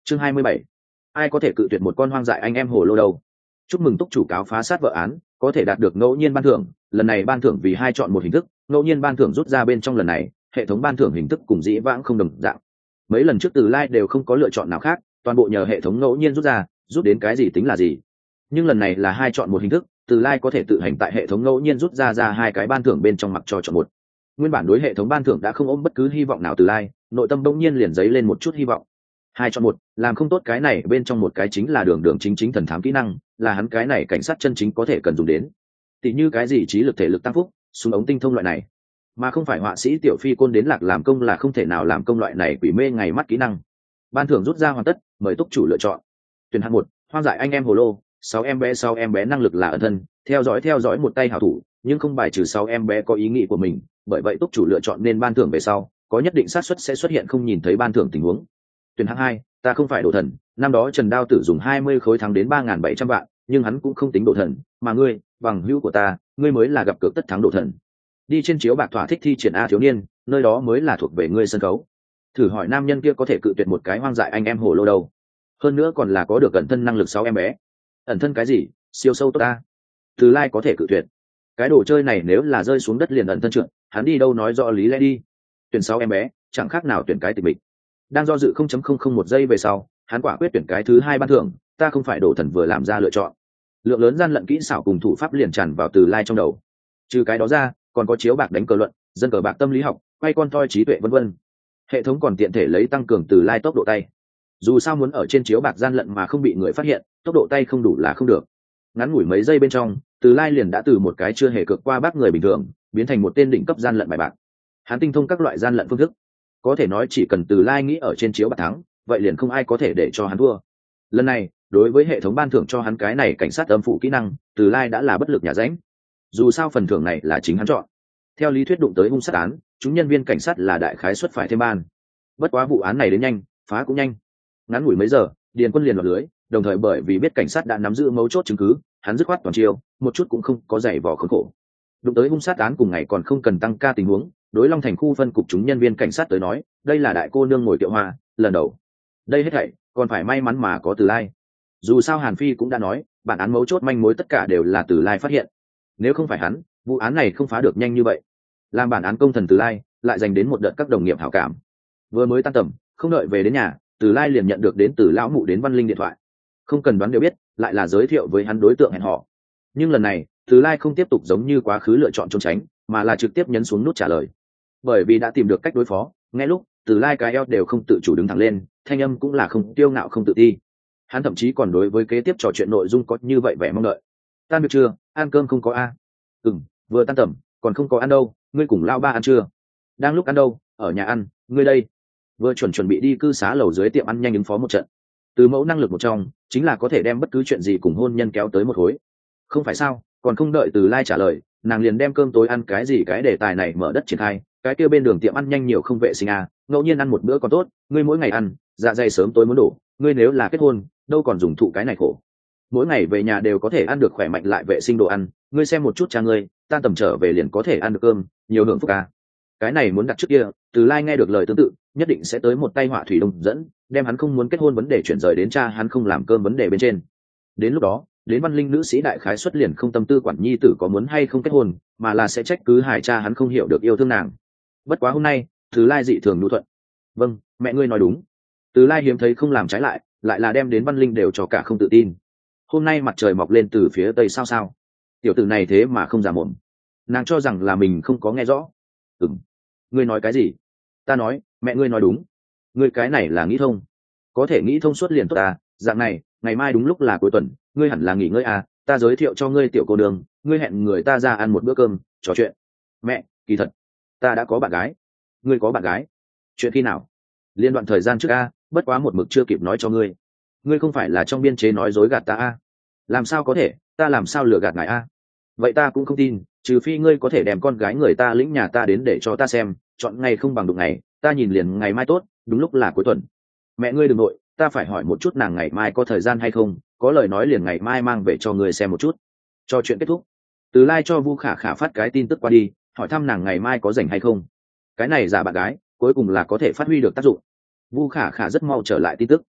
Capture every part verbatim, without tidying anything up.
chương hai mươi bảy, ai có thể cự tuyệt một con hoang dại anh em hồ lô đâu. Chúc mừng túc chủ cáo phá sát vợ án, có thể đạt được ngẫu nhiên ban thưởng. Lần này ban thưởng vì hai chọn một hình thức, ngẫu nhiên ban thưởng rút ra bên trong lần này hệ thống ban thưởng hình thức cùng dĩ vãng không đồng dạng. Mấy lần trước Từ Lai đều không có lựa chọn nào khác, toàn bộ nhờ hệ thống ngẫu nhiên rút ra, rút đến cái gì tính là gì. Nhưng lần này là hai chọn một hình thức, Từ Lai có thể tự hành tại hệ thống ngẫu nhiên rút ra ra hai cái ban thưởng bên trong mặc cho chọn một. Nguyên bản đối hệ thống ban thưởng đã không ôm bất cứ hy vọng nào Từ Lai, nội tâm bỗng nhiên liền dấy lên một chút hy vọng. Hai chọn một, làm không tốt cái này bên trong một cái chính là đường đường chính chính thần thám kỹ năng, là hắn cái này cảnh sát chân chính có thể cần dùng đến. Tỷ như cái gì trí lực thể lực tăng phúc, súng ống tinh thông loại này, mà không phải họa sĩ tiểu phi côn đến lạc làm công là không thể nào làm công loại này quỷ mê ngày mắt kỹ năng. Ban thưởng rút ra hoàn tất, mời túc chủ lựa chọn. Tuyển hạng một, hoang dại anh em hồ lô, sáu em bé sáu em bé năng lực là ẩn thân, theo dõi theo dõi một tay hảo thủ, nhưng không bài trừ sáu em bé có ý nghĩ của mình, bởi vậy túc chủ lựa chọn nên ban thưởng về sau, có nhất định xác suất sẽ xuất hiện không nhìn thấy ban thưởng tình huống. Tuyển hạng hai, ta không phải đồ thần, năm đó Trần Đao Tử dùng hai mươi khối thắng đến ba nghìn bảy trăm vạn, nhưng hắn cũng không tính đồ thần, mà ngươi, bằng hữu của ta, ngươi mới là gặp cược tất thắng đồ thần. Đi trên chiếu bạc thỏa thích thi triển a thiếu niên, nơi đó mới là thuộc về ngươi sân khấu. Thử hỏi nam nhân kia có thể cự tuyệt một cái hoang dại anh em hồ lô đâu? Hơn nữa còn là có được ẩn thân năng lực sáu em bé. Ẩn thân cái gì? Siêu sâu tốt ta. Từ Lai có thể cự tuyệt. Cái đồ chơi này nếu là rơi xuống đất liền ẩn thân trượt, hắn đi đâu nói rõ lý lẽ đi. Tuyển sáu em bé, chẳng khác nào tuyển cái tịch mịch. Đang do dự không chấm không không một giây về sau, hắn quả quyết tuyển cái thứ hai ban thưởng, ta không phải đồ thần vừa làm ra lựa chọn. Lượng lớn gian lận kỹ xảo cùng thủ pháp liền tràn vào Từ Lai trong đầu. Trừ cái đó ra, còn có chiếu bạc đánh cờ luận, dân cờ bạc tâm lý học, quay con toi trí tuệ vân vân. Hệ thống còn tiện thể lấy tăng cường Từ Lai tốc độ tay. Dù sao muốn ở trên chiếu bạc gian lận mà không bị người phát hiện, tốc độ tay không đủ là không được. Ngắn ngủi mấy giây bên trong, Từ Lai liền đã từ một cái chưa hề cược qua bác người bình thường, biến thành một tên đỉnh cấp gian lận bài bạc. Hắn tinh thông các loại gian lận phương thức, có thể nói chỉ cần Từ Lai nghĩ ở trên chiếu bạc thắng, vậy liền không ai có thể để cho hắn thua. Lần này, đối với hệ thống ban thưởng cho hắn cái này cảnh sát âm phụ kỹ năng, Từ Lai đã là bất lực nhà ránh. Dù sao phần thưởng này là chính hắn chọn. Theo lý thuyết đụng tới hung sát án, chúng nhân viên cảnh sát là đại khái suất phải thêm ban. Bất quá vụ án này đến nhanh, phá cũng nhanh. Ngắn ngủi mấy giờ, Điền Quân liền lọt lưới, đồng thời bởi vì biết cảnh sát đã nắm giữ mấu chốt chứng cứ, hắn dứt khoát toàn chiêu, một chút cũng không có giày vò khốn khổ. Đụng tới hung sát án cùng ngày còn không cần tăng ca tình huống, đối Long Thành khu phân cục chúng nhân viên cảnh sát tới nói, đây là đại cô nương ngồi tiệu hoa, lần đầu. Đây hết thảy, còn phải may mắn mà có Từ Lai. Dù sao Hàn Phi cũng đã nói, bản án mấu chốt manh mối tất cả đều là Từ Lai phát hiện. Nếu không phải hắn, vụ án này không phá được nhanh như vậy. Làm bản án công thần Từ Lai, lại dành đến một đợt các đồng nghiệp hảo cảm. Vừa mới tan tầm, không đợi về đến nhà, Từ Lai liền nhận được đến từ lão mụ đến Văn Linh điện thoại. Không cần đoán đều biết, lại là giới thiệu với hắn đối tượng hẹn hò. Nhưng lần này, Từ Lai không tiếp tục giống như quá khứ lựa chọn trốn tránh, mà là trực tiếp nhấn xuống nút trả lời. Bởi vì đã tìm được cách đối phó, nghe lúc, Từ Lai cái eo đều không tự chủ đứng thẳng lên, thanh âm cũng là không tiêu ngạo không tự ti. Hắn thậm chí còn đối với kế tiếp trò chuyện nội dung có như vậy vẻ mong đợi. Tan được chưa, ăn cơm không có a? Ừm, vừa tan tầm, còn không có ăn đâu, ngươi cùng lao ba ăn chưa? Đang lúc ăn đâu, ở nhà ăn, ngươi đây. Vừa chuẩn chuẩn bị đi cư xá lầu dưới tiệm ăn nhanh ứng phó một trận. Từ mẫu năng lực một trong, chính là có thể đem bất cứ chuyện gì cùng hôn nhân kéo tới một khối. Không phải sao, còn không đợi Từ Lai trả lời, nàng liền đem cơm tối ăn cái gì cái đề tài này mở đất triển khai, cái kia bên đường tiệm ăn nhanh nhiều không vệ sinh à, ngẫu nhiên ăn một bữa còn tốt, ngươi mỗi ngày ăn, dạ dày sớm tối muốn đổ, ngươi nếu là kết hôn, đâu còn dùng thụ cái này khổ. Mỗi ngày về nhà đều có thể ăn được khỏe mạnh lại vệ sinh đồ ăn, ngươi xem một chút cha ngươi, tan tầm trở về liền có thể ăn được cơm, nhiều hưởng phúc à. Cái này muốn đặt trước kia, Từ Lai nghe được lời tương tự, nhất định sẽ tới một tay họa thủy đông dẫn, đem hắn không muốn kết hôn vấn đề chuyển rời đến cha hắn không làm cơm vấn đề bên trên. Đến lúc đó, đến Văn Linh nữ sĩ đại khái xuất liền không tâm tư quản nhi tử có muốn hay không kết hôn, mà là sẽ trách cứ hải cha hắn không hiểu được yêu thương nàng. Bất quá hôm nay, Từ Lai dị thường nhu thuận. Vâng, mẹ ngươi nói đúng. Từ Lai hiếm thấy không làm trái lại, lại là đem đến Văn Linh đều cho cả không tự tin. Hôm nay mặt trời mọc lên từ phía tây sao sao? Tiểu tử này thế mà không giả mồm. Nàng cho rằng là mình không có nghe rõ. Ừm, ngươi nói cái gì? Ta nói, mẹ ngươi nói đúng. Ngươi cái này là nghĩ thông. Có thể nghĩ thông suốt liền tốt à? Dạng này, ngày mai đúng lúc là cuối tuần, ngươi hẳn là nghỉ ngơi à? Ta giới thiệu cho ngươi tiểu cô đường, ngươi hẹn người ta ra ăn một bữa cơm, trò chuyện. Mẹ, kỳ thật, ta đã có bạn gái. Ngươi có bạn gái? Chuyện khi nào? Liên đoạn thời gian trước a, bất quá một mực chưa kịp nói cho ngươi. Ngươi không phải là trong biên chế nói dối gạt ta a? Làm sao có thể, ta làm sao lừa gạt ngài a? Vậy ta cũng không tin, trừ phi ngươi có thể đem con gái người ta lĩnh nhà ta đến để cho ta xem, chọn ngày không bằng đụng ngày, ta nhìn liền ngày mai tốt, đúng lúc là cuối tuần. Mẹ ngươi đừng nội, ta phải hỏi một chút nàng ngày mai có thời gian hay không, có lời nói liền ngày mai mang về cho ngươi xem một chút. Cho chuyện kết thúc, Từ Lai cho Vu Khả Khả phát cái tin tức qua đi, hỏi thăm nàng ngày mai có rảnh hay không. Cái này giả bạn gái, cuối cùng là có thể phát huy được tác dụng. Vu Khả Khả rất mau trở lại tin tức.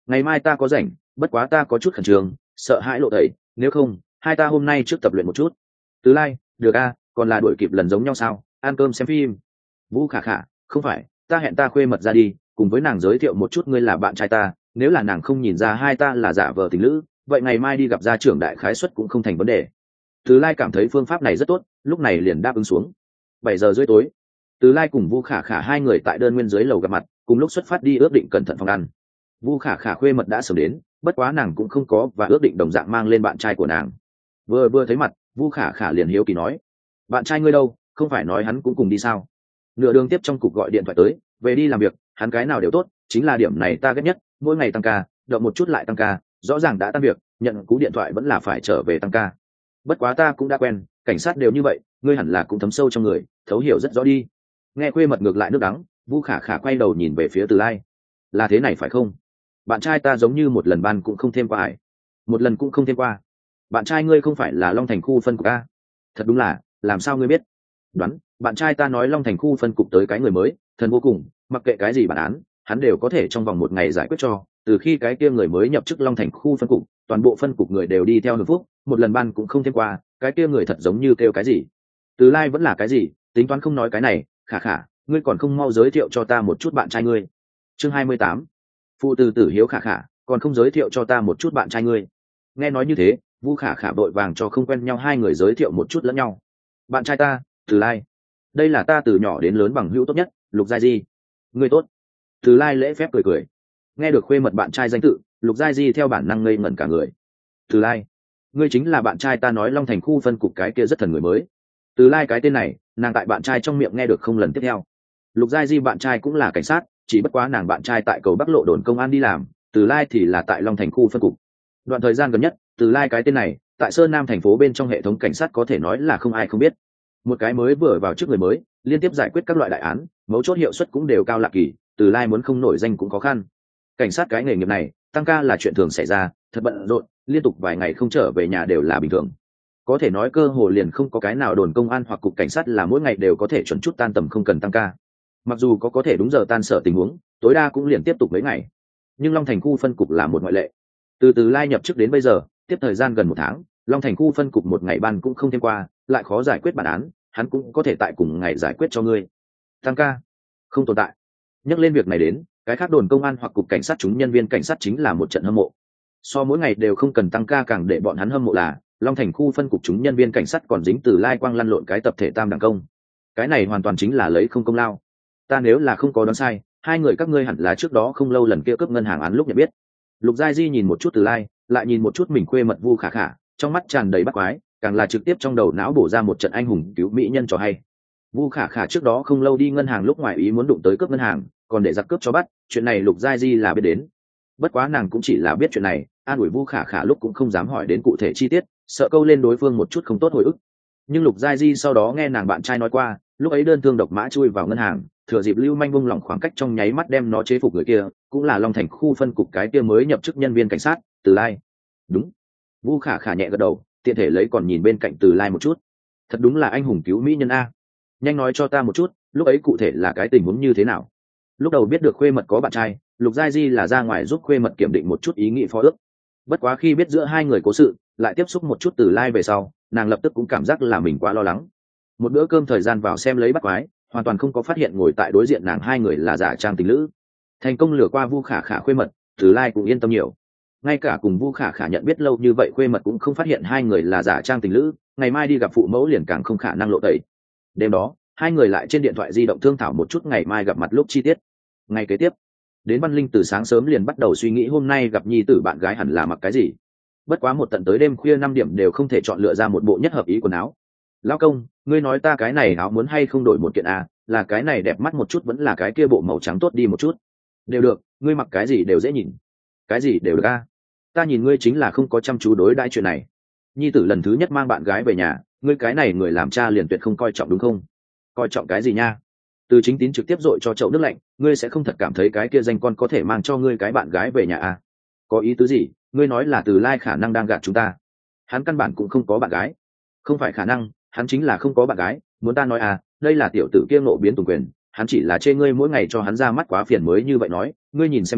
ngày mai ta có rảnh, bất quá ta có chút khẩn trương, sợ hãi lộ tẩy, nếu không hai ta hôm nay trước tập luyện một chút. Từ Lai, được a, còn là đuổi kịp lần giống nhau sao? Ăn cơm xem phim. Vũ Khả Khả, không phải, ta hẹn ta khuê mật ra đi, cùng với nàng giới thiệu một chút ngươi là bạn trai ta, nếu là nàng không nhìn ra hai ta là giả vờ tình lữ, vậy ngày mai đi gặp gia trưởng đại khái suất cũng không thành vấn đề. Từ Lai cảm thấy phương pháp này rất tốt, lúc này liền đáp ứng xuống. Bảy giờ rưỡi tối, Từ Lai cùng Vu Khả Khả hai người tại đơn nguyên dưới lầu gặp mặt, cùng lúc xuất phát đi ước định cẩn thận phòng ăn. Vu Khả Khả khuê mật đã sớm đến, bất quá nàng cũng không có và ước định đồng dạng mang lên bạn trai của nàng. Vừa vừa thấy mặt, Vu Khả Khả liền hiếu kỳ nói: "Bạn trai ngươi đâu, không phải nói hắn cũng cùng đi sao?" Nửa đường tiếp trong cục gọi điện thoại tới, về đi làm việc, hắn cái nào đều tốt, chính là điểm này ta ghét nhất, mỗi ngày tăng ca, động một chút lại tăng ca, rõ ràng đã tan việc, nhận cú điện thoại vẫn là phải trở về tăng ca. Bất quá ta cũng đã quen, cảnh sát đều như vậy, ngươi hẳn là cũng thấm sâu trong người, thấu hiểu rất rõ đi. Nghe khuê mật ngược lại nước đắng, Vu Khả Khả quay đầu nhìn về phía Từ Lai. Là thế này phải không? Bạn trai ta giống như một lần ban cũng không thêm qua ải. Một lần cũng không thêm qua. Bạn trai ngươi không phải là Long Thành khu phân cục a? Thật đúng là, làm sao ngươi biết? Đoán, bạn trai ta nói Long Thành khu phân cục tới cái người mới, thần vô cùng, mặc kệ cái gì bản án, hắn đều có thể trong vòng một ngày giải quyết cho. Từ khi cái kia người mới nhập chức Long Thành khu phân cục, toàn bộ phân cục người đều đi theo Hưng Phúc, một lần ban cũng không thêm qua, cái kia người thật giống như kêu cái gì? Từ Lai vẫn là cái gì, tính toán không nói cái này, Khả Khả, ngươi còn không mau giới thiệu cho ta một chút bạn trai ngươi. Chương hai mươi tám, phụ từ tử hiếu Khả Khả, còn không giới thiệu cho ta một chút bạn trai ngươi. Nghe nói như thế, Vu Khả Khả vội vàng cho không quen nhau hai người giới thiệu một chút lẫn nhau. Bạn trai ta, Từ Lai. Đây là ta từ nhỏ đến lớn bằng hữu tốt nhất, Lục Giai Di. Ngươi tốt. Từ Lai lễ phép cười cười. Nghe được khuê mật bạn trai danh tự, Lục Giai Di theo bản năng ngây ngẩn cả người. Từ Lai, ngươi chính là bạn trai ta nói Long Thành khu phân cục cái kia rất thần người mới. Từ Lai cái tên này, nàng tại bạn trai trong miệng nghe được không lần tiếp theo. Lục Giai Di bạn trai cũng là cảnh sát, chỉ bất quá nàng bạn trai tại cầu Bắc Lộ đồn công an đi làm, Từ Lai thì là tại Long Thành khu phân cục. Đoạn thời gian gần nhất, Từ Lai cái tên này, tại Sơn Nam thành phố bên trong hệ thống cảnh sát có thể nói là không ai không biết. Một cái mới vừa vào trước người mới, liên tiếp giải quyết các loại đại án, mấu chốt hiệu suất cũng đều cao lạ kỳ, Từ Lai muốn không nổi danh cũng khó khăn. Cảnh sát cái nghề nghiệp này, tăng ca là chuyện thường xảy ra, thật bận rộn, liên tục vài ngày không trở về nhà đều là bình thường. Có thể nói cơ hồ liền không có cái nào đồn công an hoặc cục cảnh sát là mỗi ngày đều có thể chuẩn chút tan tầm không cần tăng ca. Mặc dù có có thể đúng giờ tan sở tình huống, tối đa cũng liền tiếp tục mấy ngày. Nhưng Long Thành khu phân cục là một ngoại lệ. Từ Từ Lai nhập chức đến bây giờ, tiếp thời gian gần một tháng, Long Thành khu phân cục một ngày ban cũng không thêm qua, lại khó giải quyết bản án, hắn cũng có thể tại cùng ngày giải quyết cho ngươi. Tăng ca không tồn tại. Nhắc lên việc này đến, cái khác đồn công an hoặc cục cảnh sát chúng nhân viên cảnh sát chính là một trận hâm mộ. So mỗi ngày đều không cần tăng ca càng để bọn hắn hâm mộ là Long Thành khu phân cục chúng nhân viên cảnh sát còn dính Từ Lai quang lăn lộn cái tập thể tam đẳng công. Cái này hoàn toàn chính là lấy không công lao. Ta nếu là không có đoán sai, hai người các ngươi hẳn là trước đó không lâu lần kia cướp ngân hàng án lúc nhận biết. Lục Giai Di nhìn một chút Từ Lai, lại nhìn một chút mình khuê mật Vu Khả Khả, trong mắt tràn đầy bắt quái, càng là trực tiếp trong đầu não bổ ra một trận anh hùng cứu mỹ nhân trò hay. Vu Khả Khả trước đó không lâu đi ngân hàng lúc ngoài ý muốn đụng tới cướp ngân hàng, còn để giặc cướp cho bắt, chuyện này Lục Giai Di là biết đến. Bất quá nàng cũng chỉ là biết chuyện này, an ủi Vu Khả Khả lúc cũng không dám hỏi đến cụ thể chi tiết, sợ câu lên đối phương một chút không tốt hồi ức. Nhưng Lục Giai Di sau đó nghe nàng bạn trai nói qua, lúc ấy đơn thương độc mã chui vào ngân hàng, thừa dịp lưu manh bung lỏng khoảng cách trong nháy mắt đem nó chế phục người kia, cũng là Long Thành khu phân cục cái kia mới nhập chức nhân viên cảnh sát, Từ Lai. Đúng. Vu Khả Khả nhẹ gật đầu, tiện thể lấy còn nhìn bên cạnh Từ Lai một chút. Thật đúng là anh hùng cứu mỹ nhân a. Nhanh nói cho ta một chút, lúc ấy cụ thể là cái tình huống như thế nào? Lúc đầu biết được khuê mật có bạn trai, Lục Giai Di là ra ngoài giúp khuê mật kiểm định một chút ý nghĩ phó ước. Bất quá khi biết giữa hai người cố sự, lại tiếp xúc một chút Từ Lai về sau, nàng lập tức cũng cảm giác là mình quá lo lắng. Một bữa cơm thời gian vào xem lấy bắt quái, hoàn toàn không có phát hiện ngồi tại đối diện nàng hai người là giả trang tình lữ. Thành công lừa qua Vu Khả Khả khuê mật, Từ Lai cũng yên tâm nhiều. Ngay cả cùng Vu Khả Khả nhận biết lâu như vậy khuê mật cũng không phát hiện hai người là giả trang tình lữ, ngày mai đi gặp phụ mẫu liền càng không khả năng lộ tẩy. Đêm đó, hai người lại trên điện thoại di động thương thảo một chút ngày mai gặp mặt lúc chi tiết. Ngày kế tiếp, đến Văn Linh từ sáng sớm liền bắt đầu suy nghĩ hôm nay gặp nhi tử bạn gái hẳn là mặc cái gì. Bất quá một tận tới đêm khuya năm điểm đều không thể chọn lựa ra một bộ nhất hợp ý quần áo. Lão công, ngươi nói ta cái này áo muốn hay không đổi một kiện à, là cái này đẹp mắt một chút vẫn là cái kia bộ màu trắng tốt đi một chút. Đều được, ngươi mặc cái gì đều dễ nhìn. Cái gì đều được a. Ta nhìn ngươi chính là không có chăm chú đối đãi chuyện này. Nhi tử lần thứ nhất mang bạn gái về nhà, ngươi cái này người làm cha liền tuyệt không coi trọng đúng không? Coi trọng cái gì nha? Từ Chính Tín trực tiếp dội cho chậu nước lạnh, ngươi sẽ không thật cảm thấy cái kia danh con có thể mang cho ngươi cái bạn gái về nhà à? Có ý tứ gì? Ngươi nói là Từ Lai khả năng đang gạt chúng ta. Hắn căn bản cũng không có bạn gái. Không phải khả năng, hắn chính là không có bạn gái. Muốn ta nói à, đây là tiểu tử kia ngộ biến tùng quyền, hắn chỉ là chê ngươi mỗi ngày cho hắn ra mắt quá phiền mới như vậy nói. Ngươi nhìn xem đi,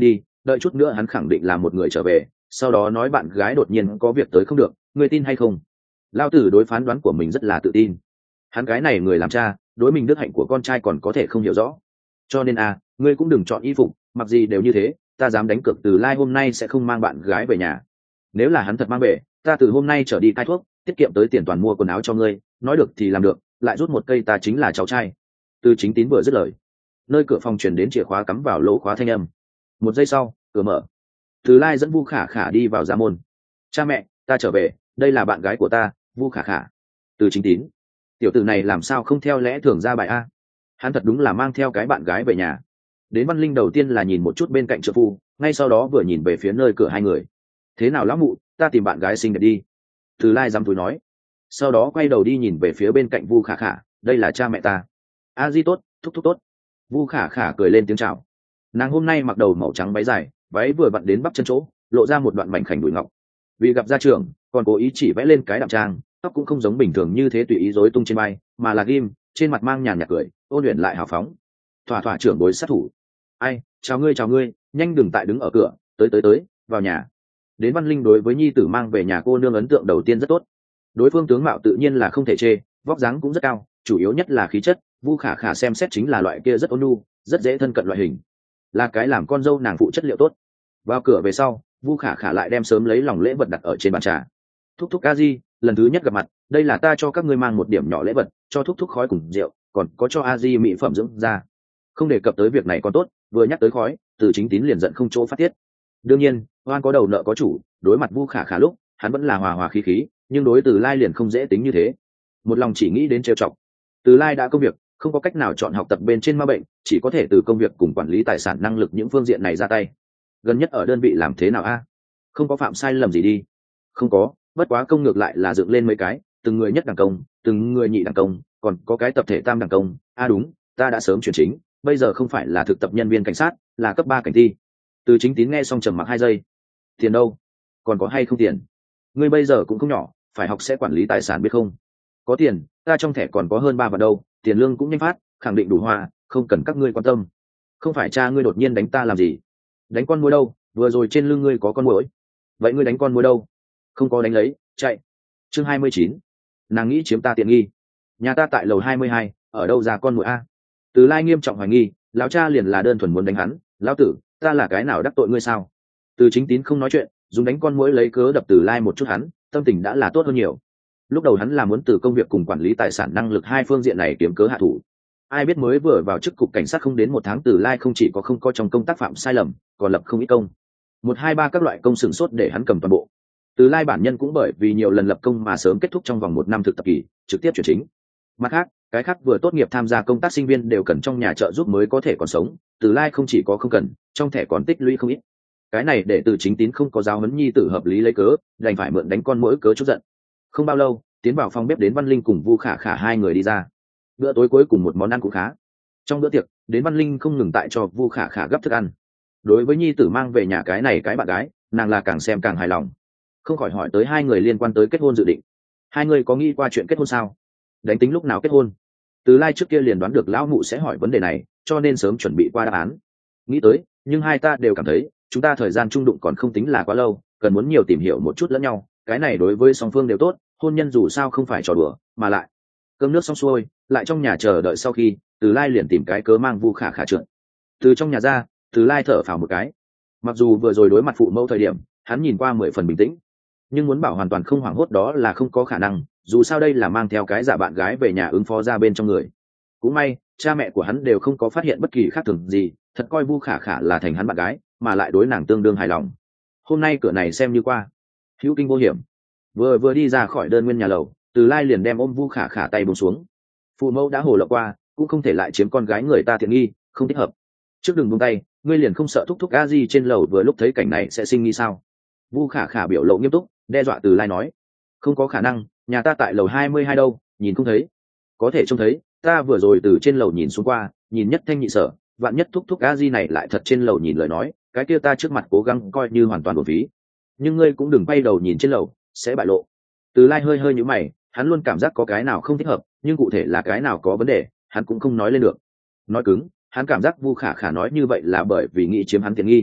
đợi chút nữa hắn khẳng định là một người trở về, sau đó nói bạn gái đột nhiên có việc tới không được, ngươi tin hay không? Lao tử đối phán đoán của mình rất là tự tin. Hắn cái này người làm cha, đối mình đức hạnh của con trai còn có thể không hiểu rõ. Cho nên à, ngươi cũng đừng chọn y phục, mặc gì đều như thế, ta dám đánh cược từ lai hôm nay sẽ không mang bạn gái về nhà. Nếu là hắn thật mang về, ta từ hôm nay trở đi cai thuốc, tiết kiệm tới tiền toàn mua quần áo cho ngươi, nói được thì làm được, lại rút một cây ta chính là cháu trai. Từ Chính Tín vừa dứt lời, nơi cửa phòng truyền đến chìa khóa cắm vào lỗ khóa thanh âm. Một giây sau, cửa mở. Từ lai dẫn Vu Khả Khả đi vào ra môn. Cha mẹ, ta trở về, đây là bạn gái của ta, Vu Khả Khả. Từ Chính Tín, tiểu tử này làm sao không theo lẽ thường ra bài a? Hắn thật đúng là mang theo cái bạn gái về nhà. Đến Văn Linh đầu tiên là nhìn một chút bên cạnh trợ phu, ngay sau đó vừa nhìn về phía nơi cửa hai người. Thế nào lão mụ, ta tìm bạn gái xinh đẹp đi. Từ lai dám túi nói. Sau đó quay đầu đi nhìn về phía bên cạnh Vu Khả Khả, đây là cha mẹ ta. A di tốt, thúc thúc tốt. Vu Khả Khả cười lên tiếng chào. Nàng hôm nay mặc đầu màu trắng váy dài, váy vừa vặn đến bắp chân chỗ, lộ ra một đoạn mảnh khảnh đùi ngọc. Vì gặp gia trưởng, còn cố ý chỉ vẽ lên cái đạm trang, tóc cũng không giống bình thường như thế tùy ý rối tung trên vai, mà là ghim, trên mặt mang nhàn nhạt cười, ôn luyện lại hào phóng. Thỏa thỏa trưởng bối sát thủ. Ai, chào ngươi chào ngươi, nhanh đừng tại đứng ở cửa, tới tới tới, vào nhà. Đến Văn Linh đối với nhi tử mang về nhà cô nương ấn tượng đầu tiên rất tốt. Đối phương tướng mạo tự nhiên là không thể chê, vóc dáng cũng rất cao, chủ yếu nhất là khí chất. Vu Khả Khả xem xét chính là loại kia rất ôn nhu, rất dễ thân cận loại hình, là cái làm con dâu nàng phụ chất liệu tốt. Vào cửa về sau, Vu Khả Khả lại đem sớm lấy lòng lễ vật đặt ở trên bàn trà. Thúc thúc a di, lần thứ nhất gặp mặt, đây là ta cho các ngươi mang một điểm nhỏ lễ vật, cho thúc thúc khói cùng rượu, còn có cho a di mỹ phẩm dưỡng da. Không đề cập tới việc này còn tốt, vừa nhắc tới khói, Từ Chính Tín liền giận không chỗ phát tiết. Đương nhiên, oan có đầu nợ có chủ, đối mặt Vu Khả Khả lúc, hắn vẫn là hòa hòa khí khí, nhưng đối Từ Lai liền không dễ tính như thế. Một lòng chỉ nghĩ đến trêu chọc. Từ Lai đã công việc, không có cách nào chọn học tập bên trên ma bệnh, chỉ có thể từ công việc cùng quản lý tài sản năng lực những phương diện này ra tay. Gần nhất ở đơn vị làm thế nào a? Không có phạm sai lầm gì đi? Không có, bất quá công ngược lại là dựng lên mấy cái, từng người nhất đẳng công, từng người nhị đẳng công, còn có cái tập thể tam đẳng công. A đúng, ta đã sớm chuyển chính, bây giờ không phải là thực tập nhân viên cảnh sát, là cấp ba cảnh thi. Từ Chính Tín nghe xong trầm mặc hai giây. Tiền đâu? Còn có hay không tiền? Ngươi bây giờ cũng không nhỏ, phải học sẽ quản lý tài sản biết không? Có tiền, ta trong thẻ còn có hơn ba vạn đâu, tiền lương cũng nhanh phát, khẳng định đủ hoa, không cần các ngươi quan tâm. Không phải cha ngươi đột nhiên đánh ta làm gì? Đánh con muỗi đâu, vừa rồi trên lưng ngươi có con muỗi. Vậy ngươi đánh con muỗi đâu? Không có đánh lấy, chạy. Chương hai mươi chín. Nàng nghĩ chiếm ta tiện nghi. Nhà ta tại lầu hai mươi hai, ở đâu ra con muỗi a? Từ Lai nghiêm trọng hoài nghi, lão cha liền là đơn thuần muốn đánh hắn, lão tử, ta là cái nào đắc tội ngươi sao? Từ Chính Tín không nói chuyện, dùng đánh con muỗi lấy cớ đập Từ Lai một chút hắn, tâm tình đã là tốt hơn nhiều. Lúc đầu hắn là muốn từ công việc cùng quản lý tài sản năng lực hai phương diện này kiếm cớ hạ thủ. Ai biết mới vừa vào chức cục cảnh sát không đến một tháng, Từ Lai không chỉ có không có trong công tác phạm sai lầm, còn lập không ít công. Một hai ba các loại công sửng sốt để hắn cầm toàn bộ. Từ Lai bản nhân cũng bởi vì nhiều lần lập công mà sớm kết thúc trong vòng một năm thực tập kỳ, trực tiếp chuyển chính. Mặt khác, cái khác vừa tốt nghiệp tham gia công tác sinh viên đều cần trong nhà trợ giúp mới có thể còn sống. Từ Lai không chỉ có không cần, trong thẻ còn tích lũy không ít. Cái này để Từ Chính Tín không có giáo huấn nhi tử hợp lý lấy cớ, đành phải mượn đánh con muỗi cớ chút giận. Không bao lâu, tiến vào phòng bếp đến Văn Linh cùng Vu Khả Khả hai người đi ra. Bữa tối cuối cùng một món ăn cũng khá. Trong bữa tiệc, đến Văn Linh không ngừng tại cho Vu Khả Khả gấp thức ăn. Đối với nhi tử mang về nhà cái này cái bạn gái, nàng là càng xem càng hài lòng. Không khỏi hỏi tới hai người liên quan tới kết hôn dự định. Hai người có nghĩ qua chuyện kết hôn sao? Đánh tính lúc nào kết hôn? Từ Lai trước kia liền đoán được lão mụ sẽ hỏi vấn đề này, cho nên sớm chuẩn bị qua đáp án. Nghĩ tới, nhưng hai ta đều cảm thấy, chúng ta thời gian chung đụng còn không tính là quá lâu, cần muốn nhiều tìm hiểu một chút lẫn nhau, cái này đối với song phương đều tốt, hôn nhân dù sao không phải trò đùa, mà lại cơm nước xong xuôi, lại trong nhà chờ đợi sau khi, Từ Lai liền tìm cái cớ mang Vu Khả Khả trượt. Từ trong nhà ra, Từ Lai thở phào một cái. Mặc dù vừa rồi đối mặt phụ mẫu thời điểm, hắn nhìn qua mười phần bình tĩnh, nhưng muốn bảo hoàn toàn không hoảng hốt đó là không có khả năng, dù sao đây là mang theo cái giả bạn gái về nhà ứng phó ra bên trong người. Cũng may, cha mẹ của hắn đều không có phát hiện bất kỳ khác thường gì, thật coi Vu Khả Khả là thành hắn bạn gái, mà lại đối nàng tương đương hài lòng. Hôm nay cửa này xem như qua, hữu kinh vô hiểm. Vừa vừa đi ra khỏi đơn nguyên nhà lầu, Từ Lai liền đem ôm Vu Khả Khả tay buông xuống. Phụ mẫu đã hồ lộ qua, cũng không thể lại chiếm con gái người ta tiện nghi, không thích hợp. Trước đừng buông tay, ngươi liền không sợ thúc thúc a di trên lầu vừa lúc thấy cảnh này sẽ sinh nghi sao? Vu Khả Khả biểu lộ nghiêm túc, đe dọa Từ Lai nói. Không có khả năng, nhà ta tại lầu hai mươi hai đâu, nhìn không thấy. Có thể trông thấy, ta vừa rồi từ trên lầu nhìn xuống qua, nhìn nhất thanh nhị sở, vạn nhất thúc thúc a di này lại thật trên lầu nhìn lời nói, cái kia ta trước mặt cố gắng coi như hoàn toàn uổng phí. Nhưng ngươi cũng đừng bay đầu nhìn trên lầu, sẽ bại lộ. Từ Lai hơi hơi nhíu mày, hắn luôn cảm giác có cái nào không thích hợp, nhưng cụ thể là cái nào có vấn đề, hắn cũng không nói lên được. Nói cứng, hắn cảm giác Vu Khả Khả nói như vậy là bởi vì nghĩ chiếm hắn tiện nghi.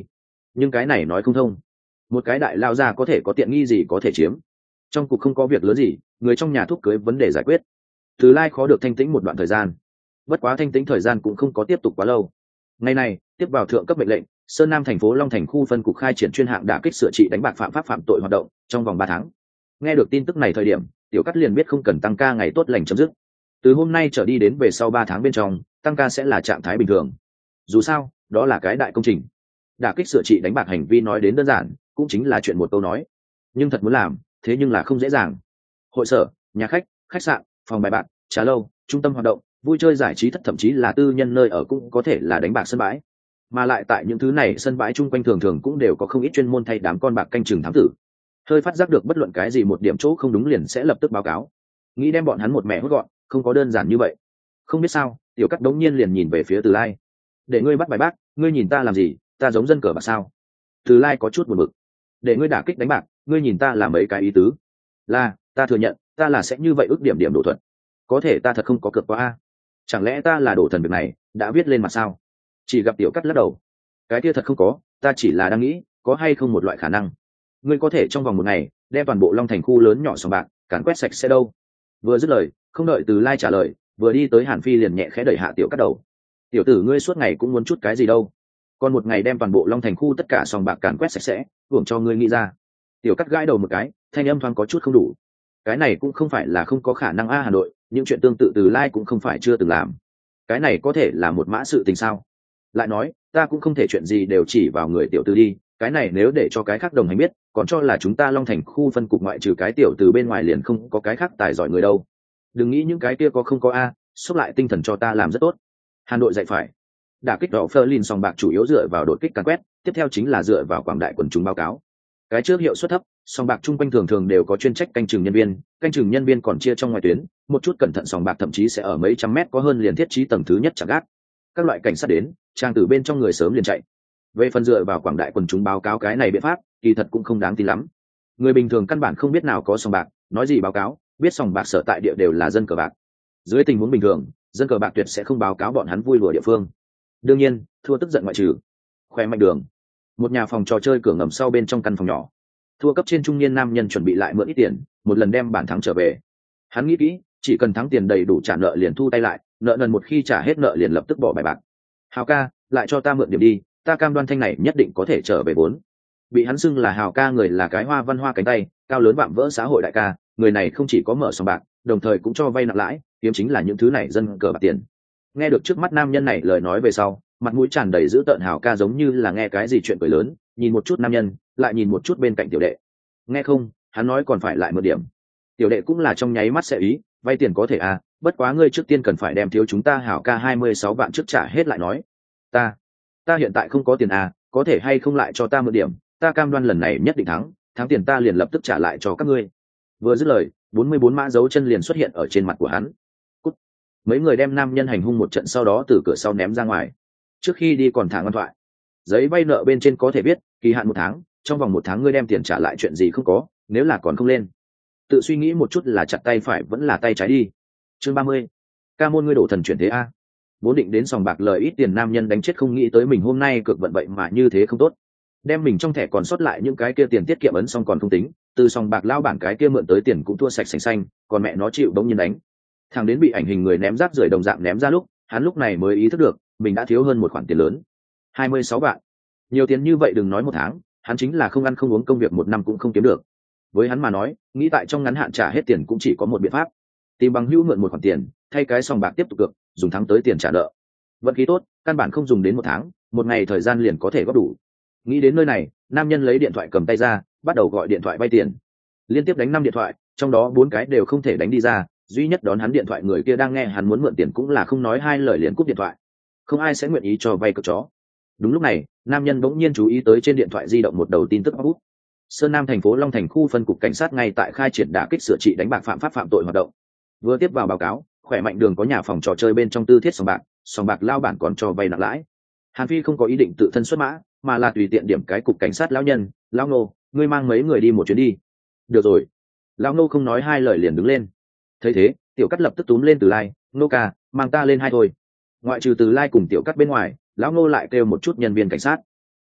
nhưng cái này nói không thông. Một cái đại lao ra có thể có tiện nghi gì có thể chiếm. Trong cục không có việc lớn gì, người trong nhà thúc cưới vấn đề giải quyết. Từ Lai khó được thanh tĩnh một đoạn thời gian. Bất quá thanh tĩnh thời gian cũng không có tiếp tục quá lâu. Ngày này, tiếp vào thượng cấp mệnh lệnh, Sơn Nam thành phố Long Thành khu phân cục khai triển chuyên hạng đả kích sửa trị đánh bạc phạm pháp phạm tội hoạt động trong vòng ba tháng. Nghe được tin tức này thời điểm, Tiểu Cắt liền biết không cần tăng ca ngày tốt lành chấm dứt. Từ hôm nay trở đi đến về sau ba tháng bên trong, tăng ca sẽ là trạng thái bình thường. Dù sao, đó là cái đại công trình. Đả kích sửa trị đánh bạc hành vi nói đến đơn giản, cũng chính là chuyện một câu nói. Nhưng thật muốn làm, thế nhưng là không dễ dàng. Hội sở, nhà khách, khách sạn, phòng bài bạc, trà lâu, trung tâm hoạt động, vui chơi giải trí thất thậm chí là tư nhân nơi ở cũng có thể là đánh bạc sân bãi. Mà lại tại những thứ này sân bãi chung quanh thường thường cũng đều có không ít chuyên môn thay đám con bạc canh chừng thám tử. Hơi phát giác được bất luận cái gì một điểm chỗ không đúng liền sẽ lập tức báo cáo. Nghĩ đem bọn hắn một mẹ hốt gọn, không có đơn giản như vậy. Không biết sao, Tiểu Cắt đống nhiên liền nhìn về phía Từ Lai. Để ngươi bắt bài bác, ngươi nhìn ta làm gì, ta giống dân cờ bạc sao? Từ Lai có chút buồn bực. Để ngươi đả kích đánh bạc, ngươi nhìn ta làm mấy cái ý tứ? Là, ta thừa nhận, ta là sẽ như vậy ước điểm điểm đổ thuật. Có thể ta thật không có cược quá a. Chẳng lẽ ta là đổ thần việc này, đã viết lên mặt sao? Chỉ gặp Tiểu Cắt lắc đầu. Cái kia thật không có, ta chỉ là đang nghĩ, có hay không một loại khả năng. Ngươi có thể trong vòng một ngày, đem toàn bộ Long Thành khu lớn nhỏ sòng bạc, càn quét sạch sẽ đâu? Vừa dứt lời, không đợi Từ Lai trả lời, vừa đi tới Hàn Phi liền nhẹ khẽ đẩy hạ Tiểu Cắt đầu. Tiểu tử ngươi suốt ngày cũng muốn chút cái gì đâu? Còn một ngày đem toàn bộ Long Thành khu tất cả sòng bạc càn quét sạch sẽ, hưởng cho ngươi nghĩ ra. Tiểu Cắt gãi đầu một cái, thanh âm thoáng có chút không đủ. Cái này cũng không phải là không có khả năng a Hà Nội, những chuyện tương tự Từ Lai cũng không phải chưa từng làm. Cái này có thể là một mã sự tình sao? Lại nói, ta cũng không thể chuyện gì đều chỉ vào người tiểu tử đi, cái này nếu để cho cái khác đồng hành biết, còn cho là chúng ta Long Thành khu phân cục ngoại trừ cái tiểu từ bên ngoài liền không có cái khác tài giỏi người đâu. Đừng nghĩ những cái kia có không có a, xúc lại tinh thần cho ta làm rất tốt. Hà Nội dạy phải. Đả kích đỏ Ferlin sòng bạc chủ yếu dựa vào đột kích càn quét, tiếp theo chính là dựa vào quảng đại quần chúng báo cáo. Cái trước hiệu suất thấp, sòng bạc chung quanh thường thường đều có chuyên trách canh chừng nhân viên, canh chừng nhân viên còn chia trong ngoài tuyến, một chút cẩn thận sòng bạc thậm chí sẽ ở mấy trăm mét có hơn liền thiết trí tầng thứ nhất chặt gác. Các loại cảnh sát đến, trang từ bên trong người sớm liền chạy. Về phần dựa vào quảng đại quần chúng báo cáo cái này biện pháp, kỳ thật cũng không đáng tin lắm. Người bình thường căn bản không biết nào có sòng bạc, nói gì báo cáo, biết sòng bạc sở tại địa đều là dân cờ bạc. Dưới tình huống bình thường, dân cờ bạc tuyệt sẽ không báo cáo bọn hắn vui đùa địa phương. Đương nhiên, thua tức giận ngoại trừ. Khoe mạnh đường, một nhà phòng trò chơi cửa ngầm sau bên trong căn phòng nhỏ. Thua cấp trên trung niên nam nhân chuẩn bị lại mượn ít tiền, một lần đem bản thắng trở về. Hắn nghĩ kỹ, chỉ cần thắng tiền đầy đủ trả nợ liền thu tay lại, nợ nần một khi trả hết nợ liền lập tức bỏ bài bạc. Hào ca, lại cho ta mượn điểm đi, ta cam đoan thanh này nhất định có thể trở về vốn. Bị hắn xưng là Hào ca người là cái hoa văn hoa cánh tay, cao lớn vạm vỡ xã hội đại ca, người này không chỉ có mở sòng bạc, đồng thời cũng cho vay nặng lãi, kiếm chính là những thứ này dân cờ bạc tiền. Nghe được trước mắt nam nhân này lời nói về sau, mặt mũi tràn đầy dữ tợn Hào ca giống như là nghe cái gì chuyện cười lớn, nhìn một chút nam nhân, lại nhìn một chút bên cạnh tiểu đệ. Nghe không, hắn nói còn phải lại một điểm. Tiểu đệ cũng là trong nháy mắt sẽ ý, vay tiền có thể à, bất quá ngươi trước tiên cần phải đem thiếu chúng ta Hào ca hai mươi sáu vạn trước trả hết lại nói. Ta, ta hiện tại không có tiền à, có thể hay không lại cho ta một điểm, ta cam đoan lần này nhất định thắng, thắng tiền ta liền lập tức trả lại cho các ngươi. Vừa dứt lời, bốn mươi bốn mã dấu chân liền xuất hiện ở trên mặt của hắn. Cút. Mấy người đem nam nhân hành hung một trận sau đó từ cửa sau ném ra ngoài. Trước khi đi còn thả ngoan thoại. Giấy vay nợ bên trên có thể viết, kỳ hạn một tháng, trong vòng một tháng ngươi đem tiền trả lại chuyện gì không có, nếu là còn không lên. Tự suy nghĩ một chút là chặt tay phải vẫn là tay trái đi. Chương ba mươi. Ca môn ngươi đổ thần chuyển thế a. Vốn định đến sòng bạc lời ít tiền nam nhân đánh chết không nghĩ tới mình hôm nay cược vận vậy mà như thế không tốt. Đem mình trong thẻ còn sót lại những cái kia tiền tiết kiệm ấn xong còn không tính, từ sòng bạc lao bản cái kia mượn tới tiền cũng thua sạch sành xanh, còn mẹ nó chịu đống nhiên đánh. Thằng đến bị ảnh hình người ném rác rưởi đồng dạng ném ra lúc, hắn lúc này mới ý thức được, mình đã thiếu hơn một khoản tiền lớn. hai mươi sáu vạn. Nhiều tiền như vậy đừng nói một tháng, hắn chính là không ăn không uống công việc một năm cũng không kiếm được. Với hắn mà nói, nghĩ tại trong ngắn hạn trả hết tiền cũng chỉ có một biện pháp, tìm bằng hữu mượn một khoản tiền, thay cái sòng bạc tiếp tục cược, dùng thắng tới tiền trả nợ. Vận khí tốt, căn bản không dùng đến một tháng, một ngày thời gian liền có thể góp đủ. Nghĩ đến nơi này, nam nhân lấy điện thoại cầm tay ra, bắt đầu gọi điện thoại vay tiền. Liên tiếp đánh năm điện thoại, trong đó bốn cái đều không thể đánh đi ra, duy nhất đón hắn điện thoại người kia đang nghe hắn muốn mượn tiền cũng là không nói hai lời liền cúp điện thoại. Không ai sẽ nguyện ý cho vay cược chó. Đúng lúc này, nam nhân bỗng nhiên chú ý tới trên điện thoại di động một đầu tin tức bút. Sơn Nam thành phố Long Thành khu phân cục cảnh sát ngay tại khai triển đả kích sửa trị đánh bạc phạm pháp phạm tội hoạt động. Vừa tiếp vào báo cáo, khỏe mạnh đường có nhà phòng trò chơi bên trong tư thiết sòng bạc, sòng bạc lao bản còn cho vay nặng lãi. Hàn Phi không có ý định tự thân xuất mã, mà là tùy tiện điểm cái cục cảnh sát lão nhân, lão nô, ngươi mang mấy người đi một chuyến đi. Được rồi. Lão nô không nói hai lời liền đứng lên. Thấy thế, Tiểu Cắt lập tức túm lên Từ Lai, nô ca, mang ta lên hai thôi. Ngoại trừ Từ Lai cùng Tiểu Cắt bên ngoài, lão nô lại kêu một chút nhân viên cảnh sát.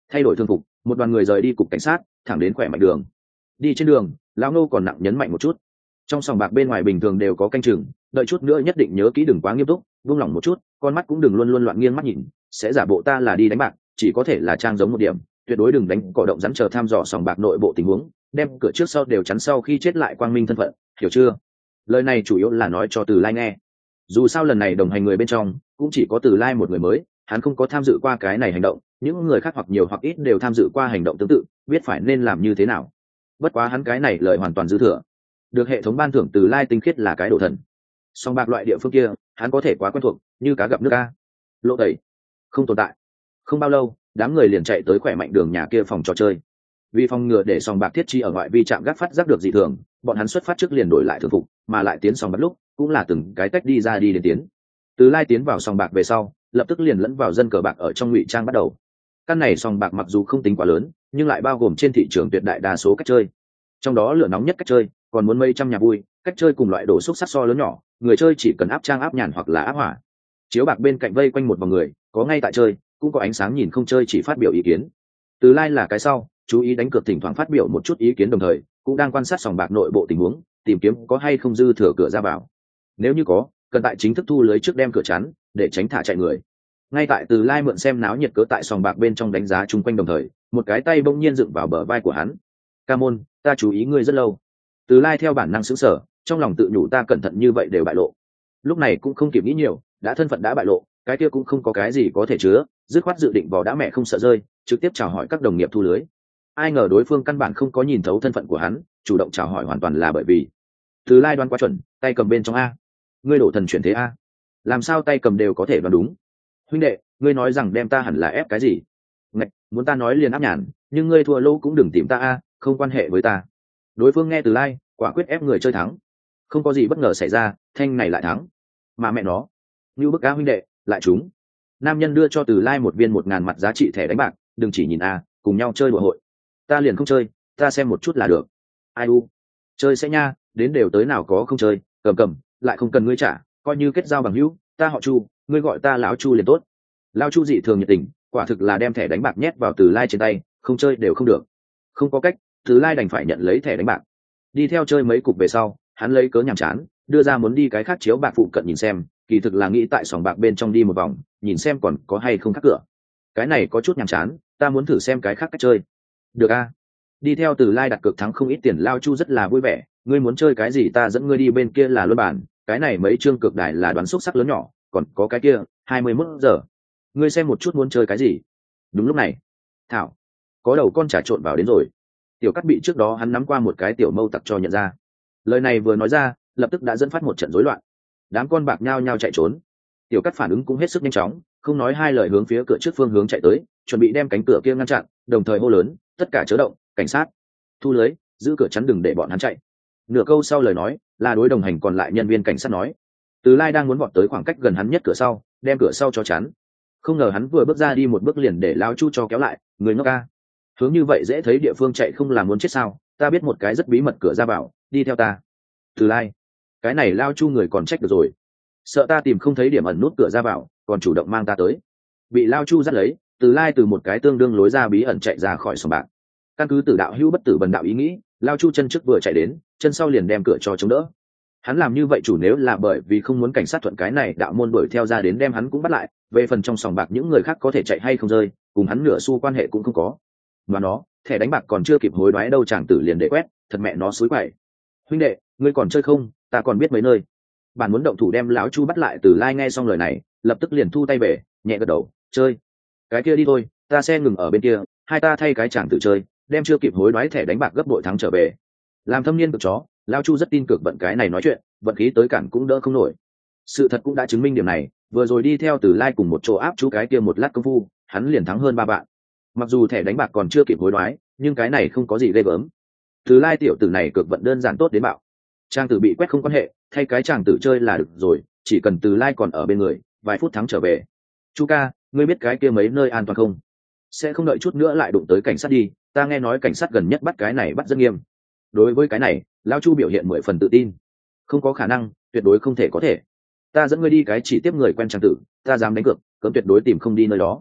thay đổi thương phục, một đoàn người rời đi cục cảnh sát thẳng đến khỏe mạnh đường. Đi trên đường, lão Ngô còn nặng nhấn mạnh một chút, trong sòng bạc bên ngoài bình thường đều có canh chừng, đợi chút nữa nhất định nhớ kỹ đừng quá nghiêm túc, buông lỏng một chút, con mắt cũng đừng luôn luôn loạn nghiêng mắt nhìn, sẽ giả bộ ta là đi đánh bạc, chỉ có thể là trang giống một điểm, tuyệt đối đừng đánh cỏ động rắn chờ tham dò sòng bạc nội bộ tình huống, đem cửa trước sau đều chắn sau khi chết lại quang minh thân phận, hiểu chưa? Lời này chủ yếu là nói cho Từ Lai nghe. Dù sao lần này đồng hành người bên trong cũng chỉ có Từ Lai một người mới, hắn không có tham dự qua cái này hành động, những người khác hoặc nhiều hoặc ít đều tham dự qua hành động tương tự, biết phải nên làm như thế nào. Bất quá hắn cái này lời hoàn toàn dư thừa. Được hệ thống ban thưởng Từ Lai tinh khiết là cái đồ thần. Song bạc loại địa phương kia, hắn có thể quá quen thuộc, như cá gặp nước a. Lộ tẩy không tồn tại. Không bao lâu, đám người liền chạy tới khỏe mạnh đường nhà kia phòng trò chơi. Vì phòng ngừa để sòng bạc thiết chi ở ngoại vi trạm gác phát giác được dị thường, bọn hắn xuất phát trước liền đổi lại thường phục, mà lại tiến sòng bạc lúc cũng là từng cái cách đi ra đi đến tiến. Từ Lai tiến vào sòng bạc về sau, lập tức liền lẫn vào dân cờ bạc ở trong ngụy trang bắt đầu. Căn này sòng bạc mặc dù không tính quá lớn, nhưng lại bao gồm trên thị trường tuyệt đại đa số cách chơi. Trong đó lửa nóng nhất cách chơi, còn muốn mấy trăm nhà vui, cách chơi cùng loại đồ xúc sắc so lớn nhỏ, người chơi chỉ cần áp trang áp nhàn hoặc là áp hỏa. Chiếu bạc bên cạnh vây quanh một vòng người, có ngay tại chơi, cũng có ánh sáng nhìn không chơi chỉ phát biểu ý kiến. Từ Lai là cái sau, chú ý đánh cược thỉnh thoảng phát biểu một chút ý kiến đồng thời cũng đang quan sát sòng bạc nội bộ tình huống, tìm kiếm có hay không dư thừa cửa ra vào. Nếu như có, cần tại chính thức thu lưới trước đem cửa chắn để tránh thả chạy người. Ngay tại Từ Lai mượn xem náo nhiệt cớ tại sòng bạc bên trong đánh giá chung quanh đồng thời, một cái tay bỗng nhiên dựng vào bờ vai của hắn. Ca môn, ta chú ý ngươi rất lâu. Từ Lai theo bản năng sững sờ, trong lòng tự nhủ ta cẩn thận như vậy đều bại lộ. Lúc này cũng không kịp nghĩ nhiều, đã thân phận đã bại lộ, cái kia cũng không có cái gì có thể chứa, dứt khoát dự định vò đã mẹ không sợ rơi, trực tiếp chào hỏi các đồng nghiệp thu lưới. Ai ngờ đối phương căn bản không có nhìn thấu thân phận của hắn, chủ động chào hỏi hoàn toàn là bởi vì Từ Lai đoán quá chuẩn, tay cầm bên trong a. Ngươi đổ thần chuyển thế a. Làm sao tay cầm đều có thể đoán đúng? Huynh đệ, ngươi nói rằng đem ta hẳn là ép cái gì? Ngạch, muốn ta nói liền áp nhàn, nhưng ngươi thua lâu cũng đừng tìm ta a, không quan hệ với ta. Đối phương nghe Từ Lai, quả quyết ép người chơi thắng. Không có gì bất ngờ xảy ra, thanh này lại thắng. Mà mẹ nó, như bức á huynh đệ, lại trúng. Nam nhân đưa cho Từ Lai một viên một ngàn mặt giá trị thẻ đánh bạc, đừng chỉ nhìn a, cùng nhau chơi đùa hội. Ta liền không chơi, ta xem một chút là được. Ai u, chơi sẽ nha, đến đều tới nào có không chơi, cầm cầm, lại không cần ngươi trả, coi như kết giao bằng hữu, ta họ Chu, ngươi gọi ta lão Chu liền tốt. Lão Chu dị thường nhiệt tình, quả thực là đem thẻ đánh bạc nhét vào Từ Lai trên tay, không chơi đều không được. Không có cách, Từ Lai đành phải nhận lấy thẻ đánh bạc. Đi theo chơi mấy cục về sau, hắn lấy cớ nhàm chán, đưa ra muốn đi cái khác chiếu bạc phụ cận nhìn xem, kỳ thực là nghĩ tại sòng bạc bên trong đi một vòng, nhìn xem còn có hay không khác cửa. Cái này có chút nhàm chán, ta muốn thử xem cái khác cách chơi. Được a. Đi theo Từ Lai đặt cược thắng không ít tiền, Lao Chu rất là vui vẻ, ngươi muốn chơi cái gì ta dẫn ngươi đi bên kia là luân bản, cái này mấy chương cực đài là đoán xúc sắc lớn nhỏ, còn có cái kia hai mươi mốt giờ, ngươi xem một chút muốn chơi cái gì. Đúng lúc này, thảo, có đầu con trả trộn vào đến rồi. Tiểu Cát bị trước đó hắn nắm qua một cái tiểu mâu tặc cho nhận ra. Lời này vừa nói ra, lập tức đã dẫn phát một trận rối loạn, đám con bạc nhao nhao chạy trốn. Tiểu Cát phản ứng cũng hết sức nhanh chóng, không nói hai lời hướng phía cửa trước phương hướng chạy tới, chuẩn bị đem cánh cửa kia ngăn chặn, đồng thời hô lớn, tất cả chớ động, cảnh sát thu lưới, giữ cửa chắn đừng để bọn hắn chạy. Nửa câu sau lời nói là đối đồng hành còn lại nhân viên cảnh sát nói. Từ Lai đang muốn vọt tới khoảng cách gần hắn nhất cửa sau, đem cửa sau cho chắn. Không ngờ hắn vừa bước ra đi một bước liền để Lão Chu cho kéo lại, người ngốc ca, hướng như vậy dễ thấy địa phương chạy không là muốn chết sao? Ta biết một cái rất bí mật cửa ra vào, đi theo ta. Từ Lai, cái này Lão Chu người còn trách được rồi, sợ ta tìm không thấy điểm ẩn nút cửa ra vào, còn chủ động mang ta tới. Bị Lão Chu dắt lấy, Từ Lai từ một cái tương đương lối ra bí ẩn chạy ra khỏi sòng bạc. Căn cứ tử đạo hữu bất tử bần đạo ý nghĩ, Lão Chu chân trước vừa chạy đến, chân sau liền đem cửa cho chống đỡ. Hắn làm như vậy chủ nếu là bởi vì không muốn cảnh sát thuận cái này đạo môn đuổi theo ra đến đem hắn cũng bắt lại, về phần trong sòng bạc những người khác có thể chạy hay không rơi, cùng hắn nửa xu quan hệ cũng không có. Và nó, thẻ đánh bạc còn chưa kịp hối đoái đâu chàng tử liền để quét, thật mẹ nó xúi quậy. Huynh đệ, ngươi còn chơi không? Ta còn biết mấy nơi. Bạn muốn động thủ đem Lão Chu bắt lại. Từ Lai nghe xong lời này, lập tức liền thu tay về, nhẹ gật đầu, chơi. Cái kia đi thôi, ta xe ngừng ở bên kia, hai ta thay cái chàng tử chơi, đem chưa kịp hối đoái thẻ đánh bạc gấp bội thắng trở về. Làm thâm niên cực chó, Lão Chu rất tin cược vận cái này nói chuyện, vận khí tới cản cũng đỡ không nổi. Sự thật cũng đã chứng minh điểm này, vừa rồi đi theo Từ Lai cùng một chỗ áp chú cái kia một lát công phu, hắn liền thắng hơn ba bạn. Mặc dù thẻ đánh bạc còn chưa kịp hối đoái, nhưng cái này không có gì ghê gớm. Từ Lai tiểu tử này cược vận đơn giản tốt đến bạo. Trang tử bị quét không quan hệ, thay cái chàng tử chơi là được rồi, chỉ cần Từ Lai còn ở bên người, vài phút thắng trở về. Chu ca, ngươi biết cái kia mấy nơi an toàn không? Sẽ không đợi chút nữa lại đụng tới cảnh sát đi, ta nghe nói cảnh sát gần nhất bắt cái này bắt rất nghiêm. Đối với cái này, Lão Chu biểu hiện mười phần tự tin. Không có khả năng, tuyệt đối không thể có thể. Ta dẫn ngươi đi cái chỉ tiếp người quen chàng tử, ta dám đánh cược, cấm tuyệt đối tìm không đi nơi đó.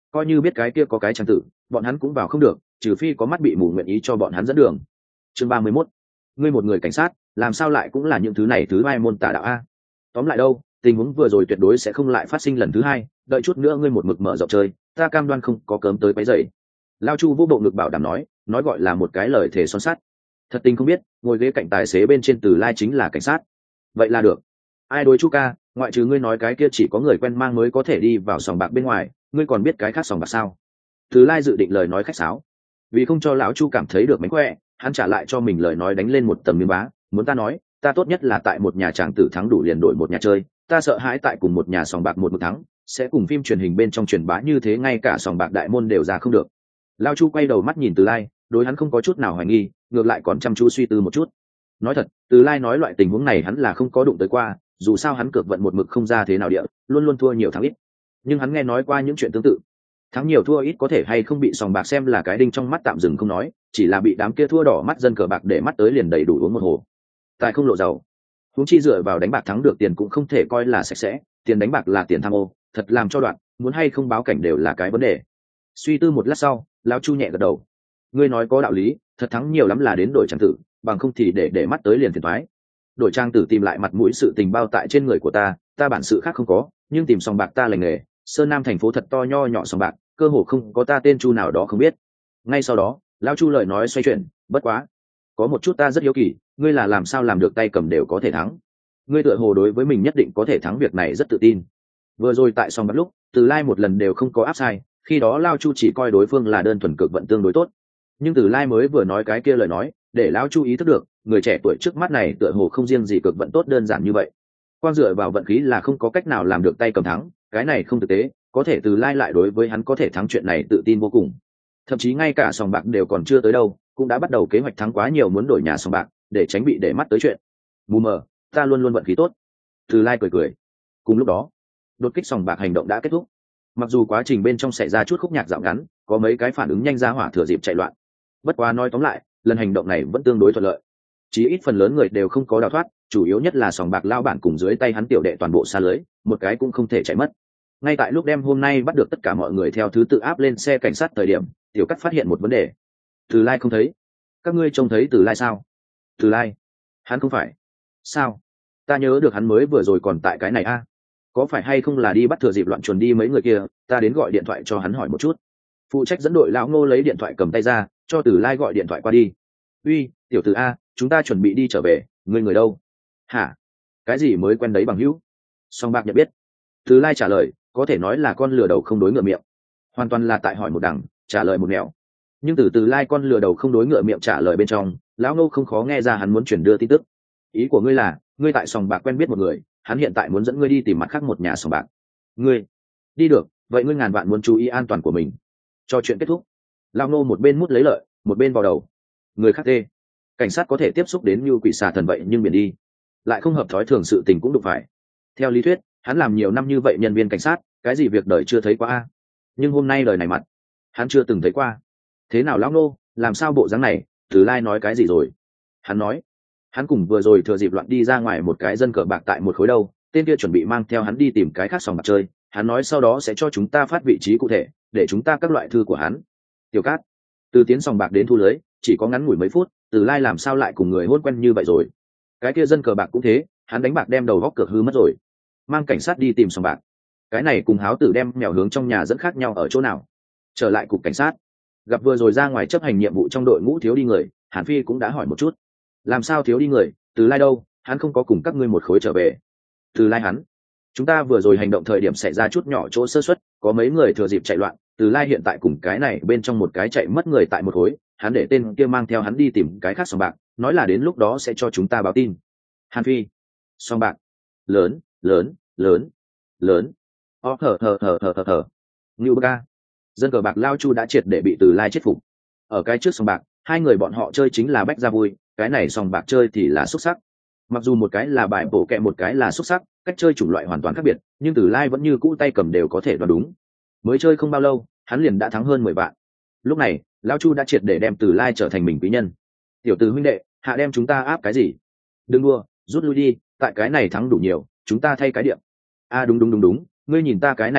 coi như biết cái kia có cái trang tử, bọn hắn cũng vào không được, trừ phi có mắt bị mù nguyện ý cho bọn hắn dẫn đường. Chương ba mươi mốt, ngươi một người cảnh sát làm sao lại cũng là những thứ này thứ hai môn tà đạo a? Tóm lại đâu, tình huống vừa rồi tuyệt đối sẽ không lại phát sinh lần thứ hai, đợi chút nữa ngươi một mực mở rộng chơi, ta cam đoan không có cớm tới quấy rầy. Lao Chu vô bộ ngực bảo đảm nói, nói gọi là một cái lời thề son sắt. Thật tình không biết, ngồi ghế cạnh tài xế bên trên Từ Lai chính là cảnh sát. Vậy là được. Ai đối Chu ca, ngoại trừ ngươi nói cái kia chỉ có người quen mang mới có thể đi vào sòng bạc bên ngoài, ngươi còn biết cái khác sòng bạc sao? Từ Lai dự định lời nói khách sáo, vì không cho lão Chu cảm thấy được mánh khỏe, hắn trả lại cho mình lời nói đánh lên một tầm miếng bá. Muốn ta nói, ta tốt nhất là tại một nhà tràng tử thắng đủ liền đổi một nhà chơi, ta sợ hãi tại cùng một nhà sòng bạc một một thắng sẽ cùng phim truyền hình bên trong truyền bá như thế, ngay cả sòng bạc đại môn đều ra không được. Lao Chu quay đầu mắt nhìn Từ Lai, đối hắn không có chút nào hoài nghi, ngược lại còn chăm chú suy tư một chút. Nói thật, Từ Lai nói loại tình huống này hắn là không có đụng tới qua, dù sao hắn cược vận một mực không ra thế nào địa, luôn luôn thua nhiều thắng ít. Nhưng hắn nghe nói qua những chuyện tương tự, thắng nhiều thua ít có thể hay không bị sòng bạc xem là cái đinh trong mắt tạm dừng không nói, chỉ là bị đám kia thua đỏ mắt dân cờ bạc để mắt tới liền đầy đủ uống một hồ. Tại không lộ giàu, huống chi dựa vào đánh bạc thắng được tiền cũng không thể coi là sạch sẽ, tiền đánh bạc là tiền tham ô, thật làm cho đoạn, muốn hay không báo cảnh đều là cái vấn đề. Suy tư một lát sau, lão Chu nhẹ gật đầu. Ngươi nói có đạo lý, thật thắng nhiều lắm là đến đổi trang tử, bằng không thì để để mắt tới liền phiền toái. Đổi trang tử tìm lại mặt mũi sự tình bao tại trên người của ta, ta bản sự khác không có, nhưng tìm sòng bạc ta lành nghề, Sơn Nam thành phố thật to nho nhỏ sòng bạc, cơ hồ không có ta tên Chu nào đó không biết. Ngay sau đó, lão Chu lời nói xoay chuyển, bất quá, có một chút ta rất hiếu kỳ, ngươi là làm sao làm được tay cầm đều có thể thắng? Ngươi tựa hồ đối với mình nhất định có thể thắng việc này rất tự tin. Vừa rồi tại sòng bạc lúc, Từ Lai một lần đều không có áp sai, khi đó Lao Chu chỉ coi đối phương là đơn thuần cực vận tương đối tốt. Nhưng Từ Lai mới vừa nói cái kia lời nói, để Lão Chu ý thức được, người trẻ tuổi trước mắt này tựa hồ không riêng gì cực vận tốt đơn giản như vậy. Quan dựa vào vận khí là không có cách nào làm được tay cầm thắng, cái này không thực tế, có thể Từ Lai lại đối với hắn có thể thắng chuyện này tự tin vô cùng. Thậm chí ngay cả sòng bạc đều còn chưa tới đâu, cũng đã bắt đầu kế hoạch thắng quá nhiều muốn đổi nhà sòng bạc, để tránh bị để mắt tới chuyện. Mù mờ, ta luôn luôn vận khí tốt. Từ Lai cười cười. Cùng lúc đó, đột kích sòng bạc hành động đã kết thúc. Mặc dù quá trình bên trong xảy ra chút khúc nhạc dạo ngắn, có mấy cái phản ứng nhanh ra hỏa thừa dịp chạy loạn. Bất quá nói tóm lại, lần hành động này vẫn tương đối thuận lợi. Chí ít phần lớn người đều không có đào thoát, chủ yếu nhất là sòng bạc lao bản cùng dưới tay hắn tiểu đệ toàn bộ xa lưới, một cái cũng không thể chạy mất. Ngay tại lúc đêm hôm nay bắt được tất cả mọi người theo thứ tự áp lên xe cảnh sát thời điểm, Tiểu Cắt phát hiện một vấn đề. Từ Lai không thấy. Các ngươi trông thấy Từ Lai sao? Từ Lai? Hắn không phải. Sao? Ta nhớ được hắn mới vừa rồi còn tại cái này a. Có phải hay không là đi bắt thừa dịp loạn chuồn đi mấy người kia, ta đến gọi điện thoại cho hắn hỏi một chút. Phụ trách dẫn đội lão Ngô lấy điện thoại cầm tay ra, cho Từ Lai gọi điện thoại qua đi. Uy, tiểu tử a, chúng ta chuẩn bị đi trở về, ngươi người đâu? Hả? Cái gì mới quen đấy bằng hữu? Song bạc nhận biết. Từ Lai trả lời, có thể nói là con lừa đầu không đối ngựa miệng, hoàn toàn là tại hỏi một đằng trả lời một nẻo. Nhưng từ Từ Lai con lừa đầu không đối ngựa miệng trả lời bên trong, lão Ngô không khó nghe ra hắn muốn chuyển đưa tin tức. Ý của ngươi là, ngươi tại sòng bạc quen biết một người, hắn hiện tại muốn dẫn ngươi đi tìm mặt khác một nhà sòng bạc. Ngươi đi được, vậy ngươi ngàn vạn muốn chú ý an toàn của mình. Cho chuyện kết thúc, lão Ngô một bên mút lấy lợi, một bên vào đầu. Người khác tê, cảnh sát có thể tiếp xúc đến như quỷ xà thần vậy nhưng biển đi, lại không hợp thói thường sự tình cũng đụng phải. Theo lý thuyết, hắn làm nhiều năm như vậy nhân viên cảnh sát, cái gì việc đời chưa thấy qua a. Nhưng hôm nay lời này mặt, hắn chưa từng thấy qua. Thế nào lão Ngô, làm sao bộ dáng này? Từ Lai nói cái gì rồi? Hắn nói, hắn cùng vừa rồi thừa dịp loạn đi ra ngoài một cái dân cờ bạc tại một khối đâu, tên kia chuẩn bị mang theo hắn đi tìm cái khác sòng bạc chơi, hắn nói sau đó sẽ cho chúng ta phát vị trí cụ thể, để chúng ta các loại thư của hắn. Tiểu Cát, từ tiến sòng bạc đến thu lưới chỉ có ngắn ngủi mấy phút, Từ Lai làm sao lại cùng người hôn quen như vậy rồi? Cái kia dân cờ bạc cũng thế, hắn đánh bạc đem đầu góc cược hư mất rồi, mang cảnh sát đi tìm sòng bạc. Cái này cùng háo tử đem mèo hướng trong nhà dẫn khác nhau ở chỗ nào? Trở lại cục cảnh sát, gặp vừa rồi ra ngoài chấp hành nhiệm vụ trong đội ngũ thiếu đi người, Hàn Phi cũng đã hỏi một chút. Làm sao thiếu đi người? Từ Lai đâu? Hắn không có cùng các ngươi một khối trở về. Từ Lai hắn, chúng ta vừa rồi hành động thời điểm xảy ra chút nhỏ chỗ sơ suất, có mấy người thừa dịp chạy loạn. Từ Lai hiện tại cùng cái này bên trong một cái chạy mất người tại một khối, hắn để tên kia mang theo hắn đi tìm cái khác sòng bạc, nói là đến lúc đó sẽ cho chúng ta báo tin. Hàn Phi, sòng bạc lớn lớn lớn lớn, ó thở thở thở thở thở thở. Ngưu Bơ, dân cờ bạc Lao Chu đã triệt để bị Từ Lai chết phục. Ở cái trước sòng bạc, hai người bọn họ chơi chính là bách ra vui, cái này sòng bạc chơi thì là xúc sắc. Mặc dù một cái là bài bổ kẹ một cái là xúc sắc, cách chơi chủng loại hoàn toàn khác biệt, nhưng Từ Lai vẫn như cũ tay cầm đều có thể đoán đúng. Mới chơi không bao lâu, hắn liền đã thắng hơn mười vạn. Lúc này, Lao Chu đã triệt để đem Từ Lai trở thành mình quý nhân. Tiểu Từ huynh đệ, hạ đem chúng ta áp cái gì? Đừng đua, rút lui đi, tại cái này thắng đủ nhiều, chúng ta thay cái điểm. A à, đúng đúng đúng đúng, ngươi nhìn ta cái này đầu óc,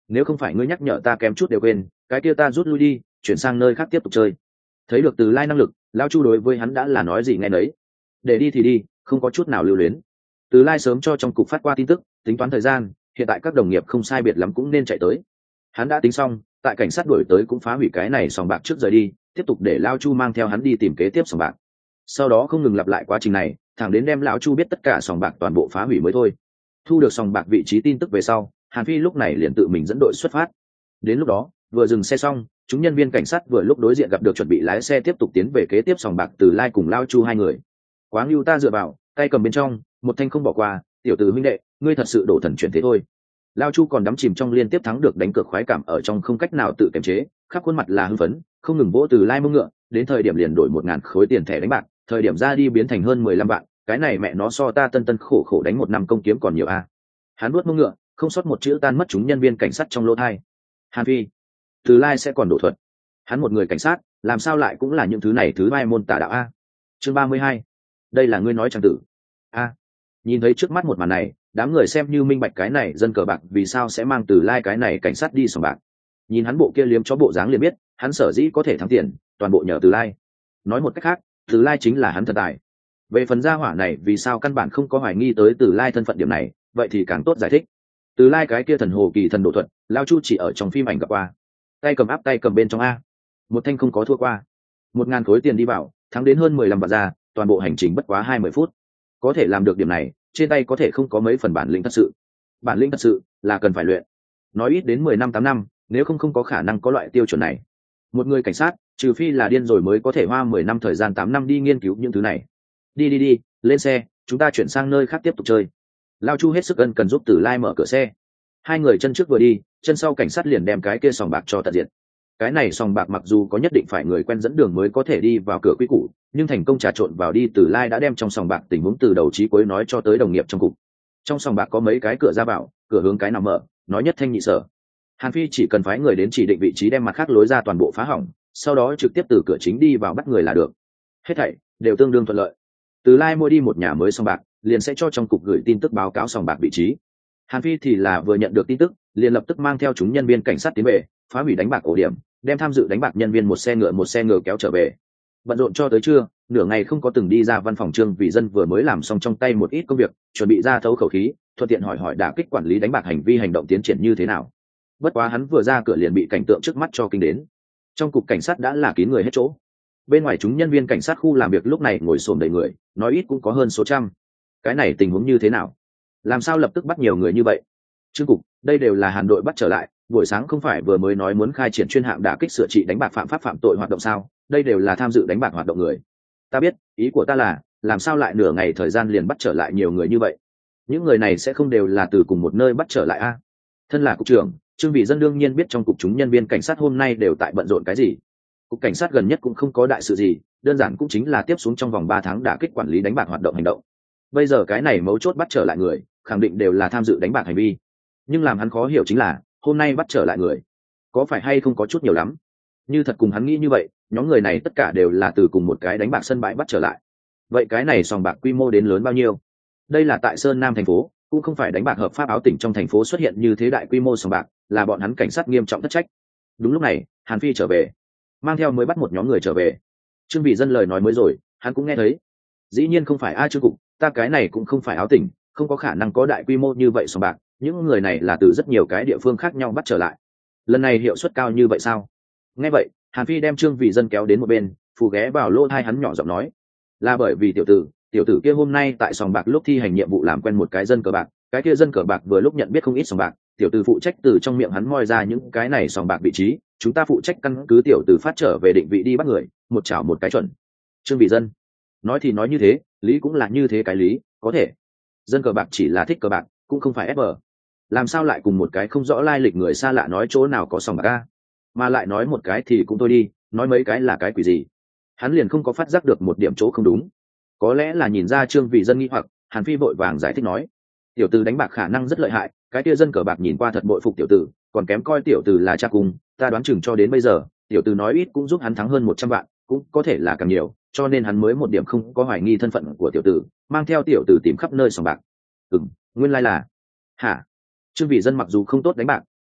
nếu không phải ngươi nhắc nhở ta kém chút đều quên, cái kia ta rút lui đi, chuyển sang nơi khác tiếp tục chơi. Thấy được Từ Lai năng lực, Lao Chu đối với hắn đã là nói gì nghe nấy. Để đi thì đi, không có chút nào lưu luyến. Từ Lai sớm cho trong cục phát qua tin tức, tính toán thời gian, hiện tại các đồng nghiệp không sai biệt lắm cũng nên chạy tới. Hắn đã tính xong, tại cảnh sát đuổi tới cũng phá hủy cái này sòng bạc trước rời đi, tiếp tục để Lao Chu mang theo hắn đi tìm kế tiếp sòng bạc. Sau đó không ngừng lặp lại quá trình này, thẳng đến đem lão Chu biết tất cả sòng bạc toàn bộ phá hủy mới thôi. Thu được sòng bạc vị trí tin tức về sau, Hàn Phi lúc này liền tự mình dẫn đội xuất phát. Đến lúc đó, vừa dừng xe xong, chúng nhân viên cảnh sát vừa lúc đối diện gặp được chuẩn bị lái xe tiếp tục tiến về kế tiếp sòng bạc Từ Lai cùng Lao Chu hai người. Quá Ngưu ta dựa vào, tay cầm bên trong, một thanh không bỏ qua, tiểu tử huynh đệ, ngươi thật sự đổ thần chuyển thế thôi. Lao Chu còn đắm chìm trong liên tiếp thắng được đánh cược khoái cảm ở trong không cách nào tự kiềm chế, khắp khuôn mặt là hưng phấn, không ngừng vỗ Từ Lai mông ngựa, đến thời điểm liền đổi một ngàn khối tiền thẻ đánh bạc, thời điểm ra đi biến thành hơn mười lăm vạn, cái này mẹ nó so ta tân tân khổ khổ đánh một năm công kiếm còn nhiều a. Hắn nuốt mông ngựa, không sót một chữ tan mất chúng nhân viên cảnh sát trong lỗ thai. Hàn Phi, Từ Lai sẽ còn đổ thuật. Hắn một người cảnh sát, làm sao lại cũng là những thứ này thứ vai môn tà đạo a. Chương ba mươi hai, đây là ngươi nói chẳng tử. A. Nhìn thấy trước mắt một màn này, đám người xem như minh bạch cái này dân cờ bạc vì sao sẽ mang Từ Lai cái này cảnh sát đi sòng bạc. Nhìn hắn bộ kia liếm chó bộ dáng liền biết, hắn sở dĩ có thể thắng tiền, toàn bộ nhờ Từ Lai. Nói một cách khác, Từ Lai chính là hắn thần tài. Về phần gia hỏa này vì sao căn bản không có hoài nghi tới Từ Lai thân phận điểm này, vậy thì càng tốt giải thích. Từ Lai cái kia thần hồ kỳ thần độ thuật, Lao Chu chỉ ở trong phim ảnh gặp qua. Tay cầm áp tay cầm bên trong a, một thanh không có thua qua. Một ngàn khối tiền đi vào, thắng đến hơn mười lăm vạn ra, toàn bộ hành trình bất quá hai mươi phút. Có thể làm được điểm này, trên tay có thể không có mấy phần bản lĩnh thật sự. Bản lĩnh thật sự là cần phải luyện. Nói ít đến mười năm tám năm, nếu không không có khả năng có loại tiêu chuẩn này. Một người cảnh sát, trừ phi là điên rồi mới có thể hoa mười năm thời gian tám năm đi nghiên cứu những thứ này. Đi đi đi, lên xe, chúng ta chuyển sang nơi khác tiếp tục chơi. Lao Chu hết sức ân cần giúp Từ Lai mở cửa xe. Hai người chân trước vừa đi, chân sau cảnh sát liền đem cái kia sòng bạc cho tận diệt. Cái này sòng bạc mặc dù có nhất định phải người quen dẫn đường mới có thể đi vào cửa quý củ, nhưng thành công trà trộn vào đi Từ Lai đã đem trong sòng bạc tình huống từ đầu chí cuối nói cho tới đồng nghiệp trong cục. Trong sòng bạc có mấy cái cửa ra vào, cửa hướng cái nào mở, nói nhất thanh nhị sở. Hàn Phi chỉ cần phái người đến chỉ định vị trí đem mặt khác lối ra toàn bộ phá hỏng, sau đó trực tiếp từ cửa chính đi vào bắt người là được. Hết thảy đều tương đương thuận lợi. Từ Lai mua đi một nhà mới sòng bạc, liền sẽ cho trong cục gửi tin tức báo cáo sòng bạc vị trí. Hàn Phi thì là vừa nhận được tin tức, liền lập tức mang theo chúng nhân viên cảnh sát tiến về, phá hủy đánh bạc ổ điểm, đem tham dự đánh bạc nhân viên một xe ngựa một xe ngựa kéo trở về. Bận rộn cho tới trưa, nửa ngày không có từng đi ra văn phòng Trương Vị Dân vừa mới làm xong trong tay một ít công việc, chuẩn bị ra thấu khẩu khí, thuận tiện hỏi hỏi đả kích quản lý đánh bạc hành vi hành động tiến triển như thế nào. Bất quá hắn vừa ra cửa liền bị cảnh tượng trước mắt cho kinh đến. Trong cục cảnh sát đã là kín người hết chỗ. Bên ngoài chúng nhân viên cảnh sát khu làm việc lúc này ngồi xổm đầy người, nói ít cũng có hơn số trăm. Cái này tình huống như thế nào? Làm sao lập tức bắt nhiều người như vậy? Trương cục, đây đều là Hàn đội bắt trở lại, buổi sáng không phải vừa mới nói muốn khai triển chuyên hạng đả kích sửa trị đánh bạc phạm pháp phạm tội hoạt động sao? Đây đều là tham dự đánh bạc hoạt động người. Ta biết, ý của ta là, làm sao lại nửa ngày thời gian liền bắt trở lại nhiều người như vậy? Những người này sẽ không đều là từ cùng một nơi bắt trở lại a? Thân là cục trưởng, Trương Vị Dân đương nhiên biết trong cục chúng nhân viên cảnh sát hôm nay đều tại bận rộn cái gì. Cục cảnh sát gần nhất cũng không có đại sự gì, đơn giản cũng chính là tiếp xuống trong vòng ba tháng đả kích quản lý đánh bạc hoạt động hành động. Bây giờ cái này mấu chốt bắt trở lại người, khẳng định đều là tham dự đánh bạc hành vi. Nhưng làm hắn khó hiểu chính là, hôm nay bắt trở lại người, có phải hay không có chút nhiều lắm? Như thật cùng hắn nghĩ như vậy, nhóm người này tất cả đều là từ cùng một cái đánh bạc sân bãi bắt trở lại. Vậy cái này sòng bạc quy mô đến lớn bao nhiêu? Đây là tại Sơn Nam thành phố, cũng không phải đánh bạc hợp pháp áo tỉnh trong thành phố xuất hiện như thế đại quy mô sòng bạc, là bọn hắn cảnh sát nghiêm trọng thất trách. Đúng lúc này, Hàn Phi trở về, mang theo mới bắt một nhóm người trở về. Trương Vị Dân lời nói mới rồi, hắn cũng nghe thấy. Dĩ nhiên không phải ai Trương cục, ta cái này cũng không phải áo tỉnh, không có khả năng có đại quy mô như vậy sòng bạc, những người này là từ rất nhiều cái địa phương khác nhau bắt trở lại. Lần này hiệu suất cao như vậy sao? Nghe vậy, Hàn Phi đem Trương Vị Dân kéo đến một bên, phù ghé vào lỗ tai hắn nhỏ giọng nói, là bởi vì tiểu tử, tiểu tử kia hôm nay tại sòng bạc lúc thi hành nhiệm vụ làm quen một cái dân cờ bạc, cái kia dân cờ bạc vừa lúc nhận biết không ít sòng bạc, tiểu tử phụ trách từ trong miệng hắn moi ra những cái này sòng bạc vị trí, chúng ta phụ trách căn cứ tiểu tử phát trở về định vị đi bắt người, một chảo một cái chuẩn. Trương Vị Dân nói thì nói như thế, lý cũng là như thế cái lý, có thể dân cờ bạc chỉ là thích cờ bạc, cũng không phải ép bờ. Làm sao lại cùng một cái không rõ lai lịch người xa lạ nói chỗ nào có sòng bạc a? Mà lại nói một cái thì cũng thôi đi, nói mấy cái là cái quỷ gì? Hắn liền không có phát giác được một điểm chỗ không đúng. Có lẽ là nhìn ra Trương Vị Dân nghi hoặc, Hàn Phi vội vàng giải thích nói, tiểu tử đánh bạc khả năng rất lợi hại, cái kia dân cờ bạc nhìn qua thật bội phục tiểu tử, còn kém coi tiểu tử là cha cùng, ta đoán chừng cho đến bây giờ, tiểu tử nói ít cũng giúp hắn thắng hơn một trăm vạn, cũng có thể là càng nhiều, cho nên hắn mới một điểm không có hoài nghi thân phận của tiểu tử, mang theo tiểu tử tìm khắp nơi sòng bạc. Ừm, nguyên lai là. Hả? Trương Vị Dân mặc dù không tốt đánh bạc,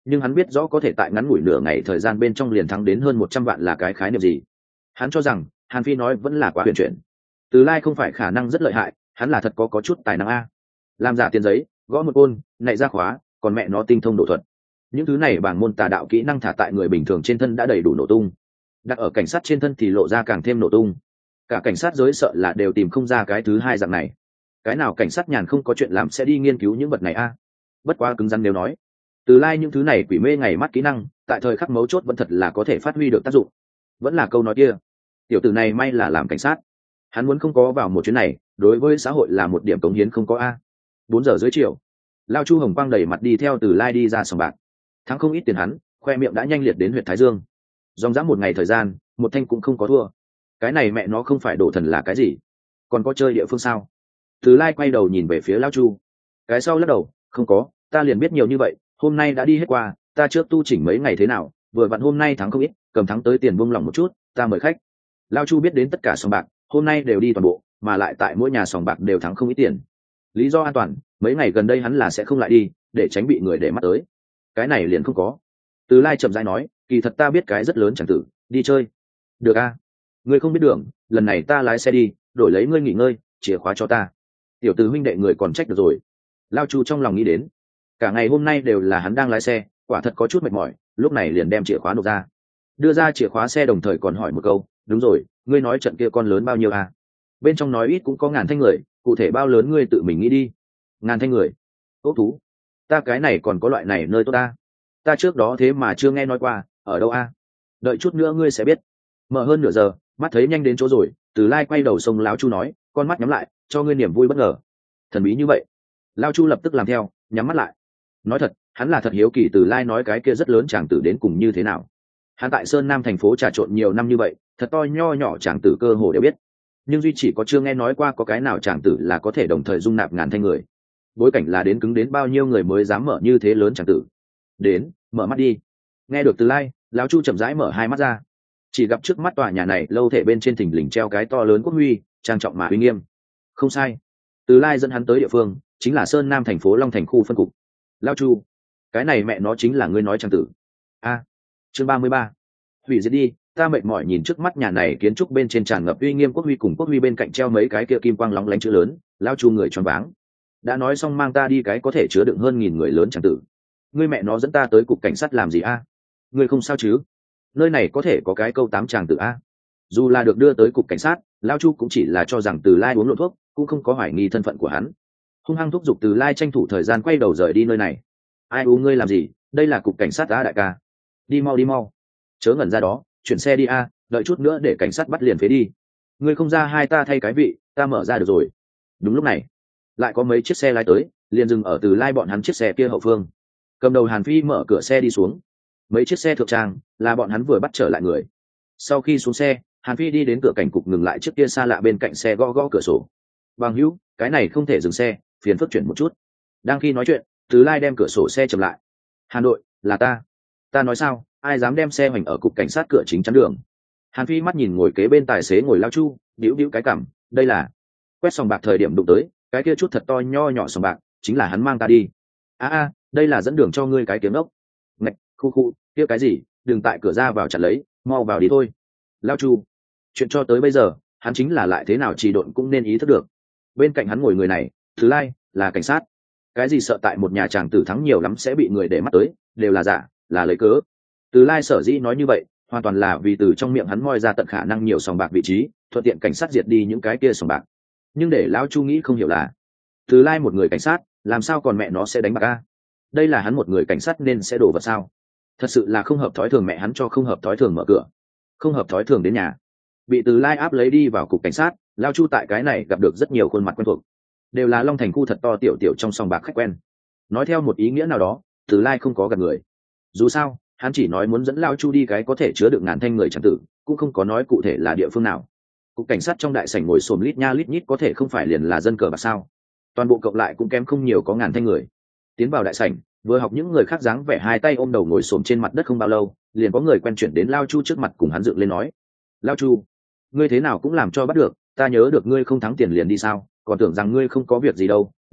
nhưng hắn biết rõ có thể tại ngắn ngủi nửa ngày thời gian bên trong liền thắng đến hơn một trăm vạn là cái khái niệm gì. Hắn cho rằng Hàn Phi nói vẫn là quá huyền chuyển. Từ Lai không phải khả năng rất lợi hại, hắn là thật có có chút tài năng a. Làm giả tiền giấy, gõ một côn, nạy ra khóa, còn mẹ nó tinh thông độ thuật. Những thứ này bảng môn tà đạo kỹ năng thả tại người bình thường trên thân đã đầy đủ nổ tung, đặt ở cảnh sát trên thân thì lộ ra càng thêm nổ tung. Cả cảnh sát giới sợ là đều tìm không ra cái thứ hai dạng này. Cái nào cảnh sát nhàn không có chuyện làm sẽ đi nghiên cứu những vật này a? Bất quá cứng rắn nếu nói, Từ Lai những thứ này quỷ mê ngày mắt kỹ năng, tại thời khắc mấu chốt vẫn thật là có thể phát huy được tác dụng. Vẫn là câu nói kia, tiểu tử này may là làm cảnh sát, hắn muốn không có vào một chuyến này, đối với xã hội là một điểm cống hiến không có a. Bốn giờ dưới chiều, Lao Chu Hồng Quang đẩy mặt đi theo Từ Lai đi ra sòng bạc, thắng không ít tiền hắn, khoe miệng đã nhanh liệt đến huyện Thái Dương. Dòng dã một ngày thời gian, một thanh cũng không có thua. Cái này mẹ nó không phải đổ thần là cái gì? Còn có chơi địa phương sao? Từ Lai quay đầu nhìn về phía Lao Chu, cái sau lắc đầu, không có, ta liền biết nhiều như vậy, hôm nay đã đi hết qua, ta trước tu chỉnh mấy ngày thế nào, vừa vặn hôm nay thắng không ít, cầm thắng tới tiền buông lỏng một chút, ta mời khách. Lao Chu biết đến tất cả sòng bạc, hôm nay đều đi toàn bộ, mà lại tại mỗi nhà sòng bạc đều thắng không ít tiền. Lý do an toàn, mấy ngày gần đây hắn là sẽ không lại đi, để tránh bị người để mắt tới. Cái này liền không có. Từ Lai chậm rãi nói, kỳ thật ta biết cái rất lớn chẳng tử, đi chơi. Được a, ngươi không biết đường, lần này ta lái xe đi, đổi lấy ngươi nghỉ ngơi, chìa khóa cho ta. Tiểu tử huynh đệ người còn trách được rồi. Lao Chu trong lòng nghĩ đến, cả ngày hôm nay đều là hắn đang lái xe, quả thật có chút mệt mỏi, lúc này liền đem chìa khóa nộp ra, đưa ra chìa khóa xe, đồng thời còn hỏi một câu, đúng rồi, ngươi nói trận kia con lớn bao nhiêu à? Bên trong nói ít cũng có ngàn thanh người, cụ thể bao lớn ngươi tự mình nghĩ đi. Ngàn thanh người? Tốt thú, ta cái này còn có loại này nơi tốt ta, ta trước đó thế mà chưa nghe nói qua, ở đâu a? Đợi chút nữa ngươi sẽ biết. Mở hơn nửa giờ, mắt thấy nhanh đến chỗ rồi, Từ Lai quay đầu sông Lão Chu nói, con mắt nhắm lại, cho ngươi niềm vui bất ngờ. Thần bí như vậy. Lão Chu lập tức làm theo, nhắm mắt lại. Nói thật, hắn là thật hiếu kỳ Từ Lai nói cái kia rất lớn chàng tử đến cùng như thế nào. Hắn tại Sơn Nam thành phố trà trộn nhiều năm như vậy, thật to nho nhỏ chàng tử cơ hồ đều biết, nhưng duy chỉ có chưa nghe nói qua có cái nào chàng tử là có thể đồng thời dung nạp ngàn thanh người. Bối cảnh là đến cứng đến bao nhiêu người mới dám mở như thế lớn chàng tử. Đến, mở mắt đi. Nghe được Từ Lai, Lão Chu chậm rãi mở hai mắt ra, chỉ gặp trước mắt tòa nhà này lâu thể bên trên thình lình treo cái to lớn quốc huy, trang trọng mà uy nghiêm. Không sai, Từ Lai dẫn hắn tới địa phương chính là Sơn Nam thành phố Long Thành khu phân cục. Lão Chu, cái này mẹ nó chính là ngươi nói chàng tử a? À, chương ba mươi ba, hủy diệt đi. Ta mệt mỏi nhìn trước mắt nhà này kiến trúc bên trên tràn ngập uy nghiêm quốc huy, cùng quốc huy bên cạnh treo mấy cái kia kim quang lóng lánh chữ lớn. Lão Chu người choáng váng. Đã nói xong mang ta đi cái có thể chứa đựng hơn nghìn người lớn chàng tử, ngươi mẹ nó dẫn ta tới cục cảnh sát làm gì a? À? Ngươi không sao chứ? Nơi này có thể có cái câu tám chàng tử a? Dù là được đưa tới cục cảnh sát, Lão Chu cũng chỉ là cho rằng Từ Lai uống lộn thuốc, cũng không có hoài nghi thân phận của hắn. Hung hăng thúc giục Từ Lai tranh thủ thời gian quay đầu rời đi nơi này. Ai u, ngươi làm gì? Đây là cục cảnh sát á đại ca. Đi mau đi mau, chớ ngẩn ra đó, chuyển xe đi a, đợi chút nữa để cảnh sát bắt liền phế đi. Ngươi không ra hai ta thay cái vị, ta mở ra được rồi. Đúng lúc này, lại có mấy chiếc xe lái tới, liền dừng ở Từ Lai bọn hắn chiếc xe kia hậu phương. Cầm đầu Hàn Phi mở cửa xe đi xuống. Mấy chiếc xe thượng trang là bọn hắn vừa bắt trở lại người. Sau khi xuống xe, Hàn Phi đi đến cửa cảnh cục ngừng lại chiếc kia xa lạ bên cạnh xe, gõ gõ cửa sổ. Bằng hữu, cái này không thể dừng xe, phiền phức chuyển một chút. Đang khi nói chuyện, Từ Lai đem cửa sổ xe chậm lại. Hàn đội, là ta. Ta nói sao, ai dám đem xe hoành ở cục cảnh sát cửa chính chắn đường? Hàn Phi mắt nhìn ngồi kế bên tài xế ngồi Lao Chu, điếu điếu cái cằm, đây là quét sòng bạc thời điểm đụng tới, cái kia chút thật to nho nhỏ sòng bạc, chính là hắn mang ta đi. A a, đây là dẫn đường cho ngươi cái tiếng ốc. Ngạch, khu khu, kia cái gì, đừng tại cửa ra vào chặt lấy, mau vào đi thôi. Lao Chu, chuyện cho tới bây giờ, hắn chính là lại thế nào trì độn cũng nên ý thức được. Bên cạnh hắn ngồi người này, Từ Lai, là cảnh sát. Cái gì sợ tại một nhà chàng tử thắng nhiều lắm sẽ bị người để mắt tới, đều là giả, là lấy cớ. Từ Lai sở dĩ nói như vậy, hoàn toàn là vì từ trong miệng hắn moi ra tận khả năng nhiều sòng bạc vị trí, thuận tiện cảnh sát diệt đi những cái kia sòng bạc. Nhưng để Lão Chu nghĩ không hiểu là, Từ Lai một người cảnh sát, làm sao còn mẹ nó sẽ đánh bạc a? Đây là hắn một người cảnh sát nên sẽ đổ vật sao? Thật sự là không hợp thói thường, mẹ hắn cho không hợp thói thường mở cửa, không hợp thói thường đến nhà. Bị Từ Lai áp lấy đi vào cục cảnh sát, Lão Chu tại cái này gặp được rất nhiều khuôn mặt quen thuộc, đều là Long Thành khu thật to tiểu tiểu trong sòng bạc khách quen. Nói theo một ý nghĩa nào đó, Từ Lai không có gặp người. Dù sao, hắn chỉ nói muốn dẫn Lão Chu đi cái có thể chứa được ngàn thanh người chẳng tử, cũng không có nói cụ thể là địa phương nào. Cục cảnh sát trong đại sảnh ngồi xổm lít nha lít nhít, có thể không phải liền là dân cờ bạc sao? Toàn bộ cộng lại cũng kém không nhiều có ngàn thanh người. Tiến vào đại sảnh, vừa học những người khác dáng vẻ hai tay ôm đầu ngồi xổm trên mặt đất không bao lâu, liền có người quen chuyển đến Lão Chu trước mặt cùng hắn dựng lên nói: Lão Chu, ngươi thế nào cũng làm cho bắt được, ta nhớ được ngươi không thắng tiền liền đi sao, còn tưởng rằng ngươi không có việc gì đâu,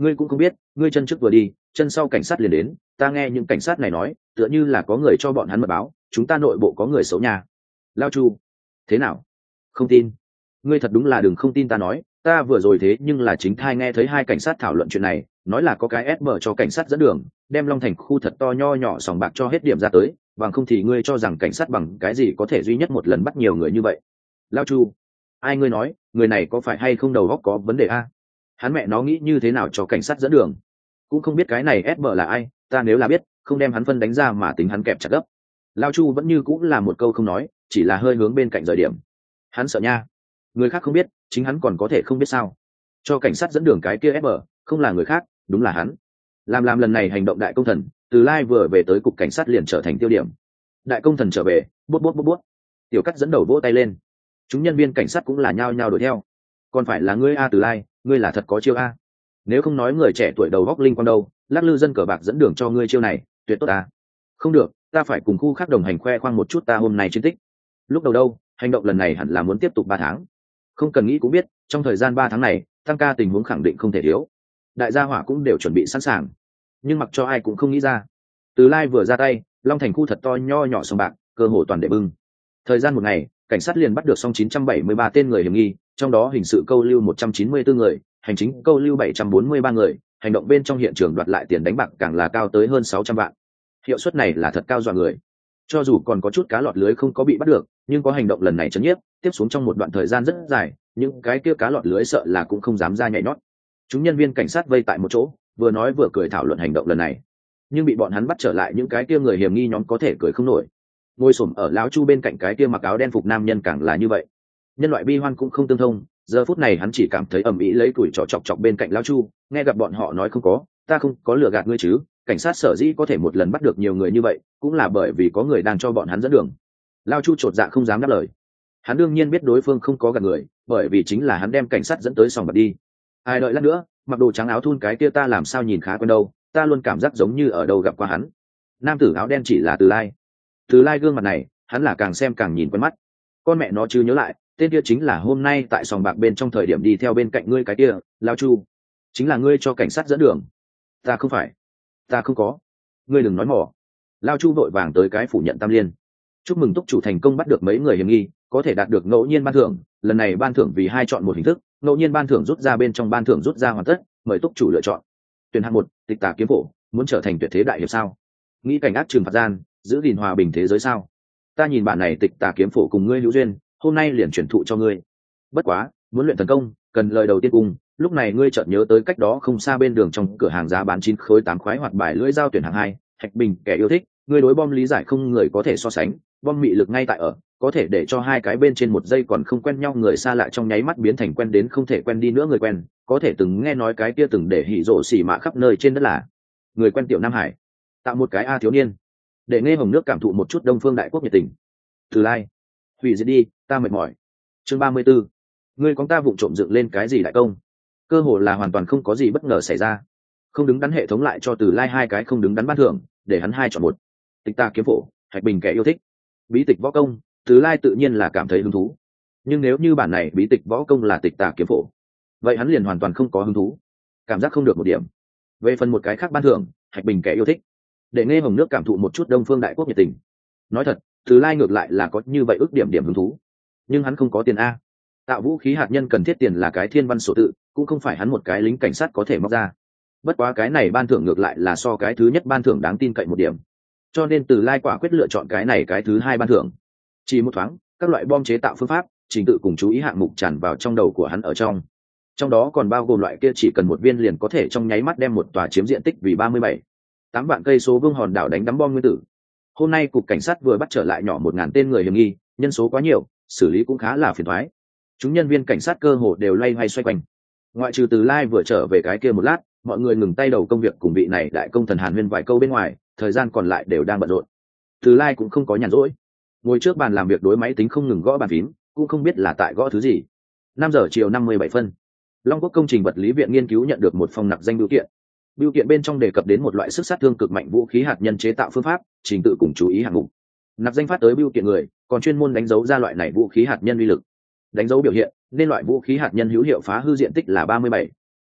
ngươi cũng không biết, ngươi chân trước vừa đi, chân sau cảnh sát liền đến, ta nghe những cảnh sát này nói tựa như là có người cho bọn hắn mật báo chúng ta nội bộ có người xấu nhà. Lao Chu, thế nào, không tin? Ngươi thật đúng là đừng không tin ta nói, ta vừa rồi thế nhưng là chính thai nghe thấy hai cảnh sát thảo luận chuyện này, nói là có cái ép bờ cho cảnh sát dẫn đường, đem Long Thành khu thật to nho nhỏ sòng bạc cho hết điểm ra tới, bằng không thì ngươi cho rằng cảnh sát bằng cái gì có thể duy nhất một lần bắt nhiều người như vậy? Lao Chu, ai ngươi nói, người này có phải hay không đầu óc có vấn đề a? Hắn mẹ nó nghĩ như thế nào cho cảnh sát dẫn đường? Cũng không biết cái này ép bờ là ai, ta nếu là biết, không đem hắn phân đánh ra mà tính hắn kẹp chặt gấp. Lao Chu vẫn như cũng là một câu không nói, chỉ là hơi hướng bên cạnh rời điểm. Hắn sợ nha, người khác không biết, chính hắn còn có thể không biết sao? Cho cảnh sát dẫn đường cái kia ép bờ, không là người khác, đúng là hắn. Làm làm lần này hành động đại công thần, từ Lai vừa về tới cục cảnh sát liền trở thành tiêu điểm. Đại công thần trở về, bút bút bút bút. Tiểu Cắt dẫn đầu vỗ tay lên. Chúng nhân viên cảnh sát cũng là nhao nhao đuổi theo. Còn phải là ngươi a Từ Lai, ngươi là thật có chiêu a. Nếu không nói người trẻ tuổi đầu góc linh quan đâu, lắc lư dân cờ bạc dẫn đường cho ngươi chiêu này, tuyệt tốt ta. Không được, ta phải cùng khu khác đồng hành khoe khoang một chút ta hôm nay chiến tích. Lúc đầu đâu, hành động lần này hẳn là muốn tiếp tục ba tháng. Không cần nghĩ cũng biết, trong thời gian ba tháng này, tăng ca tình huống khẳng định không thể thiếu. Đại gia hỏa cũng đều chuẩn bị sẵn sàng, nhưng mặc cho ai cũng không nghĩ ra. Từ Lai vừa ra tay, Long Thành khu thật to nho nhỏ sòng bạc, cơ hồ toàn đệ bưng. Thời gian một ngày, cảnh sát liền bắt được xong chín trăm bảy mươi ba tên người hiểm nghi, trong đó hình sự câu lưu một trăm chín mươi tư người, hành chính câu lưu bảy trăm bốn mươi ba người, hành động bên trong hiện trường đoạt lại tiền đánh bạc càng là cao tới hơn sáu trăm vạn. Hiệu suất này là thật cao dọa người. Cho dù còn có chút cá lọt lưới không có bị bắt được, nhưng có hành động lần này chấn nhiếp, tiếp xuống trong một đoạn thời gian rất dài, những cái kia cá lọt lưới sợ là cũng không dám ra nhảy nhót. Chúng nhân viên cảnh sát vây tại một chỗ, vừa nói vừa cười thảo luận hành động lần này, nhưng bị bọn hắn bắt trở lại những cái kia người hiểm nghi nhóm có thể cười không nổi. Ngồi xổm ở lão Chu bên cạnh cái kia mặc áo đen phục nam nhân càng là như vậy. Nhân loại bi hoan cũng không tương thông, giờ phút này hắn chỉ cảm thấy ầm ĩ lấy tuổi trọ chọc chọc bên cạnh lão Chu, nghe gặp bọn họ nói không có, ta không có lừa gạt ngươi chứ, cảnh sát sở dĩ có thể một lần bắt được nhiều người như vậy, cũng là bởi vì có người đang cho bọn hắn dẫn đường. Lão Chu chột dạ không dám đáp lời. Hắn đương nhiên biết đối phương không có gạt người, bởi vì chính là hắn đem cảnh sát dẫn tới sòng bạc đi. Ai đợi lát nữa, mặc đồ trắng áo thun cái kia ta làm sao nhìn khá quen đâu, ta luôn cảm giác giống như ở đâu gặp qua hắn. Nam tử áo đen chỉ là Từ Lai. Từ Lai gương mặt này, hắn là càng xem càng nhìn quen mắt. Con mẹ nó chứ nhớ lại, tên kia chính là hôm nay tại sòng bạc bên trong thời điểm đi theo bên cạnh ngươi cái kia, Lao Chu. Chính là ngươi cho cảnh sát dẫn đường. Ta không phải, ta không có. Ngươi đừng nói mỏ. Lao Chu vội vàng tới cái phủ nhận tam liên. Chúc mừng túc chủ thành công bắt được mấy người hiểm nghi, có thể đạt được ngẫu nhiên ban thưởng, lần này ban thưởng vì hai chọn một hình thức, ngẫu nhiên ban thưởng rút ra bên trong ban thưởng rút ra hoàn tất, mời túc chủ lựa chọn. Tuyển hạng một, tịch tà kiếm phổ, muốn trở thành tuyệt thế đại hiệp sao? Nghĩ cảnh ác trừng phạt gian, giữ gìn hòa bình thế giới sao? Ta nhìn bạn này tịch tà kiếm phổ cùng ngươi hữu duyên, hôm nay liền chuyển thụ cho ngươi. Bất quá, muốn luyện thần công, cần lời đầu tiên cùng, lúc này ngươi chợt nhớ tới cách đó không xa bên đường trong cửa hàng giá bán chín khối tám khoái hoạt bài lưỡi dao tuyển hạng hai, Hạch Bình kẻ yêu thích, ngươi đối bom lý giải không người có thể so sánh, bom mị lực ngay tại ở, có thể để cho hai cái bên trên một giây còn không quen nhau người xa lạ trong nháy mắt biến thành quen đến không thể quen đi nữa người quen, có thể từng nghe nói cái kia từng để hỉ rộ xỉ mạ khắp nơi trên đất là người quen tiểu Nam Hải, tạo một cái a thiếu niên, để nghe hồng nước cảm thụ một chút Đông Phương đại quốc nhiệt tình. Từ Lai, hủy diệt đi, ta mệt mỏi. Chương ba mươi 34. Ngươi con ta vụng trộm dựng lên cái gì đại công? Cơ hồ là hoàn toàn không có gì bất ngờ xảy ra. Không đứng đắn hệ thống lại cho Từ Lai hai cái không đứng đắn ban thưởng, để hắn hai chọn một. Tịch ta kiếm phổ, Hạch Bình kẻ yêu thích. Bí tịch võ công, Từ Lai tự nhiên là cảm thấy hứng thú. Nhưng nếu như bản này bí tịch võ công là tịch tà kiếm phổ, vậy hắn liền hoàn toàn không có hứng thú, cảm giác không được một điểm. Về phần một cái khác ban thưởng, Hạch Bình kẻ yêu thích, để nghe hồng nước cảm thụ một chút Đông Phương đại quốc nhiệt tình. Nói thật, Từ Lai ngược lại là có như vậy ước điểm điểm hứng thú, nhưng hắn không có tiền a. Tạo vũ khí hạt nhân cần thiết tiền là cái thiên văn sổ tự, cũng không phải hắn một cái lính cảnh sát có thể móc ra. Bất quá cái này ban thưởng ngược lại là so cái thứ nhất ban thưởng đáng tin cậy một điểm, cho nên Từ Lai quả quyết lựa chọn cái này cái thứ hai ban thưởng. Chỉ một thoáng, các loại bom chế tạo phương pháp, trình tự cùng chú ý hạng mục tràn vào trong đầu của hắn ở trong. Trong đó còn bao gồm loại kia chỉ cần một viên liền có thể trong nháy mắt đem một tòa chiếm diện tích vì ba mươi bảy, tám vạn cây số vuông hòn đảo đánh đắm bom nguyên tử. Hôm nay cục cảnh sát vừa bắt trở lại nhỏ một ngàn tên người hiểm nghi, nhân số quá nhiều, xử lý cũng khá là phiền toái. Chúng nhân viên cảnh sát cơ hồ đều loay hoay xoay quanh. Ngoại trừ Từ Lai vừa trở về cái kia một lát, mọi người ngừng tay đầu công việc cùng vị này đại công thần Hàn Huyên vài câu bên ngoài, thời gian còn lại đều đang bận rộn. Từ Lai cũng không có nhàn rỗi, ngồi trước bàn làm việc đối máy tính không ngừng gõ bàn phím, cũng không biết là tại gõ thứ gì. Năm giờ chiều năm mươi bảy phân, Long Quốc công trình vật lý viện nghiên cứu nhận được một phong nặc danh bưu kiện. Bưu kiện bên trong đề cập đến một loại sức sát thương cực mạnh vũ khí hạt nhân chế tạo phương pháp, trình tự cùng chú ý hạng mục. Nặc danh phát tới bưu kiện người, còn chuyên môn đánh dấu ra loại này vũ khí hạt nhân uy lực. Đánh dấu biểu hiện, nên loại vũ khí hạt nhân hữu hiệu phá hư diện tích là ba mươi bảy.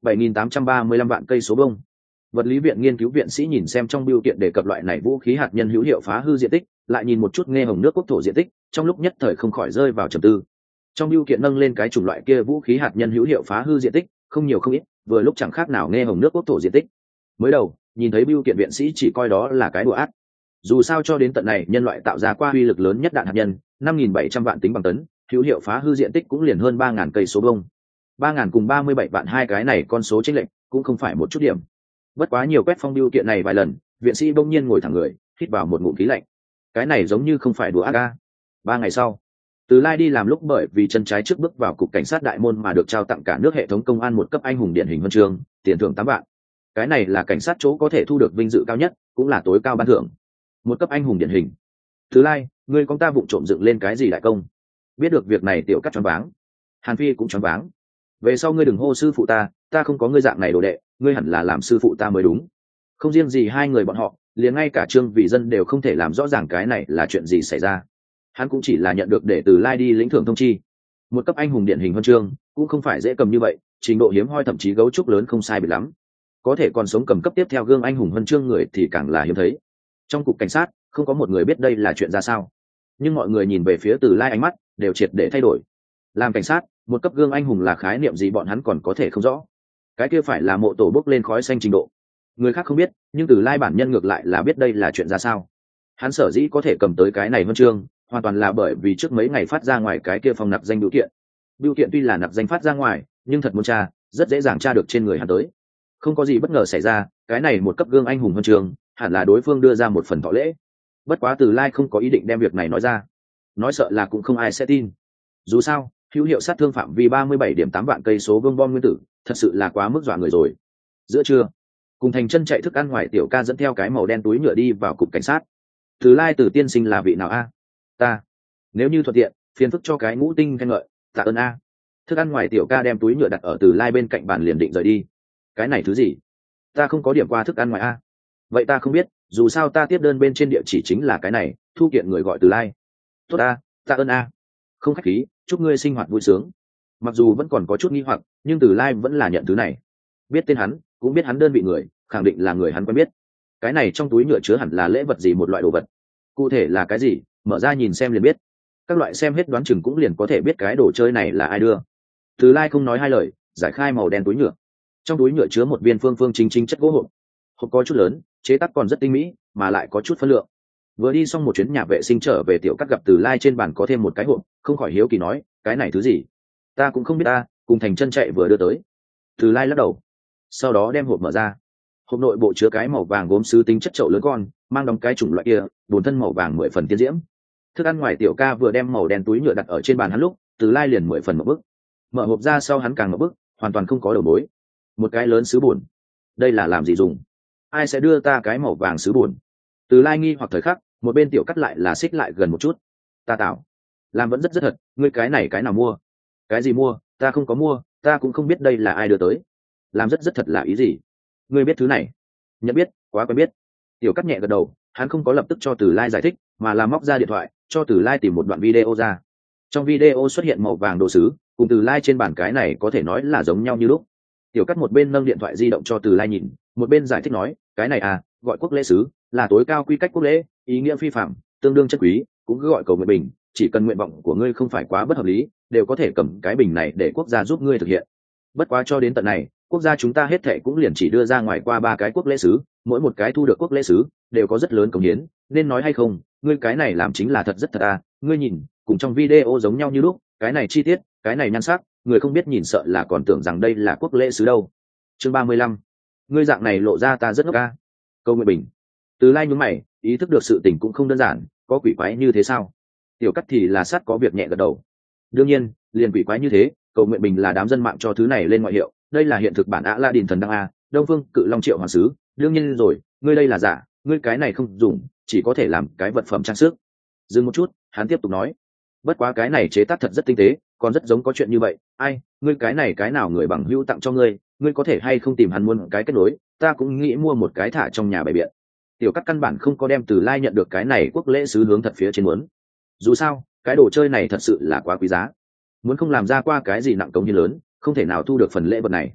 bảy nghìn tám trăm ba mươi lăm vạn cây số bông. Vật lý viện nghiên cứu viện sĩ nhìn xem trong bưu kiện đề cập loại này vũ khí hạt nhân hữu hiệu phá hư diện tích, lại nhìn một chút nghe hồng nước quốc thổ diện tích, trong lúc nhất thời không khỏi rơi vào trầm tư. Trong bưu kiện nâng lên cái chủng loại kia vũ khí hạt nhân hữu hiệu phá hư diện tích không nhiều không ít, vừa lúc chẳng khác nào nghe hồng nước quốc thổ diện tích. Mới đầu nhìn thấy bưu kiện viện sĩ chỉ coi đó là cái đùa ác. Dù sao cho đến tận này nhân loại tạo ra qua uy lực lớn nhất đạn hạt nhân năm nghìn bảy trăm vạn tính bằng tấn, hữu hiệu phá hư diện tích cũng liền hơn ba nghìn cây số vuông. ba nghìn cùng ba mươi bảy vạn hai cái này con số chênh lệch cũng không phải một chút điểm. Bất quá nhiều quét phong bưu kiện này vài lần, viện sĩ bỗng nhiên ngồi thẳng người, hít vào một ngụm khí lạnh. Cái này giống như không phải đùa ác a. Ba ngày sau, Từ Lai đi làm lúc bởi vì chân trái trước bước vào cục cảnh sát đại môn mà được trao tặng cả nước hệ thống công an một cấp anh hùng điển hình huân chương, tiền thưởng tám vạn. Cái này là cảnh sát chỗ có thể thu được vinh dự cao nhất, cũng là tối cao ban thưởng. Một cấp anh hùng điển hình. Từ Lai, ngươi con ta vụng trộm dựng lên cái gì đại công? Biết được việc này tiểu cắt choáng váng. Hàn Phi cũng choáng váng. Về sau ngươi đừng hô sư phụ ta, ta không có ngươi dạng này đồ đệ, ngươi hẳn là làm sư phụ ta mới đúng. Không riêng gì hai người bọn họ, liền ngay cả Trương Vị Dân đều không thể làm rõ ràng cái này là chuyện gì xảy ra. Hắn cũng chỉ là nhận được để Từ Lai đi lĩnh thưởng thông chi. Một cấp anh hùng điển hình huân chương cũng không phải dễ cầm như vậy, trình độ hiếm hoi thậm chí gấu trúc lớn không sai biệt lắm. Có thể còn sống cầm cấp tiếp theo gương anh hùng huân chương người thì càng là hiếm thấy. Trong cục cảnh sát không có một người biết đây là chuyện ra sao, nhưng mọi người nhìn về phía Từ Lai ánh mắt đều triệt để thay đổi. Làm cảnh sát, một cấp gương anh hùng là khái niệm gì bọn hắn còn có thể không rõ. Cái kia phải là mộ tổ bốc lên khói xanh trình độ. Người khác không biết, nhưng Từ Lai bản nhân ngược lại là biết đây là chuyện ra sao. Hắn sở dĩ có thể cầm tới cái này huân chương, hoàn toàn là bởi vì trước mấy ngày phát ra ngoài cái kia phong nặc danh bưu kiện. Bưu kiện tuy là nặc danh phát ra ngoài, nhưng thật muốn tra, rất dễ dàng tra được trên người hắn tới. Không có gì bất ngờ xảy ra, cái này một cấp gương anh hùng huân chương, hẳn là đối phương đưa ra một phần thọ lễ. Bất quá Từ Lai không có ý định đem việc này nói ra, nói sợ là cũng không ai sẽ tin. Dù sao, hữu hiệu sát thương phạm vi ba mươi bảy điểm tám vạn cây số vương bom nguyên tử, thật sự là quá mức dọa người rồi. Giữa trưa, cùng Thành Chân chạy thức ăn ngoài tiểu ca dẫn theo cái màu đen túi nhựa đi vào cục cảnh sát. Từ Lai Từ tiên sinh là vị nào a? Ta. Nếu như thuận tiện, phiền phức cho cái ngũ tinh khen ngợi, tạ ơn a. Thức ăn ngoài tiểu ca đem túi nhựa đặt ở Từ Lai bên cạnh bàn liền định rời đi. Cái này thứ gì? Ta không có điểm qua thức ăn ngoài a. Vậy ta không biết, dù sao ta tiếp đơn bên trên địa chỉ chính là cái này, thu kiện người gọi Từ Lai. Tốt a, tạ ơn a. Không khách khí, chúc ngươi sinh hoạt vui sướng. Mặc dù vẫn còn có chút nghi hoặc, nhưng Từ Lai vẫn là nhận thứ này. Biết tên hắn, cũng biết hắn đơn vị người, khẳng định là người hắn quen biết. Cái này trong túi nhựa chứa hẳn là lễ vật gì, một loại đồ vật. Cụ thể là cái gì, mở ra nhìn xem liền biết. Các loại xem hết đoán chừng cũng liền có thể biết cái đồ chơi này là ai đưa. Từ Lai không nói hai lời, giải khai màu đen túi nhựa. Trong túi nhựa chứa một viên phương phương chính chính chất gỗ hộp. Hộp có chút lớn, chế tác còn rất tinh mỹ, mà lại có chút phân lượng. Vừa đi xong một chuyến nhà vệ sinh trở về, tiểu cắt gặp Từ Lai trên bàn có thêm một cái hộp, không khỏi hiếu kỳ nói, cái này thứ gì? Ta cũng không biết ta, cùng Thành Chân chạy vừa đưa tới. Từ Lai lắc đầu, sau đó đem hộp mở ra. Hộp nội bộ chứa cái màu vàng gốm sứ tính chất chậu lớn con, mang đóng cái chủng loại kia, bốn thân màu vàng mười phần tiên diễm. Thức ăn ngoài tiểu ca vừa đem màu đen túi nhựa đặt ở trên bàn hắn lúc, Từ Lai liền mười phần một bức. Mở hộp ra sau hắn càng một bức, hoàn toàn không có đầu mối. Một cái lớn sứ buồn, đây là làm gì dùng? Ai sẽ đưa ta cái màu vàng sứ buồn? Từ Lai nghi hoặc thời khắc, một bên tiểu cắt lại là xích lại gần một chút. Ta tạo, làm vẫn rất rất thật, ngươi cái này cái nào mua? Cái gì mua? Ta không có mua, ta cũng không biết đây là ai đưa tới. Làm rất rất thật là ý gì? Ngươi biết thứ này? Nhận biết, quá quen biết. Tiểu cắt nhẹ gật đầu, hắn không có lập tức cho Từ Lai giải thích, mà là móc ra điện thoại, cho Từ Lai tìm một đoạn video ra. Trong video xuất hiện màu vàng đồ sứ, cùng Từ Lai trên bàn cái này có thể nói là giống nhau như lúc. Tiểu cắt một bên nâng điện thoại di động cho Từ Lai nhìn, một bên giải thích nói, cái này à, gọi quốc lễ sứ, là tối cao quy cách quốc lễ, ý nghĩa phi phạm, tương đương chất quý, cũng cứ gọi cầu nguyện bình, chỉ cần nguyện vọng của ngươi không phải quá bất hợp lý, đều có thể cầm cái bình này để quốc gia giúp ngươi thực hiện. Bất quá cho đến tận này, quốc gia chúng ta hết thệ cũng liền chỉ đưa ra ngoài qua ba cái quốc lễ sứ, mỗi một cái thu được quốc lễ sứ đều có rất lớn cống hiến, nên nói hay không, ngươi cái này làm chính là thật rất thật à, ngươi nhìn, cùng trong video giống nhau như lúc, cái này chi tiết, cái này nhan sắc, người không biết nhìn sợ là còn tưởng rằng đây là quốc lễ sứ đâu. Chương ba mươi lăm, ngươi dạng này lộ ra ta rất ngốc ca. Câu nguyện bình. Từ Lai nhún mày, ý thức được sự tình cũng không đơn giản, có quỷ quái như thế sao? Tiểu cắt thì là sát có việc nhẹ gật đầu. Đương nhiên, liền quỷ quái như thế, cầu nguyện bình là đám dân mạng cho thứ này lên ngoại hiệu, đây là hiện thực bản ạ La Đình thần đăng a, Đông Phương Cự Long Triệu Hoàng sứ, đương nhiên rồi, ngươi đây là giả, ngươi cái này không dùng, chỉ có thể làm cái vật phẩm trang sức. Dừng một chút, hắn tiếp tục nói, bất quá cái này chế tác thật rất tinh tế, còn rất giống có chuyện như vậy, ai, ngươi cái này cái nào người bằng hữu tặng cho ngươi, ngươi có thể hay không tìm hắn muốn cái kết nối, ta cũng nghĩ mua một cái thả trong nhà bày biện. Tiểu cắt căn bản không có đem Từ Lai nhận được cái này quốc lễ sứ hướng thật phía trên muốn. Dù sao, cái đồ chơi này thật sự là quá quý giá, muốn không làm ra qua cái gì nặng công như lớn, không thể nào thu được phần lễ vật này.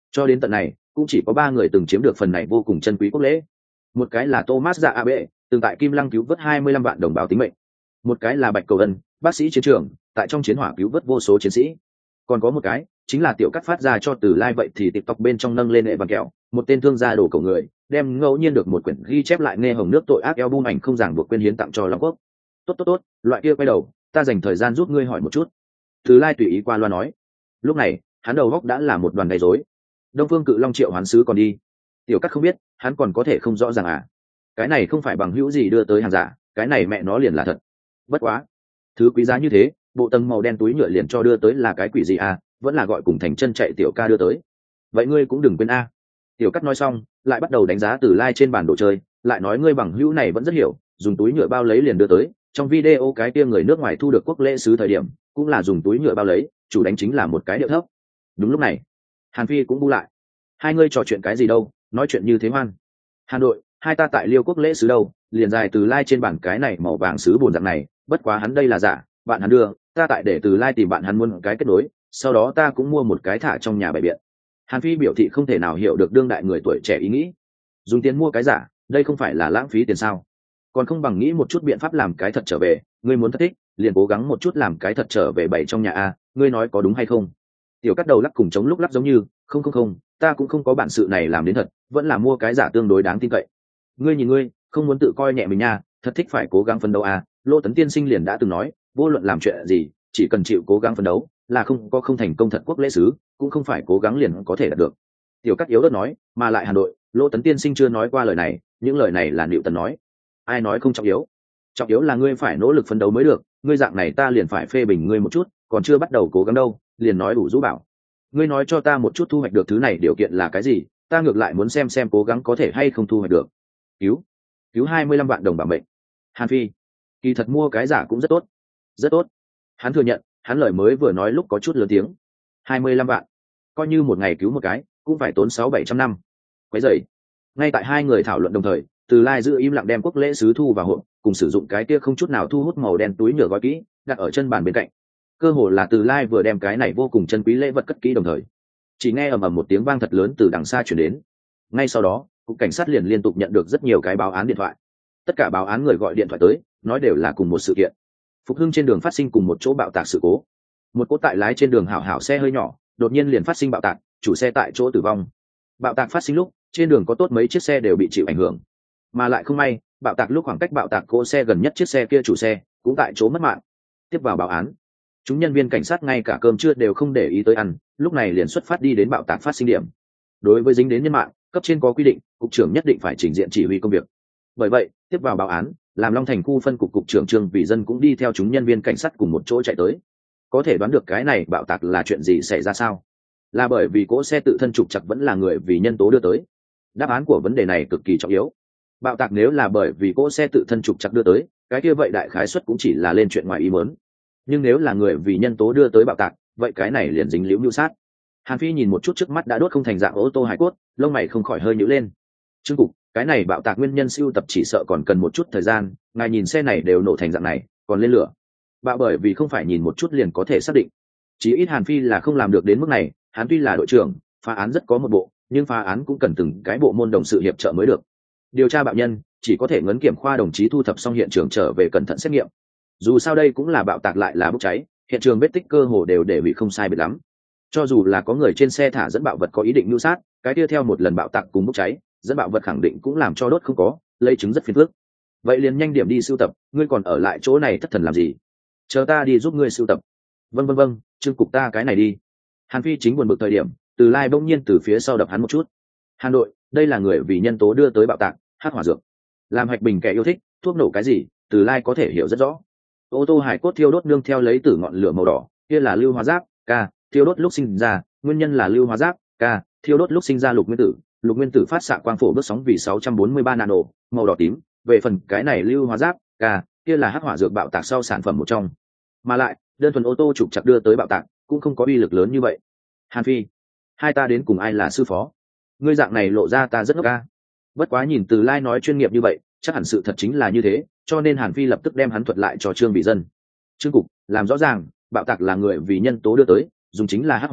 Cho đến tận này cũng chỉ có ba người từng chiếm được phần này vô cùng chân quý quốc lễ. Một cái là Thomas Dạ Abe, từng tại Kim Lăng cứu vớt hai mươi lăm vạn đồng bào tính mệnh. Một cái là Bạch Cầu Ân, bác sĩ chiến trường, tại trong chiến hỏa cứu vớt vô số chiến sĩ. Còn có một cái chính là tiểu cắt phát ra cho Từ Lai vậy thì TikTok bên trong nâng lên hệ bằng kẹo, một tên thương gia đổ cầu người, đem ngẫu nhiên được một quyển ghi chép lại nghe hồng nước tội ác album ảnh không ràng buộc quyên hiến tặng cho Long Quốc. Tốt tốt tốt, loại kia quay đầu, ta dành thời gian giúp ngươi hỏi một chút. Từ Lai tùy ý qua loa nói. Lúc này, hắn đầu góc đã là một đoàn gây rối. Đông Phương Cự Long triệu hoán sứ còn đi. Tiểu cắt không biết, hắn còn có thể không rõ ràng à? Cái này không phải bằng hữu gì đưa tới hàng giả, cái này mẹ nó liền là thật. Bất quá, thứ quý giá như thế, bộ tầng màu đen túi nhựa liền cho đưa tới là cái quỷ gì à? Vẫn là gọi cùng thành chân chạy tiểu ca đưa tới. Vậy ngươi cũng đừng quên a. Tiểu cắt nói xong, lại bắt đầu đánh giá Từ Lai trên bản đồ chơi, lại nói ngươi bằng hữu này vẫn rất hiểu, dùng túi nhựa bao lấy liền đưa tới. Trong video cái kia người nước ngoài thu được quốc lễ sứ thời điểm, cũng là dùng túi nhựa bao lấy, chủ đánh chính là một cái điệu thấp. Đúng lúc này, Hàn Phi cũng bu lại. Hai ngươi trò chuyện cái gì đâu, nói chuyện như thế hoan. Hà Nội, hai ta tại Liêu quốc lễ sứ đâu, liền dài Từ Lai trên bản cái này màu vàng sứ buồn dạng này, bất quá hắn đây là giả, bạn hắn đưa, ta tại để Từ Lai tìm bạn hắn muốn cái kết nối, sau đó ta cũng mua một cái thả trong nhà bày biện. Hàn Phi biểu thị không thể nào hiểu được đương đại người tuổi trẻ ý nghĩ. Dùng tiền mua cái giả, đây không phải là lãng phí tiền sao? Còn không bằng nghĩ một chút biện pháp làm cái thật trở về, ngươi muốn thất thích, liền cố gắng một chút làm cái thật trở về bày trong nhà a, ngươi nói có đúng hay không? Tiểu cắt đầu lắc cùng chống lúc lắc giống như, không không không, ta cũng không có bản sự này làm đến thật, vẫn là mua cái giả tương đối đáng tin cậy. Ngươi nhìn ngươi, không muốn tự coi nhẹ mình nha, thật thích phải cố gắng phấn đấu a, Lô Tấn Tiên Sinh liền đã từng nói, vô luận làm chuyện gì, chỉ cần chịu cố gắng phấn đấu, là không có không thành công thật quốc lễ sứ, cũng không phải cố gắng liền có thể đạt được. Tiểu cắt yếu ớt nói, mà lại Hà Nội, Lô Tấn Tiên Sinh chưa nói qua lời này, những lời này là Nịu Tần nói. Ai nói không trọng yếu? Trọng yếu là ngươi phải nỗ lực phấn đấu mới được, ngươi dạng này ta liền phải phê bình ngươi một chút, còn chưa bắt đầu cố gắng đâu, liền nói đủ rũ bảo. Ngươi nói cho ta một chút thu hoạch được thứ này điều kiện là cái gì, ta ngược lại muốn xem xem cố gắng có thể hay không thu hoạch được. Cứu, cứu hai mươi lăm vạn đồng bảo mệnh. Hàn Phi, kỳ thật mua cái giả cũng rất tốt, rất tốt. Hắn thừa nhận, hắn lời mới vừa nói lúc có chút lớn tiếng. Hai mươi lăm vạn, coi như một ngày cứu một cái, cũng phải tốn sáu bảy trăm năm. Quấy rầy. Ngay tại hai người thảo luận đồng thời, Từ Lai giữ im lặng đem quốc lễ sứ thu vào hộp, cùng sử dụng cái kia không chút nào thu hút màu đen túi nhựa gói kỹ, đặt ở chân bàn bên cạnh. Cơ hồ là Từ Lai vừa đem cái này vô cùng chân quý lễ vật cất kỹ đồng thời, chỉ nghe ầm ầm một tiếng vang thật lớn từ đằng xa truyền đến. Ngay sau đó, cục cảnh sát liền liên tục nhận được rất nhiều cái báo án điện thoại. Tất cả báo án người gọi điện thoại tới, nói đều là cùng một sự kiện. Phục Hưng trên đường phát sinh cùng một chỗ bạo tạc sự cố. Một cỗ tại lái trên đường hảo hảo xe hơi nhỏ, đột nhiên liền phát sinh bạo tạc, chủ xe tại chỗ tử vong. Bạo tạc phát sinh lúc, trên đường có tốt mấy chiếc xe đều bị chịu ảnh hưởng. Mà lại không may, bạo tạc lúc khoảng cách bạo tạc cỗ xe gần nhất chiếc xe kia chủ xe cũng tại chỗ mất mạng. Tiếp vào báo án, chúng nhân viên cảnh sát ngay cả cơm trưa đều không để ý tới ăn, lúc này liền xuất phát đi đến bạo tạc phát sinh điểm. Đối với dính đến nhân mạng, cấp trên có quy định, cục trưởng nhất định phải trình diện chỉ huy công việc. Bởi vậy, tiếp vào báo án, làm Long Thành khu phân cục cục trưởng Trương Vị Dân cũng đi theo chúng nhân viên cảnh sát cùng một chỗ chạy tới. Có thể đoán được cái này bạo tạc là chuyện gì xảy ra sao? Là bởi vì cỗ xe tự thân trục chặt vẫn là người vì nhân tố đưa tới. Đáp án của vấn đề này cực kỳ trọng yếu. Bạo tạc nếu là bởi vì cỗ xe tự thân trục chặt đưa tới, cái kia vậy đại khái suất cũng chỉ là lên chuyện ngoài ý muốn. Nhưng nếu là người vì nhân tố đưa tới bạo tạc, vậy cái này liền dính liễu mưu sát. Hàn Phi nhìn một chút trước mắt đã đốt không thành dạng ô tô hải cốt, lông mày không khỏi hơi nhíu lên. Trương cục, cái này bạo tạc nguyên nhân siêu tập chỉ sợ còn cần một chút thời gian, ngài nhìn xe này đều nổ thành dạng này, còn lên lửa. Bạo bởi vì không phải nhìn một chút liền có thể xác định. Chí ít Hàn Phi là không làm được đến mức này, hắn tuy là đội trưởng, phá án rất có một bộ, nhưng phá án cũng cần từng cái bộ môn đồng sự hiệp trợ mới được. Điều tra bạo nhân, chỉ có thể ngấn kiểm khoa đồng chí thu thập xong hiện trường trở về cẩn thận xét nghiệm. Dù sao đây cũng là bạo tạc lại là bốc cháy, hiện trường vết tích cơ hồ đều để bị không sai biệt lắm. Cho dù là có người trên xe thả dẫn bạo vật có ý định mưu sát, cái tiếp theo một lần bạo tạc cùng bốc cháy, dẫn bạo vật khẳng định cũng làm cho đốt không có, lấy chứng rất phiền phức. Vậy liền nhanh điểm đi sưu tập, ngươi còn ở lại chỗ này thất thần làm gì? Chờ ta đi giúp ngươi sưu tập. Vâng vâng vâng, Trương cục ta cái này đi. Hàn Phi chính buồn bực thời điểm, Từ Lai bỗng nhiên từ phía sau đập hắn một chút. Hà Nội, đây là người vì nhân tố đưa tới bạo tạc, hắc hỏa dược. Làm Hạch Bình kẻ yêu thích, thuốc nổ cái gì, Từ Lai có thể hiểu rất rõ. Ô tô hải cốt thiêu đốt nương theo lấy từ ngọn lửa màu đỏ, kia là lưu hóa giáp, K, thiêu đốt lúc sinh ra, nguyên nhân là lưu hóa giáp, K, thiêu đốt lúc sinh ra lục nguyên tử, lục nguyên tử phát xạ quang phổ bước sóng vì sáu trăm bốn mươi ba nano, màu đỏ tím, về phần cái này lưu hóa giáp, K, kia là hắc hỏa dược bạo tạc sau sản phẩm một trong. Mà lại, đơn thuần ô tô trục chặt đưa tới bạo tạc, cũng không có uy lực lớn như vậy. Hàn Phi, hai ta đến cùng ai là sư phó? Ngươi dạng này lộ ra ta rất ngốc ca. Bất quá nhìn Từ Lai nói chuyên nghiệp như vậy, chắc hẳn sự thật chính là như thế, cho nên Hàn Phi lập tức đem hắn thuật lại cho Trương Vị Dân. Trương cục, làm rõ ràng, bạo tạc là người vì nhân tố đưa tới, dùng chính là hắc hỏa dược,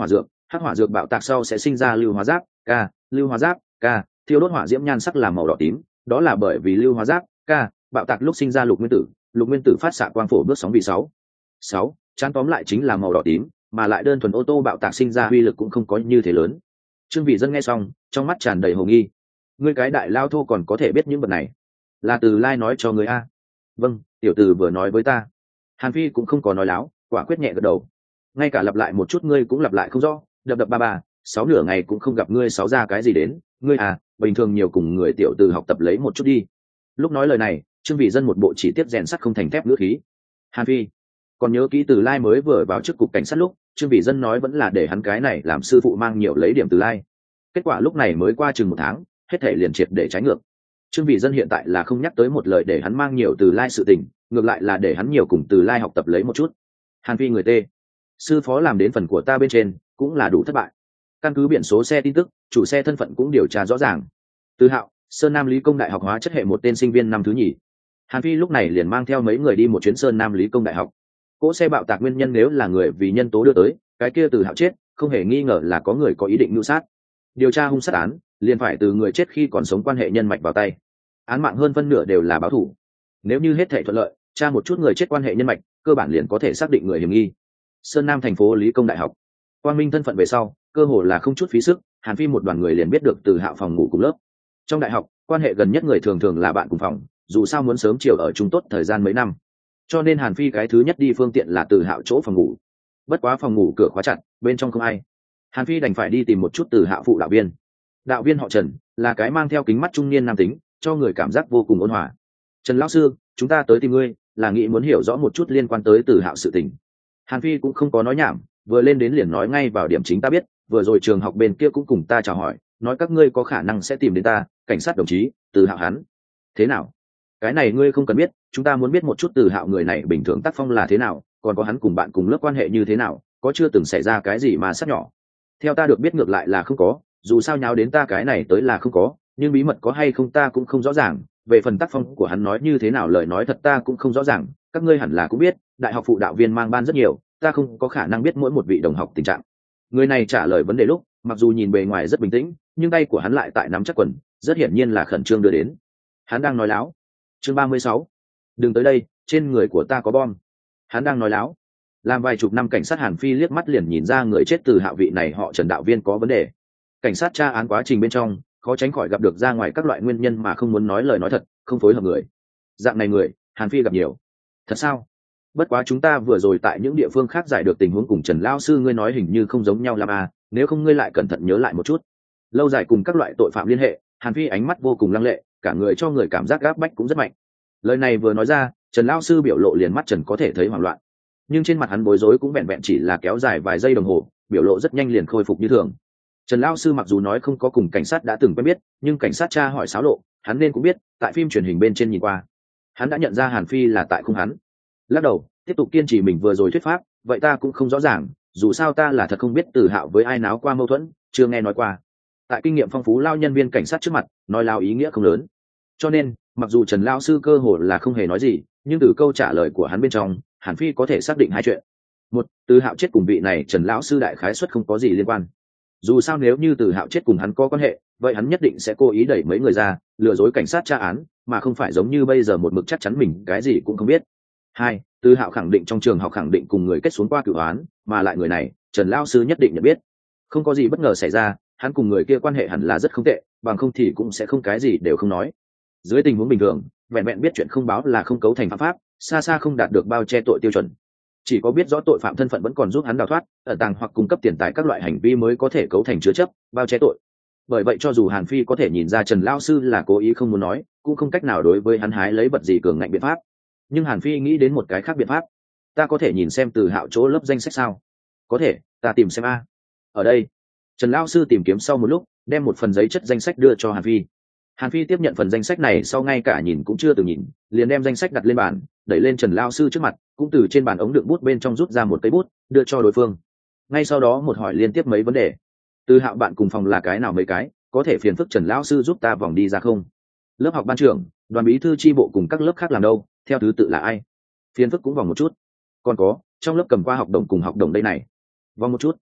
hắc hỏa dược bạo tạc sau sẽ sinh ra lưu hóa giáp k, lưu hóa giáp k thiêu đốt hỏa diễm nhan sắc làm màu đỏ tím, đó là bởi vì lưu hóa giáp k bạo tạc lúc sinh ra lục nguyên tử, lục nguyên tử phát xạ quang phổ bước sóng vì sáu sáu chán tóm lại chính là màu đỏ tím, mà lại đơn thuần ô tô bạo tạc sinh ra uy lực cũng không có như thế lớn. Trương Vị Dân nghe xong trong mắt tràn đầy hồ nghi. Ngươi cái đại lao thô còn có thể biết những vật này? Là Từ Lai nói cho ngươi a? Vâng, tiểu tử vừa nói với ta. Hàn Phi cũng không có nói láo, quả quyết nhẹ gật đầu. Ngay cả lặp lại một chút ngươi cũng lặp lại không rõ, đập đập ba ba sáu nửa ngày cũng không gặp ngươi sáu ra cái gì đến. Ngươi à, bình thường nhiều cùng người tiểu tử học tập lấy một chút đi. Lúc nói lời này, Trương Vị Dân một bộ chỉ tiếp rèn sắt không thành thép ngữ khí. Hàn Phi còn nhớ kỹ Từ Lai mới vừa vào chức cục cảnh sát lúc, Trương Vị Dân nói vẫn là để hắn cái này làm sư phụ mang nhiều lấy điểm Từ Lai. Kết quả lúc này mới qua chừng một tháng, hết thể liền triệt để trái ngược. Trương Vị Dân hiện tại là không nhắc tới một lời để hắn mang nhiều Từ Lai sự tình, ngược lại là để hắn nhiều cùng Từ Lai học tập lấy một chút. Hàn Phi người tê, sư phó làm đến phần của ta bên trên cũng là đủ thất bại. Căn cứ biển số xe tin tức, chủ xe thân phận cũng điều tra rõ ràng. Từ Hạo, Sơn Nam Lý Công Đại học hóa chất hệ một tên sinh viên năm thứ nhì. Hàn Phi lúc này liền mang theo mấy người đi một chuyến Sơn Nam Lý Công Đại học. Cỗ xe bạo tạc nguyên nhân nếu là người vì nhân tố đưa tới, cái kia Từ Hạo chết, không hề nghi ngờ là có người có ý định mưu sát. Điều tra hung sát án, liền phải từ người chết khi còn sống quan hệ nhân mạch vào tay. Án mạng hơn phân nửa đều là báo thù. Nếu như hết thảy thuận lợi, tra một chút người chết quan hệ nhân mạch, cơ bản liền có thể xác định người hiểm nghi. Sơn Nam thành phố Lý Công Đại học. Quang Minh thân phận về sau, cơ hồ là không chút phí sức, Hàn Phi một đoàn người liền biết được Từ Hạo phòng ngủ cùng lớp. Trong đại học, quan hệ gần nhất người thường thường là bạn cùng phòng, dù sao muốn sớm chiều ở chung tốt thời gian mấy năm. Cho nên Hàn Phi cái thứ nhất đi phương tiện là Từ Hạo chỗ phòng ngủ. Bất quá phòng ngủ cửa khóa chặt, bên trong không ai. Hàn Phi đành phải đi tìm một chút Từ Hạo phụ đạo viên. Đạo viên họ Trần, là cái mang theo kính mắt trung niên nam tính, cho người cảm giác vô cùng ôn hòa. Trần lão sư, chúng ta tới tìm ngươi, là nghĩ muốn hiểu rõ một chút liên quan tới Từ Hạo sự tình. Hàn Phi cũng không có nói nhảm, vừa lên đến liền nói ngay vào điểm chính ta biết, vừa rồi trường học bên kia cũng cùng ta chào hỏi, nói các ngươi có khả năng sẽ tìm đến ta, cảnh sát đồng chí, Từ Hạo hắn. Thế nào? Cái này ngươi không cần biết, chúng ta muốn biết một chút Từ Hạo người này bình thường tác phong là thế nào, còn có hắn cùng bạn cùng lớp quan hệ như thế nào, có chưa từng xảy ra cái gì mà sát nhỏ. Theo ta được biết ngược lại là không có, dù sao nháo đến ta cái này tới là không có, nhưng bí mật có hay không ta cũng không rõ ràng, về phần tác phong của hắn nói như thế nào lời nói thật ta cũng không rõ ràng, các ngươi hẳn là cũng biết, đại học phụ đạo viên mang ban rất nhiều, ta không có khả năng biết mỗi một vị đồng học tình trạng. Người này trả lời vấn đề lúc, mặc dù nhìn bề ngoài rất bình tĩnh, nhưng tay của hắn lại tại nắm chắc quần, rất hiển nhiên là khẩn trương đưa đến. Hắn đang nói láo. Chương ba mươi sáu. Đừng tới đây, trên người của ta có bom. Hắn đang nói láo. Làm vài chục năm cảnh sát Hàn Phi liếc mắt liền nhìn ra người chết Từ Hạo vị này họ Trần đạo viên có vấn đề. Cảnh sát tra án quá trình bên trong, khó tránh khỏi gặp được ra ngoài các loại nguyên nhân mà không muốn nói lời nói thật, không phối hợp người. Dạng này người, Hàn Phi gặp nhiều. Thật sao? Bất quá chúng ta vừa rồi tại những địa phương khác giải được tình huống cùng Trần lão sư ngươi nói hình như không giống nhau lắm à, nếu không ngươi lại cẩn thận nhớ lại một chút. Lâu dài cùng các loại tội phạm liên hệ, Hàn Phi ánh mắt vô cùng lăng lệ, cả người cho người cảm giác gáp bách cũng rất mạnh. Lời này vừa nói ra, Trần lão sư biểu lộ liền mắt Trần có thể thấy hoảng loạn, nhưng trên mặt hắn bối rối cũng vẹn vẹn chỉ là kéo dài vài giây đồng hồ, biểu lộ rất nhanh liền khôi phục như thường. Trần lão sư mặc dù nói không có cùng cảnh sát đã từng quen biết, nhưng cảnh sát tra hỏi xáo lộ, hắn nên cũng biết, tại phim truyền hình bên trên nhìn qua, hắn đã nhận ra Hàn Phi là tại khung hắn. Lắc đầu, tiếp tục kiên trì mình vừa rồi thuyết pháp, vậy ta cũng không rõ ràng, dù sao ta là thật không biết Từ Hạo với ai náo qua mâu thuẫn, chưa nghe nói qua. Tại kinh nghiệm phong phú lao nhân viên cảnh sát trước mặt, nói lao ý nghĩa không lớn. Cho nên, mặc dù Trần lão sư cơ hồ là không hề nói gì, nhưng từ câu trả lời của hắn bên trong, Hàn Phi có thể xác định hai chuyện. Một, Từ Hạo chết cùng vị này Trần lão sư đại khái suất không có gì liên quan. Dù sao nếu như Từ Hạo chết cùng hắn có quan hệ, vậy hắn nhất định sẽ cố ý đẩy mấy người ra, lừa dối cảnh sát tra án, mà không phải giống như bây giờ một mực chắc chắn mình cái gì cũng không biết. Hai, Từ Hạo khẳng định trong trường học khẳng định cùng người kết xuống qua cửu án, mà lại người này, Trần lão sư nhất định nhận biết. Không có gì bất ngờ xảy ra, hắn cùng người kia quan hệ hẳn là rất không tệ, bằng không thì cũng sẽ không cái gì đều không nói. Dưới tình huống bình thường, vẹn vẹn biết chuyện không báo là không cấu thành phạm pháp, xa xa không đạt được bao che tội tiêu chuẩn. Chỉ có biết rõ tội phạm thân phận vẫn còn giúp hắn đào thoát, ẩn tàng hoặc cung cấp tiền tài các loại hành vi mới có thể cấu thành chứa chấp, bao che tội. Bởi vậy cho dù Hàn Phi có thể nhìn ra Trần lão sư là cố ý không muốn nói, cũng không cách nào đối với hắn hái lấy vật gì cường ngạnh biện pháp. Nhưng Hàn Phi nghĩ đến một cái khác biện pháp. Ta có thể nhìn xem Từ Hạo chỗ lớp danh sách sao? Có thể, ta tìm xem a. Ở đây. Trần lão sư tìm kiếm sau một lúc, đem một phần giấy chất danh sách đưa cho Hàn Phi. Hàn Phi tiếp nhận phần danh sách này sau ngay cả nhìn cũng chưa từng nhìn, liền đem danh sách đặt lên bàn, đẩy lên Trần lão sư trước mặt, cũng từ trên bàn ống đựng bút bên trong rút ra một cây bút, đưa cho đối phương. Ngay sau đó một hỏi liên tiếp mấy vấn đề. Từ Hạo bạn cùng phòng là cái nào mấy cái, có thể phiền phức Trần lão sư giúp ta vòng đi ra không? Lớp học ban trưởng, đoàn bí thư chi bộ cùng các lớp khác làm đâu, theo thứ tự là ai? Phiền phức cũng vòng một chút. Còn có, trong lớp cầm qua học đồng cùng học đồng đây này. Vòng một chút.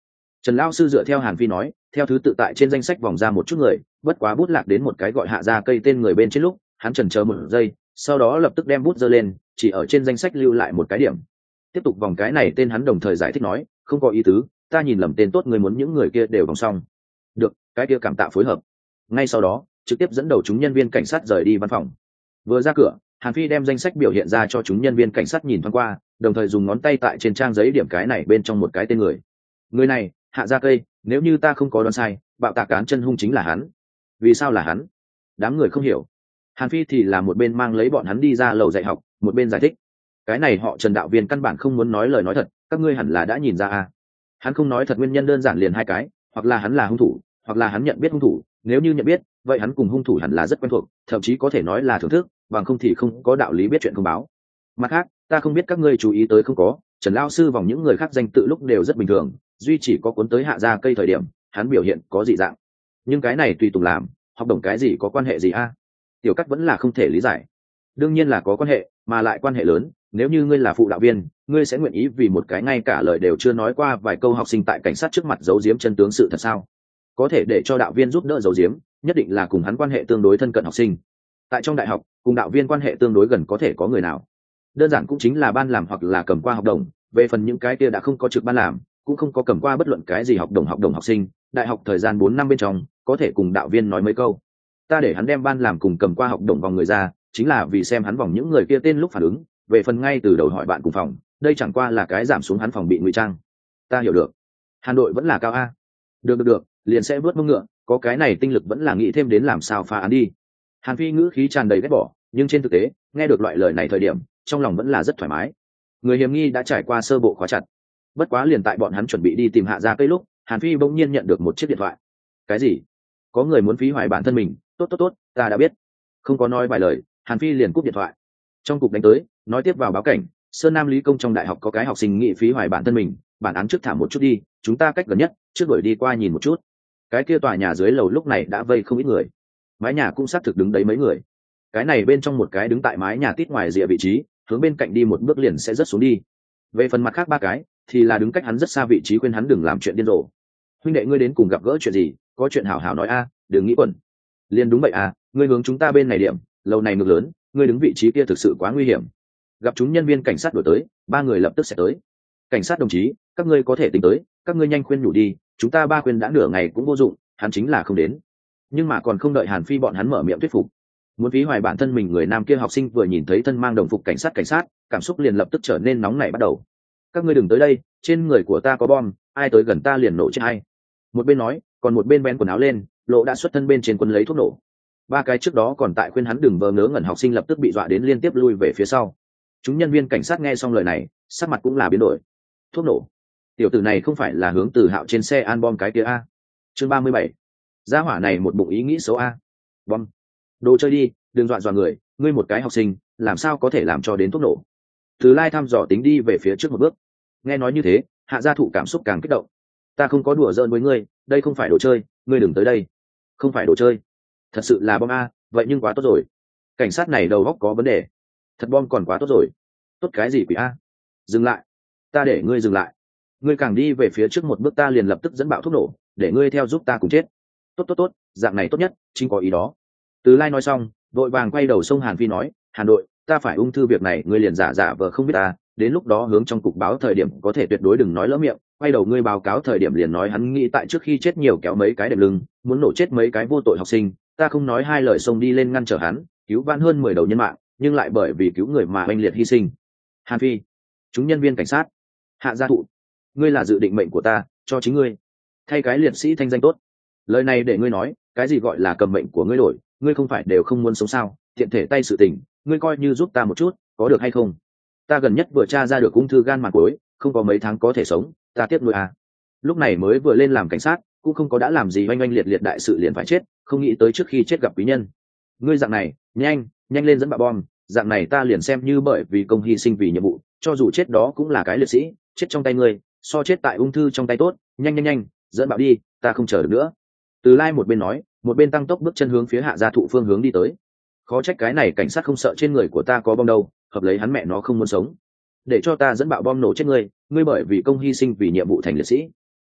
Trần lão sư dựa theo Hàn Phi nói, theo thứ tự tại trên danh sách vòng ra một chút người, bất quá bút lạc đến một cái gọi Hạ Gia Cây tên người bên trên lúc, hắn chần chờ một giây, sau đó lập tức đem bút giơ lên, chỉ ở trên danh sách lưu lại một cái điểm. Tiếp tục vòng cái này tên, hắn đồng thời giải thích nói, không có ý tứ, ta nhìn lầm tên tốt, người muốn những người kia đều vòng xong. Được, cái kia cảm tạ phối hợp. Ngay sau đó, trực tiếp dẫn đầu chúng nhân viên cảnh sát rời đi văn phòng. Vừa ra cửa, Hàn Phi đem danh sách biểu hiện ra cho chúng nhân viên cảnh sát nhìn thoáng qua, đồng thời dùng ngón tay tại trên trang giấy điểm cái này bên trong một cái tên người. Người này, Hạ Gia Cây, nếu như ta không có đoán sai, bạo tạc cán chân hung chính là hắn. Vì sao là hắn? Đám người không hiểu. Hàn Phi thì là một bên mang lấy bọn hắn đi ra lầu dạy học, một bên giải thích. Cái này họ Trần đạo viên căn bản không muốn nói lời nói thật, các ngươi hẳn là đã nhìn ra à? Hắn không nói thật nguyên nhân đơn giản liền hai cái, hoặc là hắn là hung thủ, hoặc là hắn nhận biết hung thủ. Nếu như nhận biết, vậy hắn cùng hung thủ hẳn là rất quen thuộc, thậm chí có thể nói là thưởng thức, bằng không thì không có đạo lý biết chuyện không báo. Mặt khác, ta không biết các ngươi chú ý tới không có, Trần lão sư vòng những người khác danh tự lúc đều rất bình thường, duy chỉ có cuốn tới Hạ Gia Cây thời điểm, hắn biểu hiện có dị dạng. Nhưng cái này tùy tùng làm, học đồng cái gì có quan hệ gì a? À? Tiểu Cắt vẫn là không thể lý giải. Đương nhiên là có quan hệ, mà lại quan hệ lớn. Nếu như ngươi là phụ đạo viên, ngươi sẽ nguyện ý vì một cái ngay cả lời đều chưa nói qua vài câu học sinh tại cảnh sát trước mặt giấu giếm chân tướng sự thật sao? Có thể để cho đạo viên giúp đỡ giấu giếm, nhất định là cùng hắn quan hệ tương đối thân cận học sinh. Tại trong đại học, cùng đạo viên quan hệ tương đối gần có thể có người nào? Đơn giản cũng chính là ban làm hoặc là cầm qua học đồng. Về phần những cái kia đã không có trực ban làm, cũng không có cầm qua bất luận cái gì học đồng học đồng học sinh, đại học thời gian bốn năm bên trong, có thể cùng đạo viên nói mấy câu. Ta để hắn đem ban làm cùng cầm qua học đồng vòng người ra, chính là vì xem hắn vòng những người kia tên lúc phản ứng. Về phần ngay từ đầu hỏi bạn cùng phòng, đây chẳng qua là cái giảm xuống hắn phòng bị ngụy trang. Ta hiểu được. Hàn đội vẫn là cao a. Được được được, liền sẽ vớt mông ngựa, có cái này tinh lực vẫn là nghĩ thêm đến làm sao phá án đi. Hàn Phi ngữ khí tràn đầy ghét bỏ, nhưng trên thực tế, nghe được loại lời này thời điểm, trong lòng vẫn là rất thoải mái. Người hiểm nghi đã trải qua sơ bộ khóa chặt. Bất quá liền tại bọn hắn chuẩn bị đi tìm Hạ Gia Cây lúc, Hàn Phi bỗng nhiên nhận được một chiếc điện thoại. Cái gì? Có người muốn phí hoài bản thân mình? Tốt tốt tốt, ta đã biết. Không có nói vài lời, Hàn Phi liền cúp điện thoại. Trong cục đánh tới, nói tiếp vào báo cảnh, Sơn Nam Lý Công trong đại học có cái học sinh nghị phí hoài bản thân mình, bản án trước thả một chút đi, chúng ta cách gần nhất, trước đuổi đi qua nhìn một chút. Cái kia tòa nhà dưới lầu lúc này đã vây không ít người, mái nhà cũng xác thực đứng đấy mấy người. Cái này bên trong một cái đứng tại mái nhà tít ngoài rìa vị trí, hướng bên cạnh đi một bước liền sẽ rớt xuống đi. Về phần mặt khác ba cái, thì là đứng cách hắn rất xa vị trí, khuyên hắn đừng làm chuyện điên rồ. Huynh đệ, ngươi đến cùng gặp gỡ chuyện gì? Có chuyện hảo hảo nói a, đừng nghĩ quẩn. Liền đúng vậy à, ngươi hướng chúng ta bên này điểm, lầu này ngược lớn, ngươi đứng vị trí kia thực sự quá nguy hiểm. Gặp chúng nhân viên cảnh sát đuổi tới, ba người lập tức sẽ tới. Cảnh sát đồng chí, các ngươi có thể tính tới, các ngươi nhanh khuyên nhủ đi, chúng ta ba khuyên đã nửa ngày cũng vô dụng, hắn chính là không đến. Nhưng mà còn không đợi Hàn Phi bọn hắn mở miệng thuyết phục, muốn phí hoài bản thân mình, người nam kia học sinh vừa nhìn thấy thân mang đồng phục cảnh sát cảnh sát, cảm xúc liền lập tức trở nên nóng nảy bắt đầu. Các ngươi đừng tới đây, trên người của ta có bom, ai tới gần ta liền nổ chết hay. Một bên nói, còn một bên bén quần áo lên, lộ đã xuất thân bên trên quân lấy thuốc nổ. Ba cái trước đó còn tại khuyên hắn đừng vờ ngớ ngẩn học sinh lập tức bị dọa đến liên tiếp lui về phía sau. Chúng nhân viên cảnh sát nghe xong lời này, sắc mặt cũng là biến đổi. Thuốc nổ? Tiểu tử này không phải là hướng Từ Hạo trên xe an bom cái kia a? Chương ba mươi bảy. Gia hỏa này một bụng ý nghĩ xấu a. Bom. Đồ chơi đi, đừng dọa dọa người, ngươi một cái học sinh, làm sao có thể làm cho đến thuốc nổ? Từ Lai thăm dò tính đi về phía trước một bước. Nghe nói như thế, Hạ Gia Thụ cảm xúc càng kích động. Ta không có đùa giỡn với ngươi, đây không phải đồ chơi, ngươi đừng tới đây. Không phải đồ chơi, thật sự là bom a, vậy nhưng quá tốt rồi. Cảnh sát này đầu óc có vấn đề. Thật bom còn quá tốt rồi. Tốt cái gì quỷ a? Dừng lại, ta để ngươi dừng lại. Ngươi càng đi về phía trước một bước ta liền lập tức dẫn bạo thuốc nổ, để ngươi theo giúp ta cùng chết. Tốt tốt tốt, dạng này tốt nhất, chính có ý đó. Từ Lai nói xong, vội vàng quay đầu sông Hàn Phi nói, Hàn đội, ta phải ung thư việc này, ngươi liền giả giả vờ không biết ta, đến lúc đó hướng trong cục báo thời điểm có thể tuyệt đối đừng nói lỡ miệng. Quay đầu ngươi báo cáo thời điểm liền nói hắn nghĩ tại trước khi chết nhiều kéo mấy cái đệm lưng, muốn nổ chết mấy cái vô tội học sinh. Ta không nói hai lời xông đi lên ngăn trở hắn, cứu vãn hơn mười đầu nhân mạng, nhưng lại bởi vì cứu người mà oanh liệt hy sinh. Hàn Phi, chúng nhân viên cảnh sát, Hạ Gia Thụ, ngươi là dự định mệnh của ta, cho chính ngươi thay cái liệt sĩ thanh danh tốt. Lời này để ngươi nói, cái gì gọi là cầm mệnh của ngươi đổi, ngươi không phải đều không muốn sống sao? Thiện thể tay sự tình, ngươi coi như giúp ta một chút, có được hay không? Ta gần nhất vừa tra ra được ung thư gan màng cuối, không có mấy tháng có thể sống, ta tiếc nuôi à. Lúc này mới vừa lên làm cảnh sát, cũng không có đã làm gì oanh oanh liệt liệt đại sự liền phải chết, không nghĩ tới trước khi chết gặp quý nhân. Ngươi dạng này, nhanh, nhanh lên dẫn bạo bom, dạng này ta liền xem như bởi vì công hy sinh vì nhiệm vụ, cho dù chết đó cũng là cái liệt sĩ, chết trong tay ngươi, so chết tại ung thư trong tay tốt, nhanh nhanh nhanh, dẫn bạo đi, ta không chờ được nữa. Từ Lai một bên nói, một bên tăng tốc bước chân hướng phía Hạ Gia Thụ phương hướng đi tới. Khó trách cái này cảnh sát không sợ trên người của ta có bom đâu, hợp lấy hắn mẹ nó không muốn sống. Để cho ta dẫn bạo bom nổ chết ngươi, ngươi bởi vì công hy sinh vì nhiệm vụ thành liệt sĩ.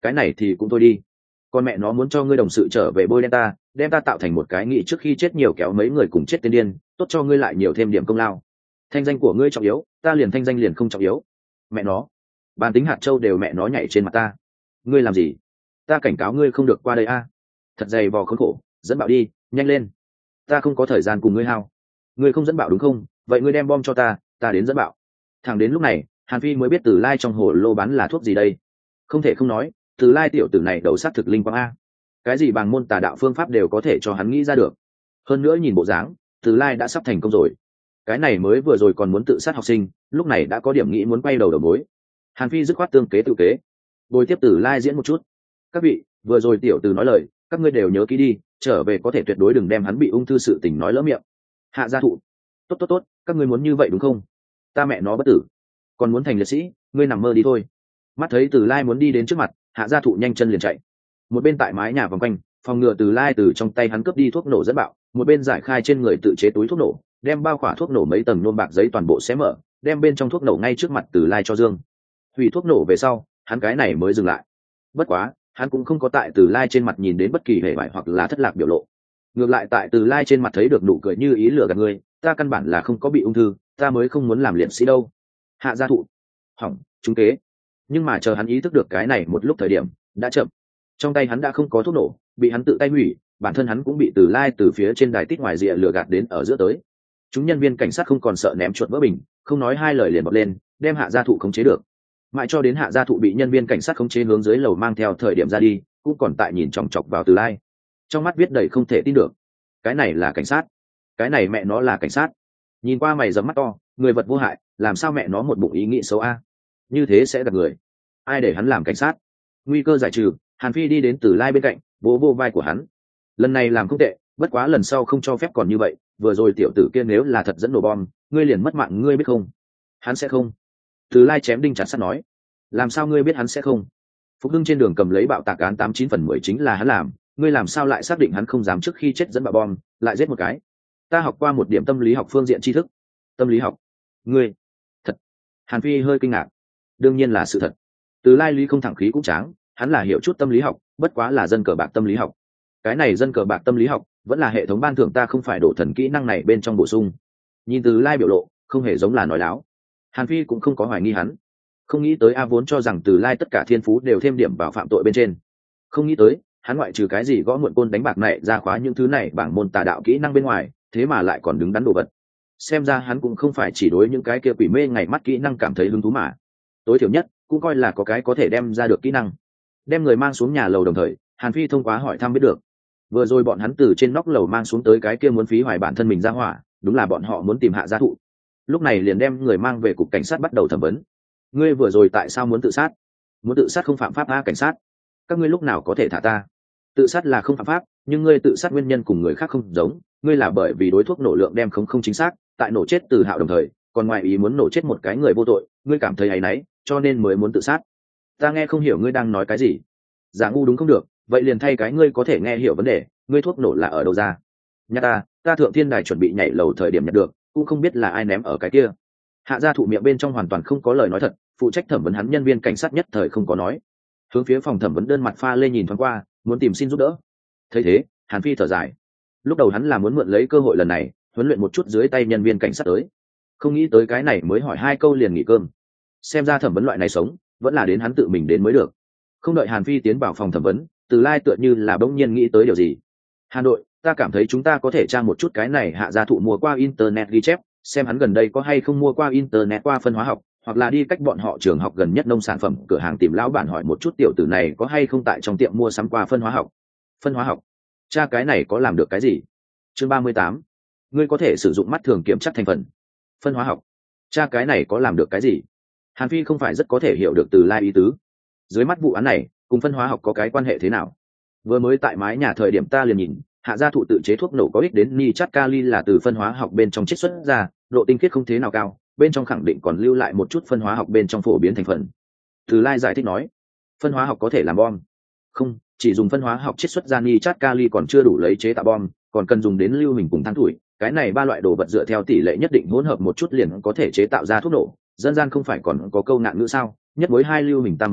cái này thì cũng thôi đi, con mẹ nó muốn cho ngươi đồng sự trở về bôi đen ta, đem ta tạo thành một cái nghị trước khi chết nhiều kéo mấy người cùng chết tên điên, tốt cho ngươi lại nhiều thêm điểm công lao. Thanh danh của ngươi trọng yếu, ta liền thanh danh liền không trọng yếu. Mẹ nó, bản tính hạt châu đều mẹ nó nhảy trên mặt ta. Ngươi làm gì? Ta cảnh cáo ngươi không được qua đây a. Thật dày vò khốn khổ, dẫn bạo đi, nhanh lên. Ta không có thời gian cùng ngươi hao. Ngươi không dẫn bạo đúng không? Vậy ngươi đem bom cho ta, ta đến dẫn bạo. Thẳng đến lúc này, Hàn Phi mới biết Từ Lai trong hồ lô bán là thuốc gì đây. Không thể không nói, Từ Lai tiểu tử này đầu sát thực linh quang a. Cái gì bằng môn tà đạo phương pháp đều có thể cho hắn nghĩ ra được. Hơn nữa nhìn bộ dáng, Từ Lai đã sắp thành công rồi. Cái này mới vừa rồi còn muốn tự sát học sinh, lúc này đã có điểm nghĩ muốn quay đầu đầu mối. Hàn Phi dứt khoát tương kế tự kế, bồi tiếp Từ Lai diễn một chút. Các vị, vừa rồi tiểu tử nói lời, các ngươi đều nhớ kỹ đi, trở về có thể tuyệt đối đừng đem hắn bị ung thư sự tình nói lỡ miệng. Hạ gia thụ, tốt tốt tốt, các ngươi muốn như vậy đúng không? Ta mẹ nó bất tử, còn muốn thành liệt sĩ, ngươi nằm mơ đi thôi. Mắt thấy Từ Lai muốn đi đến trước mặt, Hạ gia thụ nhanh chân liền chạy. Một bên tại mái nhà vòng quanh, phòng ngừa Từ Lai từ trong tay hắn cướp đi thuốc nổ dẫn bạo, một bên giải khai trên người tự chế túi thuốc nổ, đem bao khỏa thuốc nổ mấy tầng nôm bạc giấy toàn bộ xé mở, đem bên trong thuốc nổ ngay trước mặt Từ Lai cho Dương. Hủy thuốc nổ về sau, hắn cái này mới dừng lại. Bất quá, hắn cũng không có tại Từ Lai trên mặt nhìn đến bất kỳ hề bại hoặc là thất lạc biểu lộ. Ngược lại tại Từ Lai trên mặt thấy được nụ cười như ý lừa gạt người, ta căn bản là không có bị ung thư, ta mới không muốn làm liệt sĩ đâu. Hạ gia thụ, hỏng, trúng kế. Nhưng mà chờ hắn ý thức được cái này một lúc thời điểm, đã chậm. Trong tay hắn đã không có thuốc nổ, bị hắn tự tay hủy, bản thân hắn cũng bị Từ Lai từ phía trên đài tít ngoài rìa lừa gạt đến ở giữa tới. Chúng nhân viên cảnh sát không còn sợ ném chuột vỡ bình, không nói hai lời liền bật lên, đem Hạ gia thụ khống chế được. Mãi cho đến Hạ gia thụ bị nhân viên cảnh sát khống chế hướng dưới lầu mang theo thời điểm ra đi, cũng còn tại nhìn chòng chọc vào Từ Lai, trong mắt viết đầy không thể tin được. Cái này là cảnh sát? Cái này mẹ nó là cảnh sát? Nhìn qua mày dẫm mắt to, người vật vô hại, làm sao mẹ nó một bụng ý nghĩ xấu a? Như thế sẽ gặp người. Ai để hắn làm cảnh sát? Nguy cơ giải trừ, Hàn Phi đi đến Từ Lai bên cạnh, vỗ vô vai của hắn. Lần này làm không tệ, bất quá lần sau không cho phép còn như vậy, vừa rồi tiểu tử kia nếu là thật dẫn nổ bom, ngươi liền mất mạng ngươi biết không? Hắn sẽ không. Từ Lai chém đinh chặt sắt nói. Làm sao ngươi biết hắn sẽ không? Phục Hưng trên đường cầm lấy bạo tạc án tám chín phần mười chính là hắn làm, ngươi làm sao lại xác định hắn không dám trước khi chết dẫn bạo bom, lại giết một cái? Ta học qua một điểm tâm lý học phương diện tri thức. Tâm lý học? Ngươi? Thật? Hàn Phi hơi kinh ngạc. Đương nhiên là sự thật. Từ Lai lý không thẳng khí cũng tráng, hắn là hiểu chút tâm lý học, bất quá là dân cờ bạc tâm lý học. Cái này dân cờ bạc tâm lý học vẫn là hệ thống ban thưởng ta không phải đổ thần kỹ năng này bên trong bổ sung. Nhìn Từ Lai biểu lộ, không hề giống là nói láo. Hàn Phi cũng không có hoài nghi hắn. Không nghĩ tới a vốn cho rằng Từ Lai tất cả thiên phú đều thêm điểm vào phạm tội bên trên. Không nghĩ tới, hắn ngoại trừ cái gì gõ muộn côn đánh bạc này ra khóa những thứ này bảng môn tà đạo kỹ năng bên ngoài, thế mà lại còn đứng đắn đồ vật. Xem ra hắn cũng không phải chỉ đối những cái kia quỷ mê ngày mắt kỹ năng cảm thấy hứng thú mà. Tối thiểu nhất, cũng coi là có cái có thể đem ra được kỹ năng. Đem người mang xuống nhà lầu đồng thời, Hàn Phi thông qua hỏi thăm biết được. Vừa rồi bọn hắn từ trên nóc lầu mang xuống tới cái kia muốn phí hoài bản thân mình ra hỏa, đúng là bọn họ muốn tìm Hạ gia thụ. Lúc này liền đem người mang về cục cảnh sát bắt đầu thẩm vấn. Ngươi vừa rồi tại sao muốn tự sát? Muốn tự sát không phạm pháp a cảnh sát? Các ngươi lúc nào có thể thả ta? Tự sát là không phạm pháp, nhưng ngươi tự sát nguyên nhân cùng người khác không giống, ngươi là bởi vì đối thuốc nổ lượng đem không không chính xác, tại nổ chết Từ Hạo đồng thời, còn ngoài ý muốn nổ chết một cái người vô tội, ngươi cảm thấy áy náy, cho nên mới muốn tự sát. Ta nghe không hiểu ngươi đang nói cái gì. Giả ngu đúng không được, vậy liền thay cái ngươi có thể nghe hiểu vấn đề, ngươi thuốc nổ là ở đâu ra? Nhà ta, ta thượng thiên đài chuẩn bị nhảy lầu thời điểm nhận được, cũng không biết là ai ném ở cái kia. Hạ gia thụ miệng bên trong hoàn toàn không có lời nói thật, phụ trách thẩm vấn hắn nhân viên cảnh sát nhất thời không có nói. Hướng phía phòng thẩm vấn đơn mặt pha lê nhìn thoáng qua, muốn tìm xin giúp đỡ. Thấy thế, Hàn Phi thở dài. Lúc đầu hắn là muốn mượn lấy cơ hội lần này, huấn luyện một chút dưới tay nhân viên cảnh sát tới. Không nghĩ tới cái này mới hỏi hai câu liền nghỉ cơm. Xem ra thẩm vấn loại này sống, vẫn là đến hắn tự mình đến mới được. Không đợi Hàn Phi tiến vào phòng thẩm vấn, Từ Lai tựa như là bỗng nhiên nghĩ tới điều gì. Hà Nội, ta cảm thấy chúng ta có thể tra một chút cái này Hạ gia thụ mua qua internet ghi chép, xem hắn gần đây có hay không mua qua internet qua phân hóa học, hoặc là đi cách bọn họ trường học gần nhất nông sản phẩm cửa hàng tìm lão bản hỏi một chút tiểu tử này có hay không tại trong tiệm mua sắm qua phân hóa học. Phân hóa học? Tra cái này có làm được cái gì? Chương ba mươi tám. Ngươi có thể sử dụng mắt thường kiểm tra thành phần. Phân hóa học? Tra cái này có làm được cái gì? Hàn Phi không phải rất có thể hiểu được Từ Lai ý tứ. Dưới mắt vụ án này, cùng phân hóa học có cái quan hệ thế nào? Vừa mới tại mái nhà thời điểm ta liền nhìn, Hạ gia thụ tự chế thuốc nổ có ích đến nitrat kali là từ phân hóa học bên trong chiết xuất ra, độ tinh khiết không thế nào cao, bên trong khẳng định còn lưu lại một chút phân hóa học bên trong phổ biến thành phần. Từ Lai giải thích nói, phân hóa học có thể làm bom? Không, chỉ dùng phân hóa học chiết xuất ra nitrat kali còn chưa đủ lấy chế tạo bom, còn cần dùng đến lưu huỳnh cùng than tuổi. Cái này ba loại đồ vật dựa theo tỷ lệ nhất định hỗn hợp một chút liền có thể chế tạo ra thuốc nổ. Dân gian không phải còn có câu nạn ngữ sao? Nhất với hai lưu huỳnh tam một than,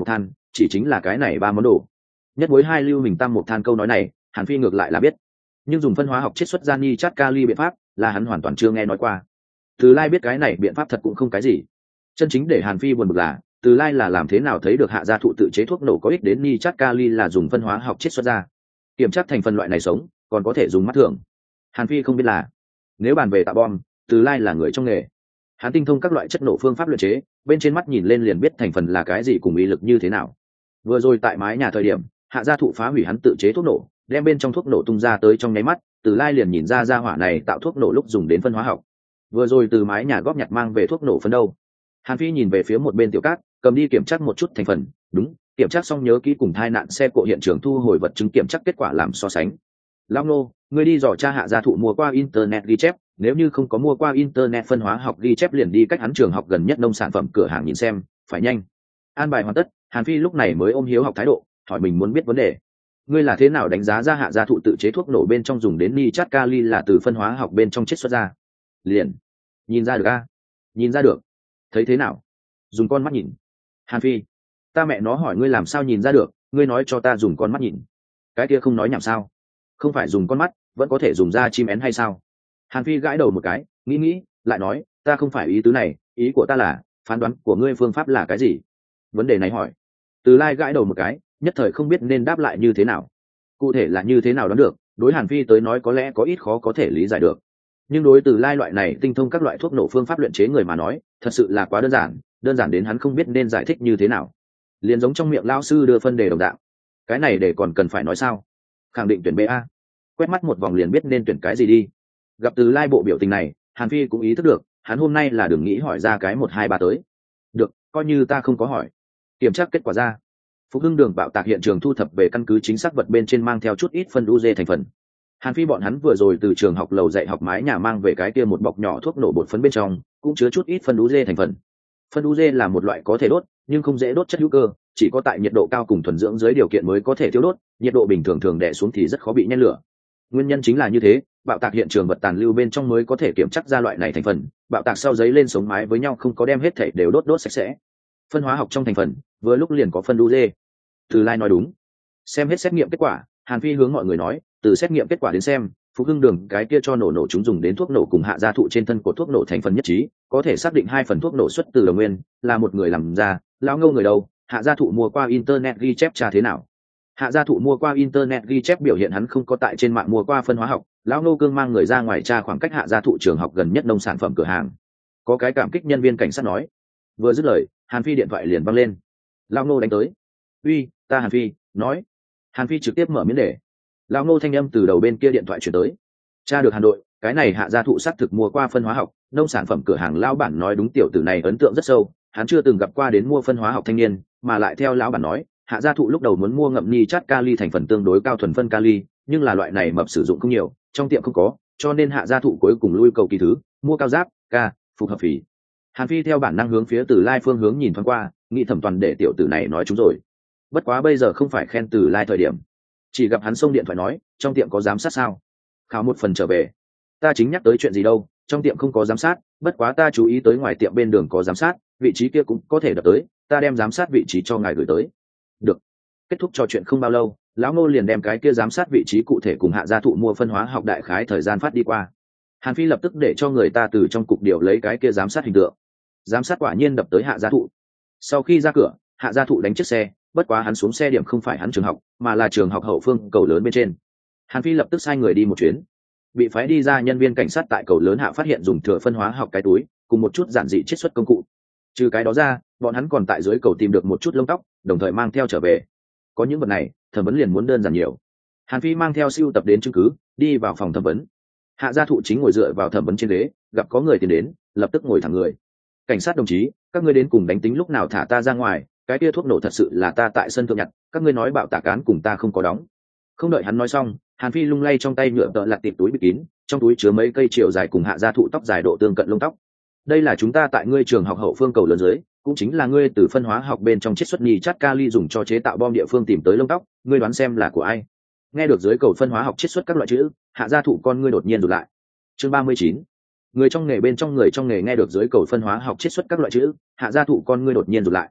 chỉ chính là cái này ba món đồ. Nhất mối hai lưu mình tam một than câu nói này, Hàn Phi ngược lại là biết, nhưng dùng phân hóa học chiết xuất ra nitrat kali biện pháp là hắn hoàn toàn chưa nghe nói qua. Từ Lai biết cái này biện pháp thật cũng không cái gì. Chân chính để Hàn Phi buồn bực là, Từ Lai là làm thế nào thấy được hạ gia thụ tự chế thuốc nổ có ích đến nitrat kali là dùng phân hóa học chiết xuất ra. Kiểm tra thành phần loại này sống, còn có thể dùng mắt thường. Hàn Phi không biết là, nếu bàn về tạo bom, Từ Lai là người trong nghề. Hắn tinh thông các loại chất nổ phương pháp luyện chế, bên trên mắt nhìn lên liền biết thành phần là cái gì cùng uy lực như thế nào. Vừa rồi tại mái nhà thời điểm, hạ gia thụ phá hủy hắn tự chế thuốc nổ, đem bên trong thuốc nổ tung ra tới trong nháy mắt, Từ Lai liền nhìn ra gia hỏa này tạo thuốc nổ lúc dùng đến phân hóa học. Vừa rồi từ mái nhà góp nhặt mang về thuốc nổ phân đâu. Hàn Phi nhìn về phía một bên Tiểu Cát, cầm đi kiểm tra một chút thành phần, đúng, kiểm tra xong nhớ kỹ cùng thai nạn xe cộ hiện trường thu hồi vật chứng kiểm tra kết quả làm so sánh. Lão Nô, ngươi đi dò tra hạ gia thụ mua qua internet ghi chép, nếu như không có mua qua internet phân hóa học ghi chép liền đi cách hắn trường học gần nhất nông sản phẩm cửa hàng nhìn xem, phải nhanh. An bài hoàn tất, Hàn Phi lúc này mới ôm hiếu học thái độ, hỏi mình muốn biết vấn đề. Ngươi là thế nào đánh giá ra hạ gia thụ tự chế thuốc nổ bên trong dùng đến nitrat kali là từ phân hóa học bên trong chiết xuất ra? Liền, nhìn ra được a? Nhìn ra được. Thấy thế nào? Dùng con mắt nhìn. Hàn Phi, ta mẹ nó hỏi ngươi làm sao nhìn ra được, ngươi nói cho ta dùng con mắt nhìn. Cái kia không nói nhảm sao? Không phải dùng con mắt, vẫn có thể dùng da chim én hay sao? Hàn Phi gãi đầu một cái, nghĩ nghĩ, lại nói, ta không phải ý tứ này, ý của ta là, phán đoán của ngươi phương pháp là cái gì? Vấn đề này hỏi. Từ Lai gãi đầu một cái, nhất thời không biết nên đáp lại như thế nào. Cụ thể là như thế nào đoán được, đối Hàn Phi tới nói có lẽ có ít khó có thể lý giải được. Nhưng đối Từ Lai loại này tinh thông các loại thuốc nổ phương pháp luyện chế người mà nói, thật sự là quá đơn giản, đơn giản đến hắn không biết nên giải thích như thế nào. Liền giống trong miệng lao sư đưa phân đề đồng dạng. Cái này để còn cần phải nói sao? Khẳng định tuyển bê a. Quét mắt một vòng liền biết nên tuyển cái gì đi. Gặp Từ Lai bộ biểu tình này, Hàn Phi cũng ý thức được, hắn hôm nay là đừng nghĩ hỏi ra cái một hai ba tới. Được, coi như ta không có hỏi. Kiểm tra kết quả ra. Phục Hưng Đường bạo tạc hiện trường thu thập về căn cứ chính xác vật bên trên mang theo chút ít phân u dê thành phần. Hàn Phi bọn hắn vừa rồi từ trường học lầu dạy học mái nhà mang về cái kia một bọc nhỏ thuốc nổ bột phấn bên trong, cũng chứa chút ít phân u dê thành phần. Phân u dê là một loại có thể đốt, nhưng không dễ đốt chất hữu cơ, chỉ có tại nhiệt độ cao cùng thuần dưỡng dưới điều kiện mới có thể thiêu đốt, nhiệt độ bình thường thường đè xuống thì rất khó bị nhen lửa. Nguyên nhân chính là như thế, bạo tạc hiện trường vật tàn lưu bên trong mới có thể kiểm chắc ra loại này thành phần, bạo tạc sau giấy lên sống mái với nhau không có đem hết thảy đều đốt đốt sạch sẽ. Phân hóa học trong thành phần, vừa lúc liền có phân u dê. Từ Lai nói đúng. Xem hết xét nghiệm kết quả, Hàn Phi hướng mọi người nói, từ xét nghiệm kết quả đến xem, Phục Hưng Đường cái kia cho nổ nổ chúng dùng đến thuốc nổ cùng hạ gia thụ trên thân của thuốc nổ thành phần nhất trí, có thể xác định hai phần thuốc nổ xuất từ đồng nguyên, là một người làm ra, lão ngâu người đâu, hạ gia thụ mua qua internet ghi chép tra thế nào? Hạ gia thụ mua qua internet ghi chép biểu hiện hắn không có tại trên mạng mua qua phân hóa học, lão ngô cương mang người ra ngoài tra khoảng cách hạ gia thụ trường học gần nhất nông sản phẩm cửa hàng. Có cái cảm kích nhân viên cảnh sát nói. Vừa dứt lời, Hàn Phi điện thoại liền văng lên. Lão ngô đánh tới. Uy, ta Hàn Phi, nói. Hàn Phi trực tiếp mở miếng để. Lão ngô thanh âm từ đầu bên kia điện thoại chuyển tới. Tra được Hà Nội, cái này hạ gia thụ xác thực mua qua phân hóa học, nông sản phẩm cửa hàng lão bản nói đúng, tiểu tử này ấn tượng rất sâu, hắn chưa từng gặp qua đến mua phân hóa học thanh niên, mà lại theo lão bản nói, hạ gia thụ lúc đầu muốn mua ngậm nitrat kali thành phần tương đối cao thuần phân kali, nhưng là loại này mập sử dụng không nhiều, trong tiệm không có, cho nên hạ gia thụ cuối cùng lui cầu kỳ thứ, mua cao giáp, ca, phục hợp phí. Hàn Phi theo bản năng hướng phía Từ Lai phương hướng nhìn thoáng qua, nghĩ thẩm toàn để tiểu tử này nói chúng rồi. Bất quá bây giờ không phải khen Từ Lai thời điểm. Chỉ gặp hắn xông điện thoại nói, trong tiệm có giám sát sao? Khảo một phần trở về. Ta chính nhắc tới chuyện gì đâu, trong tiệm không có giám sát, bất quá ta chú ý tới ngoài tiệm bên đường có giám sát, vị trí kia cũng có thể đập tới, ta đem giám sát vị trí cho ngài gửi tới. Được. Kết thúc trò chuyện không bao lâu, lão Ngô liền đem cái kia giám sát vị trí cụ thể cùng hạ gia thụ mua phân hóa học đại khái thời gian phát đi qua. Hàn Phi lập tức để cho người ta từ trong cục điều lấy cái kia giám sát hình tượng. Giám sát quả nhiên đập tới hạ gia thụ. Sau khi ra cửa, hạ gia thụ đánh chiếc xe, bất quá hắn xuống xe điểm không phải hắn trường học, mà là trường học hậu phương cầu lớn bên trên. Hàn Phi lập tức sai người đi một chuyến. Bị phái đi ra nhân viên cảnh sát tại cầu lớn hạ phát hiện dùng thừa phân hóa học cái túi, cùng một chút giản dị chiết xuất công cụ. Trừ cái đó ra, bọn hắn còn tại dưới cầu tìm được một chút lông tóc, đồng thời mang theo trở về. Có những vật này, thẩm vấn liền muốn đơn giản nhiều. Hàn Phi mang theo siêu tập đến chứng cứ, đi vào phòng thẩm vấn. Hạ gia thụ chính ngồi dựa vào thẩm vấn trên ghế, gặp có người tiến đến, lập tức ngồi thẳng người. Cảnh sát đồng chí, các ngươi đến cùng đánh tính lúc nào thả ta ra ngoài, cái kia thuốc nổ thật sự là ta tại sân thượng nhặt, các ngươi nói bạo tạc án cùng ta không có đóng. Không đợi hắn nói xong, Hàn Phi lung lay trong tay nhựa tợ lặt tiệp túi bịt kín, trong túi chứa mấy cây chiều dài cùng hạ gia thụ tóc dài độ tương cận lông tóc. Đây là chúng ta tại ngươi trường học hậu phương cầu lớn dưới, cũng chính là ngươi từ phân hóa học bên trong chiết xuất nitrat kali dùng cho chế tạo bom địa phương tìm tới lông tóc, ngươi đoán xem là của ai? Nghe được dưới cầu phân hóa học chiết xuất các loại chữ, hạ gia thụ con ngươi đột nhiên rụt lại. Chương ba mươi chín. Người trong nghề bên trong người trong nghề nghe được dưới cầu phân hóa học chiết xuất các loại chữ, hạ gia thụ con ngươi đột nhiên rụt lại.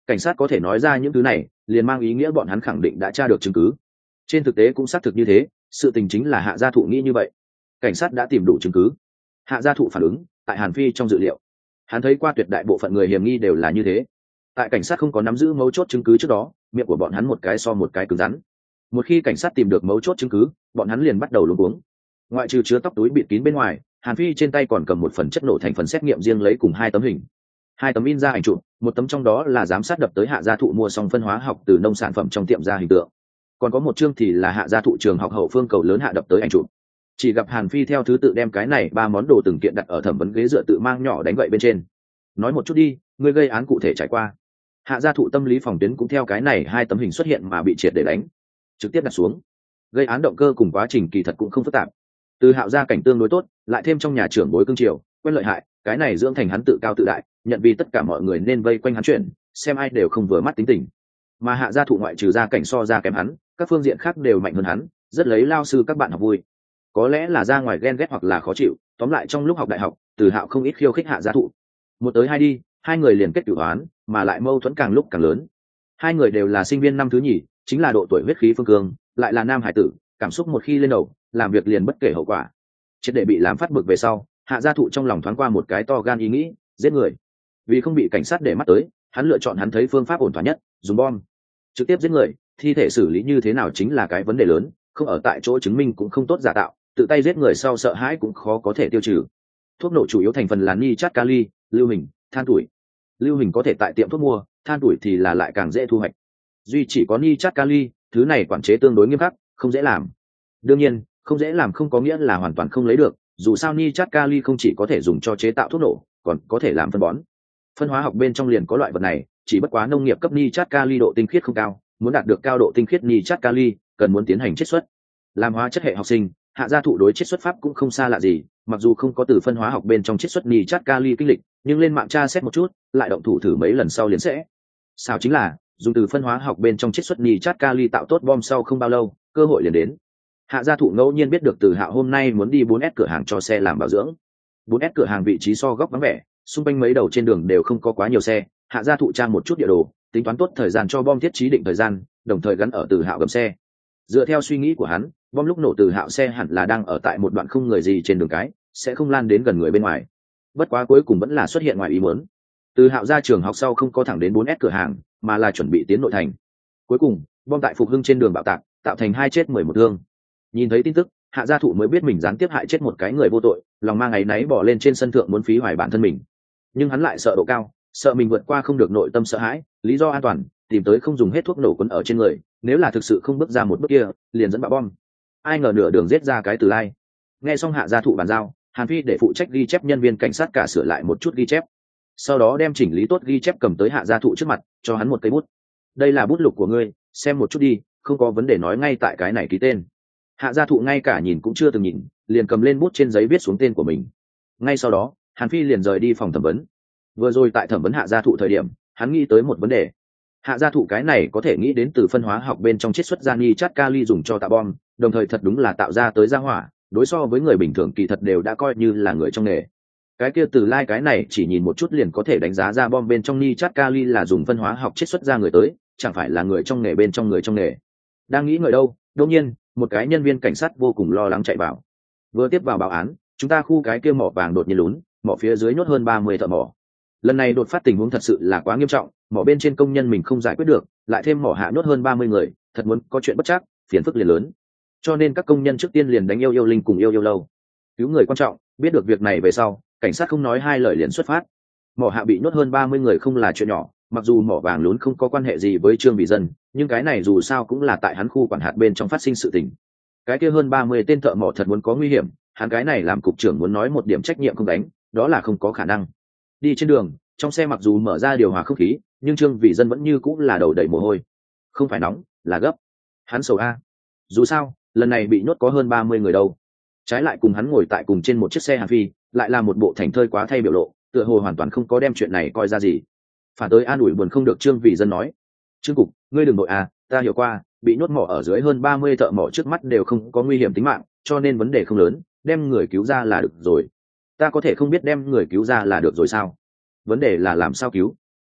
cảnh sát có thể nói ra những thứ này liền mang ý nghĩa bọn hắn khẳng định đã tra được chứng cứ. Trên thực tế cũng xác thực như thế, sự tình chính là Hạ Gia Thụ nghĩ như vậy. Cảnh sát đã tìm đủ chứng cứ. Hạ Gia Thụ phản ứng tại Hàn Phi trong dự liệu, hắn thấy qua tuyệt đại bộ phận người hiểm nghi đều là như thế. Tại cảnh sát không có nắm giữ mấu chốt chứng cứ trước đó, miệng của bọn hắn một cái so một cái cứng rắn. Một khi cảnh sát tìm được mấu chốt chứng cứ, bọn hắn liền bắt đầu luống cuống. Ngoại trừ chứa tóc túi bịt kín bên ngoài, Hàn Phi trên tay còn cầm một phần chất nổ thành phần xét nghiệm riêng lấy cùng hai tấm hình. Hai tấm in ra ảnh chụp, một tấm trong đó là giám sát đập tới Hạ Gia Thụ mua xong phân hóa học từ nông sản phẩm trong tiệm ra hình tượng. Còn có một chương thì là Hạ Gia Thụ trường học hậu phương cầu lớn hạ đập tới ảnh chụp. Chỉ gặp Hàn Phi theo thứ tự đem cái này ba món đồ từng kiện đặt ở thẩm vấn ghế dựa tự mang nhỏ đánh gậy bên trên. Nói một chút đi, ngươi gây án cụ thể trải qua. Hạ Gia Thụ tâm lý phòng tuyến cũng theo cái này hai tấm hình xuất hiện mà bị triệt để đánh, trực tiếp đặt xuống. Gây án động cơ cùng quá trình kỳ thật cũng không phức tạp. Từ Hạo gia cảnh tương đối tốt, lại thêm trong nhà trưởng bối cương triều, quen lợi hại, cái này dưỡng thành hắn tự cao tự đại, nhận vì tất cả mọi người nên vây quanh hắn chuyện, xem ai đều không vừa mắt tính tình. Mà Hạ Gia Thụ ngoại trừ gia cảnh so ra kém hắn, các phương diện khác đều mạnh hơn hắn, rất lấy lao sư các bạn học vui. Có lẽ là ra ngoài ghen ghét hoặc là khó chịu, tóm lại trong lúc học đại học, Từ Hạo không ít khiêu khích Hạ Gia Thụ. Một tới hai đi, hai người liền kết cửu oán, mà lại mâu thuẫn càng lúc càng lớn. Hai người đều là sinh viên năm thứ nhì, chính là độ tuổi huyết khí phương cương, lại là nam hải tử, cảm xúc một khi lên đầu, làm việc liền bất kể hậu quả. Triệt để bị làm phát bực về sau, Hạ Gia Thụ trong lòng thoáng qua một cái to gan ý nghĩ, giết người. Vì không bị cảnh sát để mắt tới, hắn lựa chọn hắn thấy phương pháp ổn thỏa nhất, dùng bom trực tiếp giết người. Thi thể xử lý như thế nào chính là cái vấn đề lớn, không ở tại chỗ chứng minh cũng không tốt giả tạo, tự tay giết người sau sợ hãi cũng khó có thể tiêu trừ. Thuốc nổ chủ yếu thành phần là nitrat kali, lưu huỳnh, than tuổi. Lưu huỳnh có thể tại tiệm thuốc mua, than tuổi thì là lại càng dễ thu hoạch. Duy chỉ có nitrat kali, thứ này quản chế tương đối nghiêm khắc, không dễ làm. Đương nhiên, không dễ làm không có nghĩa là hoàn toàn không lấy được, dù sao nitrat kali không chỉ có thể dùng cho chế tạo thuốc nổ, còn có thể làm phân bón. Phân hóa học bên trong liền có loại vật này, chỉ bất quá nông nghiệp cấp nitrat kali độ tinh khiết không cao, muốn đạt được cao độ tinh khiết nitrat kali, cần muốn tiến hành chiết xuất. Làm hóa chất hệ học sinh, Hạ Gia Thụ đối chiết xuất pháp cũng không xa lạ gì, mặc dù không có từ phân hóa học bên trong chiết xuất nitrat kali kinh lịch, nhưng lên mạng tra xét một chút, lại động thủ thử mấy lần sau liền sẽ. Sao chính là, dùng từ phân hóa học bên trong chiết xuất nitrat kali tạo tốt bom sau không bao lâu, cơ hội liền đến. Hạ Gia Thụ ngẫu nhiên biết được Từ Hạo hôm nay muốn đi bốn S cửa hàng cho xe làm bảo dưỡng. bốn S cửa hàng vị trí so góc vắng vẻ, xung quanh mấy đầu trên đường đều không có quá nhiều xe. Hạ Gia Thụ trang một chút địa đồ, tính toán tốt thời gian cho bom thiết trí định thời gian, đồng thời gắn ở Từ Hạo gầm xe. Dựa theo suy nghĩ của hắn, bom lúc nổ Từ Hạo xe hẳn là đang ở tại một đoạn không người gì trên đường cái, sẽ không lan đến gần người bên ngoài. Bất quá cuối cùng vẫn là xuất hiện ngoài ý muốn. Từ Hạo ra trường học sau không có thẳng đến bốn S cửa hàng, mà là chuẩn bị tiến nội thành. Cuối cùng, bom tại Phục Hưng trên đường bạo tạc, tạo thành hai chết mười một thương. Nhìn thấy tin tức, Hạ Gia Thụ mới biết mình gián tiếp hại chết một cái người vô tội, lòng mang áy náy bỏ lên trên sân thượng muốn phí hoài bản thân mình. Nhưng hắn lại sợ độ cao, sợ mình vượt qua không được nội tâm sợ hãi, lý do an toàn, tìm tới không dùng hết thuốc nổ quấn ở trên người, nếu là thực sự không bước ra một bước kia, liền dẫn bạo bom. Ai ngờ nửa đường giết ra cái Từ Lai. Nghe xong Hạ Gia Thụ bàn giao, Hàn Phi để phụ trách ghi chép nhân viên cảnh sát cả sửa lại một chút ghi chép, sau đó đem chỉnh lý tốt ghi chép cầm tới Hạ Gia Thụ trước mặt, cho hắn một cây bút. Đây là bút lục của ngươi, xem một chút đi, không có vấn đề nói ngay tại cái này ký tên. Hạ Gia Thụ ngay cả nhìn cũng chưa từng nhìn, liền cầm lên bút trên giấy viết xuống tên của mình. Ngay sau đó, Hàn Phi liền rời đi phòng thẩm vấn. Vừa rồi tại thẩm vấn Hạ Gia Thụ thời điểm, hắn nghĩ tới một vấn đề. Hạ Gia Thụ cái này có thể nghĩ đến từ phân hóa học bên trong chiết xuất ra nitrat kali dùng cho tạo bom, đồng thời thật đúng là tạo ra tới ra hỏa, đối so với người bình thường kỳ thật đều đã coi như là người trong nghề. Cái kia Từ Lai cái này chỉ nhìn một chút liền có thể đánh giá ra bom bên trong nitrat kali là dùng phân hóa học chiết xuất ra người tới, chẳng phải là người trong nghề bên trong người trong nghề. Đang nghĩ ngợi đâu, đương nhiên, một cái nhân viên cảnh sát vô cùng lo lắng chạy vào. Vừa tiếp vào báo án, chúng ta khu cái kia mỏ vàng đột nhiên lún, mỏ phía dưới nhốt hơn ba mươi thợ mỏ. Lần này đột phát tình huống thật sự là quá nghiêm trọng, mỏ bên trên công nhân mình không giải quyết được, lại thêm mỏ hạ nhốt hơn ba mươi người, thật muốn có chuyện bất trắc, phiền phức liền lớn. Cho nên các công nhân trước tiên liền đánh yêu yêu linh cùng yêu yêu lâu. Cứu người quan trọng, biết được việc này về sau, cảnh sát không nói hai lời liền xuất phát. Mỏ hạ bị nhốt hơn ba mươi người không là chuyện nhỏ, mặc dù mỏ vàng lún không có quan hệ gì với Trương Vị Dân, nhưng cái này dù sao cũng là tại hắn khu quản hạt bên trong phát sinh sự tình. Cái kia hơn ba mươi tên thợ mỏ thật muốn có nguy hiểm, hắn cái này làm cục trưởng muốn nói một điểm trách nhiệm không đánh, đó là không có khả năng. Đi trên đường, trong xe mặc dù mở ra điều hòa không khí, nhưng Trương Vị Dân vẫn như cũng là đầu đầy mồ hôi. Không phải nóng, là gấp. Hắn sầu a. Dù sao, lần này bị nhốt có hơn ba mươi người đâu. Trái lại cùng hắn ngồi tại cùng trên một chiếc xe Hàn Phi, lại là một bộ thành thơi quá thay biểu lộ, tựa hồ hoàn toàn không có đem chuyện này coi ra gì. Phản tới an ủi buồn không được Trương Vị Dân nói. Trương cục, ngươi đừng nội à, ta hiểu qua, bị nhốt mỏ ở dưới hơn ba mươi thợ mỏ trước mắt đều không có nguy hiểm tính mạng, cho nên vấn đề không lớn, đem người cứu ra là được rồi. Ta có thể không biết đem người cứu ra là được rồi sao? Vấn đề là làm sao cứu?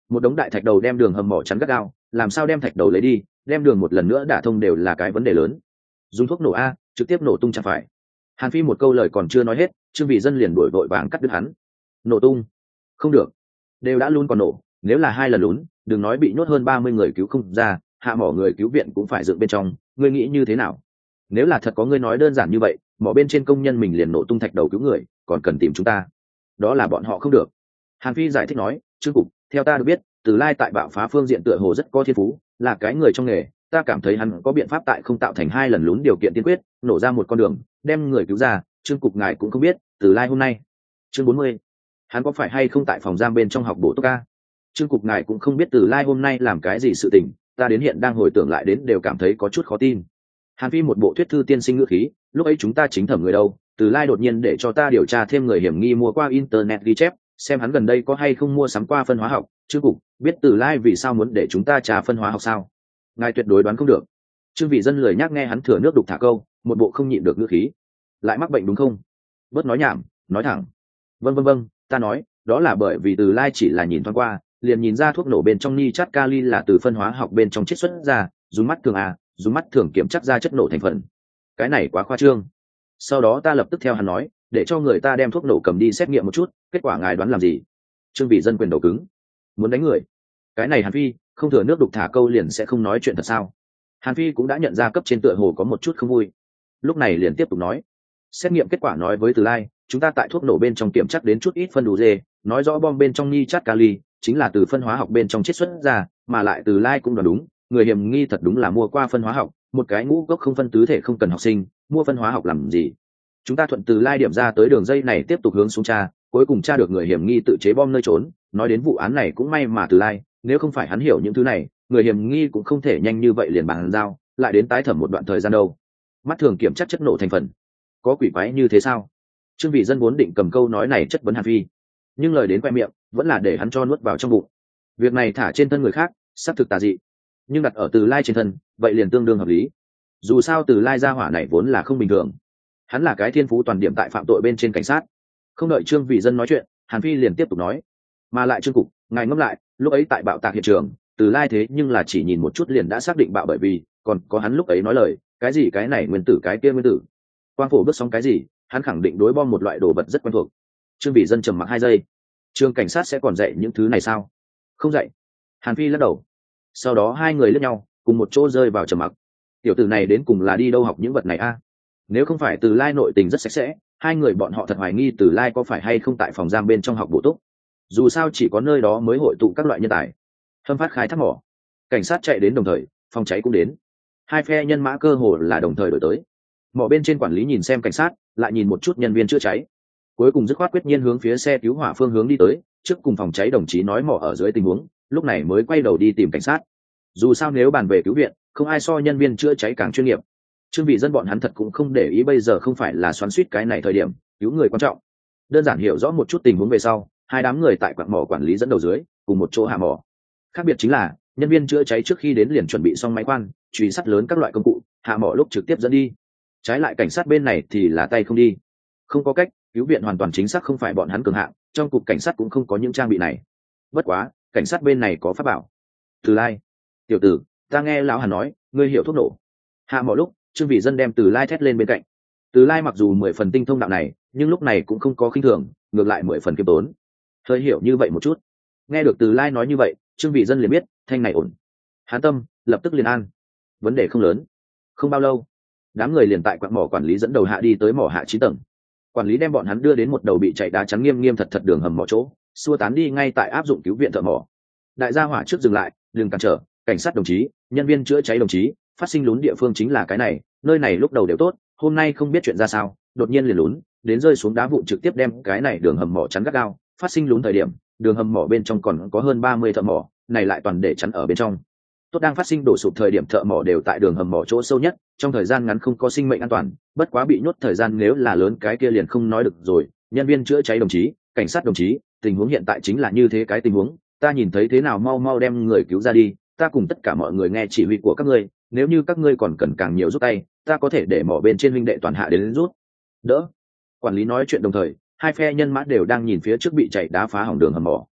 một đống đại thạch đầu đem đường hầm mỏ chắn gắt gao, làm sao đem thạch đầu lấy đi, đem đường một lần nữa đả thông đều là cái vấn đề lớn. Dùng thuốc nổ a, trực tiếp nổ tung chẳng phải. Hàn Phi một câu lời còn chưa nói hết, Trương Vị Dân liền đuổi vội vàng cắt đứt hắn. Nổ tung? Không được, đều đã luôn còn nổ, nếu là hai lần lún, đừng nói bị nhốt hơn ba mươi người cứu không ra, hạ mỏ người cứu viện cũng phải dựng bên trong, ngươi nghĩ như thế nào? Nếu là thật có ngươi nói đơn giản như vậy, mỏ bên trên công nhân mình liền nổ tung thạch đầu cứu người, còn cần tìm chúng ta? Đó là bọn họ không được. Hàn Phi giải thích nói, Trương cục, theo ta được biết, Từ Lai tại bạo phá phương diện tựa hồ rất có thiên phú, là cái người trong nghề, ta cảm thấy hắn có biện pháp tại không tạo thành hai lần lún điều kiện tiên quyết, nổ ra một con đường, đem người cứu ra. Trương cục ngài cũng không biết, Từ Lai hôm nay. Chương bốn mươi, hắn có phải hay không tại phòng giam bên trong học bổ túc ca? Trương cục ngài cũng không biết Từ Lai hôm nay làm cái gì sự tình, ta đến hiện đang hồi tưởng lại đến đều cảm thấy có chút khó tin. Hàn Phi một bộ thuyết thư tiên sinh ngữ khí, lúc ấy chúng ta chính thẩm người đâu, Từ Lai đột nhiên để cho ta điều tra thêm người hiểm nghi mua qua internet ghi chép, xem hắn gần đây có hay không mua sắm qua phân hóa học. Trương cục biết Từ Lai vì sao muốn để chúng ta trả phân hóa học sao? Ngài tuyệt đối đoán không được. Trương Vị Dân lười nhắc nghe hắn thừa nước đục thả câu, một bộ không nhịn được ngữ khí. Lại mắc bệnh đúng không? Bớt nói nhảm, nói thẳng. Vâng vâng vâng, ta nói, đó là bởi vì Từ Lai chỉ là nhìn thoáng qua, liền nhìn ra thuốc nổ bên trong nitrat kali là từ phân hóa học bên trong chiết xuất ra, dùng mắt thường à, dùng mắt thường kiểm chắc ra chất nổ thành phần. Cái này quá khoa trương. Sau đó ta lập tức theo hắn nói, để cho người ta đem thuốc nổ cầm đi xét nghiệm một chút, kết quả ngài đoán làm gì? Trương Vị Dân quyền đầu cứng, muốn đánh người. Cái này Hàn Phi, không thừa nước đục thả câu liền sẽ không nói chuyện thật sao? Hàn Phi cũng đã nhận ra cấp trên tựa hồ có một chút không vui, lúc này liền tiếp tục nói, xét nghiệm kết quả nói với Từ Lai, chúng ta tại thuốc nổ bên trong kiểm chắc đến chút ít phân đủ dê, nói rõ bom bên trong nitrat kali chính là từ phân hóa học bên trong chiết xuất ra, mà lại Từ Lai cũng đoán đúng, người hiểm nghi thật đúng là mua qua phân hóa học, một cái ngũ gốc không phân tứ thể không cần học sinh, mua phân hóa học làm gì? Chúng ta thuận Từ Lai điểm ra tới đường dây này tiếp tục hướng xuống tra, cuối cùng tra được người hiểm nghi tự chế bom nơi trốn. Nói đến vụ án này cũng may mà Từ Lai, nếu không phải hắn hiểu những thứ này, người hiểm nghi cũng không thể nhanh như vậy liền bàn giao, lại đến tái thẩm một đoạn thời gian đâu. Mắt thường kiểm chắc chất nổ thành phần, có quỷ quái như thế sao? Trương Vị Dân vốn định cầm câu nói này chất vấn Hàn Phi, nhưng lời đến quay miệng vẫn là để hắn cho nuốt vào trong bụng. Việc này thả trên thân người khác xác thực tà dị, nhưng đặt ở Từ Lai trên thân vậy liền tương đương hợp lý. Dù sao Từ Lai gia hỏa này vốn là không bình thường, hắn là cái thiên phú toàn điểm tại phạm tội bên trên cảnh sát. Không đợi Trương Vị Dân nói chuyện, Hàn Phi liền tiếp tục nói, mà lại Trương cục, ngài ngẫm lại, lúc ấy tại bạo tạc hiện trường, Từ Lai thế nhưng là chỉ nhìn một chút liền đã xác định bạo, bởi vì còn có hắn lúc ấy nói lời, cái gì cái này nguyên tử cái kia nguyên tử, quang phổ bước sóng cái gì, hắn khẳng định đối bom một loại đồ vật rất quen thuộc. Trương Vị Dân trầm mặc hai giây, trường cảnh sát sẽ còn dạy những thứ này sao? Không dạy. Hàn Phi lắc đầu. Sau đó hai người lướt nhau, cùng một chỗ rơi vào trầm mặc. Tiểu tử này đến cùng là đi đâu học những vật này a? Nếu không phải Từ Lai nội tình rất sạch sẽ, hai người bọn họ thật hoài nghi Từ Lai có phải hay không tại phòng giam bên trong học bổ túc. Dù sao chỉ có nơi đó mới hội tụ các loại nhân tài. Hâm phát khai thác mỏ, cảnh sát chạy đến đồng thời, phòng cháy cũng đến. Hai phe nhân mã cơ hồ là đồng thời đổi tới. Mỏ bên trên quản lý nhìn xem cảnh sát, lại nhìn một chút nhân viên chữa cháy, cuối cùng dứt khoát quyết nhiên hướng phía xe cứu hỏa phương hướng đi tới, trước cùng phòng cháy đồng chí nói mỏ ở dưới tình huống, lúc này mới quay đầu đi tìm cảnh sát. Dù sao nếu bàn về cứu viện, không ai so nhân viên chữa cháy càng chuyên nghiệp. Trương Vị Dân bọn hắn thật cũng không để ý bây giờ không phải là xoắn xuýt cái này thời điểm, cứu người quan trọng. Đơn giản hiểu rõ một chút tình huống về sau, hai đám người tại quặng mỏ quản lý dẫn đầu dưới, cùng một chỗ hạ mỏ. Khác biệt chính là, nhân viên chữa cháy trước khi đến liền chuẩn bị xong máy khoan, truy sắt lớn các loại công cụ, hạ mỏ lúc trực tiếp dẫn đi. Trái lại cảnh sát bên này thì là tay không đi. Không có cách, cứu viện hoàn toàn chính xác không phải bọn hắn cường hạng, trong cục cảnh sát cũng không có những trang bị này. Bất quá, cảnh sát bên này có pháp bảo. Từ Lai, tiểu tử, ta nghe lão Hàn nói, ngươi hiểu thuốc nổ. Hạ mỏ lúc, Trương Vị Dân đem Từ Lai thét lên bên cạnh. Từ Lai mặc dù mười phần tinh thông đạo này, nhưng lúc này cũng không có khinh thường, ngược lại mười phần kiêm tốn. Hơi hiểu như vậy một chút. Nghe được Từ Lai nói như vậy, Trương Vị Dân liền biết, thanh này ổn. Hán tâm, lập tức liền an. Vấn đề không lớn. Không bao lâu, đám người liền tại quặng mỏ quản lý dẫn đầu hạ đi tới mỏ hạ chín tầng. Quản lý đem bọn hắn đưa đến một đầu bị chạy đá chắn nghiêm nghiêm thật thật đường hầm mỏ chỗ, xua tán đi ngay tại áp dụng cứu viện thợ mỏ. Đại gia hỏa trước dừng lại, đừng cản trở, cảnh sát đồng chí, nhân viên chữa cháy đồng chí, phát sinh lún địa phương chính là cái này, nơi này lúc đầu đều tốt, hôm nay không biết chuyện ra sao, đột nhiên liền lún, đến rơi xuống đá vụn trực tiếp đem cái này đường hầm mỏ chắn gắt gao, phát sinh lún thời điểm, đường hầm mỏ bên trong còn có hơn ba mươi thợ mỏ, này lại toàn để chắn ở bên trong. Tốt đang phát sinh đổ sụp thời điểm thợ mỏ đều tại đường hầm mỏ chỗ sâu nhất, trong thời gian ngắn không có sinh mệnh an toàn, bất quá bị nhốt thời gian nếu là lớn cái kia liền không nói được rồi. Nhân viên chữa cháy đồng chí, cảnh sát đồng chí, tình huống hiện tại chính là như thế cái tình huống, ta nhìn thấy thế nào mau mau đem người cứu ra đi, ta cùng tất cả mọi người nghe chỉ huy của các ngươi, nếu như các ngươi còn cần càng nhiều giúp tay, ta có thể để mỏ bên trên huynh đệ toàn hạ đến, đến rút đỡ. Quản lý nói chuyện đồng thời, hai phe nhân mã đều đang nhìn phía trước bị chạy đá phá hỏng đường hầm mỏ.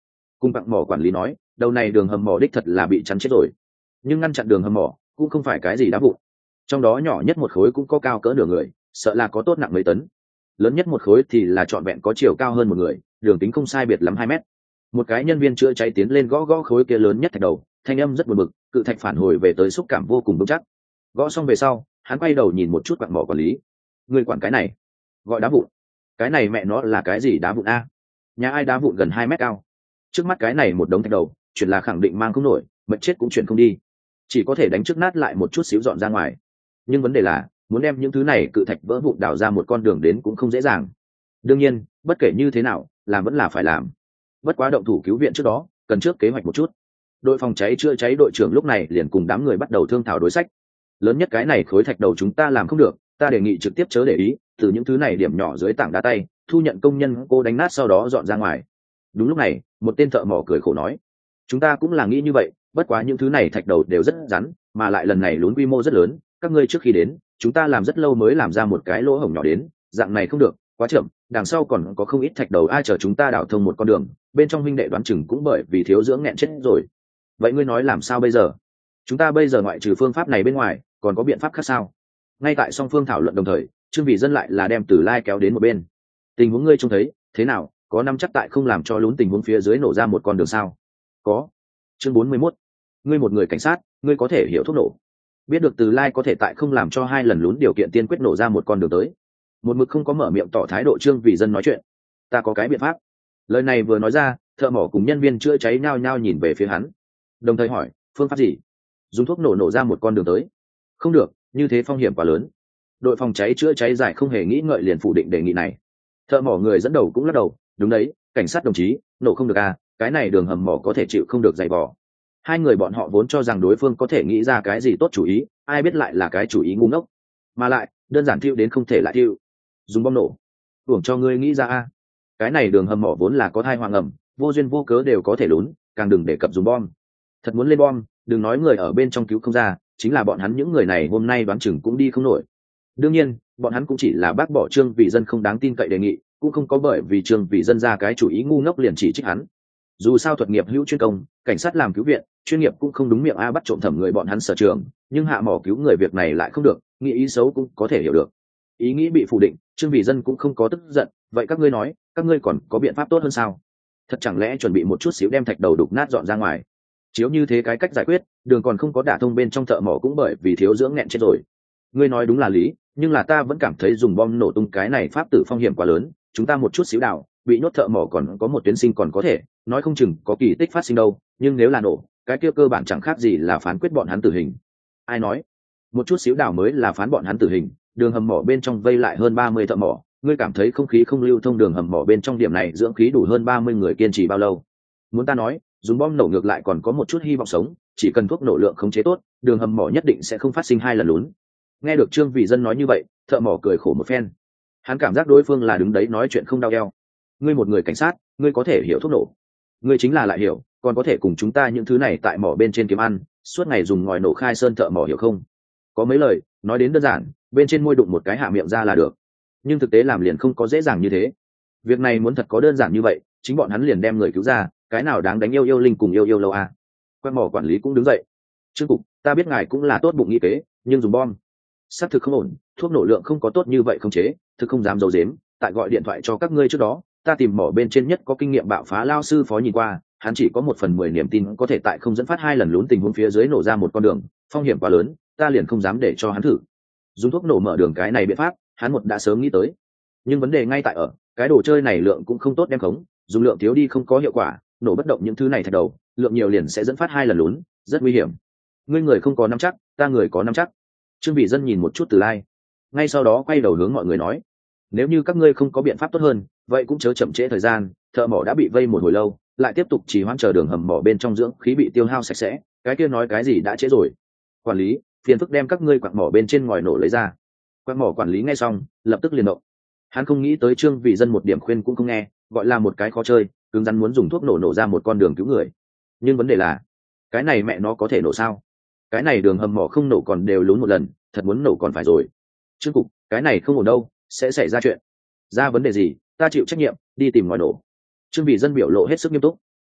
Cùng bạn mỏ quản lý nói, đầu này đường hầm mỏ đích thật là bị chắn chết rồi, nhưng ngăn chặn đường hầm mỏ cũng không phải cái gì đá vụn. Trong đó nhỏ nhất một khối cũng có cao cỡ nửa người, sợ là có tốt nặng mấy tấn. Lớn nhất một khối thì là trọn vẹn có chiều cao hơn một người, đường tính không sai biệt lắm hai mét. Một cái nhân viên chữa cháy tiến lên gõ gõ khối kia lớn nhất thạch đầu, thanh âm rất buồn bực, cự thạch phản hồi về tới xúc cảm vô cùng vững chắc. Gõ xong về sau, hắn quay đầu nhìn một chút quặng mỏ quản lý. Người quản cái này gọi đá vụn? Cái này mẹ nó là cái gì đá vụn a? Nhà ai đá vụn gần hai mét cao? Trước mắt cái này một đống thạch đầu, chuyển là khẳng định mang không nổi, mệt chết cũng chuyển không đi, chỉ có thể đánh trước nát lại một chút xíu dọn ra ngoài. Nhưng vấn đề là muốn đem những thứ này cự thạch vỡ vụn đào ra một con đường đến cũng không dễ dàng. Đương nhiên, bất kể như thế nào, làm vẫn là phải làm. Bất quá động thủ cứu viện trước đó, cần trước kế hoạch một chút. Đội phòng cháy chữa cháy đội trưởng lúc này liền cùng đám người bắt đầu thương thảo đối sách. Lớn nhất cái này khối thạch đầu chúng ta làm không được, ta đề nghị trực tiếp chớ để ý, từ những thứ này điểm nhỏ dưới tảng đá tay, thu nhận công nhân cô đánh nát sau đó dọn ra ngoài. Đúng lúc này, một tên thợ mỏ cười khổ nói, chúng ta cũng là nghĩ như vậy, bất quá những thứ này thạch đầu đều rất rắn, mà lại lần này lún quy mô rất lớn, các ngươi trước khi đến, chúng ta làm rất lâu mới làm ra một cái lỗ hổng nhỏ đến, dạng này không được, quá chậm, đằng sau còn có không ít thạch đầu ai chờ chúng ta đào thông một con đường, bên trong huynh đệ đoán chừng cũng bởi vì thiếu dưỡng nghẹn chết rồi. Vậy ngươi nói làm sao bây giờ? Chúng ta bây giờ ngoại trừ phương pháp này bên ngoài, còn có biện pháp khác sao? Ngay tại song phương thảo luận đồng thời, Trương Vị Dân lại là đem Từ Lai kéo đến một bên. Tình huống ngươi trông thấy thế nào, có năm chắc tại không làm cho lún tình huống phía dưới nổ ra một con đường sao? Có. Chương bốn mươi mốt. Ngươi một người cảnh sát, ngươi có thể hiểu thuốc nổ. Biết được Từ Lai có thể tại không làm cho hai lần lún điều kiện tiên quyết nổ ra một con đường tới. Một mực không có mở miệng tỏ thái độ Trương Vị Dân nói chuyện. Ta có cái biện pháp. Lời này vừa nói ra, thợ mỏ cùng nhân viên chữa cháy nhao nhao nhìn về phía hắn, đồng thời hỏi, phương pháp gì? Dùng thuốc nổ nổ ra một con đường tới? Không được, như thế phong hiểm quá lớn. Đội phòng cháy chữa cháy giải không hề nghĩ ngợi liền phủ định đề nghị này. Thợ mỏ người dẫn đầu cũng lắc đầu, đúng đấy, cảnh sát đồng chí, nổ không được à, cái này đường hầm mỏ có thể chịu không được dày vò. Hai người bọn họ vốn cho rằng đối phương có thể nghĩ ra cái gì tốt chủ ý, ai biết lại là cái chủ ý ngu ngốc, mà lại đơn giản thiêu đến không thể lại thiêu. Dùng bom nổ, uổng cho ngươi nghĩ ra a. Cái này đường hầm mỏ vốn là có thai hoàng ẩm, vô duyên vô cớ đều có thể lún, càng đừng đề cập dùng bom. Thật muốn lên bom, đừng nói người ở bên trong cứu không ra, chính là bọn hắn những người này hôm nay đoán chừng cũng đi không nổi. Đương nhiên, bọn hắn cũng chỉ là bác bỏ Trương Vị Dân không đáng tin cậy đề nghị, cũng không có bởi vì Trương Vị Dân ra cái chủ ý ngu ngốc liền chỉ trích hắn. Dù sao thuật nghiệp hữu chuyên công, cảnh sát làm cứu viện, chuyên nghiệp cũng không đúng miệng a bắt trộm thẩm người bọn hắn sở trường, nhưng hạ mỏ cứu người việc này lại không được, nghĩ ý xấu cũng có thể hiểu được. Ý nghĩ bị phủ định, Trương Vị Dân cũng không có tức giận, vậy các ngươi nói, các ngươi còn có biện pháp tốt hơn sao? Thật chẳng lẽ chuẩn bị một chút xíu đem thạch đầu đục nát dọn ra ngoài? Chiếu như thế cái cách giải quyết, đường còn không có đả thông bên trong thợ mỏ cũng bởi vì thiếu dưỡng nghẹn chết rồi. Ngươi nói đúng là lý, nhưng là ta vẫn cảm thấy dùng bom nổ tung cái này pháp tử phong hiểm quá lớn, chúng ta một chút xíu đào, bị nhốt thợ mỏ còn có một tuyến sinh còn có thể, nói không chừng có kỳ tích phát sinh đâu, nhưng nếu là nổ, cái kia cơ bản chẳng khác gì là phán quyết bọn hắn tử hình. Ai nói? Một chút xíu đào mới là phán bọn hắn tử hình, đường hầm mỏ bên trong vây lại hơn ba mươi thợ mỏ, ngươi cảm thấy không khí không lưu thông đường hầm mỏ bên trong điểm này dưỡng khí đủ hơn ba mươi người kiên trì bao lâu? Muốn ta nói, dùng bom nổ ngược lại còn có một chút hy vọng sống, chỉ cần thuốc nổ lượng khống chế tốt, đường hầm mỏ nhất định sẽ không phát sinh hai lần lún. Nghe được Trương Vị Dân nói như vậy, thợ mỏ cười khổ một phen. Hắn cảm giác đối phương là đứng đấy nói chuyện không đau eo. Ngươi một người cảnh sát, ngươi có thể hiểu thuốc nổ, ngươi chính là lại hiểu, còn có thể cùng chúng ta những thứ này tại mỏ bên trên kiếm ăn, suốt ngày dùng ngòi nổ khai sơn thợ mỏ hiểu không? Có mấy lời nói đến đơn giản, bên trên môi đụng một cái hạ miệng ra là được, nhưng thực tế làm liền không có dễ dàng như thế. Việc này muốn thật có đơn giản như vậy, chính bọn hắn liền đem người cứu ra, cái nào đáng đánh yêu yêu linh cùng yêu yêu lâu à? Quan mỏ quản lý cũng đứng dậy. Trương cục, ta biết ngài cũng là tốt bụng nghĩ kế, nhưng dùng bom xác thực không ổn, thuốc nổ lượng không có tốt như vậy không chế, thực không dám giấu giếm. Tại gọi điện thoại cho các ngươi trước đó, ta tìm mỏ bên trên nhất có kinh nghiệm bạo phá lao sư phó nhìn qua, hắn chỉ có một phần mười niềm tin có thể tại không dẫn phát hai lần lún tình huống phía dưới nổ ra một con đường, phong hiểm quá lớn, ta liền không dám để cho hắn thử. Dùng thuốc nổ mở đường cái này biện pháp, hắn một đã sớm nghĩ tới, nhưng vấn đề ngay tại ở cái đồ chơi này lượng cũng không tốt đem khống, dùng lượng thiếu đi không có hiệu quả, nổ bất động những thứ này thạch đầu, lượng nhiều liền sẽ dẫn phát hai lần lún, rất nguy hiểm. Ngươi người không có nắm chắc, ta người có nắm chắc. Trương Vị Dân nhìn một chút Từ Lai, ngay sau đó quay đầu hướng mọi người nói, nếu như các ngươi không có biện pháp tốt hơn, vậy cũng chớ chậm trễ thời gian, thợ mỏ đã bị vây một hồi lâu, lại tiếp tục trì hoãn chờ đường hầm mỏ bên trong dưỡng khí bị tiêu hao sạch sẽ, cái kia nói cái gì đã trễ rồi. Quản lý, phiền phức đem các ngươi quặng mỏ bên trên ngòi nổ lấy ra. Quặng mỏ quản lý nghe xong, lập tức liền động. Hắn không nghĩ tới Trương Vị Dân một điểm khuyên cũng không nghe, gọi là một cái khó chơi, cứng rắn muốn dùng thuốc nổ nổ ra một con đường cứu người. Nhưng vấn đề là, cái này mẹ nó có thể nổ sao? Cái này đường hầm mỏ không nổ còn đều lún một lần, thật muốn nổ còn phải rồi. Trương cục, cái này không ổn đâu, sẽ xảy ra chuyện. Ra vấn đề gì, ta chịu trách nhiệm, đi tìm ngòi nổ. Trương Vị Dân biểu lộ hết sức nghiêm túc.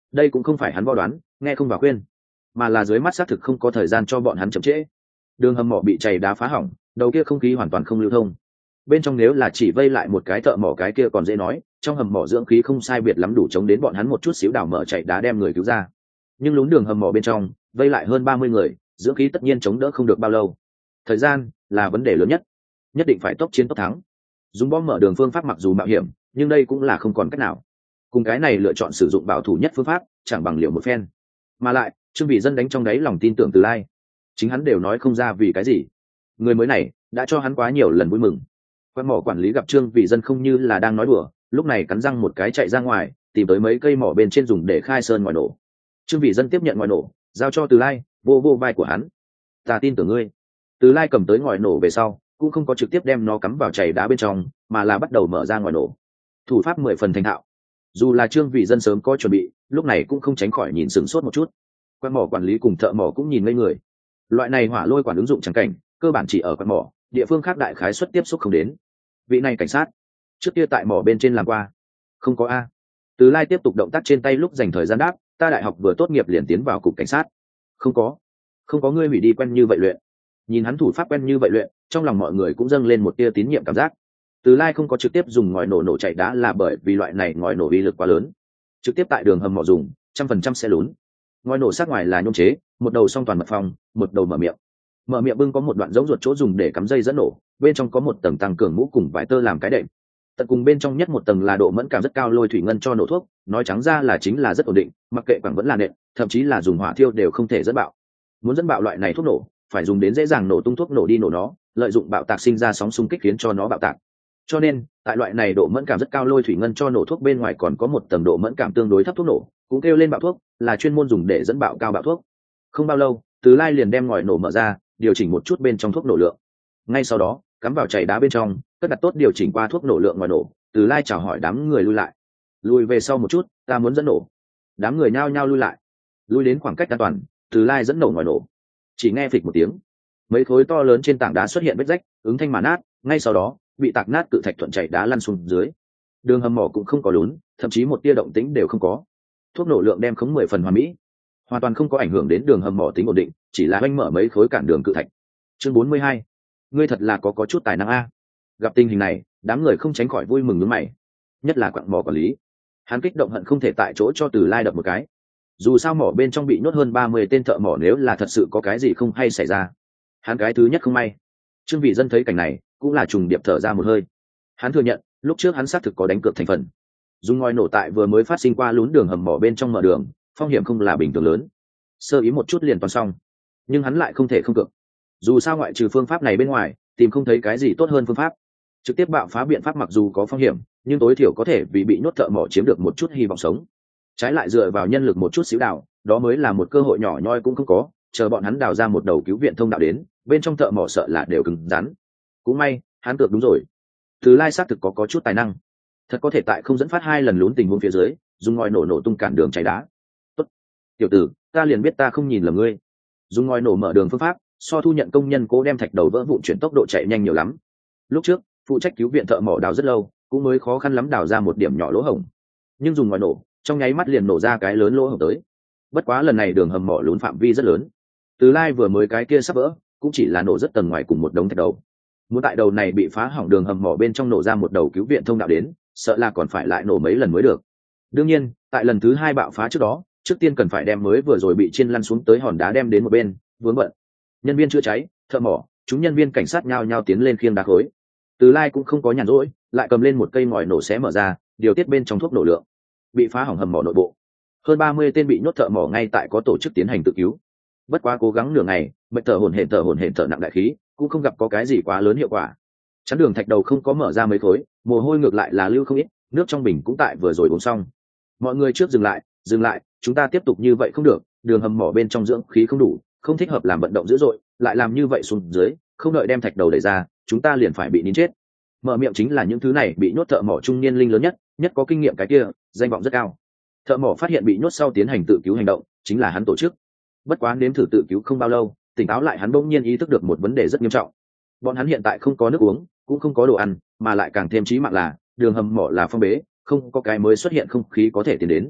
đây cũng không phải hắn võ đoán nghe không vào khuyên, mà là dưới mắt xác thực không có thời gian cho bọn hắn chậm trễ. Đường hầm mỏ bị chày đá phá hỏng, đầu kia không khí hoàn toàn không lưu thông. Bên trong nếu là chỉ vây lại một cái thợ mỏ cái kia còn dễ nói, trong hầm mỏ dưỡng khí không sai biệt lắm đủ chống đến bọn hắn một chút xíu đào mở chày đá đem người cứu ra. Nhưng lún đường hầm mỏ bên trong vây lại hơn ba mươi người, dưỡng khí tất nhiên chống đỡ không được bao lâu. Thời gian là vấn đề lớn nhất, nhất định phải tốc chiến tốc thắng. Dùng bom mở đường phương pháp mặc dù mạo hiểm, nhưng đây cũng là không còn cách nào. Cùng cái này lựa chọn sử dụng bảo thủ nhất phương pháp, chẳng bằng liều một phen. Mà lại, Trương Vị Dân đánh trong đáy lòng tin tưởng Từ Lai. Chính hắn đều nói không ra vì cái gì. Người mới này đã cho hắn quá nhiều lần vui mừng. Quan mỏ quản lý gặp Trương Vị Dân không như là đang nói đùa, lúc này cắn răng một cái chạy ra ngoài, tìm tới mấy cây mỏ bên trên dùng để khai sơn ngoài nổ. Trương Vị Dân tiếp nhận ngoài nổ, giao cho Từ Lai, vô vô vai của hắn. Ta tin tưởng ngươi. Từ Lai cầm tới ngoài nổ về sau, cũng không có trực tiếp đem nó cắm vào chày đá bên trong, mà là bắt đầu mở ra ngoài nổ. Thủ pháp mười phần thành thạo. Dù là Trương Vị Dân sớm có chuẩn bị, lúc này cũng không tránh khỏi nhìn sửng sốt một chút. Quan mỏ quản lý cùng thợ mỏ cũng nhìn ngây người. Loại này hỏa lôi quản ứng dụng chẳng cảnh, cơ bản chỉ ở quan mỏ, địa phương khác đại khái suất tiếp xúc không đến. Vị này cảnh sát, trước kia tại mỏ bên trên làm qua. Không có a. Từ Lai tiếp tục động tác trên tay lúc dành thời gian đáp, ta đại học vừa tốt nghiệp liền tiến vào cục cảnh sát. Không có, không có ngươi hủy đi quen như vậy luyện. Nhìn hắn thủ pháp quen như vậy luyện, trong lòng mọi người cũng dâng lên một tia tín nhiệm cảm giác. Từ Lai không có trực tiếp dùng ngòi nổ nổ chạy đá là bởi vì loại này ngòi nổ uy lực quá lớn, trực tiếp tại đường hầm mỏ dùng trăm phần trăm sẽ lún. Ngòi nổ sát ngoài là nhôm chế, một đầu song toàn mật phòng, một đầu mở miệng. Mở miệng bưng có một đoạn giống ruột chỗ dùng để cắm dây dẫn nổ, bên trong có một tầng tăng cường mũ cùng vải tơ làm cái đệm. Tận cùng bên trong nhất một tầng là độ mẫn cảm rất cao lôi thủy ngân cho nổ thuốc, nói trắng ra là chính là rất ổn định, mặc kệ quẳng vẫn là nện, thậm chí là dùng hỏa thiêu đều không thể dẫn bạo. Muốn dẫn bạo loại này thuốc nổ, phải dùng đến dễ dàng nổ tung thuốc nổ đi nổ nó, lợi dụng bạo tạc sinh ra sóng xung kích khiến cho nó bạo tạc. Cho nên, tại loại này độ mẫn cảm rất cao lôi thủy ngân cho nổ thuốc bên ngoài còn có một tầng độ mẫn cảm tương đối thấp thuốc nổ, cũng kêu lên bạo thuốc, là chuyên môn dùng để dẫn bạo cao bạo thuốc. Không bao lâu, Từ Lai liền đem ngòi nổ mở ra, điều chỉnh một chút bên trong thuốc nổ lượng. Ngay sau đó, cắm vào chày đá bên trong, cất đặt tốt điều chỉnh qua thuốc nổ lượng ngoài nổ. Từ Lai chào hỏi đám người lui lại. Lùi về sau một chút, ta muốn dẫn nổ. Đám người nhao nhao lui lại. Lui đến khoảng cách an toàn, Từ Lai dẫn nổ ngoài nổ. Chỉ nghe phịch một tiếng, mấy khối to lớn trên tảng đá xuất hiện vết rách, ứng thanh mà nát. Ngay sau đó, bị tạc nát cự thạch thuận chảy đá lăn xuống dưới. Đường hầm mỏ cũng không có lún, thậm chí một tia động tĩnh đều không có. Thuốc nổ lượng đem khống mười phần hoàn mỹ, hoàn toàn không có ảnh hưởng đến đường hầm mỏ tính ổn định, chỉ là oanh mở mấy khối cản đường cự thạch. Chương bốn mươi hai, ngươi thật là có có chút tài năng a. Gặp tình hình này, đám người không tránh khỏi vui mừng nhướng mày, nhất là quặng mỏ quản lý, hắn kích động hận không thể tại chỗ cho Từ Lai đập một cái. Dù sao mỏ bên trong bị nhốt hơn ba mươi tên thợ mỏ, nếu là thật sự có cái gì không hay xảy ra, hắn cái thứ nhất không may. Trương Vị Dân thấy cảnh này, cũng là trùng điệp thở ra một hơi. Hắn thừa nhận, lúc trước hắn xác thực có đánh cược thành phần. Dùng ngòi nổ tại vừa mới phát sinh qua lún đường hầm mỏ bên trong mở đường, phong hiểm không là bình thường lớn. Sơ ý một chút liền toàn xong. Nhưng hắn lại không thể không cược. Dù sao ngoại trừ phương pháp này bên ngoài, tìm không thấy cái gì tốt hơn phương pháp. Trực tiếp bạo phá biện pháp mặc dù có phong hiểm, nhưng tối thiểu có thể vì bị nhốt thợ mỏ chiếm được một chút hy vọng sống. Trái lại dựa vào nhân lực một chút xíu đào, đó mới là một cơ hội nhỏ nhoi cũng không có, chờ bọn hắn đào ra một đầu cứu viện thông đạo đến, bên trong thợ mỏ sợ là đều cứng rắn. Cũng may, hắn cược đúng rồi. Từ Lai xác thực có có chút tài năng, thật có thể tại không dẫn phát hai lần lún tình huống phía dưới, dùng ngòi nổ nổ tung cản đường cháy đá. Tốt, tiểu tử, ta liền biết ta không nhìn lầm ngươi. Dùng ngòi nổ mở đường phương pháp, so thu nhận công nhân cố đem thạch đầu vỡ vụn chuyển tốc độ chạy nhanh nhiều lắm. Lúc trước, phụ trách cứu viện thợ mỏ đào rất lâu, cũng mới khó khăn lắm đào ra một điểm nhỏ lỗ hổng. Nhưng dùng ngòi nổ, trong nháy mắt liền nổ ra cái lớn lỗ hổng tới. Bất quá lần này đường hầm mỏ lún phạm vi rất lớn. Từ Lai vừa mới cái kia sắp vỡ, cũng chỉ là nổ rất tầng ngoài cùng một đống thạch đầu. Muốn tại đầu này bị phá hỏng đường hầm mỏ bên trong nổ ra một đầu cứu viện thông đạo đến, sợ là còn phải lại nổ mấy lần mới được. Đương nhiên, tại lần thứ hai bạo phá trước đó, trước tiên cần phải đem mới vừa rồi bị chiên lăn xuống tới hòn đá đem đến một bên, vướng bận. Nhân viên chữa cháy, thợ mỏ, chúng nhân viên cảnh sát nhao nhao tiến lên khiêng đá khối. Từ Lai cũng không có nhàn rỗi, lại cầm lên một cây ngòi nổ xé mở ra, điều tiết bên trong thuốc nổ lượng. Bị phá hỏng hầm mỏ nội bộ, hơn ba mươi tên bị nhốt thợ mỏ ngay tại có tổ chức tiến hành tự cứu. Bất quá cố gắng nửa ngày, mệt thở hổn hển thở hổn hển thở nặng đại khí, cũng không gặp có cái gì quá lớn hiệu quả. Chắn đường thạch đầu không có mở ra mấy khối, mồ hôi ngược lại là lưu không ít, nước trong bình cũng tại vừa rồi uống xong. Mọi người trước dừng lại, dừng lại, chúng ta tiếp tục như vậy không được, đường hầm mỏ bên trong dưỡng khí không đủ, không thích hợp làm vận động dữ dội, lại làm như vậy xuống dưới, không đợi đem thạch đầu đẩy ra, chúng ta liền phải bị nín chết. Mở miệng chính là những thứ này bị nhốt thợ mỏ trung niên linh lớn nhất, nhất có kinh nghiệm cái kia, danh vọng rất cao. Thợ mỏ phát hiện bị nhốt sau tiến hành tự cứu hành động, chính là hắn tổ chức. Bất quá nếm thử tự cứu không bao lâu, tỉnh táo lại hắn bỗng nhiên ý thức được một vấn đề rất nghiêm trọng. Bọn hắn hiện tại không có nước uống, cũng không có đồ ăn, mà lại càng thêm chí mạng là đường hầm mỏ là phong bế, không có cái mới xuất hiện không khí có thể tiến đến.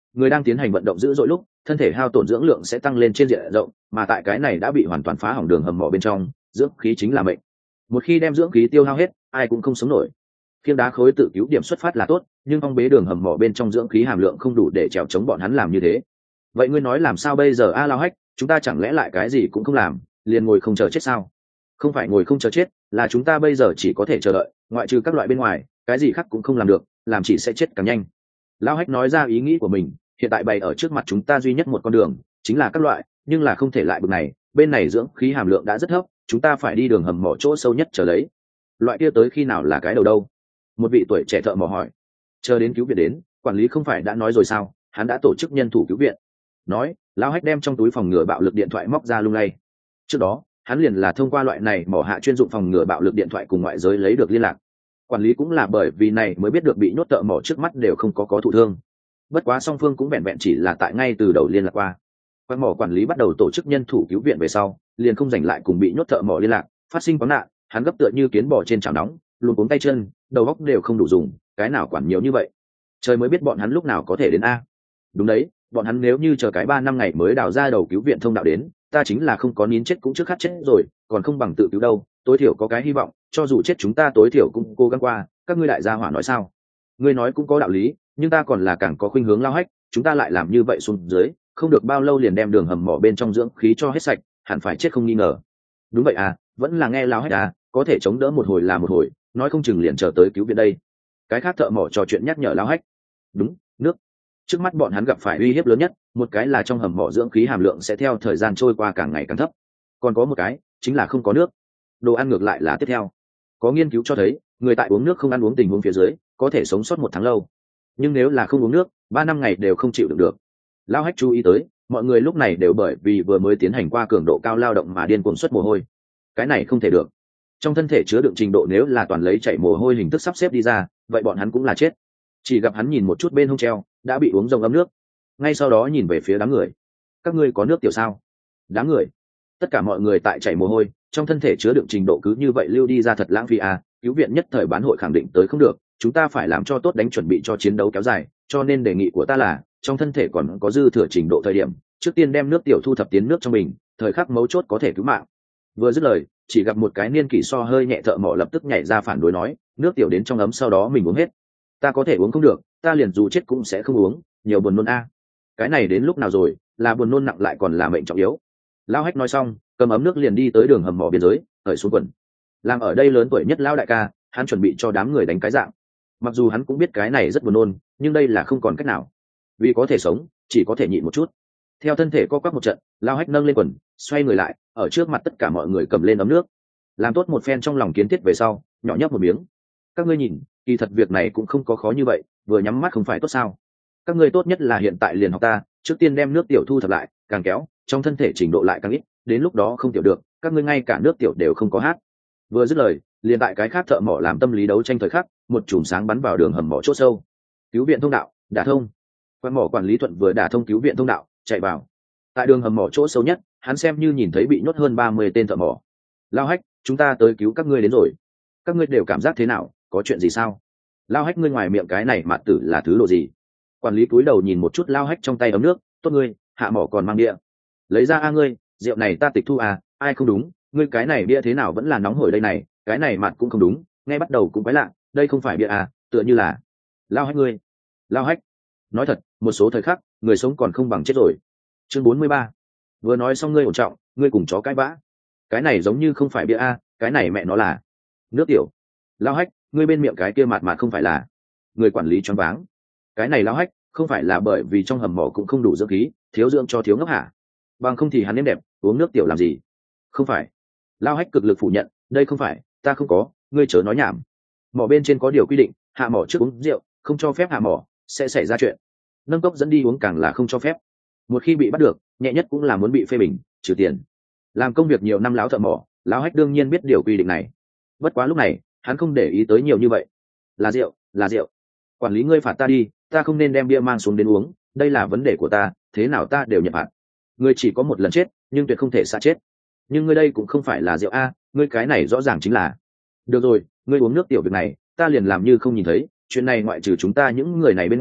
Người đang tiến hành vận động dữ dội lúc, thân thể hao tổn dưỡng lượng sẽ tăng lên trên diện rộng, mà tại cái này đã bị hoàn toàn phá hỏng đường hầm mỏ bên trong, dưỡng khí chính là mệnh. Một khi đem dưỡng khí tiêu hao hết, ai cũng không sống nổi. Khiêng đá khối tự cứu điểm xuất phát là tốt, nhưng phong bế đường hầm mỏ bên trong dưỡng khí hàm lượng không đủ để trèo chống bọn hắn làm như thế. Vậy ngươi nói làm sao bây giờ a Lao Hách, chúng ta chẳng lẽ lại cái gì cũng không làm, liền ngồi không chờ chết sao? Không phải ngồi không chờ chết, là chúng ta bây giờ chỉ có thể chờ đợi, ngoại trừ các loại bên ngoài, cái gì khác cũng không làm được, làm chỉ sẽ chết càng nhanh. Lao Hách nói ra ý nghĩ của mình, hiện tại bày ở trước mặt chúng ta duy nhất một con đường, chính là các loại, nhưng là không thể lại bực này, bên này dưỡng khí hàm lượng đã rất thấp, chúng ta phải đi đường hầm mỏ chỗ sâu nhất chờ lấy. Loại kia tới khi nào là cái đầu đâu? Một vị tuổi trẻ thợ mỏ hỏi. Chờ đến cứu viện đến, quản lý không phải đã nói rồi sao, hắn đã tổ chức nhân thủ cứu viện. Nói, Lao Hách đem trong túi phòng ngừa bạo lực điện thoại móc ra lung lay. Trước đó, hắn liền là thông qua loại này mỏ hạ chuyên dụng phòng ngừa bạo lực điện thoại cùng ngoại giới lấy được liên lạc. Quản lý cũng là bởi vì này mới biết được bị nhốt thợ mỏ trước mắt đều không có có thụ thương. Bất quá song phương cũng vẹn vẹn chỉ là tại ngay từ đầu liên lạc qua. Quan mỏ quản lý bắt đầu tổ chức nhân thủ cứu viện về sau, liền không giành lại cùng bị nhốt thợ mỏ liên lạc, phát sinh có nạn, hắn gấp tựa như kiến bò trên chảo nóng, luôn cuống tay chân, đầu óc đều không đủ dùng, cái nào quản nhiều như vậy. Trời mới biết bọn hắn lúc nào có thể đến a. Đúng đấy, bọn hắn nếu như chờ cái ba năm ngày mới đào ra đầu cứu viện thông đạo đến, ta chính là không có nín chết cũng trước khát chết rồi, còn không bằng tự cứu đâu, tối thiểu có cái hy vọng, cho dù chết chúng ta tối thiểu cũng cố gắng qua, các ngươi đại gia hỏa nói sao? Ngươi nói cũng có đạo lý, nhưng ta còn là càng có khuynh hướng Lao Hách, chúng ta lại làm như vậy xuống dưới, không được bao lâu liền đem đường hầm mỏ bên trong dưỡng khí cho hết sạch, hẳn phải chết không nghi ngờ. Đúng vậy à, vẫn là nghe Lao Hách à, có thể chống đỡ một hồi là một hồi, nói không chừng liền chờ tới cứu viện đây. Cái khác thợ mỏ trò chuyện nhắc nhở Lao Hách. Đúng, nước. Trước mắt bọn hắn gặp phải uy hiếp lớn nhất, một cái là trong hầm mỏ dưỡng khí hàm lượng sẽ theo thời gian trôi qua càng ngày càng thấp, còn có một cái chính là không có nước. Đồ ăn ngược lại là tiếp theo. Có nghiên cứu cho thấy, người tại uống nước không ăn uống tình huống phía dưới, có thể sống sót một tháng lâu. Nhưng nếu là không uống nước, ba năm ngày đều không chịu đựng được. Lao Hách chú ý tới, mọi người lúc này đều bởi vì vừa mới tiến hành qua cường độ cao lao động mà điên cuồng xuất mồ hôi. Cái này không thể được. Trong thân thể chứa đựng trình độ nếu là toàn lấy chảy mồ hôi hình thức sắp xếp đi ra, vậy bọn hắn cũng là chết. Chỉ gặp hắn nhìn một chút bên hông treo, đã bị uống rồng ấm nước. Ngay sau đó nhìn về phía đám người. Các ngươi có nước tiểu sao? Đám người. Tất cả mọi người tại chảy mồ hôi, trong thân thể chứa đựng trình độ cứ như vậy lưu đi ra thật lãng phí à, cứu viện nhất thời bán hội khẳng định tới không được, chúng ta phải làm cho tốt đánh chuẩn bị cho chiến đấu kéo dài, cho nên đề nghị của ta là, trong thân thể còn có dư thừa trình độ thời điểm, trước tiên đem nước tiểu thu thập tiến nước trong mình, thời khắc mấu chốt có thể cứu mạng. Vừa dứt lời, chỉ gặp một cái niên kỷ so hơi nhẹ thợ mỏ lập tức nhảy ra phản đối nói, nước tiểu đến trong ấm sau đó mình uống hết. Ta có thể uống không được, ta liền dù chết cũng sẽ không uống, nhiều buồn nôn a. Cái này đến lúc nào rồi, là buồn nôn nặng lại còn là mệnh trọng yếu. Lao Hách nói xong, cầm ấm nước liền đi tới đường hầm mỏ biên giới, cởi xuống quần. Làm ở đây lớn tuổi nhất Lao đại ca, hắn chuẩn bị cho đám người đánh cái dạng. Mặc dù hắn cũng biết cái này rất buồn nôn, nhưng đây là không còn cách nào. Vì có thể sống, chỉ có thể nhịn một chút. Theo thân thể co quắp một trận, Lao Hách nâng lên quần, xoay người lại, ở trước mặt tất cả mọi người cầm lên ấm nước. Làm tốt một phen trong lòng kiến thiết về sau, nhỏ nhấp một miếng. Các ngươi nhìn, kỳ thật việc này cũng không có khó như vậy, vừa nhắm mắt không phải tốt sao? Các ngươi tốt nhất là hiện tại liền học ta, trước tiên đem nước tiểu thu thập lại, càng kéo, trong thân thể trình độ lại càng ít, đến lúc đó không tiểu được, các ngươi ngay cả nước tiểu đều không có hát. Vừa dứt lời, liền tại cái khác thợ mỏ làm tâm lý đấu tranh thời khắc, một chùm sáng bắn vào đường hầm mỏ chỗ sâu. Cứu viện thông đạo, đả thông. Quan mỏ quản lý Thuận vừa đả thông cứu viện thông đạo, chạy vào. Tại đường hầm mỏ chỗ sâu nhất, hắn xem như nhìn thấy bị nhốt hơn ba mươi tên thợ mỏ. Lao Hách, chúng ta tới cứu các ngươi đến rồi. Các ngươi đều cảm giác thế nào, có chuyện gì sao? Lao Hách, ngươi ngoài miệng cái này mạt tử là thứ độ gì? Quản lý cúi đầu nhìn một chút Lao Hách trong tay ấm nước, tốt ngươi, hạ mỏ còn mang bia. Lấy ra a ngươi, rượu này ta tịch thu à, ai không đúng, ngươi cái này bia thế nào vẫn là nóng hổi đây này, cái này mạt cũng không đúng, nghe bắt đầu cũng quái lạ, đây không phải bia à, tựa như là. Lao Hách ngươi. Lao Hách. Nói thật, một số thời khắc, người sống còn không bằng chết rồi. Chương bốn mươi ba. Vừa nói xong ngươi ổn trọng, ngươi cùng chó cái vã. Cái này giống như không phải bia a, cái này mẹ nó là nước tiểu. Lao Hách, ngươi bên miệng cái kia mạt mạt không phải là. Người quản lý choáng váng. Cái này Lao Hách, không phải là bởi vì trong hầm mỏ cũng không đủ dưỡng khí, thiếu dưỡng cho thiếu ngốc hả? Bằng không thì hắn nếm đẹp, uống nước tiểu làm gì? Không phải. Lao Hách cực lực phủ nhận, đây không phải, ta không có, ngươi chớ nói nhảm. Mỏ bên trên có điều quy định, hạ mỏ trước uống rượu, không cho phép hạ mỏ, sẽ xảy ra chuyện. Nâng cốc dẫn đi uống càng là không cho phép. Một khi bị bắt được, nhẹ nhất cũng là muốn bị phê bình, trừ tiền. Làm công việc nhiều năm láo thợ mỏ, Lao Hách đương nhiên biết điều quy định này. Bất quá lúc này, hắn không để ý tới nhiều như vậy. Là rượu, là rượu. Quản lý ngươi phạt ta đi, ta không nên đem bia mang xuống đến uống, đây là vấn đề của ta, thế nào ta đều nhận phạt. Ngươi chỉ có một lần chết, nhưng tuyệt không thể xa chết. Nhưng ngươi đây cũng không phải là rượu a, ngươi cái này rõ ràng chính là. Được rồi, ngươi uống nước tiểu việc này, ta liền làm như không nhìn thấy, chuyện này ngoại trừ chúng ta những người này bên ngoài,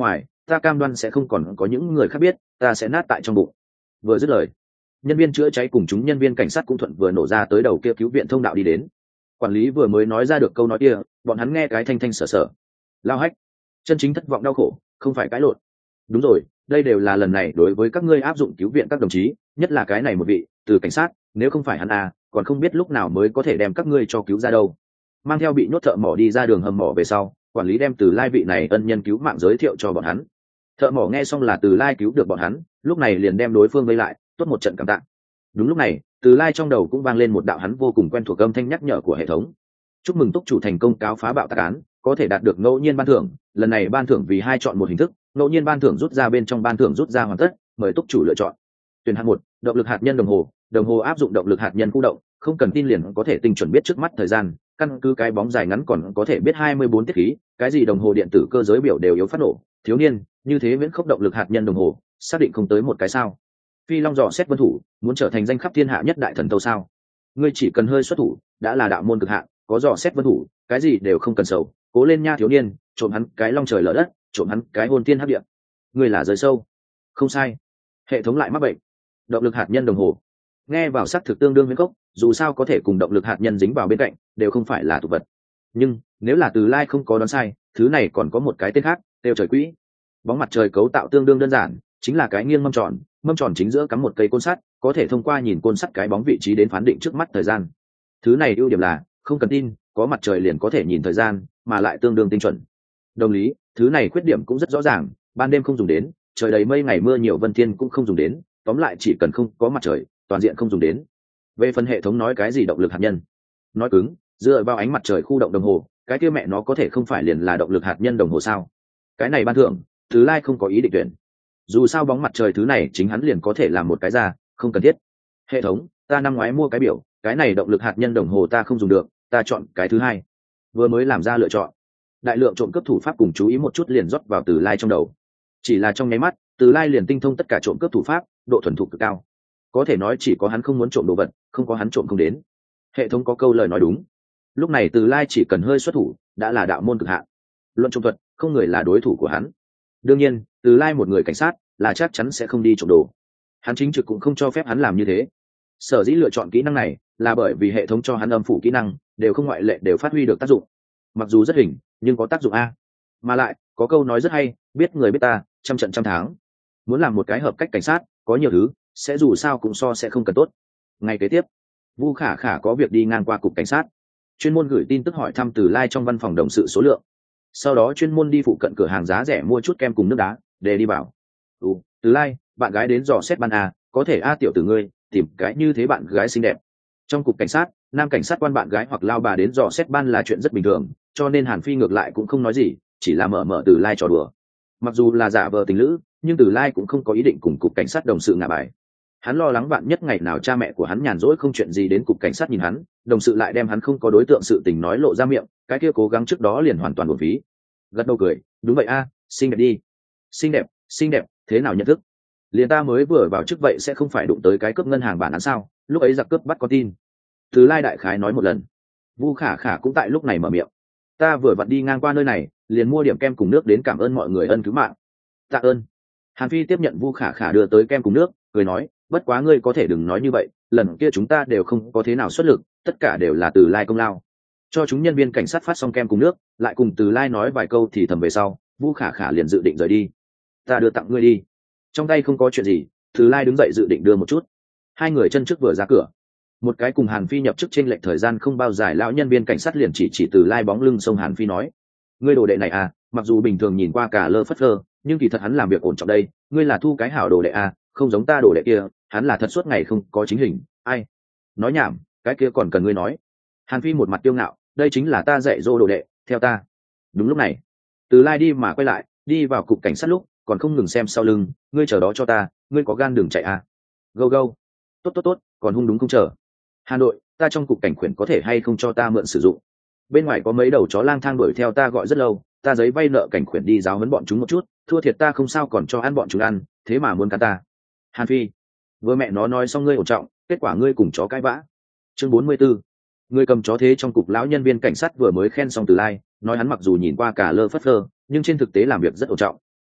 ta cam đoan sẽ không còn có những người khác biết, ta sẽ nát tại trong bụng. Vừa dứt lời, nhân viên chữa cháy cùng chúng nhân viên cảnh sát cũng thuận vừa nổ ra tới đầu kia cứu viện thông đạo đi đến. Quản lý vừa mới nói ra được câu nói kia, bọn hắn nghe cái thanh thanh sở sở. Lao hách, chân chính thất vọng đau khổ, không phải cãi lộn. Đúng rồi, đây đều là lần này đối với các ngươi áp dụng cứu viện các đồng chí, nhất là cái này một vị từ cảnh sát, nếu không phải hắn à, còn không biết lúc nào mới có thể đem các ngươi cho cứu ra đâu. Mang theo bị nhốt thợ mỏ đi ra đường hầm mỏ về sau, quản lý đem Từ Lai vị này ân nhân cứu mạng giới thiệu cho bọn hắn. Thợ mỏ nghe xong là Từ Lai cứu được bọn hắn, lúc này liền đem đối phương vây lại, tốt một trận cảm tạ. Đúng lúc này, Từ Lai trong đầu cũng vang lên một đạo hắn vô cùng quen thuộc âm thanh nhắc nhở của hệ thống. Chúc mừng túc chủ thành công cáo phá bạo tạc án, có thể đạt được ngẫu nhiên ban thưởng, lần này ban thưởng vì hai chọn một hình thức, ngẫu nhiên ban thưởng rút ra bên trong ban thưởng rút ra hoàn tất, mời túc chủ lựa chọn. Tuyển hạng một, động lực hạt nhân đồng hồ, đồng hồ áp dụng động lực hạt nhân khu động, không cần tin liền có thể tinh chuẩn biết trước mắt thời gian, căn cứ cái bóng dài ngắn còn có thể biết hai mươi bốn tiết khí, cái gì đồng hồ điện tử cơ giới biểu đều yếu phát nổ, thiếu niên, như thế viễn khốc động lực hạt nhân đồng hồ, xác định không tới một cái sao? Phi Long dò xét vân thủ, muốn trở thành danh khắp thiên hạ nhất đại thần tâu sao? Ngươi chỉ cần hơi xuất thủ, đã là đạo môn cực hạn, có dò xét vân thủ, cái gì đều không cần sầu, cố lên nha thiếu niên, trộm hắn cái long trời lở đất, trộm hắn cái hồn thiên hấp địa. Ngươi là rời sâu. Không sai. Hệ thống lại mắc bệnh. Động lực hạt nhân đồng hồ. Nghe vào sắc thực tương đương viễn khốc, dù sao có thể cùng động lực hạt nhân dính vào bên cạnh, đều không phải là tục vật. Nhưng nếu là Từ Lai không có đoán sai, thứ này còn có một cái tên khác, tiêu trời quỹ. Bóng mặt trời cấu tạo tương đương đơn giản, chính là cái nghiêng mâm tròn, mâm tròn chính giữa cắm một cây côn sắt, có thể thông qua nhìn côn sắt cái bóng vị trí đến phán định trước mắt thời gian. Thứ này ưu điểm là không cần tin, có mặt trời liền có thể nhìn thời gian, mà lại tương đương tinh chuẩn. Đồng lý, thứ này khuyết điểm cũng rất rõ ràng, ban đêm không dùng đến, trời đầy mây ngày mưa nhiều vân thiên cũng không dùng đến, tóm lại chỉ cần không có mặt trời, toàn diện không dùng đến. Về phần hệ thống nói cái gì động lực hạt nhân, nói cứng, dựa vào ánh mặt trời khu động đồng hồ, cái kia mẹ nó có thể không phải liền là động lực hạt nhân đồng hồ sao? Cái này ban thưởng, Từ Lai không có ý định tuyển. Dù sao bóng mặt trời thứ này chính hắn liền có thể làm một cái ra, không cần thiết. Hệ thống, ta năm ngoái mua cái biểu, cái này động lực hạt nhân đồng hồ ta không dùng được, ta chọn cái thứ hai. Vừa mới làm ra lựa chọn, đại lượng trộm cướp thủ pháp cùng chú ý một chút liền rót vào Từ Lai trong đầu. Chỉ là trong nháy mắt, Từ Lai liền tinh thông tất cả trộm cướp thủ pháp, độ thuần thục cực cao. Có thể nói chỉ có hắn không muốn trộm đồ vật, không có hắn trộm không đến. Hệ thống có câu lời nói đúng. Lúc này Từ Lai chỉ cần hơi xuất thủ, đã là đạo môn cực hạn. Luận trộm thuật, không người là đối thủ của hắn. Đương nhiên, Từ Lai một người cảnh sát, là chắc chắn sẽ không đi trộm đồ. Hắn chính trực cũng không cho phép hắn làm như thế. Sở dĩ lựa chọn kỹ năng này, là bởi vì hệ thống cho hắn âm phủ kỹ năng, đều không ngoại lệ đều phát huy được tác dụng. Mặc dù rất hình, nhưng có tác dụng a. Mà lại, có câu nói rất hay, biết người biết ta, trăm trận trăm tháng. Muốn làm một cái hợp cách cảnh sát, có nhiều thứ, sẽ dù sao cũng so sẽ không cần tốt. Ngày kế tiếp, Vu Khả Khả có việc đi ngang qua cục cảnh sát, chuyên môn gửi tin tức hỏi thăm Từ Lai trong văn phòng đồng sự số lượng. Sau đó chuyên môn đi phụ cận cửa hàng giá rẻ mua chút kem cùng nước đá, để đi bảo. Ừ, Từ Lai, bạn gái đến dò xét ban a, có thể a tiểu tử ngươi, tìm cái như thế bạn gái xinh đẹp. Trong cục cảnh sát, nam cảnh sát quan bạn gái hoặc lao bà đến dò xét ban là chuyện rất bình thường, cho nên Hàn Phi ngược lại cũng không nói gì, chỉ là mở mở Từ Lai trò đùa. Mặc dù là giả vờ tình lữ, nhưng Từ Lai cũng không có ý định cùng cục cảnh sát đồng sự ngả bài. Hắn lo lắng bạn nhất ngày nào cha mẹ của hắn nhàn rỗi không chuyện gì đến cục cảnh sát nhìn hắn, đồng sự lại đem hắn không có đối tượng sự tình nói lộ ra miệng, cái kia cố gắng trước đó liền hoàn toàn uổng phí. Gật đầu cười, đúng vậy a, xinh đẹp đi. Xinh đẹp, xinh đẹp, thế nào nhận thức? Liền ta mới vừa vào chức vậy sẽ không phải đụng tới cái cướp ngân hàng bản án sao? Lúc ấy giặc cướp bắt con tin. Từ Lai đại khái nói một lần. Vu Khả Khả cũng tại lúc này mở miệng. Ta vừa vặn đi ngang qua nơi này, liền mua điểm kem cùng nước đến cảm ơn mọi người ân cứu mạng. Tạ ơn. Hàn Phi tiếp nhận Vu Khả Khả đưa tới kem cùng nước, cười nói, bất quá ngươi có thể đừng nói như vậy, lần kia chúng ta đều không có thế nào xuất lực, tất cả đều là Từ Lai công lao. Cho chúng nhân viên cảnh sát phát xong kem cùng nước, lại cùng Từ Lai nói vài câu thì thầm về sau, Vu Khả Khả liền dự định rời đi. Ta đưa tặng ngươi đi. Trong tay không có chuyện gì, Từ Lai đứng dậy dự định đưa một chút. Hai người chân trước vừa ra cửa, một cái cùng Hàn Phi nhập chức trên lệch thời gian không bao dài lão nhân viên cảnh sát liền chỉ chỉ Từ Lai bóng lưng sông Hàn Phi nói, ngươi đồ đệ này à, mặc dù bình thường nhìn qua cả lơ phất lơ, nhưng kỳ thật hắn làm việc ổn trọng đây, ngươi là thu cái hảo đồ đệ à, không giống ta đồ đệ kia, hắn là thật suốt ngày không có chính hình. Ai nói nhảm, cái kia còn cần ngươi nói. Hàn Phi một mặt tiêu ngạo, đây chính là ta dạy dỗ đồ đệ, theo ta. Đúng lúc này, Từ Lai đi mà quay lại, đi vào cục cảnh sát lúc còn không ngừng xem sau lưng, ngươi chờ đó cho ta, ngươi có gan đừng chạy à. Go go. Tốt tốt tốt, còn hung đúng không chờ. Hà Nội, ta trong cục cảnh khuyển có thể hay không cho ta mượn sử dụng? Bên ngoài có mấy đầu chó lang thang đuổi theo ta gọi rất lâu, ta giấy vay nợ cảnh khuyển đi giáo huấn bọn chúng một chút, thua thiệt ta không sao còn cho ăn bọn chúng ăn, thế mà muốn cắn ta. Hàn Phi, vừa mẹ nó nói xong ngươi ổn trọng, kết quả ngươi cùng chó cãi vã. Chương bốn mươi 44. Người cầm chó thế trong cục lão nhân viên cảnh sát vừa mới khen xong Từ Lai, nói hắn mặc dù nhìn qua cả lơ phất lơ, nhưng trên thực tế làm việc rất ổn trọng.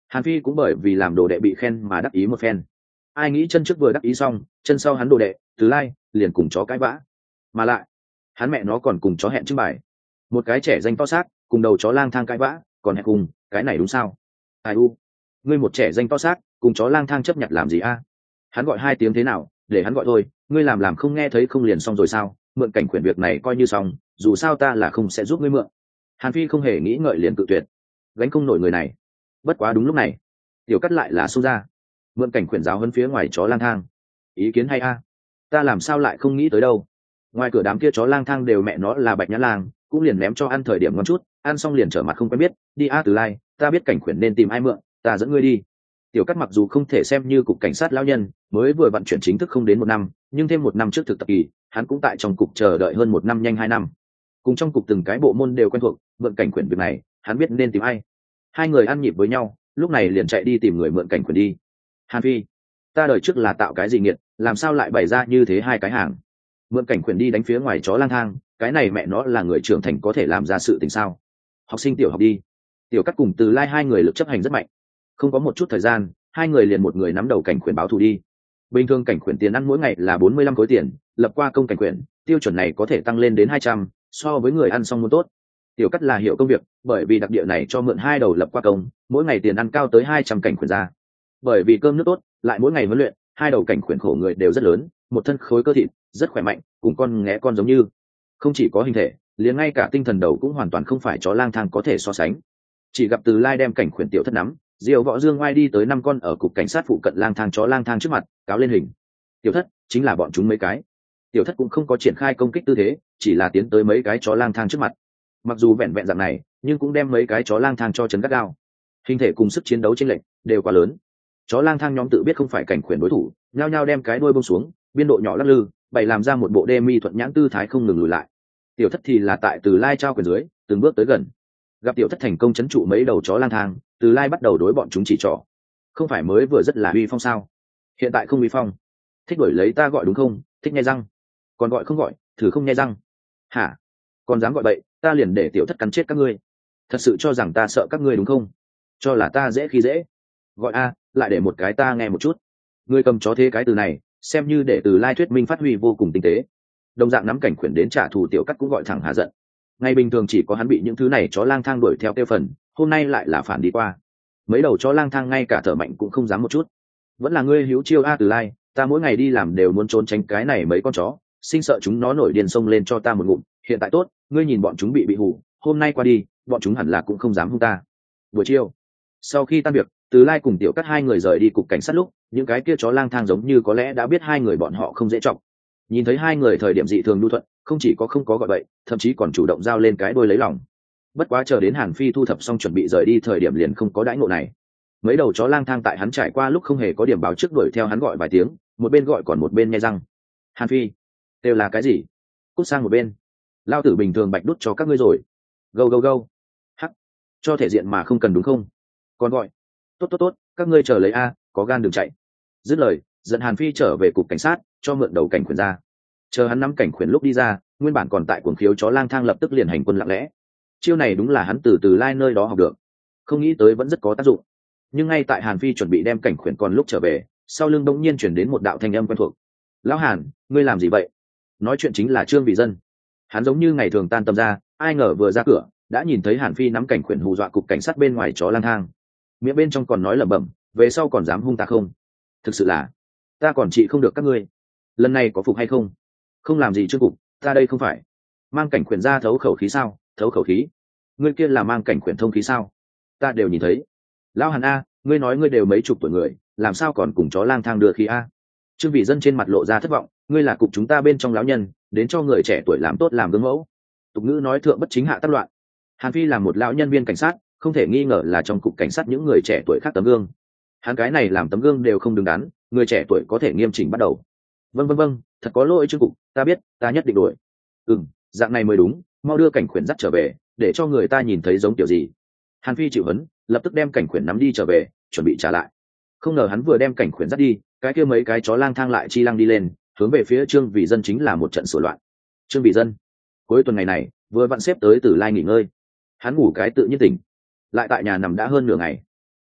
Hàn Phi cũng bởi vì làm đồ đệ bị khen mà đắc ý một phen. Ai nghĩ chân trước vừa đắc ý xong, chân sau hắn đồ đệ Từ Lai liền cùng chó cãi vã, mà lại hắn mẹ nó còn cùng chó hẹn trưng bài. Một cái trẻ danh to xác cùng đầu chó lang thang cãi vã, còn hẹn cùng, cái này đúng sao? Ai u, ngươi một trẻ danh to xác cùng chó lang thang chấp nhận làm gì a? Hắn gọi hai tiếng thế nào, để hắn gọi thôi, ngươi làm làm không nghe thấy không liền xong rồi sao? Mượn cảnh quyển việc này coi như xong, dù sao ta là không sẽ giúp ngươi mượn. Hàn Phi không hề nghĩ ngợi liền cự tuyệt, gánh không nổi người này. Bất quá đúng lúc này, Tiểu Cắt lại là xông ra, mượn cảnh quyển giáo hơn phía ngoài chó lang thang. Ý kiến hay a, ta làm sao lại không nghĩ tới đâu. Ngoài cửa đám kia chó lang thang đều mẹ nó là bạch nhã lang, cũng liền ném cho ăn thời điểm ngon chút, ăn xong liền trở mặt không quen biết. Đi a Từ Lai, ta biết cảnh quyển nên tìm ai mượn, ta dẫn ngươi đi. Tiểu Cắt mặc dù không thể xem như cục cảnh sát lão nhân, mới vừa vận chuyển chính thức không đến một năm, nhưng thêm một năm trước thực tập kỳ, hắn cũng tại trong cục chờ đợi hơn một năm nhanh hai năm. Cùng trong cục từng cái bộ môn đều quen thuộc, mượn cảnh quyển việc này, hắn biết nên tìm ai. Hai người ăn nhịp với nhau, lúc này liền chạy đi tìm người mượn cảnh quyển đi. Hàn Phi, ta đời trước là tạo cái gì nghiệt, làm sao lại bày ra như thế hai cái hàng? Mượn cảnh quyển đi đánh phía ngoài chó lang thang, cái này mẹ nó là người trưởng thành có thể làm ra sự tình sao? Học sinh tiểu học đi. Tiểu Cắt cùng Từ Lai hai người lực chấp hành rất mạnh, không có một chút thời gian, hai người liền một người nắm đầu cảnh quyển báo thù đi. Bình thường cảnh quyển tiền ăn mỗi ngày là bốn mươi lăm khối tiền, lập qua công cảnh quyển, tiêu chuẩn này có thể tăng lên đến hai trăm, so với người ăn xong muốn tốt. Tiểu Cắt là hiểu công việc, bởi vì đặc địa này cho mượn hai đầu lập qua công, mỗi ngày tiền ăn cao tới hai trăm cảnh quyển ra. Bởi vì cơm nước tốt, lại mỗi ngày huấn luyện, hai đầu cảnh quyển khổ người đều rất lớn, một thân khối cơ thịt, rất khỏe mạnh, cùng con nghé con giống như. Không chỉ có hình thể, liền ngay cả tinh thần đầu cũng hoàn toàn không phải chó lang thang có thể so sánh. Chỉ gặp Từ Lai đem cảnh quyển tiểu thất nắm, diều võ dương oai đi tới năm con ở cục cảnh sát phụ cận lang thang chó lang thang trước mặt, cáo lên hình. Tiểu thất chính là bọn chúng mấy cái. Tiểu thất cũng không có triển khai công kích tư thế, chỉ là tiến tới mấy cái chó lang thang trước mặt. Mặc dù vẹn vẹn dạng này, nhưng cũng đem mấy cái chó lang thang cho chấn gắt gao. Hình thể cùng sức chiến đấu chênh lệch đều quá lớn. Chó lang thang nhóm tự biết không phải cảnh quyển đối thủ, nhao nhao đem cái đuôi buông xuống, biên độ nhỏ lắc lư, bày làm ra một bộ đê mi thuận nhãn tư thái không ngừng lùi lại. Tiểu thất thì là tại Từ Lai trao quyền dưới, từng bước tới gần. Gặp tiểu thất thành công chấn trụ mấy đầu chó lang thang, Từ Lai bắt đầu đối bọn chúng chỉ trỏ. Không phải mới vừa rất là uy phong sao? Hiện tại không uy phong. Thích đổi lấy ta gọi đúng không? Thích nghe răng. Còn gọi không gọi, thử không nghe răng. Hả? Còn dám gọi bậy, ta liền để tiểu thất cắn chết các ngươi. Thật sự cho rằng ta sợ các ngươi đúng không? Cho là ta dễ khi dễ. Gọi a, lại để một cái ta nghe một chút. Ngươi cầm chó thế cái từ này, xem như để Từ Lai thuyết minh phát huy vô cùng tinh tế. Đồng dạng nắm cảnh quyển đến trả thù Tiểu Cắt cũng gọi thẳng hạ giận. Ngày bình thường chỉ có hắn bị những thứ này chó lang thang đuổi theo tiêu phần, hôm nay lại là phản đi qua. Mấy đầu chó lang thang ngay cả thở mạnh cũng không dám một chút. Vẫn là ngươi hữu chiêu a Từ Lai, ta mỗi ngày đi làm đều muốn trốn tránh cái này mấy con chó, sinh sợ chúng nó nổi điên xông lên cho ta một ngụm. Hiện tại tốt, ngươi nhìn bọn chúng bị bị hủ, hôm nay qua đi, bọn chúng hẳn là cũng không dám hung ta. Buổi chiều, sau khi tan việc, Từ Lai cùng Tiểu Cắt hai người rời đi cục cảnh sát lúc, những cái kia chó lang thang giống như có lẽ đã biết hai người bọn họ không dễ trọng. Nhìn thấy hai người thời điểm dị thường nhu thuận, không chỉ có không có gọi bậy, thậm chí còn chủ động giao lên cái đuôi lấy lòng. Bất quá chờ đến Hàn Phi thu thập xong chuẩn bị rời đi thời điểm liền không có đãi ngộ này. Mấy đầu chó lang thang tại hắn trải qua lúc không hề có điểm báo trước đuổi theo hắn gọi vài tiếng, một bên gọi còn một bên nghe răng. Hàn Phi, đều là cái gì? Cút sang một bên. Lao tử bình thường bạch đút cho các ngươi rồi. Gâu gâu gâu. Hắc, cho thể diện mà không cần đúng không? Còn gọi. Tốt tốt tốt, các ngươi chờ lấy a, có gan đừng chạy. Dứt lời, dẫn Hàn Phi trở về cục cảnh sát, cho mượn đầu cảnh quyển ra. Chờ hắn nắm cảnh quyển lúc đi ra, nguyên bản còn tại cuồng khiếu chó lang thang lập tức liền hành quân lặng lẽ. Chiêu này đúng là hắn từ Từ Lai nơi đó học được, không nghĩ tới vẫn rất có tác dụng. Nhưng ngay tại Hàn Phi chuẩn bị đem cảnh quyển còn lúc trở về, sau lưng bỗng nhiên chuyển đến một đạo thanh âm quen thuộc. Lão Hàn, ngươi làm gì vậy? Nói chuyện chính là Trương Vị Dân. Hắn giống như ngày thường tan tầm ra, ai ngờ vừa ra cửa đã nhìn thấy Hàn Phi nắm cảnh quyển hù dọa cục cảnh sát bên ngoài chó lang thang, miệng bên trong còn nói lẩm bẩm, về sau còn dám hung ta không? Thực sự là, ta còn trị không được các ngươi. Lần này có phục hay không? Không làm gì Trương cục, ta đây không phải mang cảnh quyển ra thấu khẩu khí sao? Thấu khẩu khí? Ngươi kia là mang cảnh quyển thông khí sao? Ta đều nhìn thấy. Lão Hàn a, ngươi nói ngươi đều mấy chục tuổi người, làm sao còn cùng chó lang thang đưa khí a? Trương Vị Dân trên mặt lộ ra thất vọng, ngươi là cục chúng ta bên trong lão nhân, đến cho người trẻ tuổi làm tốt làm gương mẫu. Tục ngữ nói thượng bất chính hạ tác loạn. Hàn Phi là một lão nhân viên cảnh sát, không thể nghi ngờ là trong cục cảnh sát những người trẻ tuổi khác tấm gương. Hắn cái này làm tấm gương đều không đứng đắn, người trẻ tuổi có thể nghiêm chỉnh bắt đầu. Vâng vâng vâng, thật có lỗi Trương cục, ta biết, ta nhất định đuổi. Ừm, dạng này mới đúng, mau đưa cảnh quyển dắt trở về, để cho người ta nhìn thấy giống kiểu gì. Hàn Phi chịu hấn, lập tức đem cảnh quyển nắm đi trở về, chuẩn bị trả lại. Không ngờ hắn vừa đem cảnh quyển dắt đi, cái kia mấy cái chó lang thang lại chi lăng đi lên, hướng về phía Trương Vị Dân chính là một trận sửa loạn. Trương Vị Dân, cuối tuần ngày này, vừa vặn xếp tới Từ Lai nghỉ ngơi. Hắn ngủ cái tự nhiên tỉnh, lại tại nhà nằm đã hơn nửa ngày.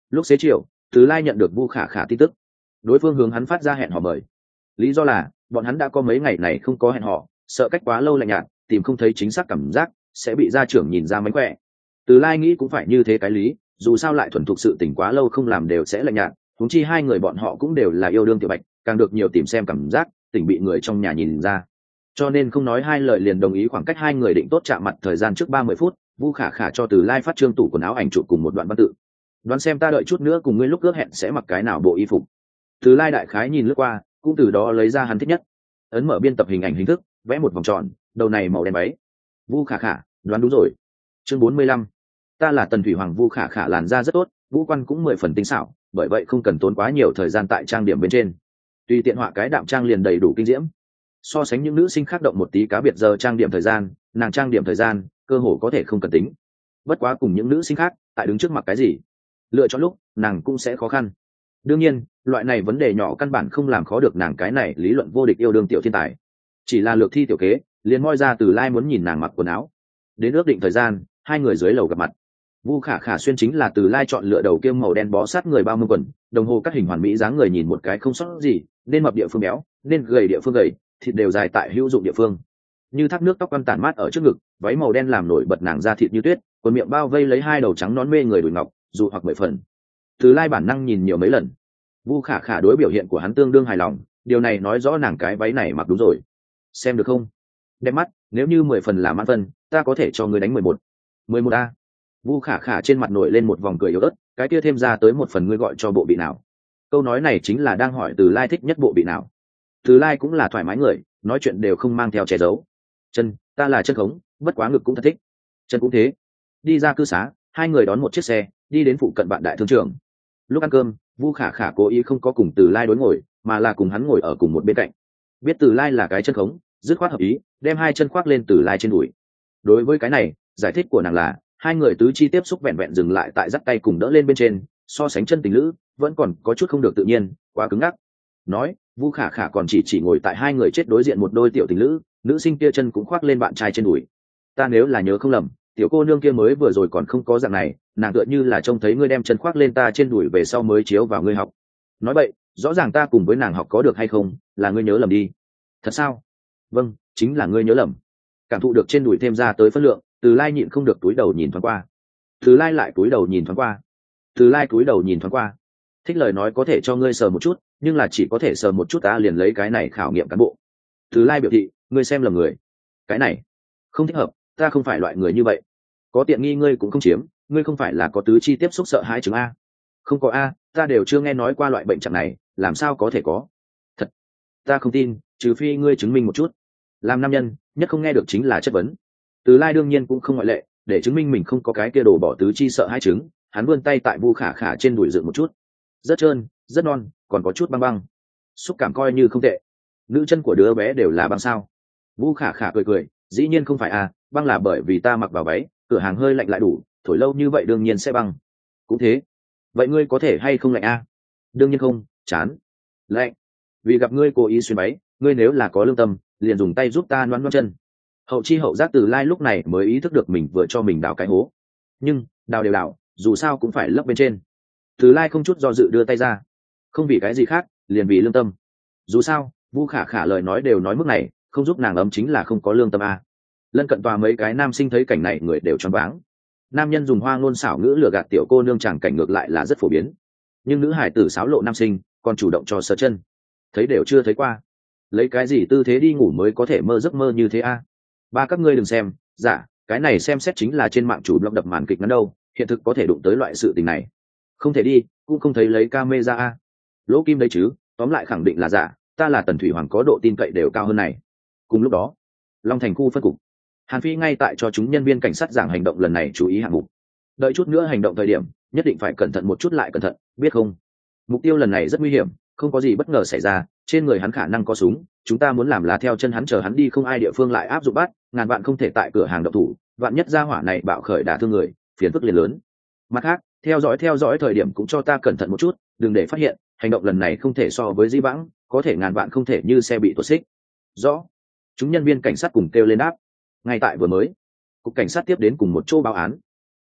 Lúc xế chiều, Từ Lai nhận được Vu Khả Khả tin tức, đối phương hướng hắn phát ra hẹn hò mời. Lý do là bọn hắn đã có mấy ngày này không có hẹn hò, sợ cách quá lâu lạnh nhạt, tìm không thấy chính xác cảm giác, sẽ bị gia trưởng nhìn ra mánh khỏe. Từ Lai nghĩ cũng phải như thế cái lý, dù sao lại thuần thục sự tình quá lâu không làm đều sẽ lạnh nhạt, huống chi hai người bọn họ cũng đều là yêu đương tiểu bạch, càng được nhiều tìm xem cảm giác, tỉnh bị người trong nhà nhìn ra. Cho nên không nói hai lời liền đồng ý khoảng cách hai người định tốt chạm mặt thời gian trước ba mươi phút, Vu Khả Khả cho Từ Lai phát trương tủ quần áo ảnh chụp cùng một đoạn văn tự. Đoán xem ta đợi chút nữa cùng ngươi lúc ước hẹn sẽ mặc cái nào bộ y phục. Từ Lai đại khái nhìn lướt qua, cũng từ đó lấy ra hắn thích nhất. Ấn mở biên tập hình ảnh hình thức, vẽ một vòng tròn, đầu này màu đen váy. Vu Khả Khả, đoán đúng rồi. Chương bốn mươi lăm. Ta là Tần Thủy Hoàng. Vu Khả Khả làn da rất tốt, ngũ quan cũng mười phần tinh xảo, bởi vậy không cần tốn quá nhiều thời gian tại trang điểm bên trên. Tùy tiện họa cái đạm trang liền đầy đủ kinh diễm. So sánh những nữ sinh khác động một tí cá biệt giờ trang điểm thời gian, nàng trang điểm thời gian cơ hồ có thể không cần tính. Bất quá cùng những nữ sinh khác, tại đứng trước mặt cái gì, lựa chọn lúc nàng cũng sẽ khó khăn. Đương nhiên, loại này vấn đề nhỏ căn bản không làm khó được nàng cái này lý luận vô địch yêu đương tiểu thiên tài. Chỉ là lược thi tiểu kế, liền moi ra Từ Lai muốn nhìn nàng mặc quần áo. Đến ước định thời gian, hai người dưới lầu gặp mặt. Vu Khả Khả xuyên chính là Từ Lai chọn lựa đầu kiêm màu đen bó sát người bao mông quần, đồng hồ các hình hoàn mỹ dáng người nhìn một cái không sót gì, nên mập địa phương béo, nên gầy địa phương gầy, thịt đều dài tại hữu dụng địa phương. Như thác nước tóc quăn tản mát ở trước ngực, váy màu đen làm nổi bật nàng da thịt như tuyết, quần miệng bao vây lấy hai đầu trắng nón mê người đùi ngọc, dù hoặc mười phần. Từ Lai bản năng nhìn nhiều mấy lần. Vu Khả Khả đối biểu hiện của hắn tương đương hài lòng, điều này nói rõ nàng cái váy này mặc đúng rồi. Xem được không? Đẹp mắt, nếu như mười phần là mãn phân, ta có thể cho ngươi đánh mười một. Mười một a. Vu Khả Khả trên mặt nổi lên một vòng cười yếu ớt, cái kia thêm ra tới một phần ngươi gọi cho bộ bị nào? Câu nói này chính là đang hỏi Từ Lai thích nhất bộ bị nào. Từ Lai cũng là thoải mái người, nói chuyện đều không mang theo che giấu. Chân, ta là chân khống, bất quá ngực cũng thật thích. Chân cũng thế. Đi ra cư xá, hai người đón một chiếc xe, đi đến phụ cận bạn đại thương trường. Lúc ăn cơm, Vu Khả Khả cố ý không có cùng Từ Lai đối ngồi, mà là cùng hắn ngồi ở cùng một bên cạnh. Biết Từ Lai là cái chân khống, dứt khoát hợp ý, đem hai chân khoác lên Từ Lai trên đùi. Đối với cái này, giải thích của nàng là hai người tứ chi tiếp xúc vẹn vẹn dừng lại tại dắt tay cùng đỡ lên bên trên, so sánh chân tình lữ vẫn còn có chút không được tự nhiên, quá cứng ngắc. Nói, Vu Khả Khả còn chỉ chỉ ngồi tại hai người chết đối diện một đôi tiểu tình lữ, nữ sinh kia chân cũng khoác lên bạn trai trên đùi. Ta nếu là nhớ không lầm, tiểu cô nương kia mới vừa rồi còn không có dạng này, nàng tựa như là trông thấy ngươi đem chân khoác lên ta trên đùi về sau mới chiếu vào ngươi học. Nói vậy, rõ ràng ta cùng với nàng học có được hay không, là ngươi nhớ lầm đi. Thật sao? Vâng, chính là ngươi nhớ lầm. Cảm thụ được trên đùi thêm ra tới phân lượng, Từ Lai nhịn không được túi đầu nhìn thoáng qua. Từ Lai lại túi đầu nhìn thoáng qua. Từ Lai túi đầu nhìn thoáng qua. Thích lời nói có thể cho ngươi sờ một chút, nhưng là chỉ có thể sờ một chút, ta liền lấy cái này khảo nghiệm cán bộ. Từ Lai biểu thị, ngươi xem lầm người. Cái này không thích hợp, ta không phải loại người như vậy. Có tiện nghi ngươi cũng không chiếm, ngươi không phải là có tứ chi tiếp xúc sợ hãi chứng a? Không có a, ta đều chưa nghe nói qua loại bệnh trạng này, làm sao có thể có? Thật, ta không tin, trừ phi ngươi chứng minh một chút. Làm nam nhân, nhất không nghe được chính là chất vấn. Từ Lai đương nhiên cũng không ngoại lệ, để chứng minh mình không có cái kia đồ bỏ tứ chi sợ hãi chứng, hắn vươn tay tại Vu Khả Khả trên đùi dựng một chút. Rất trơn, rất non, còn có chút băng băng. Xúc cảm coi như không tệ. Nữ chân của đứa bé đều là băng sao? Vu Khả Khả cười cười, dĩ nhiên không phải à, băng là bởi vì ta mặc vào váy, cửa hàng hơi lạnh lại đủ, thổi lâu như vậy đương nhiên sẽ băng. Cũng thế. Vậy ngươi có thể hay không lạnh à? Đương nhiên không, chán. Lạnh. Vì gặp ngươi cố ý xuyên váy, ngươi nếu là có lương tâm, liền dùng tay giúp ta loăn loăn chân. Hậu chi hậu giác Từ Lai lúc này mới ý thức được mình vừa cho mình đào cái hố. Nhưng, đào đều đào, dù sao cũng phải lấp bên trên. Từ Lai không chút do dự đưa tay ra. Không vì cái gì khác, liền vì lương tâm. Dù sao, Vu Khả Khả lời nói đều nói mức này, không giúp nàng ấm chính là không có lương tâm à. Lân cận tòa mấy cái nam sinh thấy cảnh này người đều choáng váng. Nam nhân dùng hoa ngôn xảo ngữ lừa gạt tiểu cô nương chẳng cảnh ngược lại là rất phổ biến. Nhưng nữ hải tử xáo lộ nam sinh, còn chủ động cho sờ chân. Thấy đều chưa thấy qua. Lấy cái gì tư thế đi ngủ mới có thể mơ giấc mơ như thế à? Ba các ngươi đừng xem, dạ, cái này xem xét chính là trên mạng chủ blog đập màn kịch ngắn đâu, hiện thực có thể đụng tới loại sự tình này. Không thể đi, cũng không thấy lấy camera a. Lỗ kim đấy chứ, tóm lại khẳng định là giả, ta là Tần Thủy Hoàng có độ tin cậy đều cao hơn này. Cùng lúc đó, Long Thành khu phân cục, Hàn Phi ngay tại cho chúng nhân viên cảnh sát giảng hành động lần này chú ý hạng mục. Đợi chút nữa hành động thời điểm, nhất định phải cẩn thận một chút lại cẩn thận, biết không? Mục tiêu lần này rất nguy hiểm, không có gì bất ngờ xảy ra, trên người hắn khả năng có súng, chúng ta muốn làm là theo chân hắn chờ hắn đi không ai địa phương lại áp dụng bắt, ngàn vạn không thể tại cửa hàng động thủ, vạn nhất gia hỏa này bạo khởi đả thương người, phiền phức liền lớn. Mặt khác, theo dõi theo dõi thời điểm cũng cho ta cẩn thận một chút, đừng để phát hiện, hành động lần này không thể so với di vãng, có thể ngàn vạn không thể như xe bị tuột xích. Rõ. Chúng nhân viên cảnh sát cùng kêu lên đáp. Ngay tại vừa mới, cục cảnh sát tiếp đến cùng một chỗ báo án.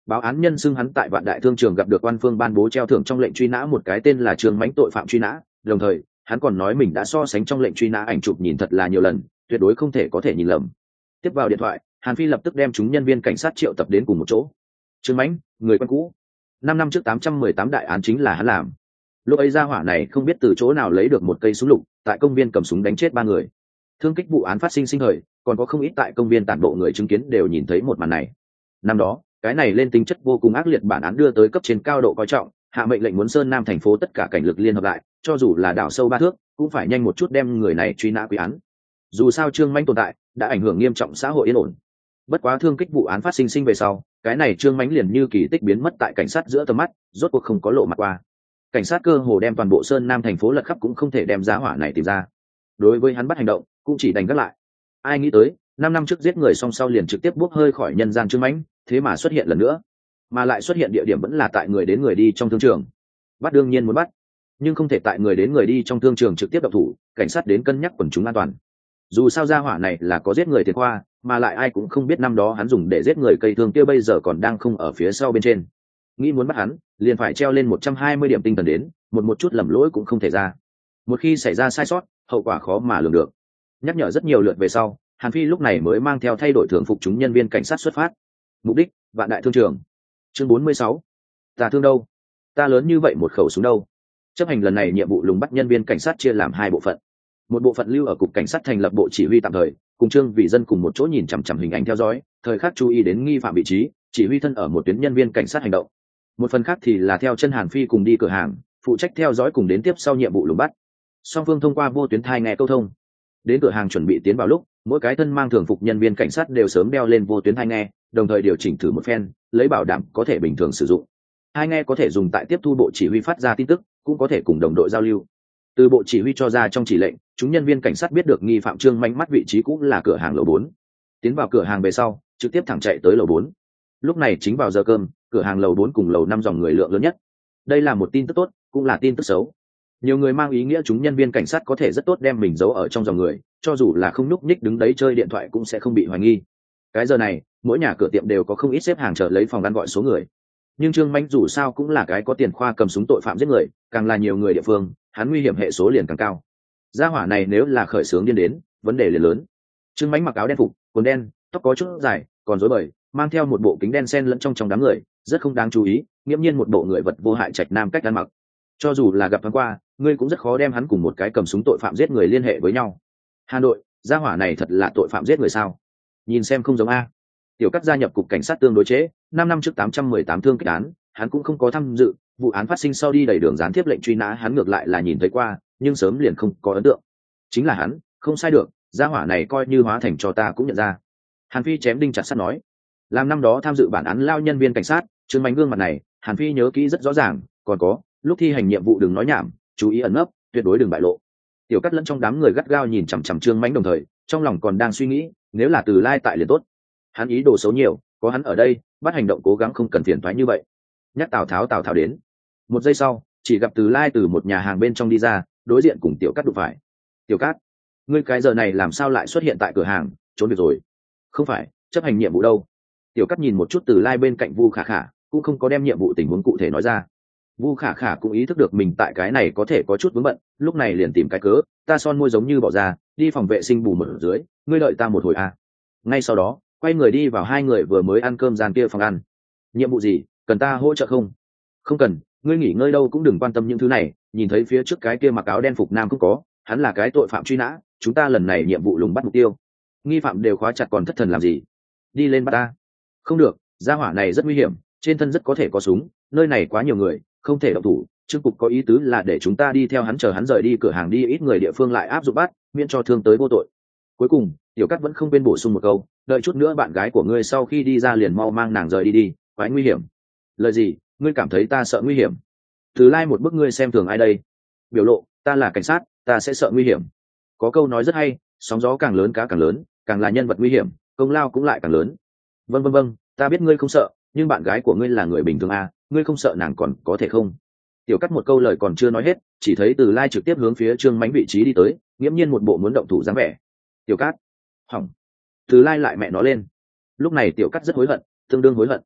Báo án nhân xưng hắn tại Vạn Đại Thương Trường gặp được quan phương ban bố treo thưởng trong lệnh truy nã một cái tên là Trương Mãnh tội phạm truy nã, đồng thời hắn còn nói mình đã so sánh trong lệnh truy nã ảnh chụp nhìn thật là nhiều lần, tuyệt đối không thể có thể nhìn lầm. Tiếp vào điện thoại, Hàn Phi lập tức đem chúng nhân viên cảnh sát triệu tập đến cùng một chỗ. Trương Mãnh, người quen cũ. Năm năm trước tám trăm mười tám đại án chính là hắn làm. Lúc ấy gia hỏa này không biết từ chỗ nào lấy được một cây súng lục, tại công viên cầm súng đánh chết ba người. Thương kích vụ án phát sinh sinh thời, còn có không ít tại công viên tản bộ người chứng kiến đều nhìn thấy một màn này. Năm đó, cái này lên tính chất vô cùng ác liệt, bản án đưa tới cấp trên cao độ coi trọng, hạ mệnh lệnh muốn Sơn Nam thành phố tất cả cảnh lực liên hợp lại, cho dù là đảo sâu ba thước, cũng phải nhanh một chút đem người này truy nã quy án. Dù sao Trương Mãnh tồn tại, đã ảnh hưởng nghiêm trọng xã hội yên ổn. Bất quá thương kích vụ án phát sinh sinh về sau, cái này Trương Mãnh liền như kỳ tích biến mất tại cảnh sát giữa tầm mắt, rốt cuộc không có lộ mặt qua. Cảnh sát cơ hồ đem toàn bộ Sơn Nam thành phố lật khắp cũng không thể đem giá hỏa này tìm ra. Đối với hắn bắt hành động, cũng chỉ đành gác lại. Ai nghĩ tới, năm năm trước giết người xong sau liền trực tiếp bốc hơi khỏi nhân gian Trương Mãnh, thế mà xuất hiện lần nữa, mà lại xuất hiện địa điểm vẫn là tại người đến người đi trong thương trường. Bắt đương nhiên muốn bắt, nhưng không thể tại người đến người đi trong thương trường trực tiếp động thủ, cảnh sát đến cân nhắc quần chúng an toàn. Dù sao gia hỏa này là có giết người tiền khoa, mà lại ai cũng không biết năm đó hắn dùng để giết người cây thương kia bây giờ còn đang không ở phía sau bên trên. Nghĩ muốn bắt hắn, liền phải treo lên một trăm hai mươi điểm tinh thần đến, một một chút lầm lỗi cũng không thể ra. Một khi xảy ra sai sót, hậu quả khó mà lường được. Nhắc nhở rất nhiều lượt về sau, Hàn Phi lúc này mới mang theo thay đổi thường phục chúng nhân viên cảnh sát xuất phát. Mục đích, Vạn Đại Thương Trường. Chương bốn mươi sáu. Ta thương đâu? Ta lớn như vậy một khẩu súng đâu? Chấp hành lần này nhiệm vụ lùng bắt nhân viên cảnh sát chia làm hai bộ phận. Một bộ phận lưu ở cục cảnh sát thành lập bộ chỉ huy tạm thời, cùng Trương Vị Dân cùng một chỗ nhìn chằm chằm hình ảnh theo dõi, thời khắc chú ý đến nghi phạm vị trí, chỉ huy thân ở một tuyến nhân viên cảnh sát hành động. Một phần khác thì là theo chân Hàn Phi cùng đi cửa hàng, phụ trách theo dõi cùng đến tiếp sau nhiệm vụ lùng bắt. Song phương thông qua vô tuyến thai nghe câu thông. Đến cửa hàng chuẩn bị tiến vào lúc, mỗi cái thân mang thường phục nhân viên cảnh sát đều sớm đeo lên vô tuyến thai nghe, đồng thời điều chỉnh thử một phen, lấy bảo đảm có thể bình thường sử dụng. Thai nghe có thể dùng tại tiếp thu bộ chỉ huy phát ra tin tức, cũng có thể cùng đồng đội giao lưu. Từ bộ chỉ huy cho ra trong chỉ lệnh, chúng nhân viên cảnh sát biết được nghi phạm Trương Mãnh mắt vị trí cũng là cửa hàng lầu bốn. Tiến vào cửa hàng về sau, trực tiếp thẳng chạy tới lầu bốn. Lúc này chính vào giờ cơm, cửa hàng lầu bốn cùng lầu năm dòng người lượng lớn nhất. Đây là một tin tức tốt, cũng là tin tức xấu. Nhiều người mang ý nghĩa chúng nhân viên cảnh sát có thể rất tốt đem mình giấu ở trong dòng người, cho dù là không nhúc nhích đứng đấy chơi điện thoại cũng sẽ không bị hoài nghi. Cái giờ này, mỗi nhà cửa tiệm đều có không ít xếp hàng chờ lấy phòng ăn gọi số người. Nhưng Trương Mãnh dù sao cũng là cái có tiền khoa cầm súng tội phạm giết người, càng là nhiều người địa phương, hắn nguy hiểm hệ số liền càng cao. Gia hỏa này nếu là khởi xướng điên đến, vấn đề liền lớn. Trương Mãnh mặc áo đen phục, quần đen, tóc có chút dài, còn rối bời, mang theo một bộ kính đen xen lẫn trong trong đám người, rất không đáng chú ý, nghiễm nhiên một bộ người vật vô hại trạch nam cách ăn mặc. Cho dù là gặp thoáng qua, ngươi cũng rất khó đem hắn cùng một cái cầm súng tội phạm giết người liên hệ với nhau. Hà Nội, gia hỏa này thật là tội phạm giết người sao? Nhìn xem không giống a. Tiểu Cát gia nhập cục cảnh sát tương đối chế, năm năm trước tám trăm mười tám thương kích án, hắn cũng không có tham dự, vụ án phát sinh sau đi đẩy đường gián tiếp lệnh truy nã hắn ngược lại là nhìn thấy qua, nhưng sớm liền không có ấn tượng. Chính là hắn, không sai được, gia hỏa này coi như hóa thành cho ta cũng nhận ra. Hàn Phi chém đinh chặt sắt nói, làm năm đó tham dự bản án lao nhân viên cảnh sát, Trương Mãnh gương mặt này, Hàn Phi nhớ kỹ rất rõ ràng, còn có, lúc thi hành nhiệm vụ đừng nói nhảm, chú ý ẩn nấp, tuyệt đối đừng bại lộ. Tiểu Cát lẫn trong đám người gắt gao nhìn chằm chằm Trương Mãnh đồng thời, trong lòng còn đang suy nghĩ, nếu là Từ Lai tại liền tốt. Hắn ý đồ xấu nhiều, có hắn ở đây, bắt hành động cố gắng không cần phiền toái như vậy. Nhắc Tào Tháo Tào Tháo đến. Một giây sau, chỉ gặp Từ Lai từ một nhà hàng bên trong đi ra, đối diện cùng Tiểu Cát đụng phải. Tiểu Cát, ngươi cái giờ này làm sao lại xuất hiện tại cửa hàng, trốn việc rồi? Không phải, chấp hành nhiệm vụ đâu? Tiểu Cát nhìn một chút Từ Lai bên cạnh Vu Khả Khả, cũng không có đem nhiệm vụ tình huống cụ thể nói ra. Vu Khả Khả cũng ý thức được mình tại cái này có thể có chút vướng bận, lúc này liền tìm cái cớ, ta son môi giống như bỏ ra, đi phòng vệ sinh bù một ở dưới, ngươi đợi ta một hồi a. Ngay sau đó, quay người đi vào hai người vừa mới ăn cơm gian kia phòng ăn. Nhiệm vụ gì, cần ta hỗ trợ không? Không cần, ngươi nghỉ ngơi đâu cũng đừng quan tâm những thứ này, nhìn thấy phía trước cái kia mặc áo đen phục nam cũng có, hắn là cái tội phạm truy nã, chúng ta lần này nhiệm vụ lùng bắt mục tiêu. Nghi phạm đều khóa chặt còn thất thần làm gì? Đi lên bắt ta. Không được, gia hỏa này rất nguy hiểm, trên thân rất có thể có súng, nơi này quá nhiều người, không thể động thủ. Trương cục có ý tứ là để chúng ta đi theo hắn chờ hắn rời đi cửa hàng đi ít người địa phương lại áp dụng bắt, miễn cho thương tới vô tội. Cuối cùng, Tiểu Cát vẫn không quên bổ sung một câu, đợi chút nữa bạn gái của ngươi sau khi đi ra liền mau mang nàng rời đi đi, quái nguy hiểm. Lời gì, ngươi cảm thấy ta sợ nguy hiểm? Từ Lai một bức ngươi xem thường ai đây? Biểu lộ, ta là cảnh sát, ta sẽ sợ nguy hiểm. Có câu nói rất hay, sóng gió càng lớn cá càng lớn, càng là nhân vật nguy hiểm, công lao cũng lại càng lớn. Vâng vâng vâng, ta biết ngươi không sợ, nhưng bạn gái của ngươi là người bình thường à, ngươi không sợ nàng còn có thể không? Tiểu Cát một câu lời còn chưa nói hết, chỉ thấy Từ Lai trực tiếp hướng phía Trương Mãnh vị trí đi tới, nghiễm nhiên một bộ muốn động thủ dáng vẻ. Tiểu Cát, hỏng. Từ Lai lại mẹ nó lên. Lúc này Tiểu Cát rất hối hận, tương đương hối hận.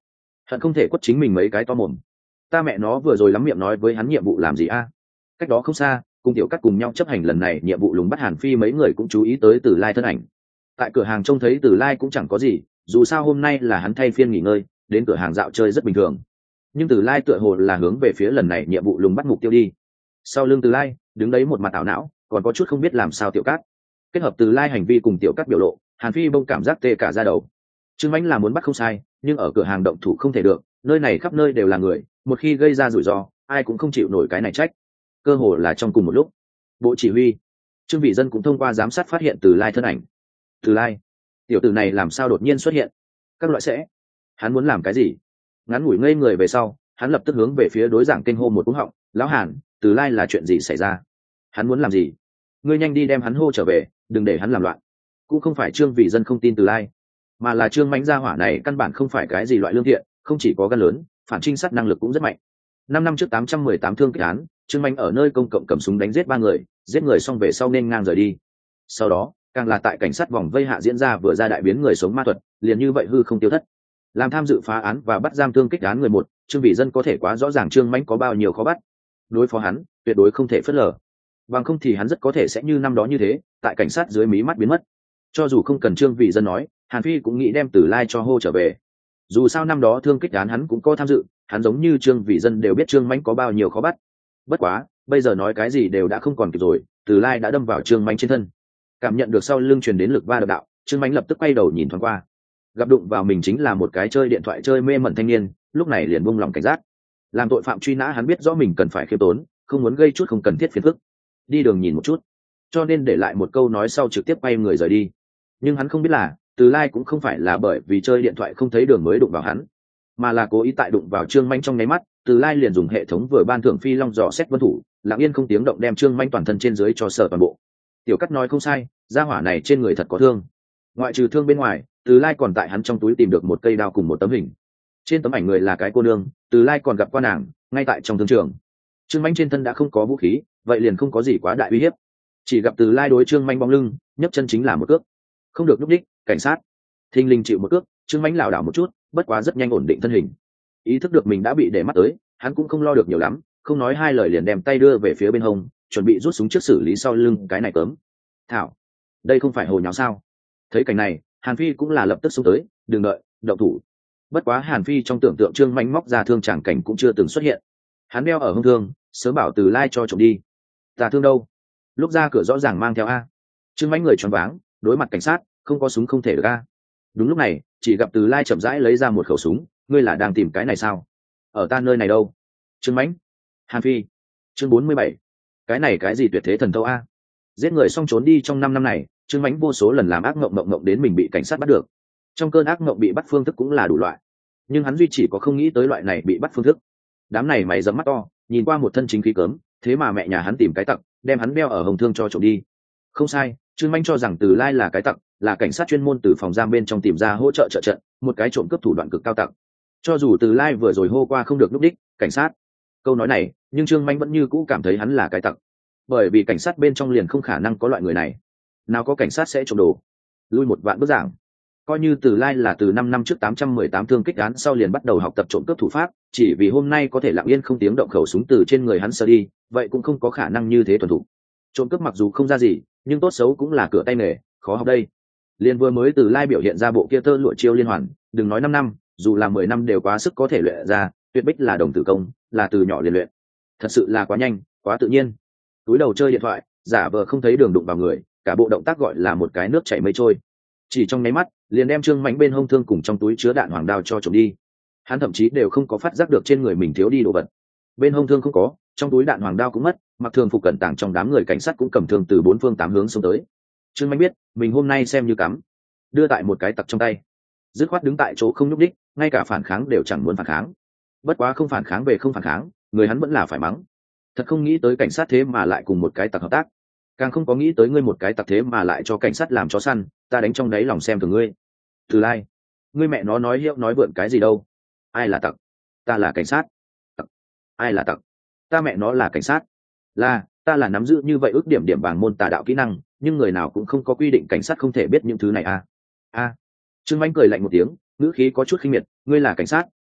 hận không thể quất chính mình mấy cái to mồm. Ta mẹ nó vừa rồi lắm miệng nói với hắn nhiệm vụ làm gì a? Cách đó không xa, cùng tiểu cắt cùng nhau chấp hành lần này nhiệm vụ lùng bắt Hàn Phi mấy người cũng chú ý tới Từ Lai thân ảnh. Tại cửa hàng trông thấy Từ Lai cũng chẳng có gì, dù sao hôm nay là hắn thay phiên nghỉ ngơi, đến cửa hàng dạo chơi rất bình thường. Nhưng Từ Lai tựa hồ là hướng về phía lần này nhiệm vụ lùng bắt mục tiêu đi. Sau lưng Từ Lai đứng đấy một mặt ảo não, còn có chút không biết làm sao tiểu cát. Kết hợp Từ Lai hành vi cùng tiểu cát biểu lộ, Hàn Phi bông cảm giác tê cả da đầu. Trương Mãnh là muốn bắt không sai, nhưng ở cửa hàng động thủ không thể được, nơi này khắp nơi đều là người, một khi gây ra rủi ro, ai cũng không chịu nổi cái này trách. Cơ hồ là trong cùng một lúc, bộ chỉ huy Trương Vị Dân cũng thông qua giám sát phát hiện Từ Lai thân ảnh. Từ Lai, tiểu tử này làm sao đột nhiên xuất hiện? Các loại sẽ, hắn muốn làm cái gì? Ngắn ngủi ngây người về sau, hắn lập tức hướng về phía đối giảng kênh hô một cú họng, lão Hàn, Từ Lai là chuyện gì xảy ra? Hắn muốn làm gì? Ngươi nhanh đi đem hắn hô trở về, đừng để hắn làm loạn. Cũng không phải Trương Vị Dân không tin Từ Lai, mà là Trương Mãnh gia hỏa này căn bản không phải cái gì loại lương thiện, không chỉ có gan lớn, phản trinh sát năng lực cũng rất mạnh. Năm năm trước tám trăm mười tám thương kích án, Trương Mãnh ở nơi công cộng cầm súng đánh giết ba người, giết người xong về sau nên ngang rời đi. Sau đó, càng là tại cảnh sát vòng vây hạ diễn ra vừa ra đại biến người sống ma thuật, liền như vậy hư không tiêu thất. Làm tham dự phá án và bắt giam thương kích án người một, Trương Vị Dân có thể quá rõ ràng Trương Mãnh có bao nhiêu khó bắt. Đối phó hắn, tuyệt đối không thể phớt lờ. Bằng không thì hắn rất có thể sẽ như năm đó như thế, tại cảnh sát dưới mí mắt biến mất. Cho dù không cần Trương Vị Dân nói, Hàn Phi cũng nghĩ đem Từ Lai cho hô trở về. Dù sao năm đó thương kích án hắn cũng có tham dự, hắn giống như Trương Vị Dân đều biết Trương Mãnh có bao nhiêu khó bắt. Bất quá, bây giờ nói cái gì đều đã không còn kịp rồi, Từ Lai đã đâm vào Trương Mãnh trên thân. Cảm nhận được sau lưng truyền đến lực va đập đạo, Trương Mãnh lập tức quay đầu nhìn thoáng qua. Gặp đụng vào mình chính là một cái chơi điện thoại chơi mê mẩn thanh niên, lúc này liền buông lòng cảnh giác. Làm tội phạm truy nã hắn biết rõ mình cần phải khiêm tốn, không muốn gây chút không cần thiết phiền phức. Đi đường nhìn một chút, cho nên để lại một câu nói sau trực tiếp quay người rời đi. Nhưng hắn không biết là, Từ Lai cũng không phải là bởi vì chơi điện thoại không thấy đường mới đụng vào hắn, mà là cố ý tại đụng vào Trương Mãnh trong nháy mắt, Từ Lai liền dùng hệ thống vừa ban thưởng phi long dò xét vân thủ, lặng yên không tiếng động đem Trương Mãnh toàn thân trên dưới cho sở toàn bộ. Tiểu Cắt nói không sai, gia hỏa này trên người thật có thương. Ngoại trừ thương bên ngoài, Từ Lai còn tại hắn trong túi tìm được một cây đao cùng một tấm hình. Trên tấm ảnh người là cái cô nương, Từ Lai còn gặp qua nàng, ngay tại trong thương trường. Trương Mãnh trên thân đã không có vũ khí, vậy liền không có gì quá đại uy hiếp. Chỉ gặp Từ Lai đối Trương Mãnh bóng lưng, nhấc chân chính là một cước. Không được núp đích, cảnh sát. Thình lình chịu một cước, Trương Mãnh lảo đảo một chút, bất quá rất nhanh ổn định thân hình. Ý thức được mình đã bị để mắt tới, hắn cũng không lo được nhiều lắm, không nói hai lời liền đem tay đưa về phía bên hông, chuẩn bị rút súng trước xử lý sau lưng cái này cấm. Thảo, đây không phải hồ nháo sao? Thấy cảnh này, Hàn Phi cũng là lập tức xông tới, đừng đợi, động thủ. Bất quá Hàn Phi trong tưởng tượng Trương Mãnh móc ra thương tràng cảnh cũng chưa từng xuất hiện. Hắn đeo ở hông thương, sớm bảo Từ Lai cho trộm đi. Ta thương đâu? Lúc ra cửa rõ ràng mang theo a. Trương Mãnh người choáng váng, đối mặt cảnh sát, không có súng không thể được a. Đúng lúc này, chỉ gặp Từ Lai chậm rãi lấy ra một khẩu súng, ngươi là đang tìm cái này sao? Ở ta nơi này đâu? Trương Mãnh, Hàn Phi, chương bốn mươi bảy. Cái này cái gì tuyệt thế thần thâu a? Giết người xong trốn đi trong năm năm này, Trương Mãnh vô số lần làm ác mộng mộng mộng đến mình bị cảnh sát bắt được. Trong cơn ác mộng bị bắt phương thức cũng là đủ loại, nhưng hắn duy chỉ có không nghĩ tới loại này bị bắt phương thức. Đám này mày dẫm mắt to, nhìn qua một thân chính khí cớm, thế mà mẹ nhà hắn tìm cái tặc, đem hắn đeo ở hồng thương cho trộm đi. Không sai, Trương Mãnh cho rằng Từ Lai là cái tặc, là cảnh sát chuyên môn từ phòng giam bên trong tìm ra hỗ trợ trợ trận, một cái trộm cướp thủ đoạn cực cao tặc. Cho dù Từ Lai vừa rồi hô qua không được núp đích, cảnh sát. Câu nói này, nhưng Trương Mãnh vẫn như cũ cảm thấy hắn là cái tặc. Bởi vì cảnh sát bên trong liền không khả năng có loại người này. Nào có cảnh sát sẽ trộm đồ. Lui một vạn bước giảng. Coi như Từ Lai là từ năm năm trước tám trăm mười tám thương kích án sau liền bắt đầu học tập trộm cướp thủ pháp, chỉ vì hôm nay có thể lặng yên không tiếng động khẩu súng từ trên người hắn sờ đi, vậy cũng không có khả năng như thế thuần thục. Trộm cướp mặc dù không ra gì, nhưng tốt xấu cũng là cửa tay nghề, khó học đây. Liên vừa mới Từ Lai biểu hiện ra bộ kia tơ lụa chiêu liên hoàn, đừng nói năm năm, dù là mười năm đều quá sức có thể luyện ra, tuyệt bích là đồng tử công, là từ nhỏ liền luyện. Thật sự là quá nhanh, quá tự nhiên. Túi đầu chơi điện thoại, giả vờ không thấy đường đụng vào người, cả bộ động tác gọi là một cái nước chảy mây trôi. Chỉ trong nháy mắt, liền đem Trương Mãnh bên hông thương cùng trong túi chứa đạn hoàng đao cho trộm đi. Hắn thậm chí đều không có phát giác được trên người mình thiếu đi đồ vật. Bên hông thương không có, trong túi đạn hoàng đao cũng mất, mặc thường phục cẩn tàng trong đám người cảnh sát cũng cầm thương từ bốn phương tám hướng xông tới. Trương Mãnh biết, mình hôm nay xem như cắm, đưa tại một cái tặc trong tay, dứt khoát đứng tại chỗ không nhúc đích, ngay cả phản kháng đều chẳng muốn phản kháng. Bất quá không phản kháng về không phản kháng, người hắn vẫn là phải mắng. Thật không nghĩ tới cảnh sát thế mà lại cùng một cái tặc hợp tác, càng không có nghĩ tới ngươi một cái tặc thế mà lại cho cảnh sát làm chó săn, ta đánh trong đáy lòng xem thường ngươi. Từ Lai, ngươi mẹ nó nói hiệu nói vượn cái gì đâu? Ai là tặc? Ta là cảnh sát. Tặc. Ai là tặc? Ta mẹ nó là cảnh sát. Là, ta là nắm giữ như vậy ước điểm điểm bảng môn tà đạo kỹ năng, nhưng người nào cũng không có quy định cảnh sát không thể biết những thứ này à? A. Trương Mãnh cười lạnh một tiếng, ngữ khí có chút khinh miệt, ngươi là cảnh sát,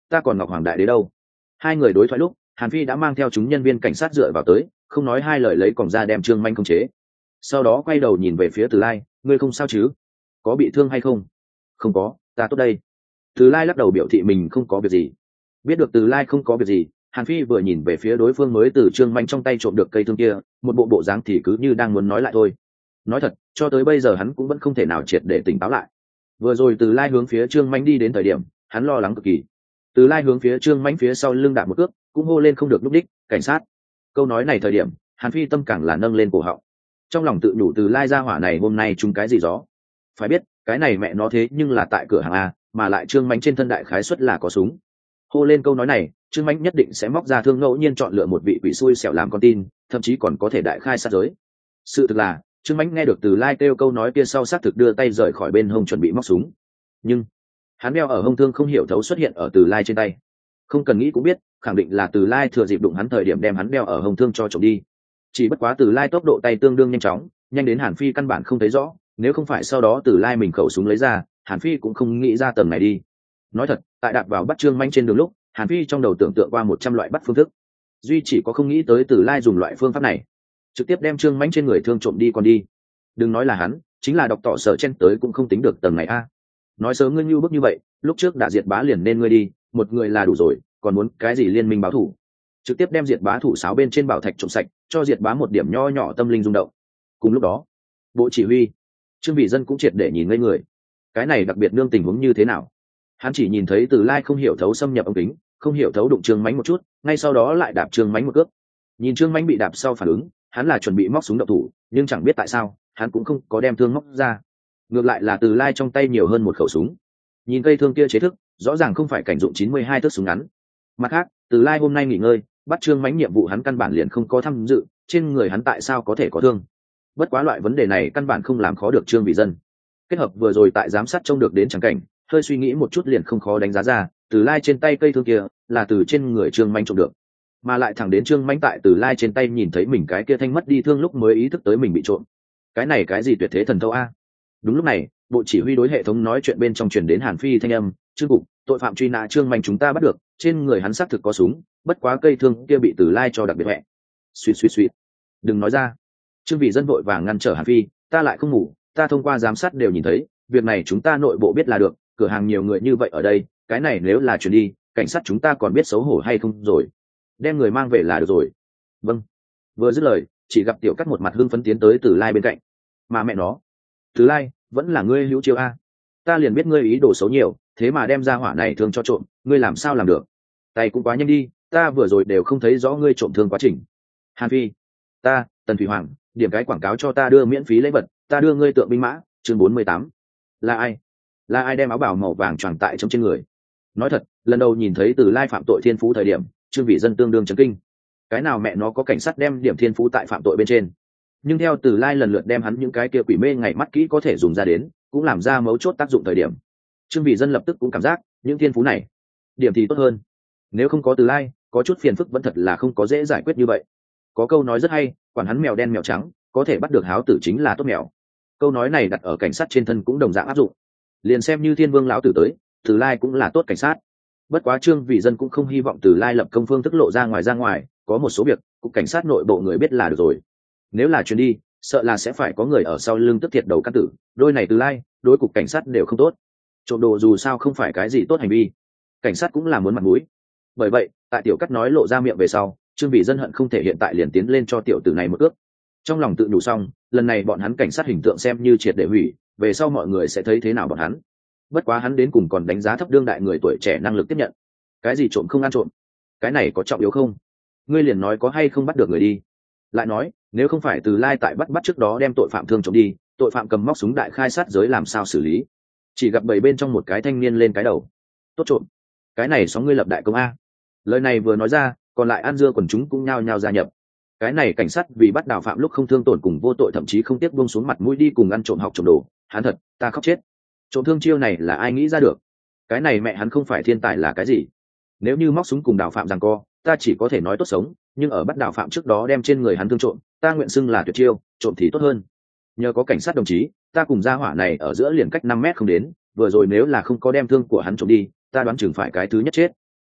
ta còn ngọc hoàng đại đế đâu. Hai người đối thoại lúc, Hàn Phi đã mang theo chúng nhân viên cảnh sát dựa vào tới, không nói hai lời lấy còng ra đem Trương Manh khống chế. Sau đó quay đầu nhìn về phía Từ Lai, ngươi không sao chứ? Có bị thương hay không? Không có, ta tốt đây. Từ Lai lắc đầu biểu thị mình không có việc gì. Biết được Từ Lai không có việc gì, Hàn Phi vừa nhìn về phía đối phương mới từ Trương Manh trong tay trộm được cây thương kia, một bộ bộ dáng thì cứ như đang muốn nói lại thôi. Nói thật, cho tới bây giờ hắn cũng vẫn không thể nào triệt để tỉnh táo lại. Vừa rồi Từ Lai hướng phía Trương Manh đi đến thời điểm, hắn lo lắng cực kỳ. Từ Lai hướng phía Trương Manh phía sau lưng đạp một cước, cũng hô lên không được lúc đích, cảnh sát. Câu nói này thời điểm, Hàn Phi tâm càng là nâng lên cổ họng. Trong lòng tự nhủ Từ Lai ra hỏa này hôm nay trúng cái gì gió. Phải biết, cái này mẹ nó thế nhưng là tại cửa hàng a, mà lại Trương Manh trên thân đại khái suất là có súng. Hô lên câu nói này, Trương Manh nhất định sẽ móc ra thương ngẫu nhiên chọn lựa một vị quỷ xui xẻo làm con tin, thậm chí còn có thể đại khai sát giới. Sự thực là, Trương Manh nghe được Từ Lai kêu câu nói kia sau xác thực đưa tay rời khỏi bên hông chuẩn bị móc súng. Nhưng hắn đeo ở hông thương không hiểu thấu xuất hiện ở Từ Lai trên tay. Không cần nghĩ cũng biết, khẳng định là Từ Lai thừa dịp đụng hắn thời điểm đem hắn đeo ở hông thương cho trộm đi. Chỉ bất quá Từ Lai tốc độ tay tương đương nhanh chóng, nhanh đến Hàn Phi căn bản không thấy rõ, nếu không phải sau đó Từ Lai mình khẩu súng lấy ra, Hàn Phi cũng không nghĩ ra tầng này đi. Nói thật, tại đạp vào bắt Trương Manh trên đường lúc, Hàn Phi trong đầu tưởng tượng qua một trăm loại bắt phương thức, duy chỉ có không nghĩ tới Từ Lai dùng loại phương pháp này, trực tiếp đem Trương Manh trên người thương trộm đi còn đi. Đừng nói là hắn, chính là độc tỏ sở chen tới cũng không tính được tầng này a. Nói sớm ngươi như bước như vậy, lúc trước đã diệt bá liền nên ngươi đi, một người là đủ rồi, còn muốn cái gì liên minh báo thủ? Trực tiếp đem diệt bá thủ sáo bên trên bảo thạch trộm sạch, cho diệt bá một điểm nho nhỏ tâm linh rung động. Cùng lúc đó, bộ chỉ huy Trương Vị Dân cũng triệt để nhìn ngây người. Cái này đặc biệt nương tình huống như thế nào? Hắn chỉ nhìn thấy Từ Lai không hiểu thấu xâm nhập ống kính, không hiểu thấu đụng Trương Mánh một chút, ngay sau đó lại đạp Trương Mánh một cước. Nhìn Trương Mánh bị đạp sau phản ứng, hắn là chuẩn bị móc súng động thủ, nhưng chẳng biết tại sao, hắn cũng không có đem thương móc ra. Ngược lại là Từ Lai trong tay nhiều hơn một khẩu súng. Nhìn cây thương kia chế thức, rõ ràng không phải cảnh dụng chín mươi hai thước súng ngắn. Mặt khác, Từ Lai hôm nay nghỉ ngơi, bắt Trương Mánh nhiệm vụ hắn căn bản liền không có tham dự, trên người hắn tại sao có thể có thương? Bất quá loại vấn đề này căn bản không làm khó được Trương Vị Dân. Kết hợp vừa rồi tại giám sát trông được đến trắng cảnh, hơi suy nghĩ một chút liền không khó đánh giá ra, Từ Lai trên tay cây thương kia là từ trên người Trương Mánh trộm được, mà lại thẳng đến Trương Mánh tại Từ Lai trên tay nhìn thấy mình cái kia thanh mất đi thương lúc mới ý thức tới mình bị trộm. Cái này cái gì tuyệt thế thần thâu a? Đúng lúc này, bộ chỉ huy đối hệ thống nói chuyện bên trong truyền đến Hàn Phi thanh âm, "Trương cục, tội phạm truy nã Trương Mánh chúng ta bắt được, trên người hắn xác thực có súng, bất quá cây thương kia bị Từ Lai cho đặc biệt mẹ." Suýt suýt suýt. Đừng nói ra. Trương Vị Dân vội vàng ngăn trở Hàn Phi, "Ta lại không ngủ, ta thông qua giám sát đều nhìn thấy, việc này chúng ta nội bộ biết là được, cửa hàng nhiều người như vậy ở đây, cái này nếu là chuyển đi, cảnh sát chúng ta còn biết xấu hổ hay không rồi. Đem người mang về là được rồi." Vâng. Vừa dứt lời, chỉ gặp Tiểu Cắt một mặt hưng phấn tiến tới Từ Lai bên cạnh. "Mà mẹ nó, Từ Lai, vẫn là ngươi hữu chiêu a. Ta liền biết ngươi ý đồ xấu nhiều, thế mà đem ra hỏa này thương cho trộm, ngươi làm sao làm được? Tay cũng quá nhanh đi, ta vừa rồi đều không thấy rõ ngươi trộm thương quá trình." Hàn Phi, "Ta, Tần Thủy Hoàng, điểm cái quảng cáo cho ta đưa miễn phí lễ vật, ta đưa ngươi tượng binh mã." Chương bốn mươi tám. Là ai? Là ai đem áo bào màu vàng choàng tại trong trên người? Nói thật, lần đầu nhìn thấy Từ Lai phạm tội thiên phú thời điểm, Trương Vị Dân tương đương chấn kinh. Cái nào mẹ nó có cảnh sát đem điểm thiên phú tại phạm tội bên trên? Nhưng theo Từ Lai lần lượt đem hắn những cái kia quỷ mê ngày mắt kỹ có thể dùng ra đến, cũng làm ra mấu chốt tác dụng thời điểm. Trương Vị Dân lập tức cũng cảm giác, những thiên phú này, điểm thì tốt hơn. Nếu không có Từ Lai, có chút phiền phức vẫn thật là không có dễ giải quyết như vậy. Có câu nói rất hay, quản hắn mèo đen mèo trắng, có thể bắt được háo tử chính là tốt mèo. Câu nói này đặt ở cảnh sát trên thân cũng đồng dạng áp dụng. Liền xem như Thiên Vương lão tử tới, Từ Lai cũng là tốt cảnh sát. Bất quá Trương Vị Dân cũng không hy vọng Từ Lai lập công phương thức lộ ra ngoài ra ngoài, có một số việc cục cảnh sát nội bộ người biết là được rồi. Nếu là chuyến đi, sợ là sẽ phải có người ở sau lưng tức thiệt đầu căn tử, đôi này Từ Lai, đối cục cảnh sát đều không tốt. Trộm đồ dù sao không phải cái gì tốt hành vi, cảnh sát cũng là muốn mặt mũi. Bởi vậy, tại Tiểu Cắt nói lộ ra miệng về sau, Trương Vị Dân hận không thể hiện tại liền tiến lên cho tiểu tử này một ước. Trong lòng tự đủ xong, lần này bọn hắn cảnh sát hình tượng xem như triệt để hủy, về sau mọi người sẽ thấy thế nào bọn hắn. Bất quá hắn đến cùng còn đánh giá thấp đương đại người tuổi trẻ năng lực tiếp nhận. Cái gì trộm không ăn trộm, cái này có trọng yếu không? Ngươi liền nói có hay không bắt được người đi. Lại nói, nếu không phải Từ Lai tại bắt bắt trước đó đem tội phạm thương trộm đi, tội phạm cầm móc súng đại khai sát giới làm sao xử lý? Chỉ gặp bảy bên trong một cái thanh niên lên cái đầu. Tốt trộm, cái này sóng ngươi lập đại công a. Lời này vừa nói ra, còn lại ăn dưa quần chúng cũng nhao nhao gia nhập. Cái này cảnh sát vì bắt đào phạm lúc không thương tổn cùng vô tội thậm chí không tiếc buông xuống mặt mũi đi cùng ăn trộm học trộm đồ, hắn thật, ta khóc chết. Trộm thương chiêu này là ai nghĩ ra được? Cái này mẹ hắn không phải thiên tài là cái gì? Nếu như móc súng cùng đào phạm giằng co, ta chỉ có thể nói tốt sống, nhưng ở bắt đào phạm trước đó đem trên người hắn thương trộm, ta nguyện xưng là tuyệt chiêu, trộm thì tốt hơn. Nhờ có cảnh sát đồng chí, ta cùng gia hỏa này ở giữa liền cách năm mét không đến, vừa rồi nếu là không có đem thương của hắn trộm đi, ta đoán chừng phải cái thứ nhất chết.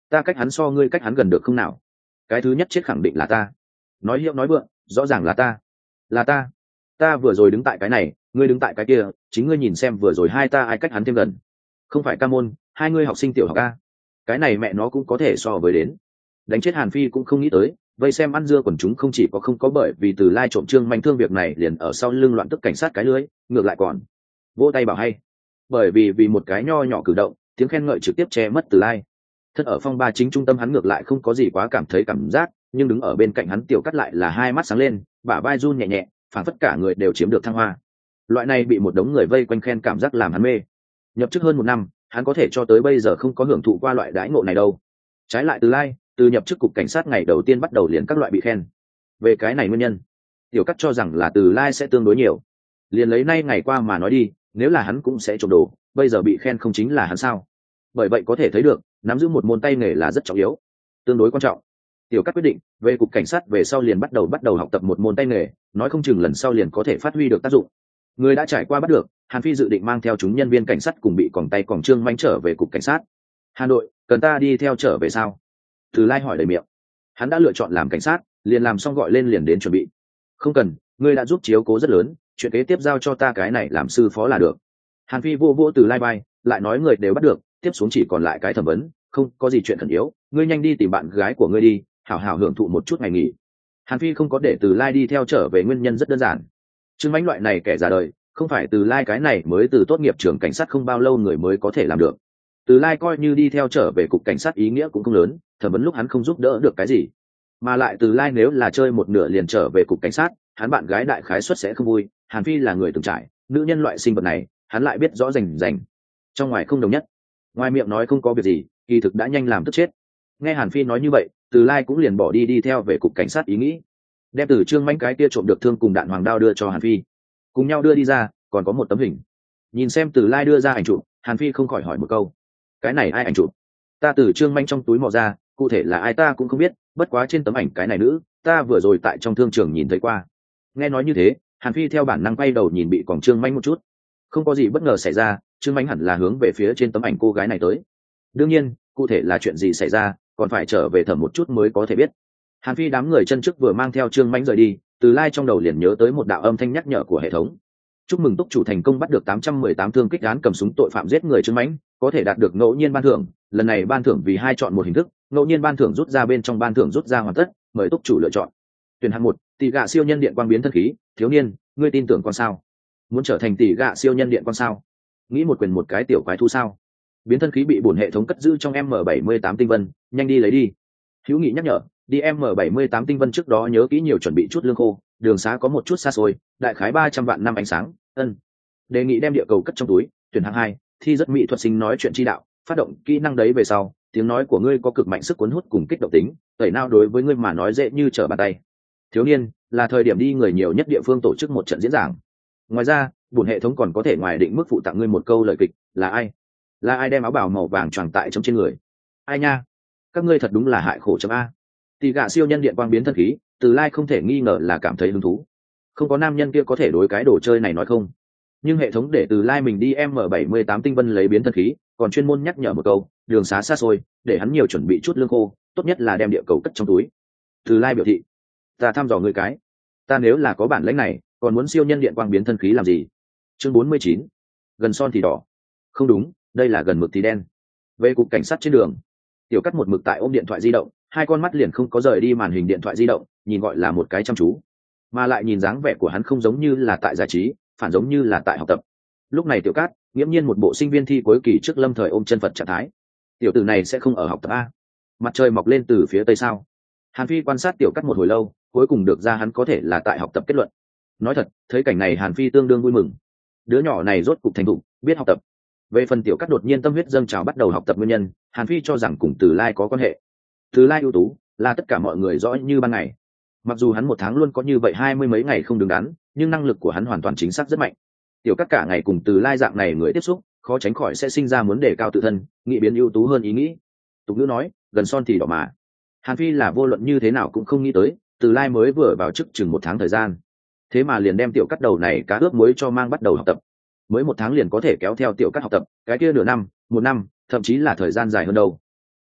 ta cách hắn so ngươi cách hắn gần được không nào? Cái thứ nhất chết khẳng định là ta. Nói hiệu nói vượng, rõ ràng là ta. Là ta. Ta vừa rồi đứng tại cái này, ngươi đứng tại cái kia, chính ngươi nhìn xem vừa rồi hai ta ai cách hắn thêm gần. Không phải ca môn, hai ngươi học sinh tiểu học a. Cái này mẹ nó cũng có thể so với đến. Đánh chết Hàn Phi cũng không nghĩ tới, vây xem ăn dưa quần chúng không chỉ có không có bởi vì từ lai trộm trương manh thương việc này liền ở sau lưng loạn tức cảnh sát cái lưới, ngược lại còn vỗ tay bảo hay. Bởi vì vì một cái nho nhỏ cử động, tiếng khen ngợi trực tiếp che mất từ lai. Thật ở phong ba chính trung tâm hắn ngược lại không có gì quá cảm thấy cảm giác, nhưng đứng ở bên cạnh hắn tiểu cắt lại là hai mắt sáng lên, bả vai run nhẹ nhẹ, phản phất cả người đều chiếm được thăng hoa. Loại này bị một đống người vây quanh khen cảm giác làm hắn mê. Nhập chức hơn một năm, hắn có thể cho tới bây giờ không có hưởng thụ qua loại đãi ngộ này đâu. Trái lại từ lai, từ nhập chức cục cảnh sát ngày đầu tiên bắt đầu liền các loại bị khen. Về cái này nguyên nhân, tiểu cắt cho rằng là từ lai sẽ tương đối nhiều. Liền lấy nay ngày qua mà nói đi, nếu là hắn cũng sẽ trộm đồ, bây giờ bị khen không chính là hắn sao? Bởi vậy có thể thấy được, nắm giữ một môn tay nghề là rất trọng yếu, tương đối quan trọng. Tiểu cắt quyết định về cục cảnh sát về sau liền bắt đầu bắt đầu học tập một môn tay nghề, nói không chừng lần sau liền có thể phát huy được tác dụng. Người đã trải qua bắt được, Hàn Phi dự định mang theo chúng nhân viên cảnh sát cùng bị còng tay còng trương manh trở về cục cảnh sát. Hà Nội, cần ta đi theo trở về sao? Từ Lai hỏi đầy miệng. Hắn đã lựa chọn làm cảnh sát, liền làm xong gọi lên liền đến chuẩn bị. Không cần, ngươi đã giúp chiếu cố rất lớn, chuyện kế tiếp giao cho ta cái này làm sư phó là được. Hàn Phi vô vô Từ Lai bay, lại nói người đều bắt được, tiếp xuống chỉ còn lại cái thẩm vấn, không có gì chuyện khẩn yếu, ngươi nhanh đi tìm bạn gái của ngươi đi, hảo hảo hưởng thụ một chút ngày nghỉ. Hàn Phi không có để Từ Lai đi theo trở về nguyên nhân rất đơn giản. Trương Mãnh loại này kẻ già đời, không phải Từ Lai cái này mới từ tốt nghiệp trường cảnh sát không bao lâu người mới có thể làm được. Từ Lai coi như đi theo trở về cục cảnh sát ý nghĩa cũng không lớn, thẩm vấn lúc hắn không giúp đỡ được cái gì. Mà lại Từ Lai nếu là chơi một nửa liền trở về cục cảnh sát, hắn bạn gái đại khái suất sẽ không vui. Hàn Phi là người từng trải, nữ nhân loại sinh vật này, hắn lại biết rõ rành rành. Trong ngoài không đồng nhất. Ngoài miệng nói không có việc gì, kỳ thực đã nhanh làm tức chết. Nghe Hàn Phi nói như vậy, Từ Lai cũng liền bỏ đi đi theo về cục cảnh sát ý nghĩ, đem từ Trương Mãnh cái kia trộm được thương cùng đạn hoàng đao đưa cho Hàn Phi, cùng nhau đưa đi ra, còn có một tấm hình. Nhìn xem Từ Lai đưa ra ảnh chụp, Hàn Phi không khỏi hỏi một câu: cái này ai ảnh chụp? Ta từ Trương Mãnh trong túi mò ra, cụ thể là ai ta cũng không biết, bất quá trên tấm ảnh cái này nữ, ta vừa rồi tại trong thương trường nhìn thấy qua. Nghe nói như thế, Hàn Phi theo bản năng quay đầu nhìn bị còng Trương Mãnh một chút. Không có gì bất ngờ xảy ra, Trương Mãnh hẳn là hướng về phía trên tấm ảnh cô gái này tới. Đương nhiên, cụ thể là chuyện gì xảy ra, còn phải trở về thẩm một chút mới có thể biết. Hàn Phi đám người chân trước vừa mang theo Trương Mãnh rời đi, Từ Lai trong đầu liền nhớ tới một đạo âm thanh nhắc nhở của hệ thống. Chúc mừng túc chủ thành công bắt được tám trăm mười tám thương kích án cầm súng tội phạm giết người Trương Mãnh, có thể đạt được ngẫu nhiên ban thưởng, lần này ban thưởng vì hai chọn một hình thức, ngẫu nhiên ban thưởng rút ra bên trong ban thưởng rút ra hoàn tất, mời túc chủ lựa chọn. Tuyển hạng một, tỷ gạ siêu nhân điện quang biến thân khí, thiếu niên, ngươi tin tưởng con sao? Muốn trở thành tỷ gạ siêu nhân điện quang sao? Nghĩ một quyền một cái tiểu quái thú sao? Biến thân khí bị bổn hệ thống cất giữ trong M bảy mươi tám tinh vân, nhanh đi lấy đi. Hữu Nghị nhắc nhở, đi M bảy mươi tám tinh vân trước đó nhớ kỹ nhiều chuẩn bị chút lương khô, đường xá có một chút xa xôi, đại khái ba trăm vạn năm ánh sáng. Ân. Đề nghị đem địa cầu cất trong túi. Tuyển hạng hai, thi rất mỹ thuật sinh nói chuyện chi đạo, phát động kỹ năng đấy về sau, tiếng nói của ngươi có cực mạnh sức cuốn hút cùng kích động tính, tẩy nào đối với ngươi mà nói dễ như trở bàn tay. Thiếu niên, là thời điểm đi người nhiều nhất địa phương tổ chức một trận diễn giảng. Ngoài ra, bổn hệ thống còn có thể ngoài định mức phụ tặng ngươi một câu lời kịch, là ai? Là ai đem áo bào màu vàng choàng tại trong trên người? Ai nha? Các ngươi thật đúng là hại khổ chấm a. Tỷ gạ siêu nhân điện quang biến thân khí, Từ Lai không thể nghi ngờ là cảm thấy hứng thú. Không có nam nhân kia có thể đối cái đồ chơi này nói không. Nhưng hệ thống để Từ Lai mình đi M bảy mươi tám tinh vân lấy biến thân khí, còn chuyên môn nhắc nhở một câu, đường xá xa xôi, để hắn nhiều chuẩn bị chút lương khô, tốt nhất là đem địa cầu cất trong túi. Từ Lai biểu thị, ta thăm dò ngươi cái, ta nếu là có bản lĩnh này, còn muốn siêu nhân điện quang biến thân khí làm gì? Chương bốn mươi chín, gần son thì đỏ. Không đúng, đây là gần mực thì đen. Về cục cảnh sát trên đường, Tiểu Cắt một mực tại ôm điện thoại di động, hai con mắt liền không có rời đi màn hình điện thoại di động, nhìn gọi là một cái chăm chú, mà lại nhìn dáng vẻ của hắn không giống như là tại giải trí, phản giống như là tại học tập. Lúc này Tiểu Cát nghiễm nhiên một bộ sinh viên thi cuối kỳ trước lâm thời ôm chân Phật trạng thái. Tiểu tử này sẽ không ở học tập a? Mặt trời mọc lên từ phía tây sao? Hàn Phi quan sát Tiểu Cát một hồi lâu, cuối cùng được ra hắn có thể là tại học tập kết luận. Nói thật, thấy cảnh này Hàn Phi tương đương vui mừng. Đứa nhỏ này rốt cục thành thục, biết học tập. Về phần Tiểu Cát đột nhiên tâm huyết dâng trào bắt đầu học tập nguyên nhân, Hàn Phi cho rằng cùng Từ Lai có quan hệ. Từ Lai ưu tú, là tất cả mọi người rõ như ban ngày. Mặc dù hắn một tháng luôn có như vậy hai mươi mấy ngày không đứng đắn, nhưng năng lực của hắn hoàn toàn chính xác rất mạnh. Tiểu Cát cả ngày cùng Từ Lai dạng này người tiếp xúc, khó tránh khỏi sẽ sinh ra muốn đề cao tự thân, nghĩ biến ưu tú hơn ý nghĩ. Tục ngữ nói, gần son thì đỏ mà. Hàn Phi là vô luận như thế nào cũng không nghĩ tới, Từ Lai mới vừa vào chức chừng một tháng thời gian, thế mà liền đem Tiểu Cát đầu này cá ướp muối cho mang bắt đầu học tập. Mới một tháng liền có thể kéo theo Tiểu Cát học tập, cái kia nửa năm, một năm, thậm chí là thời gian dài hơn đâu.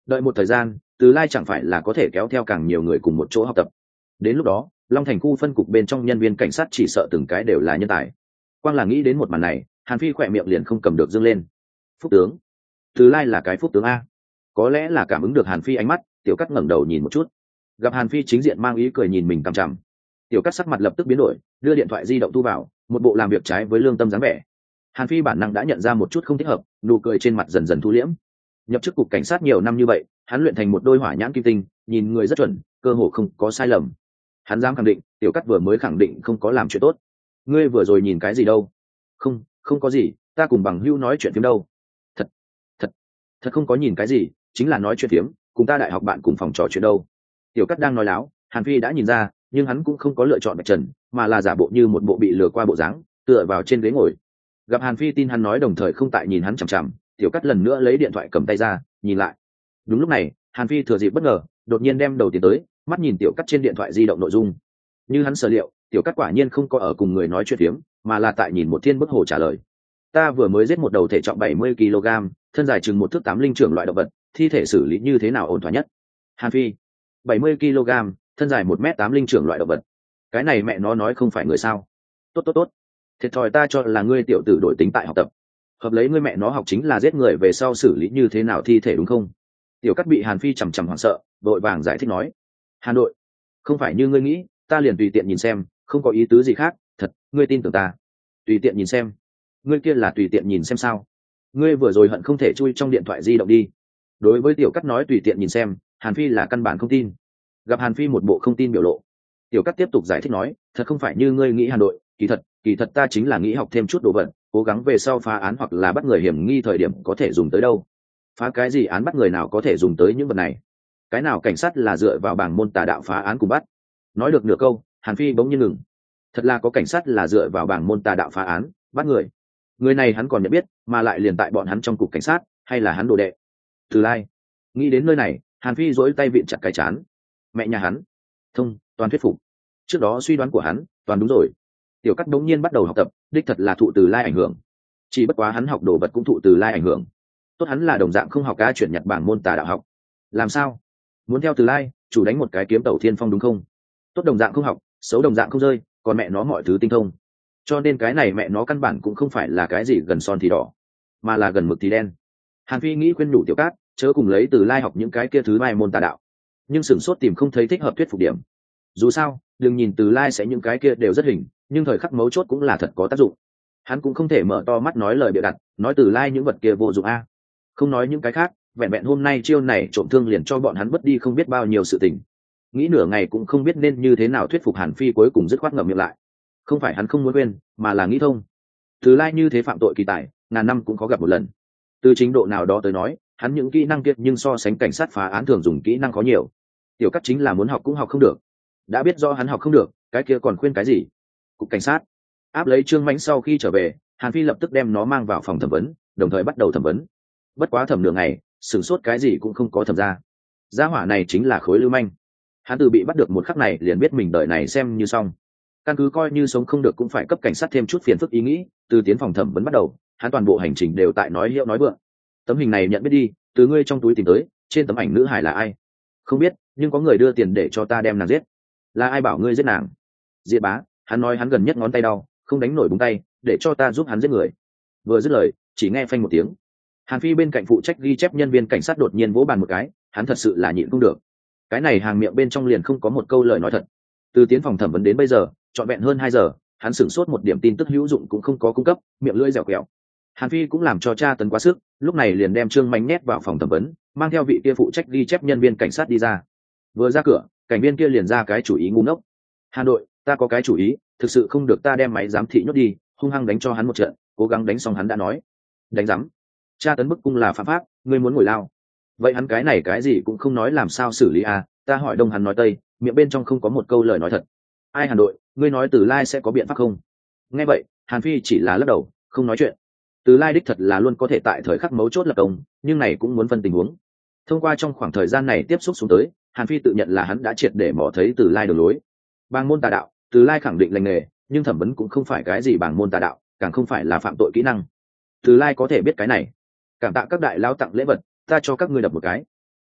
đợi một thời gian Từ Lai chẳng phải là có thể kéo theo càng nhiều người cùng một chỗ học tập. Đến lúc đó Long Thành khu phân cục bên trong nhân viên cảnh sát chỉ sợ từng cái đều là nhân tài. Quang là nghĩ đến một màn này, Hàn Phi khỏe miệng liền không cầm được dâng lên. Phúc tướng, Từ Lai là cái phúc tướng a. Có lẽ là cảm ứng được Hàn Phi ánh mắt, Tiểu Cát ngẩng đầu nhìn một chút, gặp Hàn Phi chính diện mang ý cười nhìn mình cằm chằm. Tiểu Cát sắc mặt lập tức biến đổi, đưa điện thoại di động thu vào, một bộ làm việc trái với lương tâm dáng vẻ. Hàn Phi bản năng đã nhận ra một chút không thích hợp, nụ cười trên mặt dần dần thu liễm. Nhập chức cục cảnh sát nhiều năm như vậy, hắn luyện thành một đôi hỏa nhãn kim tinh, nhìn người rất chuẩn, cơ hồ không có sai lầm. Hắn dám khẳng định, Tiểu Cát vừa mới khẳng định không có làm chuyện tốt. Ngươi vừa rồi nhìn cái gì đâu? Không, không có gì, ta cùng bằng hữu nói chuyện phím đâu. Thật, thật, thật không có nhìn cái gì, chính là nói chuyện phím, cùng ta đại học bạn cùng phòng trò chuyện đâu. Tiểu Cát đang nói láo, Hàn Phi đã nhìn ra, nhưng hắn cũng không có lựa chọn bạch trần, mà là giả bộ như một bộ bị lừa qua bộ dáng, tựa vào trên ghế ngồi. Gặp Hàn Phi tin hắn nói đồng thời không tại nhìn hắn chằm chằm, Tiểu Cát lần nữa lấy điện thoại cầm tay ra, nhìn lại. Đúng lúc này, Hàn Phi thừa dịp bất ngờ, đột nhiên đem đầu tiến tới, mắt nhìn Tiểu Cát trên điện thoại di động nội dung. Như hắn sở liệu, Tiểu Cát quả nhiên không có ở cùng người nói chuyện phiếm, mà là tại nhìn một thiên bức hồ trả lời. Ta vừa mới giết một đầu thể trọng bảy mươi ki lô gam, thân dài chừng một thước tám linh trưởng loại động vật, thi thể xử lý như thế nào ổn thỏa nhất? Hàn Phi, bảy mươi ki lô gam, thân dài một mét tám linh trưởng loại động vật. Cái này mẹ nó nói không phải người sao? Tốt tốt tốt. Thiệt thòi ta cho là ngươi tiểu tử đổi tính tại học tập. Hợp lấy ngươi mẹ nó học chính là giết người về sau xử lý như thế nào thi thể đúng không? Tiểu Cát bị Hàn Phi chằm chằm hoảng sợ, vội vàng giải thích nói. Hà Nội, không phải như ngươi nghĩ, ta liền tùy tiện nhìn xem, không có ý tứ gì khác, thật, ngươi tin tưởng ta. Tùy tiện nhìn xem. Ngươi kia là tùy tiện nhìn xem sao? Ngươi vừa rồi hận không thể chui trong điện thoại di động đi. Đối với Tiểu Cát nói tùy tiện nhìn xem, Hàn Phi là căn bản không tin. Gặp Hàn Phi một bộ không tin biểu lộ, Tiểu Cát tiếp tục giải thích nói, thật không phải như ngươi nghĩ Hà Nội, kỳ thật, kỳ thật ta chính là nghĩ học thêm chút đồ vật, cố gắng về sau phá án hoặc là bắt người hiểm nghi thời điểm có thể dùng tới đâu. Phá cái gì án bắt người nào có thể dùng tới những vật này? Cái nào cảnh sát là dựa vào bảng môn tà đạo phá án cùng bắt? Nói được nửa câu, Hàn Phi bỗng nhiên ngừng. Thật là có cảnh sát là dựa vào bảng môn tà đạo phá án bắt người. Người này hắn còn nhận biết, mà lại liền tại bọn hắn trong cục cảnh sát, hay là hắn đồ đệ? Từ Lai. Nghĩ đến nơi này, Hàn Phi duỗi tay vịn chặt cái chán. Mẹ nhà hắn, thông, toàn thuyết phục. Trước đó suy đoán của hắn, toàn đúng rồi. Tiểu Cát đống nhiên bắt đầu học tập, đích thật là thụ Từ Lai ảnh hưởng. Chỉ bất quá hắn học đồ vật cũng thụ Từ Lai ảnh hưởng. Tốt hắn là đồng dạng không học ca chuyển nhặt bảng môn tà đạo học. Làm sao? Muốn theo Từ Lai, chủ đánh một cái kiếm tẩu thiên phong đúng không? Tốt đồng dạng không học, xấu đồng dạng không rơi, còn mẹ nó mọi thứ tinh thông. Cho nên cái này mẹ nó căn bản cũng không phải là cái gì gần son thì đỏ, mà là gần mực thì đen. Hàn Phi nghĩ khuyên nhủ Tiểu Cát, chớ cùng lấy Từ Lai học những cái kia thứ mai môn tà đạo. Nhưng sửng sốt tìm không thấy thích hợp thuyết phục điểm. Dù sao, đừng nhìn Từ Lai sẽ những cái kia đều rất hình, nhưng thời khắc mấu chốt cũng là thật có tác dụng. Hắn cũng không thể mở to mắt nói lời bịa đặt, nói Từ Lai những vật kia vô dụng a. Không nói những cái khác, vẹn vẹn hôm nay chiêu này trộm thương liền cho bọn hắn mất đi không biết bao nhiêu sự tình. Nghĩ nửa ngày cũng không biết nên như thế nào thuyết phục Hàn Phi, cuối cùng dứt khoát ngậm miệng lại. Không phải hắn không muốn quên, mà là nghĩ thông. Từ Lai như thế phạm tội kỳ tài, ngàn năm cũng có gặp một lần. Từ trình độ nào đó tới nói, hắn những kỹ năng kia nhưng so sánh cảnh sát phá án thường dùng kỹ năng có nhiều. Tiểu Cát chính là muốn học cũng học không được. Đã biết do hắn học không được, cái kia còn khuyên cái gì? Cục cảnh sát áp lấy Trương Mãnh sau khi trở về, Hàn Phi lập tức đem nó mang vào phòng thẩm vấn, đồng thời bắt đầu thẩm vấn. Bất quá thẩm nửa ngày, sửng sốt cái gì cũng không có thẩm ra. Gia hỏa này chính là khối lưu manh. Hắn từ bị bắt được một khắc này liền biết mình đợi này xem như xong. Căn cứ coi như sống không được cũng phải cấp cảnh sát thêm chút phiền phức ý nghĩ, từ tiến phòng thẩm vấn bắt đầu, hắn toàn bộ hành trình đều tại nói hiệu nói vượng. Tấm hình này nhận biết đi, từ ngươi trong túi tìm tới, trên tấm ảnh nữ hài là ai? Không biết, nhưng có người đưa tiền để cho ta đem nàng giết. Là ai bảo ngươi giết nàng? Diệp Bá, hắn nói hắn gần nhất ngón tay đau, không đánh nổi búng tay, để cho ta giúp hắn giết người. Vừa dứt lời, chỉ nghe phanh một tiếng. Hàn Phi bên cạnh phụ trách ghi chép nhân viên cảnh sát đột nhiên vỗ bàn một cái, hắn thật sự là nhịn không được. Cái này hàng miệng bên trong liền không có một câu lời nói thật. Từ tiến phòng thẩm vấn đến bây giờ, trọn vẹn hơn hai giờ, hắn sửng sốt một điểm tin tức hữu dụng cũng không có cung cấp, miệng lưỡi dẻo quẹo. Hàn Phi cũng làm cho tra tấn quá sức, lúc này liền đem Trương Mánh nhét vào phòng thẩm vấn, mang theo vị kia phụ trách ghi chép nhân viên cảnh sát đi ra. Vừa ra cửa, cảnh viên kia liền ra cái chủ ý ngu ngốc. Hà Nội, ta có cái chủ ý, thực sự không được ta đem máy giám thị nhốt đi, hung hăng đánh cho hắn một trận, cố gắng đánh xong hắn đã nói. Đánh giám? Tra tấn bức cung là phạm pháp, ngươi muốn ngồi lao. Vậy hắn cái này cái gì cũng không nói làm sao xử lý à? Ta hỏi đông hắn nói tây, miệng bên trong không có một câu lời nói thật. Ai Hà Nội, ngươi nói Từ Lai sẽ có biện pháp không? Nghe vậy, Hàn Phi chỉ là lắc đầu, không nói chuyện. Từ Lai đích thật là luôn có thể tại thời khắc mấu chốt lập công, nhưng này cũng muốn phân tình huống. Thông qua trong khoảng thời gian này tiếp xúc xuống tới, Hàn Phi tự nhận là hắn đã triệt để mò thấy Từ Lai đường lối. Bàng môn tà đạo, Từ Lai khẳng định lành nghề, nhưng thẩm vấn cũng không phải cái gì bàng môn tà đạo, càng không phải là phạm tội kỹ năng. Từ Lai có thể biết cái này. Cảm tạ các đại lao tặng lễ vật, ta cho các ngươi đập một cái.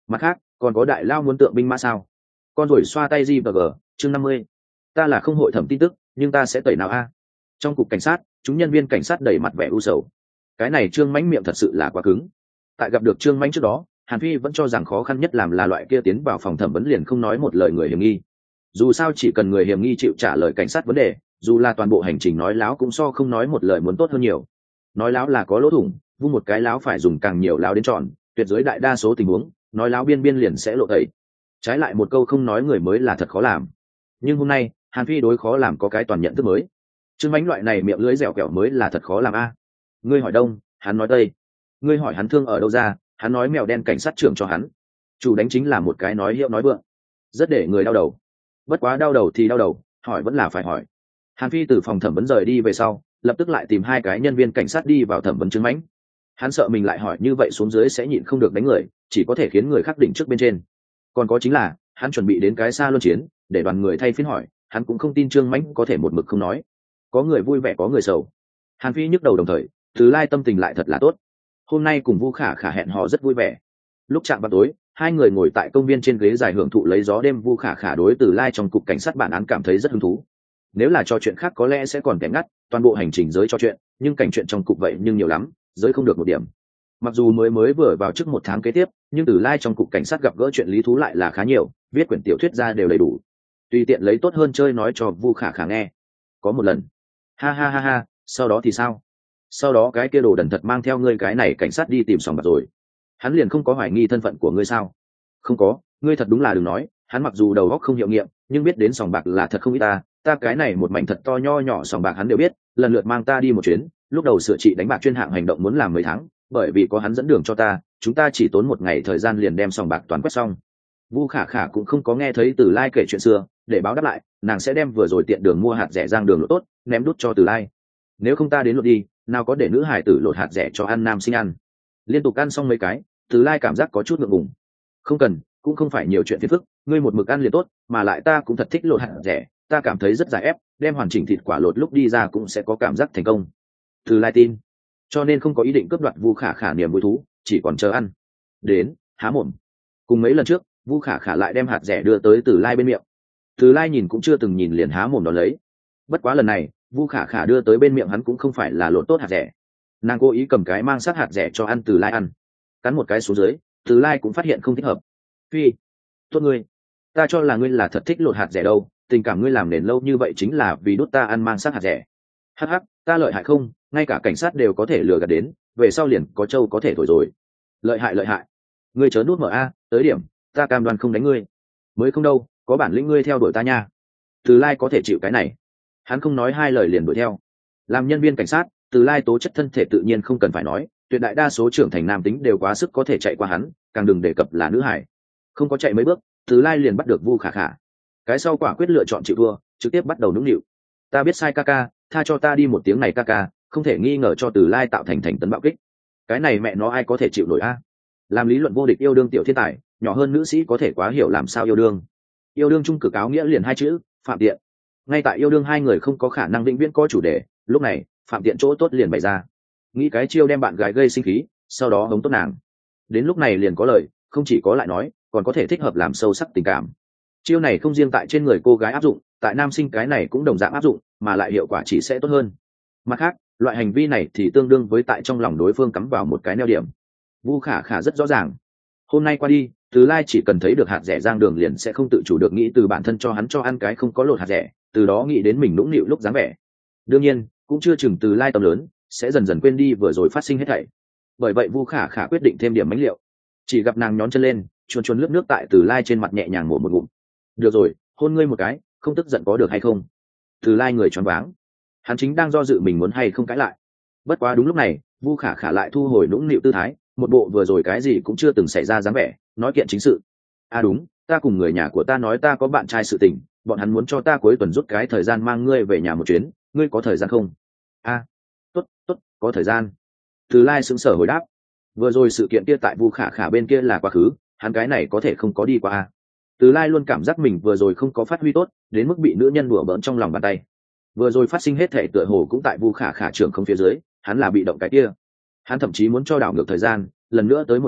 Mặt khác còn có đại lao muốn tượng binh mã sao? Con rồi xoa tay gì và gờ chương năm mươi. Ta là không hội thẩm tin tức nhưng ta sẽ tẩy nào a? Trong cục cảnh sát chúng nhân viên cảnh sát đầy mặt vẻ u sầu. Cái này Trương Mãnh miệng thật sự là quá cứng. Tại gặp được Trương Mãnh trước đó, Hàn Phi vẫn cho rằng khó khăn nhất làm là loại kia tiến vào phòng thẩm vấn liền không nói một lời người hiểm nghi. Dù sao chỉ cần người hiểm nghi chịu trả lời cảnh sát vấn đề, dù là toàn bộ hành trình nói láo cũng so không nói một lời muốn tốt hơn nhiều. Nói láo là có lỗ thủng, vung một cái láo phải dùng càng nhiều láo đến tròn, tuyệt đối đại đa số tình huống, nói láo biên biên liền sẽ lộ tẩy. Trái lại một câu không nói người mới là thật khó làm. Nhưng hôm nay, Hàn Phi đối khó làm có cái toàn nhận thức mới. Trương Mãnh loại này miệng lưỡi dẻo kẹo mới là thật khó làm a. Ngươi hỏi đông, hắn nói tây. Ngươi hỏi hắn thương ở đâu ra, hắn nói mèo đen cảnh sát trưởng cho hắn. Chủ đánh chính là một cái nói hiệu nói vượng, rất để người đau đầu. Bất quá đau đầu thì đau đầu, hỏi vẫn là phải hỏi. Hàn Phi từ phòng thẩm vấn rời đi về sau, lập tức lại tìm hai cái nhân viên cảnh sát đi vào thẩm vấn Trương Mãnh. Hắn sợ mình lại hỏi như vậy xuống dưới sẽ nhịn không được đánh người, chỉ có thể khiến người khác đỉnh trước bên trên. Còn có chính là, hắn chuẩn bị đến cái xa luân chiến, để đoàn người thay phiên hỏi, hắn cũng không tin Trương Mãnh có thể một mực không nói. Có người vui vẻ có người sầu. Hàn Phi nhức đầu đồng thời, Từ Lai tâm tình lại thật là tốt. Hôm nay cùng Vu Khả Khả hẹn hò rất vui vẻ. Lúc chạm vào tối, hai người ngồi tại công viên trên ghế dài hưởng thụ lấy gió đêm. Vu Khả Khả đối Từ Lai trong cục cảnh sát bản án cảm thấy rất hứng thú. Nếu là trò chuyện khác có lẽ sẽ còn kém ngắt, toàn bộ hành trình giới trò chuyện, nhưng cảnh chuyện trong cục vậy nhưng nhiều lắm, giới không được một điểm. Mặc dù mới mới vừa vào trước một tháng kế tiếp, nhưng Từ Lai trong cục cảnh sát gặp gỡ chuyện lý thú lại là khá nhiều, viết quyển tiểu thuyết ra đều đầy đủ. Tùy tiện lấy tốt hơn chơi nói cho Vu Khả Khả nghe. Có một lần, ha ha ha ha, sau đó thì sao? Sau đó cái kia đồ đần thật mang theo ngươi cái này cảnh sát đi tìm sòng bạc rồi. Hắn liền không có hoài nghi thân phận của ngươi sao? Không có, ngươi thật đúng là đừng nói, hắn mặc dù đầu óc không hiệu nghiệm, nhưng biết đến sòng bạc là thật không ít ta, ta cái này một mảnh thật to nho nhỏ sòng bạc hắn đều biết, lần lượt mang ta đi một chuyến, lúc đầu sửa trị đánh bạc chuyên hạng hành động muốn làm mấy tháng, bởi vì có hắn dẫn đường cho ta, chúng ta chỉ tốn một ngày thời gian liền đem sòng bạc toàn quét xong. Vu Khả Khả cũng không có nghe thấy Từ Lai kể chuyện xưa, để báo đáp lại, nàng sẽ đem vừa rồi tiện đường mua hạt rẻ giang đường lộ tốt, ném đút cho Từ Lai. Nếu không ta đến lột đi, nào có để nữ hải tử lột hạt rẻ cho ăn nam sinh ăn. Liên tục ăn xong mấy cái, Từ Lai cảm giác có chút ngượng ngùng. Không cần, cũng không phải nhiều chuyện phiền phức, ngươi một mực ăn liền tốt, mà lại ta cũng thật thích lột hạt rẻ, ta cảm thấy rất giải ép, đem hoàn chỉnh thịt quả lột lúc đi ra cũng sẽ có cảm giác thành công. Từ Lai tin, cho nên không có ý định cướp đoạt Vu Khả Khả niềm vui thú, chỉ còn chờ ăn. Đến, há mồm. Cùng mấy lần trước, Vu Khả Khả lại đem hạt rẻ đưa tới Từ Lai bên miệng. Từ Lai nhìn cũng chưa từng nhìn liền há mồm đón lấy. Bất quá lần này, Vu Khả Khả đưa tới bên miệng hắn cũng không phải là lột tốt hạt rẻ. Nàng cố ý cầm cái mang sát hạt rẻ cho ăn Từ Lai ăn. Cắn một cái xuống dưới, Từ Lai cũng phát hiện không thích hợp. Phi, tốt ngươi, ta cho là ngươi là thật thích lột hạt rẻ đâu, tình cảm ngươi làm nền lâu như vậy chính là vì đút ta ăn mang sát hạt rẻ. Hắc hắc, ta lợi hại không, ngay cả cảnh sát đều có thể lừa gạt đến, về sau liền có trâu có thể thổi rồi. Lợi hại lợi hại, ngươi chớ nút mở a, tới điểm, ta cam đoan không đánh ngươi. Mới không đâu, có bản lĩnh ngươi theo đuổi ta nha. Từ Lai có thể chịu cái này, hắn không nói hai lời liền đuổi theo. Làm nhân viên cảnh sát, Từ Lai tố chất thân thể tự nhiên không cần phải nói, tuyệt đại đa số trưởng thành nam tính đều quá sức có thể chạy qua hắn, càng đừng đề cập là nữ hải. Không có chạy mấy bước, Từ Lai liền bắt được Vu Khả Khả. Cái sau quả quyết lựa chọn chịu thua, trực tiếp bắt đầu nũng nịu. Ta biết sai ca ca, tha cho ta đi một tiếng này ca ca, không thể nghi ngờ cho Từ Lai tạo thành thành tấn bạo kích. Cái này mẹ nó ai có thể chịu nổi a? Làm lý luận vô địch yêu đương tiểu thiên tài, nhỏ hơn nữ sĩ có thể quá hiểu làm sao yêu đương. Yêu đương trung cực áo nghĩa liền hai chữ, phạm tiện. Ngay tại yêu đương hai người không có khả năng vĩnh viễn có chủ đề, lúc này phạm tiện chỗ tốt liền bày ra. Nghĩ cái chiêu đem bạn gái gây sinh khí, sau đó hống tốt nàng. Đến lúc này liền có lời, không chỉ có lại nói, còn có thể thích hợp làm sâu sắc tình cảm. Chiêu này không riêng tại trên người cô gái áp dụng, tại nam sinh cái này cũng đồng dạng áp dụng, mà lại hiệu quả chỉ sẽ tốt hơn. Mặt khác, loại hành vi này thì tương đương với tại trong lòng đối phương cắm vào một cái neo điểm. Vu Khả Khả rất rõ ràng, hôm nay qua đi, Từ Lai chỉ cần thấy được hạt rẻ giang đường liền sẽ không tự chủ được nghĩ từ bản thân cho hắn cho ăn cái không có lột hạt rẻ, từ đó nghĩ đến mình nũng nịu lúc dáng vẻ. Đương nhiên, cũng chưa chừng Từ Lai tầm lớn sẽ dần dần quên đi vừa rồi phát sinh hết thảy. Bởi vậy Vu Khả Khả quyết định thêm điểm mánh liệu. Chỉ gặp nàng nhón chân lên, chuồn chuồn lướt nước tại Từ Lai trên mặt nhẹ nhàng mổ một ngụm. Được rồi, hôn ngươi một cái, không tức giận có được hay không? Từ Lai người choáng váng, hắn chính đang do dự mình muốn hay không cãi lại. Bất quá đúng lúc này, Vu Khả Khả lại thu hồi nũng nịu tư thái, một bộ vừa rồi cái gì cũng chưa từng xảy ra dáng vẻ, nói kiện chính sự. À đúng, ta cùng người nhà của ta nói ta có bạn trai sự tình, bọn hắn muốn cho ta cuối tuần rút cái thời gian mang ngươi về nhà một chuyến, ngươi có thời gian không? A, à, tốt, tốt, có thời gian. Từ Lai sững sờ hồi đáp. Vừa rồi sự kiện kia tại Vu Khả Khả bên kia là quá khứ, hắn cái này có thể không có đi qua a. Từ Lai luôn cảm giác mình vừa rồi không có phát huy tốt, đến mức bị nữ nhân đùa bỡn trong lòng bàn tay. Vừa rồi phát sinh hết thể tựa hồ cũng tại Vu Khả Khả trưởng không phía dưới, hắn là bị động cái kia. Hắn thậm chí muốn cho đảo ngược thời gian, lần nữa tới một lần,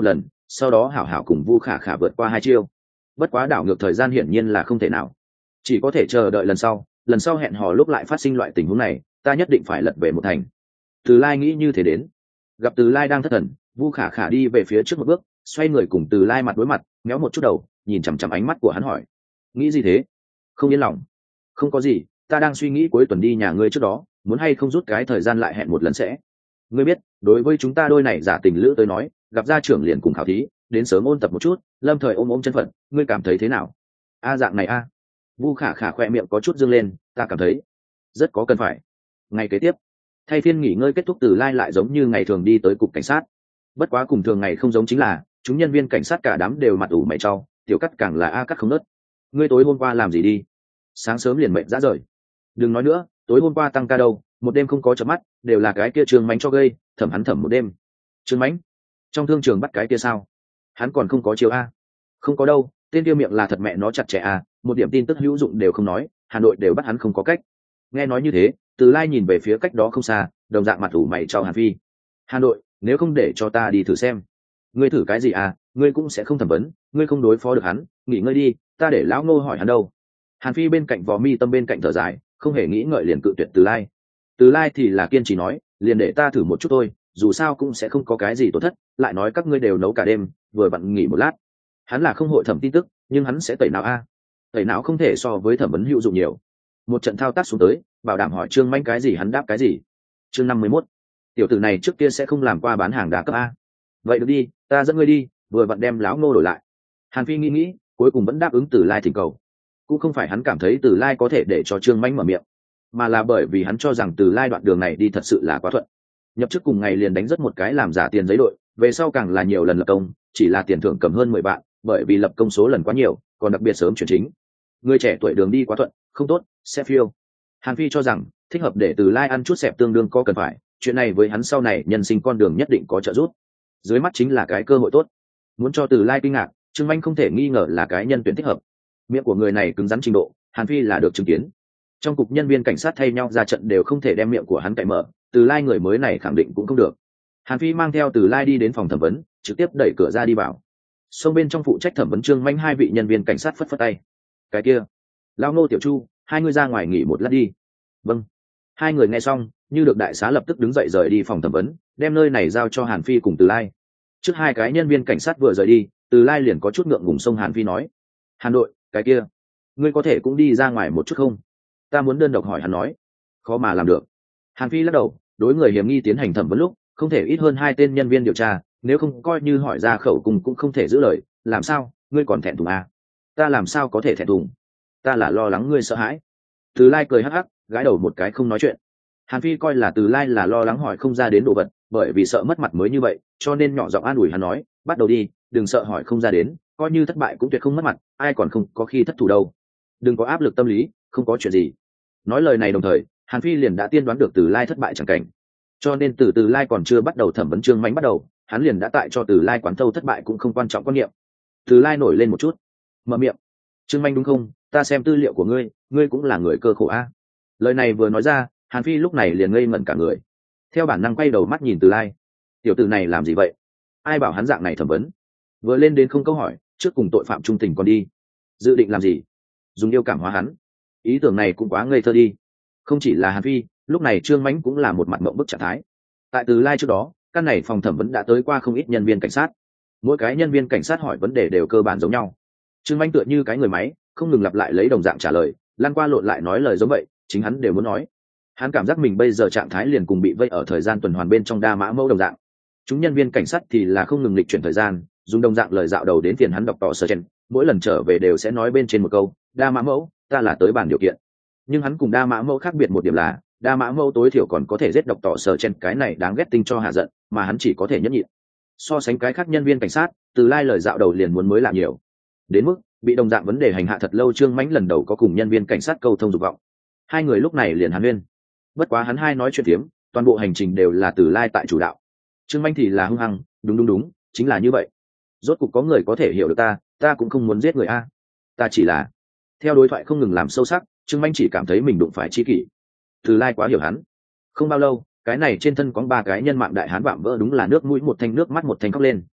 sau đó hảo hảo cùng Vu Khả Khả vượt qua hai chiêu. Bất quá đảo ngược thời gian hiển nhiên là không thể nào, chỉ có thể chờ đợi lần sau, lần sau hẹn hò lúc lại phát sinh loại tình huống này, ta nhất định phải lật về một thành. Từ Lai nghĩ như thế đến, gặp Từ Lai đang thất thần, Vu Khả Khả đi về phía trước một bước, xoay người cùng Từ Lai mặt đối mặt, méo một chút đầu, nhìn chằm chằm ánh mắt của hắn hỏi: nghĩ gì thế? Không yên lòng? Không có gì, ta đang suy nghĩ cuối tuần đi nhà ngươi trước đó, muốn hay không rút cái thời gian lại hẹn một lần sẽ. Ngươi biết, đối với chúng ta đôi này giả tình lữ tới nói, gặp gia trưởng liền cùng khảo thí, đến sớm ôn tập một chút, lâm thời ôm ôm chân phận, ngươi cảm thấy thế nào? A dạng này a. Vu Khả Khả khoe miệng có chút dương lên, ta cảm thấy rất có cần phải. Ngày kế tiếp, thay phiên nghỉ ngơi kết thúc, Từ Lai lại giống như ngày thường đi tới cục cảnh sát. Bất quá cùng thường ngày không giống chính là, chúng nhân viên cảnh sát cả đám đều mặt ủ mày trao, tiểu cắt càng là a cắt không nớt. Ngươi tối hôm qua làm gì đi? Sáng sớm liền mệt rã rời. Đừng nói nữa, tối hôm qua tăng ca đâu, một đêm không có chớp mắt, đều là cái kia Trương Mánh cho gây, thẩm hắn thẩm một đêm. Trương Mánh? Trong thương trường bắt cái kia sao? Hắn còn không có chiếu a? Không có đâu, tên kia miệng là thật mẹ nó chặt chẽ a, một điểm tin tức hữu dụng đều không nói, Hà Nội đều bắt hắn không có cách. Nghe nói như thế, Từ Lai nhìn về phía cách đó không xa, đồng dạng mặt ủ mày trao Hàn Phi. Hà Nội, nếu không để cho ta đi thử xem. Ngươi thử cái gì à, ngươi cũng sẽ không thẩm vấn, ngươi không đối phó được hắn, nghỉ ngơi đi, ta để lão Ngô hỏi hắn đâu. Hàn Phi bên cạnh Võ Mi Tâm bên cạnh thở dài, không hề nghĩ ngợi liền cự tuyệt Từ Lai. Từ Lai thì là kiên trì nói, liền để ta thử một chút thôi, dù sao cũng sẽ không có cái gì tổn thất, lại nói các ngươi đều nấu cả đêm, vừa vặn nghỉ một lát. Hắn là không hội thẩm tin tức, nhưng hắn sẽ tẩy não a. Tẩy não không thể so với thẩm vấn hữu dụng nhiều. Một trận thao tác xuống tới, bảo đảm hỏi Trương Manh cái gì hắn đáp cái gì. Chương năm mươi mốt, tiểu tử này trước kia sẽ không làm qua bán hàng đa cấp a. Vậy được đi, ta dẫn ngươi đi, vừa vặn đem lão Ngô đổi lại. Hàn Phi nghĩ nghĩ, cuối cùng vẫn đáp ứng Từ Lai thỉnh cầu. Cũng không phải hắn cảm thấy Từ Lai có thể để cho Trương Manh mở miệng, mà là bởi vì hắn cho rằng Từ Lai đoạn đường này đi thật sự là quá thuận. Nhập chức cùng ngày liền đánh rất một cái làm giả tiền giấy đội, về sau càng là nhiều lần lập công, chỉ là tiền thưởng cầm hơn mười vạn, bởi vì lập công số lần quá nhiều, còn đặc biệt sớm chuyển chính. Người trẻ tuổi đường đi quá thuận, không tốt, sẽ phiêu. Hàn Phi cho rằng thích hợp để Từ Lai ăn chút xẹp tương đương có cần phải, chuyện này với hắn sau này nhân sinh con đường nhất định có trợ giúp. Dưới mắt chính là cái cơ hội tốt. Muốn cho Từ Lai kinh ngạc, Trương Manh không thể nghi ngờ là cái nhân tuyển thích hợp. Miệng của người này cứng rắn trình độ, Hàn Phi là được chứng kiến. Trong cục nhân viên cảnh sát thay nhau ra trận đều không thể đem miệng của hắn cạy mở, Từ Lai người mới này khẳng định cũng không được. Hàn Phi mang theo Từ Lai đi đến phòng thẩm vấn, trực tiếp đẩy cửa ra đi vào. Xông bên trong phụ trách thẩm vấn Trương Manh hai vị nhân viên cảnh sát phất phất tay. Cái kia, Lão Ngô, Tiểu Chu, hai người ra ngoài nghỉ một lát đi. Vâng. Hai người nghe xong, như được đại xá lập tức đứng dậy rời đi phòng thẩm vấn, đem nơi này giao cho Hàn Phi cùng Từ Lai. Trước hai cái nhân viên cảnh sát vừa rời đi, Từ Lai liền có chút ngượng ngùng xông Hàn Phi nói: Hàn đội, cái kia, ngươi có thể cũng đi ra ngoài một chút không? Ta muốn đơn độc hỏi hắn nói. Khó mà làm được. Hàn Phi lắc đầu, đối người hiểm nghi tiến hành thẩm vấn lúc, không thể ít hơn hai tên nhân viên điều tra, nếu không coi như hỏi ra khẩu cùng cũng không thể giữ lời. Làm sao, ngươi còn thẹn thùng à? Ta làm sao có thể thẹn thùng? Ta là lo lắng ngươi sợ hãi. Từ Lai cười hắc hắc, gãi đầu một cái không nói chuyện. Hàn Phi coi là Từ Lai là lo lắng hỏi không ra đến đồ vật, bởi vì sợ mất mặt mới như vậy, cho nên nhỏ giọng an ủi hắn nói: bắt đầu đi, đừng sợ hỏi không ra đến, coi như thất bại cũng tuyệt không mất mặt, ai còn không có khi thất thủ đâu. Đừng có áp lực tâm lý, không có chuyện gì. Nói lời này đồng thời, Hàn Phi liền đã tiên đoán được Từ Lai thất bại chẳng cảnh, cho nên từ Từ Lai còn chưa bắt đầu thẩm vấn Trương Mánh bắt đầu, hắn liền đã tại cho Từ Lai quán thâu thất bại cũng không quan trọng quan niệm. Từ Lai nổi lên một chút, mở miệng: Trương Mánh đúng không? Ta xem tư liệu của ngươi, ngươi cũng là người cơ khổ a. Lời này vừa nói ra, Hàn Phi lúc này liền ngây ngẩn cả người, theo bản năng quay đầu mắt nhìn Từ Lai. Tiểu tử này làm gì vậy? Ai bảo hắn dạng này thẩm vấn? Vừa lên đến không câu hỏi, trước cùng tội phạm trung tình còn đi, dự định làm gì? Dùng yêu cảm hóa hắn? Ý tưởng này cũng quá ngây thơ đi. Không chỉ là Hàn Phi, lúc này Trương Mánh cũng là một mặt mộng bức trạng thái. Tại Từ Lai trước đó, căn này phòng thẩm vấn đã tới qua không ít nhân viên cảnh sát, mỗi cái nhân viên cảnh sát hỏi vấn đề đều cơ bản giống nhau. Trương Mánh tựa như cái người máy, không ngừng lặp lại lấy đồng dạng trả lời, lăn qua lộn lại nói lời giống vậy, chính hắn đều muốn nói. Hắn cảm giác mình bây giờ trạng thái liền cùng bị vây ở thời gian tuần hoàn bên trong đa mã mẫu đồng dạng. Chúng nhân viên cảnh sát thì là không ngừng lịch chuyển thời gian, dùng đồng dạng lời dạo đầu đến phiền hắn đọc tỏ sở chen, mỗi lần trở về đều sẽ nói bên trên một câu: đa mã mẫu, ta là tới bàn điều kiện. Nhưng hắn cùng đa mã mẫu khác biệt một điểm là, đa mã mẫu tối thiểu còn có thể giết độc tỏ sở chen cái này đáng ghét tinh cho hạ giận, mà hắn chỉ có thể nhẫn nhịn. So sánh cái khác nhân viên cảnh sát, Từ Lai lời dạo đầu liền muốn mới làm nhiều, đến mức bị đồng dạng vấn đề hành hạ thật lâu. Trương Mánh lần đầu có cùng nhân viên cảnh sát câu thông dục vọng, hai người lúc này liền hàn huyên. Bất quá hắn hai nói chuyện tiếm, toàn bộ hành trình đều là Từ Lai tại chủ đạo. Trương Mánh thì là hung hăng: đúng đúng đúng, chính là như vậy. Rốt cục có người có thể hiểu được ta, ta cũng không muốn giết người a. Ta chỉ là... Theo đối thoại không ngừng làm sâu sắc, Trương Mánh chỉ cảm thấy mình đụng phải tri kỷ. Từ Lai quá hiểu hắn. Không bao lâu, cái này trên thân có ba cái nhân mạng đại hán vạm vỡ đúng là nước mũi một thanh nước mắt một thanh khóc lên.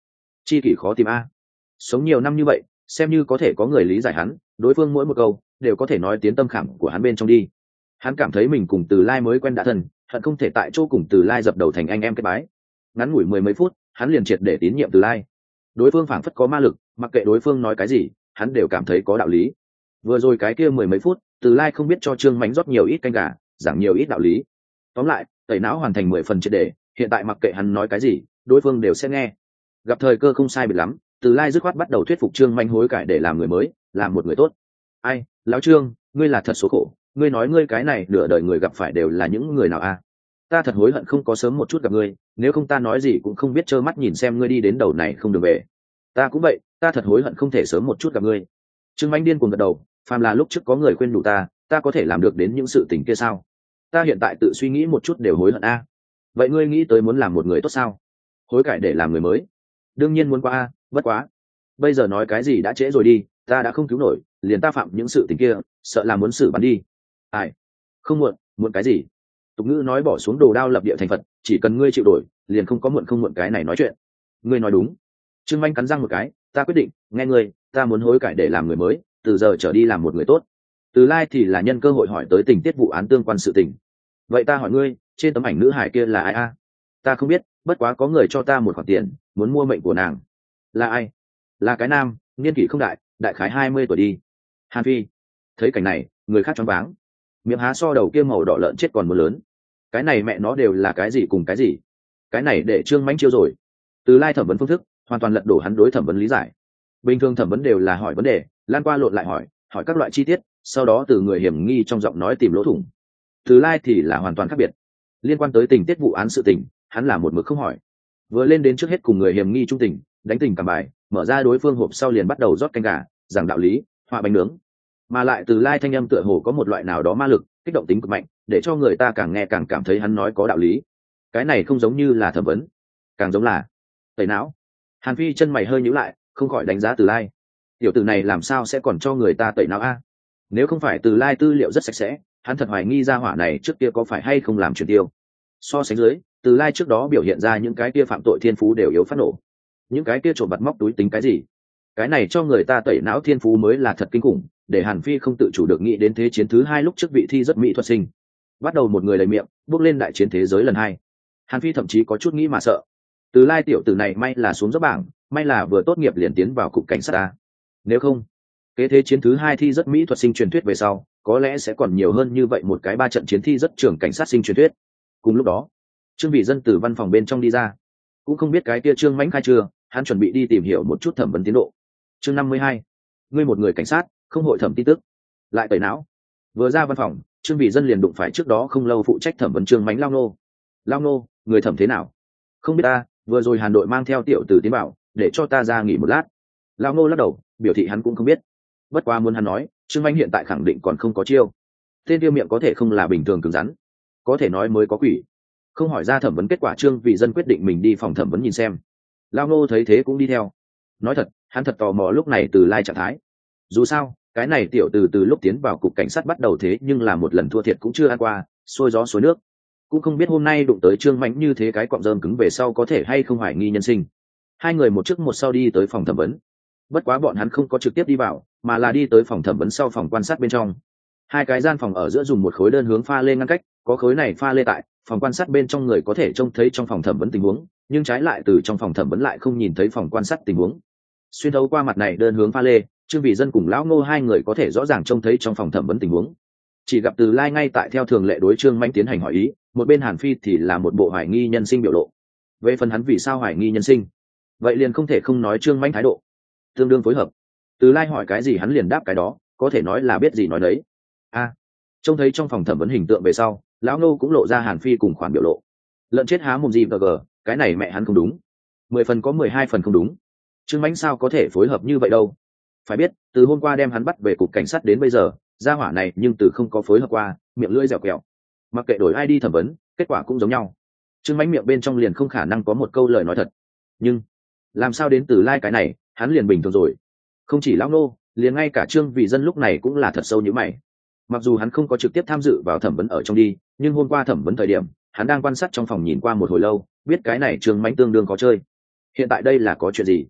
chi kỷ khó tìm a. Sống nhiều năm như vậy, xem như có thể có người lý giải hắn, đối phương mỗi một câu đều có thể nói tiến tâm khảm của hắn bên trong đi. Hắn cảm thấy mình cùng Từ Lai mới quen đã thân, hận không thể tại chỗ cùng Từ Lai dập đầu thành anh em kết bái. Ngắn ngủi mười mấy phút, hắn liền triệt để tín nhiệm Từ Lai. Đối phương phảng phất có ma lực, mặc kệ đối phương nói cái gì, hắn đều cảm thấy có đạo lý. Vừa rồi cái kia mười mấy phút, Từ Lai không biết cho Trương Mánh rót nhiều ít canh gà, giảng nhiều ít đạo lý. Tóm lại, tẩy não hoàn thành mười phần triệt để, hiện tại mặc kệ hắn nói cái gì, đối phương đều sẽ nghe. Gặp thời cơ không sai biệt lắm, Từ Lai dứt khoát bắt đầu thuyết phục Trương Mánh hối cải để làm người mới, làm một người tốt. Ai, lão Trương, ngươi là thật số khổ, ngươi nói ngươi cái này nửa đời người gặp phải đều là những người nào a? Ta thật hối hận không có sớm một chút gặp ngươi, nếu không ta nói gì cũng không biết, trơ mắt nhìn xem ngươi đi đến đầu này không được về. Ta cũng vậy, ta thật hối hận không thể sớm một chút gặp ngươi. Trương Mánh điên cuồng gật đầu, phàm là lúc trước có người khuyên đủ ta, ta có thể làm được đến những sự tình kia sao? Ta hiện tại tự suy nghĩ một chút đều hối hận a. Vậy ngươi nghĩ tới muốn làm một người tốt sao? Hối cải để làm người mới? Đương nhiên muốn qua a, bất quá. Bây giờ nói cái gì đã trễ rồi đi, ta đã không cứu nổi, liền ta phạm những sự tình kia, sợ là muốn xử bắn đi. Ai? Không muộn, muộn cái gì? Tục ngữ nói bỏ xuống đồ đao lập địa thành Phật, chỉ cần ngươi chịu đổi, liền không có muộn không muộn cái này nói chuyện. Ngươi nói đúng. Trương Manh cắn răng một cái, ta quyết định, nghe ngươi, ta muốn hối cải để làm người mới, từ giờ trở đi làm một người tốt. Từ Lai thì là nhân cơ hội hỏi tới tình tiết vụ án tương quan sự tình. Vậy ta hỏi ngươi, trên tấm ảnh nữ hải kia là ai a? Ta không biết, bất quá có người cho ta một khoản tiền, muốn mua mệnh của nàng. Là ai? Là cái nam, niên kỷ không đại, đại khái hai mươi tuổi đi. Hàn Phi. Thấy cảnh này, người khác choáng váng. Miệng há so đầu kia màu đỏ lợn chết còn một lớn. Cái này mẹ nó đều là cái gì cùng cái gì? Cái này để Trương Mánh chiêu rồi. Từ Lai thẩm vấn phương thức, hoàn toàn lật đổ hắn đối thẩm vấn lý giải. Bình thường thẩm vấn đều là hỏi vấn đề, lan qua lộn lại hỏi, hỏi các loại chi tiết, sau đó từ người hiểm nghi trong giọng nói tìm lỗ thủng. Từ Lai thì là hoàn toàn khác biệt. Liên quan tới tình tiết vụ án sự tình, hắn là một mực không hỏi. Vừa lên đến trước hết cùng người hiểm nghi trung tình, đánh tình cảm bài, mở ra đối phương hộp sau liền bắt đầu rót canh gà, giảng đạo lý, họa bánh nướng. Mà lại Từ Lai thanh âm tựa hồ có một loại nào đó ma lực, kích động tính cực mạnh, để cho người ta càng nghe càng cảm thấy hắn nói có đạo lý. Cái này không giống như là thẩm vấn, càng giống là tẩy não. Hàn Phi chân mày hơi nhíu lại, không khỏi đánh giá Từ Lai. Tiểu tử này làm sao sẽ còn cho người ta tẩy não a? Nếu không phải Từ Lai tư liệu rất sạch sẽ, hắn thật hoài nghi ra hỏa này trước kia có phải hay không làm truyền tiêu. So sánh dưới, Từ Lai trước đó biểu hiện ra những cái kia phạm tội thiên phú đều yếu phát nổ. Những cái kia trộm bặt móc túi tính cái gì? Cái này cho người ta tẩy não thiên phú mới là thật kinh khủng, để Hàn Phi không tự chủ được nghĩ đến thế chiến thứ hai lúc trước vị thi rất mỹ thuật sinh. Bắt đầu một người đầy miệng, bước lên đại chiến thế giới lần hai. Hàn Phi thậm chí có chút nghĩ mà sợ. Từ Lai tiểu tử này may là xuống dốc bảng, may là vừa tốt nghiệp liền tiến vào cục cảnh sát ta. Nếu không, kế thế chiến thứ hai thi rất mỹ thuật sinh truyền thuyết về sau, có lẽ sẽ còn nhiều hơn như vậy một cái ba trận chiến thi rất trưởng cảnh sát sinh truyền thuyết. Cùng lúc đó, Trương Vị Dân từ văn phòng bên trong đi ra, cũng không biết cái kia Trương Mãnh khai chưa, hắn chuẩn bị đi tìm hiểu một chút thẩm vấn tiến độ. Chương năm mươi hai, ngươi một người cảnh sát, không hội thẩm tin tức, lại tẩy não. Vừa ra văn phòng, Trương Vị Dân liền đụng phải trước đó không lâu phụ trách thẩm vấn Trương Mãnh Lao Nô. Lao Nô, người thẩm thế nào? Không biết ta, vừa rồi Hàn đội mang theo tiểu tử tiến bảo, để cho ta ra nghỉ một lát. Lao Nô lắc đầu, biểu thị hắn cũng không biết. Bất quá muốn hắn nói, Trương Mãnh hiện tại khẳng định còn không có chiêu. Tên tiêu miệng có thể không là bình thường cứng rắn, có thể nói mới có quỷ. Không hỏi ra thẩm vấn kết quả, Trương Vị Dân quyết định mình đi phòng thẩm vấn nhìn xem. Lao Nô thấy thế cũng đi theo. Nói thật, hắn thật tò mò lúc này Từ Lai trạng thái. Dù sao, cái này tiểu từ từ lúc tiến vào cục cảnh sát bắt đầu thế nhưng là một lần thua thiệt cũng chưa ăn qua, xôi gió suối nước. Cũng không biết hôm nay đụng tới Trương Mãnh như thế cái cọng rơm cứng về sau có thể hay không hoài nghi nhân sinh. Hai người một trước một sau đi tới phòng thẩm vấn. Bất quá bọn hắn không có trực tiếp đi vào, mà là đi tới phòng thẩm vấn sau phòng quan sát bên trong. Hai cái gian phòng ở giữa dùng một khối đơn hướng pha lê ngăn cách, có khối này pha lê tại phòng quan sát bên trong, người có thể trông thấy trong phòng thẩm vấn tình huống, nhưng trái lại từ trong phòng thẩm vấn lại không nhìn thấy phòng quan sát tình huống. Xuyên thấu qua mặt này đơn hướng pha lê, Trương Vị Dân cùng lão Ngô hai người có thể rõ ràng trông thấy trong phòng thẩm vấn tình huống. Chỉ gặp Từ Lai ngay tại theo thường lệ đối Trương Mãnh tiến hành hỏi ý, một bên Hàn Phi thì là một bộ hoài nghi nhân sinh biểu lộ. Về phần hắn vì sao hoài nghi nhân sinh, vậy liền không thể không nói Trương Mãnh thái độ tương đương phối hợp. Từ Lai hỏi cái gì hắn liền đáp cái đó, có thể nói là biết gì nói đấy. A, à, trông thấy trong phòng thẩm vấn hình tượng về sau, lão Ngô cũng lộ ra Hàn Phi cùng khoản biểu lộ. Lợn chết há mồm gì và gờ, cái này mẹ hắn không đúng. Mười phần có mười hai phần không đúng. Trương Mãnh sao có thể phối hợp như vậy đâu? Phải biết, từ hôm qua đem hắn bắt về cục cảnh sát đến bây giờ, gia hỏa này nhưng từ không có phối hợp qua, miệng lưỡi dẻo quẹo. Mặc kệ đổi ai đi thẩm vấn, kết quả cũng giống nhau. Trương Mãnh miệng bên trong liền không khả năng có một câu lời nói thật. Nhưng làm sao đến Từ Lai cái này, hắn liền bình thường rồi. Không chỉ lão Nô, liền ngay cả Trương Vị Dân lúc này cũng là thật sâu như mày. Mặc dù hắn không có trực tiếp tham dự vào thẩm vấn ở trong đi, nhưng hôm qua thẩm vấn thời điểm, hắn đang quan sát trong phòng nhìn qua một hồi lâu, biết cái này Trương Mãnh tương đương có chơi. Hiện tại đây là có chuyện gì?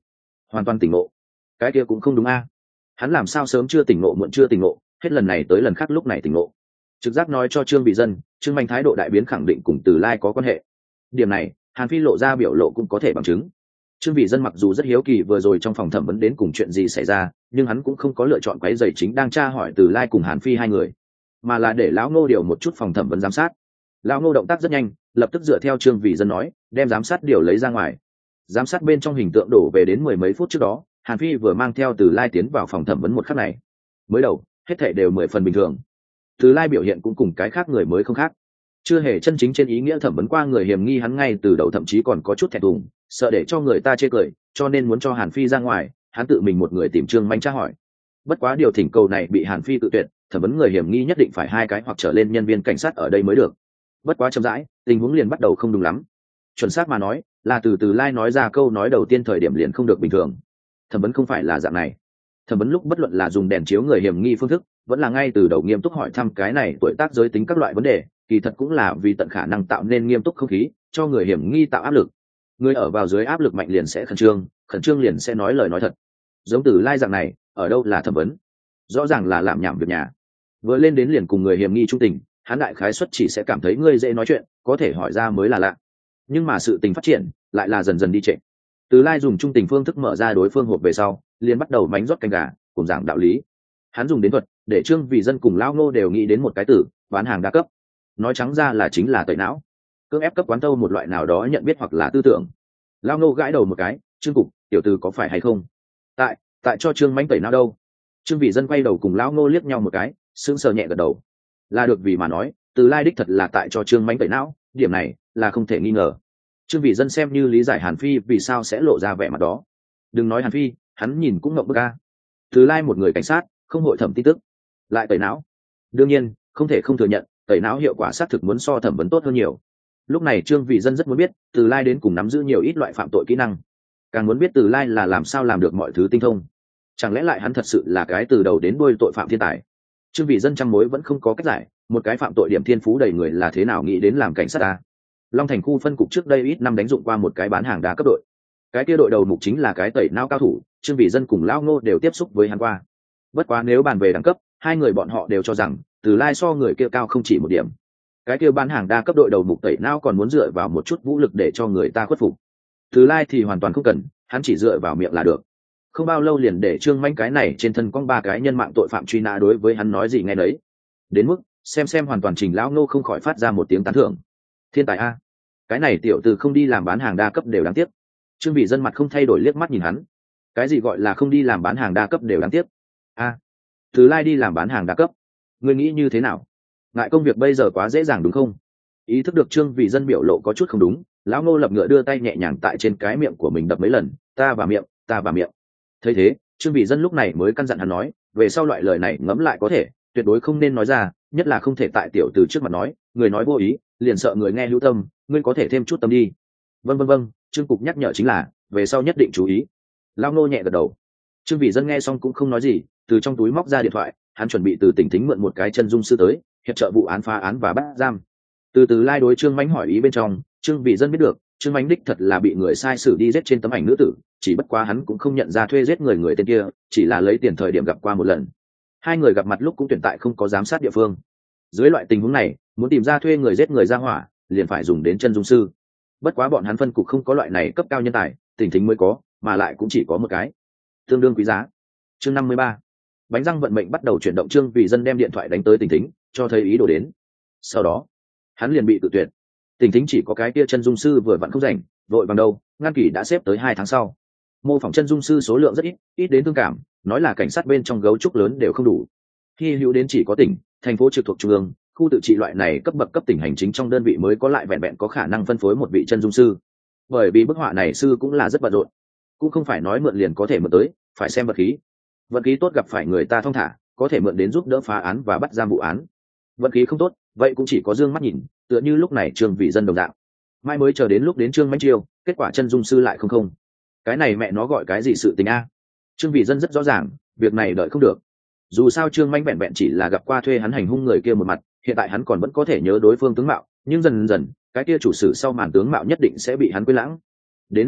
hoàn toàn tỉnh ngộ. Cái kia cũng không đúng a, hắn làm sao sớm chưa tỉnh ngộ muộn chưa tỉnh ngộ, hết lần này tới lần khác lúc này tỉnh ngộ. Trực giác nói cho Trương Vị Dân, Trương Manh thái độ đại biến khẳng định cùng Từ Lai có quan hệ. Điểm này Hàn Phi lộ ra biểu lộ cũng có thể bằng chứng. Trương Vị Dân mặc dù rất hiếu kỳ vừa rồi trong phòng thẩm vấn đến cùng chuyện gì xảy ra, nhưng hắn cũng không có lựa chọn quấy rầy chính đang tra hỏi Từ Lai cùng Hàn Phi hai người, mà là để lão Ngô điều một chút phòng thẩm vấn giám sát. Lão Ngô động tác rất nhanh, lập tức dựa theo Trương Vị Dân nói, đem giám sát điều lấy ra ngoài. Giám sát bên trong hình tượng đổ về đến mười mấy phút trước đó, Hàn Phi vừa mang theo Từ Lai tiến vào phòng thẩm vấn một khắc này. Mới đầu, hết thảy đều mười phần bình thường. Từ Lai biểu hiện cũng cùng cái khác người mới không khác, chưa hề chân chính trên ý nghĩa thẩm vấn qua người hiểm nghi, hắn ngay từ đầu thậm chí còn có chút thẹn thùng, sợ để cho người ta chê cười, cho nên muốn cho Hàn Phi ra ngoài, hắn tự mình một người tìm Trương Manh tra hỏi. Bất quá điều thỉnh cầu này bị Hàn Phi tự tuyệt, thẩm vấn người hiểm nghi nhất định phải hai cái hoặc trở lên nhân viên cảnh sát ở đây mới được. Bất quá chậm rãi, tình huống liền bắt đầu không đúng lắm. Chuẩn xác mà nói, là từ Từ Lai nói ra câu nói đầu tiên thời điểm liền không được bình thường. Thẩm vấn không phải là dạng này. Thẩm vấn lúc bất luận là dùng đèn chiếu người hiểm nghi phương thức, vẫn là ngay từ đầu nghiêm túc hỏi thăm cái này tuổi tác giới tính các loại vấn đề, kỳ thật cũng là vì tận khả năng tạo nên nghiêm túc không khí, cho người hiểm nghi tạo áp lực. Người ở vào dưới áp lực mạnh liền sẽ khẩn trương, khẩn trương liền sẽ nói lời nói thật. Giống Từ Lai dạng này, ở đâu là thẩm vấn, rõ ràng là làm nhảm việc nhà. Vừa lên đến liền cùng người hiểm nghi trung tình, hắn đại khái suất chỉ sẽ cảm thấy ngươi dễ nói chuyện, có thể hỏi ra mới là lạ. Nhưng mà sự tình phát triển lại là dần dần đi trệ. Từ Lai dùng trung tình phương thức mở ra đối phương hộp về sau, liền bắt đầu mánh rót canh gà, cùng giảng đạo lý. Hắn dùng đến thuật để Trương Vị Dân cùng Lão Ngô đều nghĩ đến một cái từ, bán hàng đa cấp. Nói trắng ra là chính là tẩy não, cưỡng ép cấp quán tâu một loại nào đó nhận biết hoặc là tư tưởng. Lão Ngô gãi đầu một cái, Trương cục tiểu từ có phải hay không? Tại, tại cho Trương Mánh tẩy não đâu? Trương Vị Dân quay đầu cùng Lão Ngô liếc nhau một cái, sững sờ nhẹ gật đầu. Là được vì mà nói, Từ Lai đích thật là tại cho Trương Mánh tẩy não, điểm này là không thể nghi ngờ. Trương Vị Dân xem như lý giải Hàn Phi vì sao sẽ lộ ra vẻ mặt đó. Đừng nói Hàn Phi, hắn nhìn cũng ngậm bức a. Từ Lai một người cảnh sát, không hội thẩm tin tức, lại tẩy não. Đương nhiên, không thể không thừa nhận, tẩy não hiệu quả xác thực muốn so thẩm vấn tốt hơn nhiều. Lúc này Trương Vị Dân rất muốn biết, Từ Lai đến cùng nắm giữ nhiều ít loại phạm tội kỹ năng, càng muốn biết Từ Lai là làm sao làm được mọi thứ tinh thông. Chẳng lẽ lại hắn thật sự là cái từ đầu đến đuôi tội phạm thiên tài? Trương Vị Dân trăm mối vẫn không có cách giải, một cái phạm tội điểm thiên phú đầy người là thế nào nghĩ đến làm cảnh sát ta? Long Thành khu phân cục trước đây ít năm đánh dụng qua một cái bán hàng đa cấp đội, cái kia đội đầu mục chính là cái tẩy não cao thủ. Trương Vị Dân cùng Lão Ngô đều tiếp xúc với hắn qua. Bất quá nếu bàn về đẳng cấp, hai người bọn họ đều cho rằng Từ Lai so người kia cao không chỉ một điểm. Cái kia bán hàng đa cấp đội đầu mục tẩy não còn muốn dựa vào một chút vũ lực để cho người ta khuất phục. Từ Lai thì hoàn toàn không cần, hắn chỉ dựa vào miệng là được. Không bao lâu liền để Trương Manh cái này trên thân cong ba cái nhân mạng tội phạm truy nã đối với hắn nói gì nghe nấy. Đến mức xem xem hoàn toàn trình Lão Ngô không khỏi phát ra một tiếng tán thưởng. Thiên tài a, cái này tiểu tử không đi làm bán hàng đa cấp đều đáng tiếc. Trương Vị Dân mặt không thay đổi liếc mắt nhìn hắn. Cái gì gọi là không đi làm bán hàng đa cấp đều đáng tiếc? A, Từ Lai đi làm bán hàng đa cấp, ngươi nghĩ như thế nào? Ngại công việc bây giờ quá dễ dàng đúng không? Ý thức được Trương Vị Dân biểu lộ có chút không đúng, Lão Ngô lập ngựa đưa tay nhẹ nhàng tại trên cái miệng của mình đập mấy lần, ta và miệng, ta và miệng. Thấy thế, Trương Vị Dân lúc này mới căn dặn hắn nói, về sau loại lời này ngẫm lại có thể, tuyệt đối không nên nói ra, nhất là không thể tại tiểu từ trước mặt nói, người nói vô ý, liền sợ người nghe hữu tâm, ngươi có thể thêm chút tâm đi. Vâng vâng vâng, Trương cục nhắc nhở chính là, về sau nhất định chú ý. Lão Ngô nhẹ gật đầu. Trương Vị Dân nghe xong cũng không nói gì, từ trong túi móc ra điện thoại, hắn chuẩn bị từ tỉnh thính mượn một cái chân dung sư tới hiệp trợ vụ án phá án và bắt giam. Từ từ Lai đối Trương Mánh hỏi ý bên trong, Trương Vị Dân biết được Trương Mánh đích thật là bị người sai sử đi giết trên tấm ảnh nữ tử, chỉ bất quá hắn cũng không nhận ra thuê giết người người tên kia, chỉ là lấy tiền thời điểm gặp qua một lần. Hai người gặp mặt lúc cũng tuyển tại không có giám sát địa phương. Dưới loại tình huống này, muốn tìm ra thuê người giết người ra hỏa, liền phải dùng đến chân dung sư. Bất quá bọn hắn phân cục không có loại này cấp cao nhân tài, tỉnh thính mới có, mà lại cũng chỉ có một cái, tương đương quý giá. Chương năm mươi ba, bánh răng vận mệnh bắt đầu chuyển động. Trương Vị Dân đem điện thoại đánh tới tỉnh thính, cho thấy ý đồ đến. Sau đó, hắn liền bị tự tuyệt. Tỉnh thính chỉ có cái kia chân dung sư vừa vặn không rảnh, vội bằng đâu, ngăn kỳ đã xếp tới hai tháng sau. Mô phỏng chân dung sư số lượng rất ít, ít đến thương cảm, nói là cảnh sát bên trong gấu trúc lớn đều không đủ. Hy hữu đến chỉ có tỉnh, thành phố trực thuộc trung ương, khu tự trị loại này cấp bậc cấp tỉnh hành chính trong đơn vị mới có lại vẹn vẹn có khả năng phân phối một vị chân dung sư. Bởi vì bức họa này sư cũng là rất bận rộn, cũng không phải nói mượn liền có thể mượn tới, phải xem vật khí. Vận khí tốt gặp phải người ta thong thả, có thể mượn đến giúp đỡ phá án và bắt giam vụ án. Vận khí không tốt, vậy cũng chỉ có dương mắt nhìn, tựa như lúc này Trương Vị Dân đồng dạng. Mai mới chờ đến lúc đến Trương Mánh chiêu, kết quả chân dung sư lại không không. Cái này mẹ nó gọi cái gì sự tình a? Trương Vị Dân rất rõ ràng, việc này đợi không được. Dù sao Trương Mánh vẹn vẹn chỉ là gặp qua thuê hắn hành hung người kia một mặt, hiện tại hắn còn vẫn có thể nhớ đối phương tướng mạo, nhưng dần dần, cái kia chủ sử sau màn tướng mạo nhất định sẽ bị hắn quên lãng. Đến lúc đó,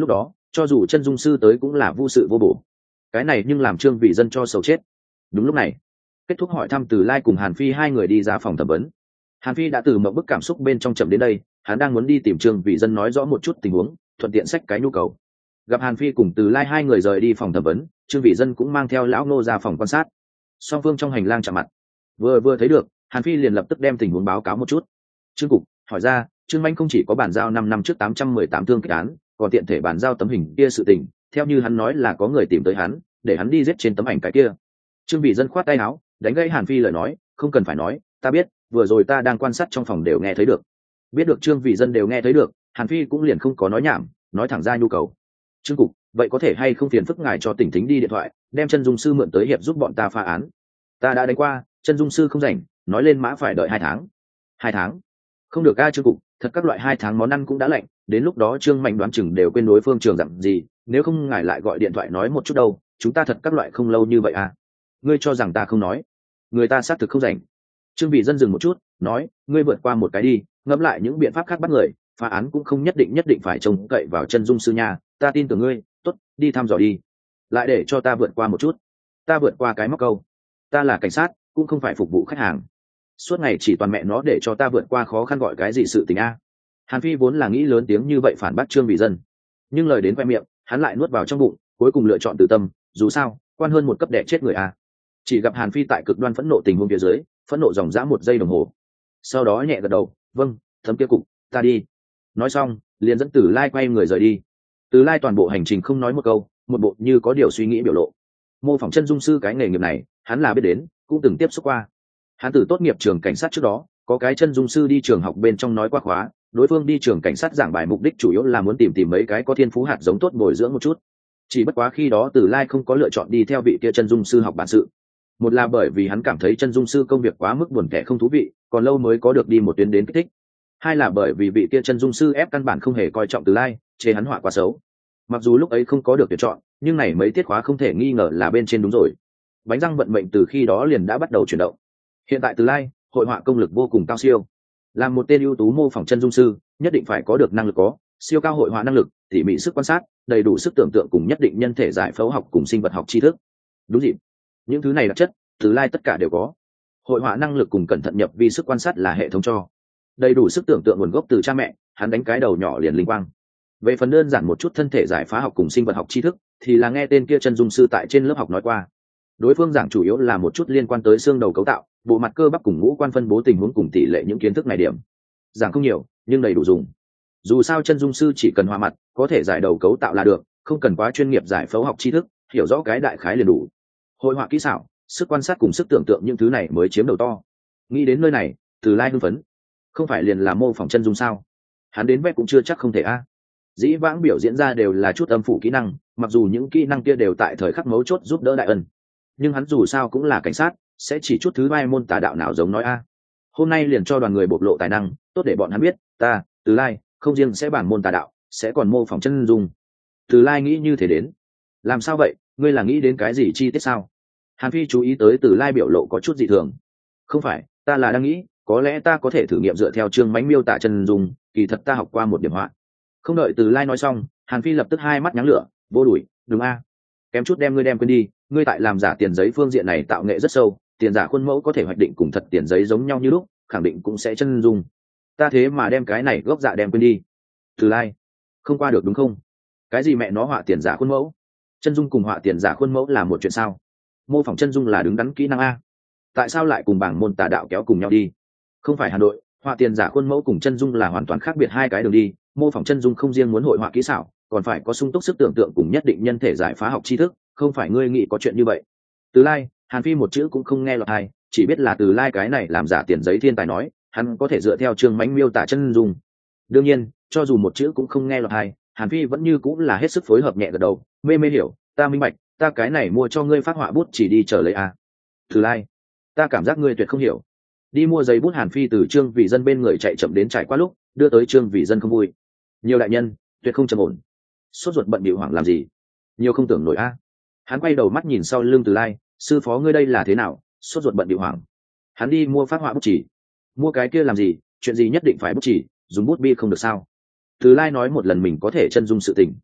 cho dù chân dung sư tới cũng là vô sự vô bổ. Cái này nhưng làm Trương Vị Dân cho sầu chết. Đúng lúc này, kết thúc hỏi thăm Từ Lai cùng Hàn Phi hai người đi ra phòng thẩm vấn. Hàn Phi đã từ mộng bức cảm xúc bên trong chậm đến đây, hắn đang muốn đi tìm Trương Vị Dân nói rõ một chút tình huống, thuận tiện xách cái nhu cầu. Gặp Hàn Phi cùng Từ Lai hai người rời đi phòng thẩm vấn, Trương Vị Dân cũng mang theo lão nô ra phòng quan sát. Song phương trong hành lang chạm mặt, vừa vừa thấy được, Hàn Phi liền lập tức đem tình huống báo cáo một chút. Trương cục hỏi ra, Trương Manh không chỉ có bản giao năm năm trước tám trăm mười tám thương kích án, còn tiện thể bản giao tấm hình kia sự tình, theo như hắn nói là có người tìm tới hắn, để hắn đi giết trên tấm ảnh cái kia. Trương Vị Dân khoát tay áo, đánh gãy Hàn Phi lời nói, không cần phải nói, ta biết, vừa rồi ta đang quan sát trong phòng đều nghe thấy được. Biết được Trương Vị Dân đều nghe thấy được, Hàn Phi cũng liền không có nói nhảm, nói thẳng ra nhu cầu. Trương cục, vậy có thể hay không phiền phức ngài cho tỉnh thính đi điện thoại, đem chân dung sư mượn tới hiệp giúp bọn ta phá án. Ta đã đánh qua, chân dung sư không rảnh, nói lên mã phải đợi hai tháng. Hai tháng? Không được a Trương cục, thật các loại hai tháng món ăn cũng đã lạnh, đến lúc đó Trương Mạnh đoán chừng đều quên đối phương trường dặn gì, nếu không ngài lại gọi điện thoại nói một chút đâu, chúng ta thật các loại không lâu như vậy à. Ngươi cho rằng ta không nói, người ta xác thực không rảnh. Trương Vị Dân dừng một chút, nói, ngươi vượt qua một cái đi, ngẫm lại những biện pháp khác bắt người, phá án cũng không nhất định nhất định phải trông cậy vào chân dung sư nhà, ta tin tưởng ngươi, tốt, đi thăm dò đi. Lại để cho ta vượt qua một chút. Ta vượt qua cái móc câu. Ta là cảnh sát, cũng không phải phục vụ khách hàng. Suốt ngày chỉ toàn mẹ nó để cho ta vượt qua khó khăn gọi cái gì sự tình a. Hàn Phi vốn là nghĩ lớn tiếng như vậy phản bác Trương Vị Dân, nhưng lời đến khoe miệng, hắn lại nuốt vào trong bụng, cuối cùng lựa chọn từ tâm, dù sao, quan hơn một cấp đẻ chết người a. Chỉ gặp Hàn Phi tại cực đoan phẫn nộ tình huống phía dưới, phẫn nộ dòng dã một giây đồng hồ. Sau đó nhẹ gật đầu, vâng, thấm kia cục, ta đi. Nói xong, liền dẫn Từ Lai quay người rời đi. Từ Lai toàn bộ hành trình không nói một câu, một bộ như có điều suy nghĩ biểu lộ. Mô phỏng chân dung sư cái nghề nghiệp này, hắn là biết đến, cũng từng tiếp xúc qua. Hắn từ tốt nghiệp trường cảnh sát trước đó, có cái chân dung sư đi trường học bên trong nói qua khóa, đối phương đi trường cảnh sát giảng bài mục đích chủ yếu là muốn tìm tìm mấy cái có thiên phú hạt giống tốt bồi dưỡng một chút. Chỉ bất quá khi đó Từ Lai không có lựa chọn đi theo vị kia chân dung sư học bản sự. Một là bởi vì hắn cảm thấy chân dung sư công việc quá mức buồn tẻ không thú vị, còn lâu mới có được đi một tuyến đến kích thích. Hai là bởi vì vị kia chân dung sư ép căn bản không hề coi trọng Từ Lai, chê hắn họa quá xấu. Mặc dù lúc ấy không có được tuyển chọn, nhưng này mấy tiết khóa không thể nghi ngờ là bên trên đúng rồi. Bánh răng vận mệnh từ khi đó liền đã bắt đầu chuyển động. Hiện tại Từ Lai, hội họa công lực vô cùng cao siêu. Làm một tên ưu tú mô phỏng chân dung sư, nhất định phải có được năng lực có siêu cao hội họa năng lực, tỉ mỉ sức quan sát, đầy đủ sức tưởng tượng cùng nhất định nhân thể giải phẫu học cùng sinh vật học tri thức. Đúng dịp, những thứ này đặc chất, Từ Lai tất cả đều có. Hội họa năng lực cùng cẩn thận nhập vi sức quan sát là hệ thống cho. Đầy đủ sức tưởng tượng nguồn gốc từ cha mẹ, hắn đánh cái đầu nhỏ liền linh quang. Về phần đơn giản một chút thân thể giải phá học cùng sinh vật học tri thức, thì là nghe tên kia chân dung sư tại trên lớp học nói qua. Đối phương giảng chủ yếu là một chút liên quan tới xương đầu cấu tạo, bộ mặt cơ bắp cùng ngũ quan phân bố tình huống cùng tỷ lệ những kiến thức này điểm. Giảng không nhiều, nhưng đầy đủ dùng. Dù sao chân dung sư chỉ cần hòa mặt, có thể giải đầu cấu tạo là được, không cần quá chuyên nghiệp giải phẫu học tri thức, hiểu rõ cái đại khái liền đủ. Hội họa kỹ xảo, sức quan sát cùng sức tưởng tượng những thứ này mới chiếm đầu to. Nghĩ đến nơi này, Từ Lai hưng phấn. Không phải liền là mô phỏng chân dung sao? Hắn đến vét cũng chưa chắc không thể a. Dĩ vãng biểu diễn ra đều là chút âm phủ kỹ năng, mặc dù những kỹ năng kia đều tại thời khắc mấu chốt giúp đỡ đại ân, nhưng hắn dù sao cũng là cảnh sát, sẽ chỉ chút thứ vai môn tà đạo nào giống nói a. Hôm nay liền cho đoàn người bộc lộ tài năng, tốt để bọn hắn biết, ta, Từ Lai, không riêng sẽ bản môn tà đạo, sẽ còn mô phỏng chân dung. Từ Lai nghĩ như thế đến. Làm sao vậy, ngươi là nghĩ đến cái gì chi tiết sao? Hàn Phi chú ý tới Từ Lai biểu lộ có chút dị thường. Không phải, ta là đang nghĩ, có lẽ ta có thể thử nghiệm dựa theo Trương Mánh miêu tả chân dung, kỳ thật ta học qua một điểm họa. Không đợi Từ Lai nói xong, Hàn Phi lập tức hai mắt nháng lửa, vô đuổi, đúng a, kém chút đem ngươi đem quên đi, ngươi tại làm giả tiền giấy phương diện này tạo nghệ rất sâu, tiền giả khuôn mẫu có thể hoạch định cùng thật tiền giấy giống nhau như lúc, khẳng định cũng sẽ chân dung. Ta thế mà đem cái này gốc dạ đem quên đi. Từ Lai, không qua được đúng không? Cái gì mẹ nó họa tiền giả khuôn mẫu? Chân dung cùng họa tiền giả khuôn mẫu là một chuyện sao? Mô phỏng chân dung là đứng đắn kỹ năng a. Tại sao lại cùng bảng môn tà đạo kéo cùng nhau đi? Không phải Hà Nội, họa tiền giả khuôn mẫu cùng chân dung là hoàn toàn khác biệt hai cái đường đi. Mô phỏng chân dung không riêng muốn hội họa kỹ xảo, còn phải có sung túc sức tưởng tượng cùng nhất định nhân thể giải phá học tri thức, không phải ngươi nghĩ có chuyện như vậy. Từ Lai, Hàn Phi một chữ cũng không nghe lọt tai, chỉ biết là Từ Lai cái này làm giả tiền giấy thiên tài nói, hắn có thể dựa theo Trương Mánh miêu tả chân dung. Đương nhiên, cho dù một chữ cũng không nghe lọt tai, Hàn Phi vẫn như cũng là hết sức phối hợp nhẹ gật đầu, mê mê hiểu, ta minh bạch, ta cái này mua cho ngươi phát họa bút chỉ đi chờ lấy a. Từ Lai, ta cảm giác ngươi tuyệt không hiểu. Đi mua giấy bút Hàn Phi từ Trương Vị Dân bên người chạy chậm đến trải qua lúc, đưa tới Trương Vị Dân không vui. Nhiều đại nhân, tuyệt không trầm ổn. Sốt ruột bận bịu hoảng làm gì? Nhiều không tưởng nổi a. Hắn quay đầu mắt nhìn sau lưng Từ Lai, sư phó ngươi đây là thế nào? Sốt ruột bận bịu hoảng. Hắn đi mua phát họa bút chỉ. Mua cái kia làm gì? Chuyện gì nhất định phải bút chỉ, dùng bút bi không được sao? Từ Lai nói một lần mình có thể chân dung sự tình.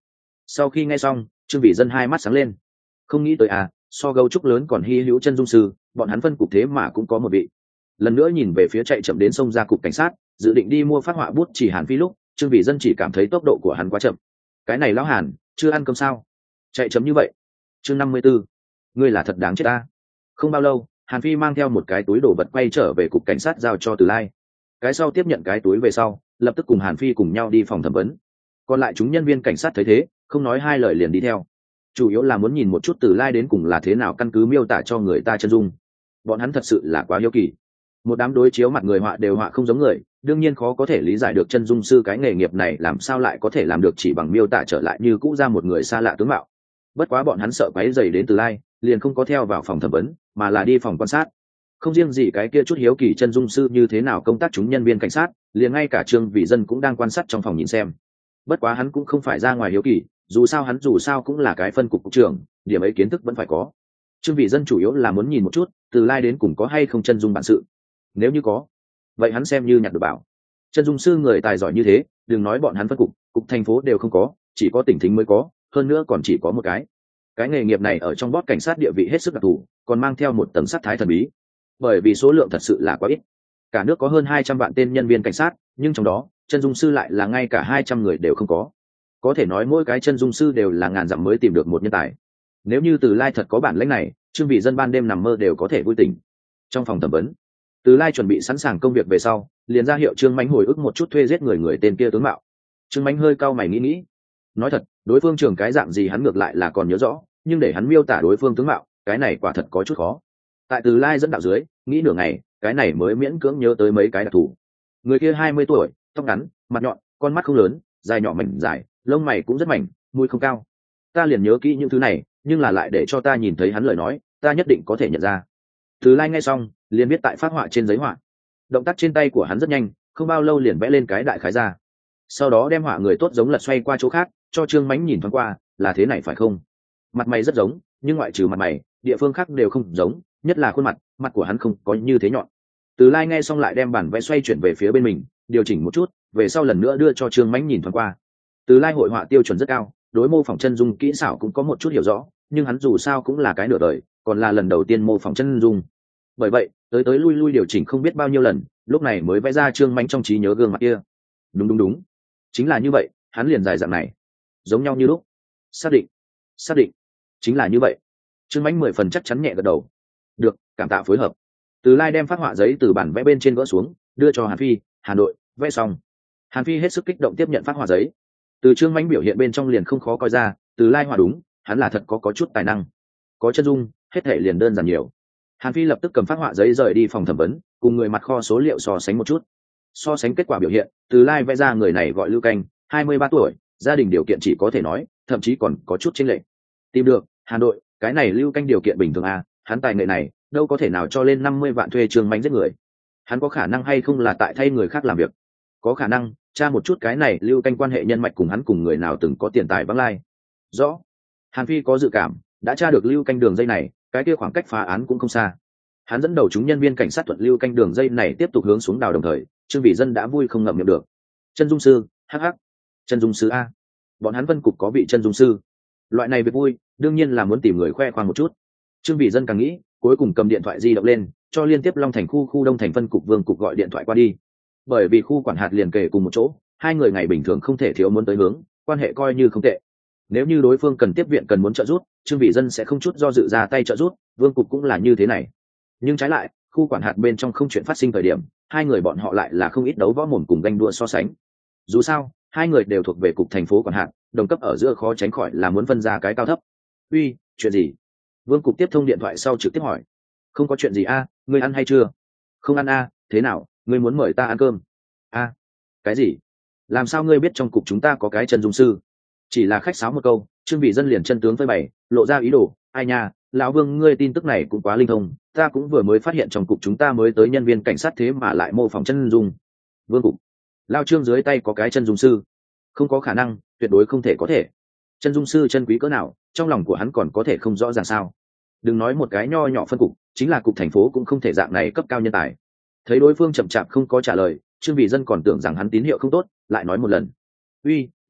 Sau khi nghe xong, trương vị dân hai mắt sáng lên. Không nghĩ tới à, so gấu trúc lớn còn hy hữu chân dung sư, bọn hắn phân cục thế mà cũng có một vị. Lần nữa nhìn về phía chạy chậm đến sông ra cục cảnh sát, dự định đi mua phát họa bút chỉ Hàn Phi lúc, trương vị dân chỉ cảm thấy tốc độ của hắn quá chậm. Cái này lão Hàn, chưa ăn cơm sao? Chạy chậm như vậy. Chương năm mươi 54. Ngươi là thật đáng chết ta. Không bao lâu, Hàn Phi mang theo một cái túi đồ vật quay trở về cục cảnh sát giao cho Từ Lai. Cái sau tiếp nhận cái túi về sau, lập tức cùng Hàn Phi cùng nhau đi phòng thẩm vấn. Còn lại chúng nhân viên cảnh sát thấy thế, không nói hai lời liền đi theo. Chủ yếu là muốn nhìn một chút Từ Lai đến cùng là thế nào căn cứ miêu tả cho người ta chân dung. Bọn hắn thật sự là quá hiếu kỳ. Một đám đối chiếu mặt người họa đều họa không giống người, đương nhiên khó có thể lý giải được chân dung sư cái nghề nghiệp này làm sao lại có thể làm được chỉ bằng miêu tả trở lại như cũ ra một người xa lạ tướng mạo. Bất quá bọn hắn sợ quấy rầy đến Từ Lai, liền không có theo vào phòng thẩm vấn, mà là đi phòng quan sát. Không riêng gì cái kia chút hiếu kỳ chân dung sư như thế nào công tác chúng nhân viên cảnh sát, liền ngay cả Trương Vị Dân cũng đang quan sát trong phòng nhìn xem. Bất quá hắn cũng không phải ra ngoài hiếu kỳ, dù sao hắn dù sao cũng là cái phân cục cục trưởng, điểm ấy kiến thức vẫn phải có. Trương Vị Dân chủ yếu là muốn nhìn một chút, Từ Lai đến cùng có hay không chân dung bản sự. Nếu như có, vậy hắn xem như nhặt được bảo. Chân dung sư người tài giỏi như thế, đừng nói bọn hắn phân cục, cục thành phố đều không có, chỉ có tỉnh thính mới có, hơn nữa còn chỉ có một cái. Cái nghề nghiệp này ở trong bót cảnh sát địa vị hết sức đặc thù, còn mang theo một tầng sát thái thần bí. Bởi vì số lượng thật sự là quá ít. Cả nước có hơn hai trăm vạn tên nhân viên cảnh sát, nhưng trong đó, chân dung sư lại là ngay cả hai trăm người đều không có. Có thể nói mỗi cái chân dung sư đều là ngàn dặm mới tìm được một nhân tài. Nếu như Từ Lai thật có bản lĩnh này, Trương Vị Dân ban đêm nằm mơ đều có thể vui tỉnh. Trong phòng thẩm vấn, Từ Lai chuẩn bị sẵn sàng công việc về sau, liền ra hiệu Trương Mánh hồi ức một chút thuê giết người người tên kia tướng mạo. Trương Mánh hơi cau mày nghĩ nghĩ. Nói thật, đối phương trưởng cái dạng gì hắn ngược lại là còn nhớ rõ, nhưng để hắn miêu tả đối phương tướng mạo, cái này quả thật có chút khó. Tại Từ Lai dẫn đạo dưới, nghĩ nửa ngày, cái này mới miễn cưỡng nhớ tới mấy cái đặc thù. Người kia hai mươi tuổi, tóc ngắn, mặt nhọn, con mắt không lớn, dài nhỏ mảnh dài, lông mày cũng rất mảnh, mũi không cao. Ta liền nhớ kỹ những thứ này, nhưng là lại để cho ta nhìn thấy hắn lời nói, ta nhất định có thể nhận ra. Từ Lai nghe xong, liền biết tại phát họa trên giấy họa. Động tác trên tay của hắn rất nhanh, không bao lâu liền vẽ lên cái đại khái ra. Sau đó đem họa người tốt giống lật xoay qua chỗ khác, cho Trương Mánh nhìn thoáng qua, là thế này phải không? Mặt mày rất giống, nhưng ngoại trừ mặt mày, địa phương khác đều không giống, nhất là khuôn mặt, mặt của hắn không có như thế nhọn. Từ Lai nghe xong lại đem bản vẽ xoay chuyển về phía bên mình, điều chỉnh một chút, về sau lần nữa đưa cho Trương Mánh nhìn thoáng qua. Từ Lai hội họa tiêu chuẩn rất cao, đối mô phỏng chân dung kỹ xảo cũng có một chút hiểu rõ, nhưng hắn dù sao cũng là cái nửa đời, còn là lần đầu tiên mô phỏng chân dung. Bởi vậy, tới tới lui lui điều chỉnh không biết bao nhiêu lần, lúc này mới vẽ ra Trương Mánh trong trí nhớ gương mặt kia. Đúng đúng đúng, chính là như vậy, hắn liền dài dạng này, giống nhau như lúc. Xác định, xác định, chính là như vậy. Trương Mánh mười phần chắc chắn nhẹ gật đầu. Được, cảm tạ phối hợp. Từ Lai đem phát họa giấy từ bản vẽ bên trên gỡ xuống, đưa cho Hàn Phi. Hà Nội, vẽ xong. Hàn Phi hết sức kích động tiếp nhận phát họa giấy. Từ Trương Mánh biểu hiện bên trong liền không khó coi ra, Từ Lai họa đúng, hắn là thật có có chút tài năng, có chân dung, hết thể liền đơn giản nhiều. Hàn Phi lập tức cầm phát họa giấy rời đi phòng thẩm vấn, cùng người mặt kho số liệu so sánh một chút. So sánh kết quả biểu hiện, Từ Lai vẽ ra người này gọi Lưu Canh, hai mươi ba tuổi, gia đình điều kiện chỉ có thể nói, thậm chí còn có chút chênh lệch. Tìm được, Hà Nội, cái này Lưu Canh điều kiện bình thường à, hắn tài nghệ này, đâu có thể nào cho lên năm mươi vạn thuê Trương Mánh giết người. Hắn có khả năng hay không là tại thay người khác làm việc? Có khả năng, tra một chút cái này Lưu Canh quan hệ nhân mạch cùng hắn cùng người nào từng có tiền tài vắng lai. Rõ. Hàn Phi có dự cảm, đã tra được Lưu Canh đường dây này, cái kia khoảng cách phá án cũng không xa. Hắn dẫn đầu chúng nhân viên cảnh sát thuận Lưu Canh đường dây này tiếp tục hướng xuống đào, đồng thời Trương Vị Dân đã vui không ngậm miệng được. Chân dung sư, hắc hắc. Chân dung sư a. Bọn hắn Vân cục có vị chân dung sư. Loại này việc vui, đương nhiên là muốn tìm người khoe khoang một chút. Trương Vị Dân càng nghĩ, cuối cùng cầm điện thoại di động lên, cho liên tiếp Long Thành khu khu Đông Thành phân cục Vương cục gọi điện thoại qua đi. Bởi vì khu quản hạt liền kề cùng một chỗ, hai người ngày bình thường không thể thiếu muốn tới hướng, quan hệ coi như không tệ. Nếu như đối phương cần tiếp viện cần muốn trợ giúp, Trương Vị Dân sẽ không chút do dự ra tay trợ giúp, Vương cục cũng là như thế này. Nhưng trái lại, khu quản hạt bên trong không chuyện phát sinh thời điểm, hai người bọn họ lại là không ít đấu võ mồm cùng ganh đua so sánh. Dù sao, hai người đều thuộc về cục thành phố quản hạt, đồng cấp ở giữa khó tránh khỏi là muốn phân ra cái cao thấp. Uy, chuyện gì? Vương cục tiếp thông điện thoại sau trực tiếp hỏi. Không có chuyện gì a, à, ngươi ăn hay chưa? Không ăn a, à, thế nào, ngươi muốn mời ta ăn cơm? A, à, cái gì? Làm sao ngươi biết trong cục chúng ta có cái chân dung sư? Chỉ là khách sáo một câu, Trương Vị Dân liền chân tướng phơi bày, lộ ra ý đồ. Ai nha, lão Vương, ngươi tin tức này cũng quá linh thông, ta cũng vừa mới phát hiện trong cục chúng ta mới tới nhân viên cảnh sát thế mà lại mô phỏng chân dung. Vương cục, lao Trương dưới tay có cái chân dung sư? Không có khả năng, tuyệt đối không thể có thể. Chân dung sư chân quý cỡ nào, trong lòng của hắn còn có thể không rõ ràng sao? Đừng nói một cái nho nhỏ phân cục, chính là cục thành phố cũng không thể dạng này cấp cao nhân tài. Thấy đối phương chậm chạp không có trả lời, Trương Vị Dân còn tưởng rằng hắn tín hiệu không tốt, lại nói một lần. Uy, uy,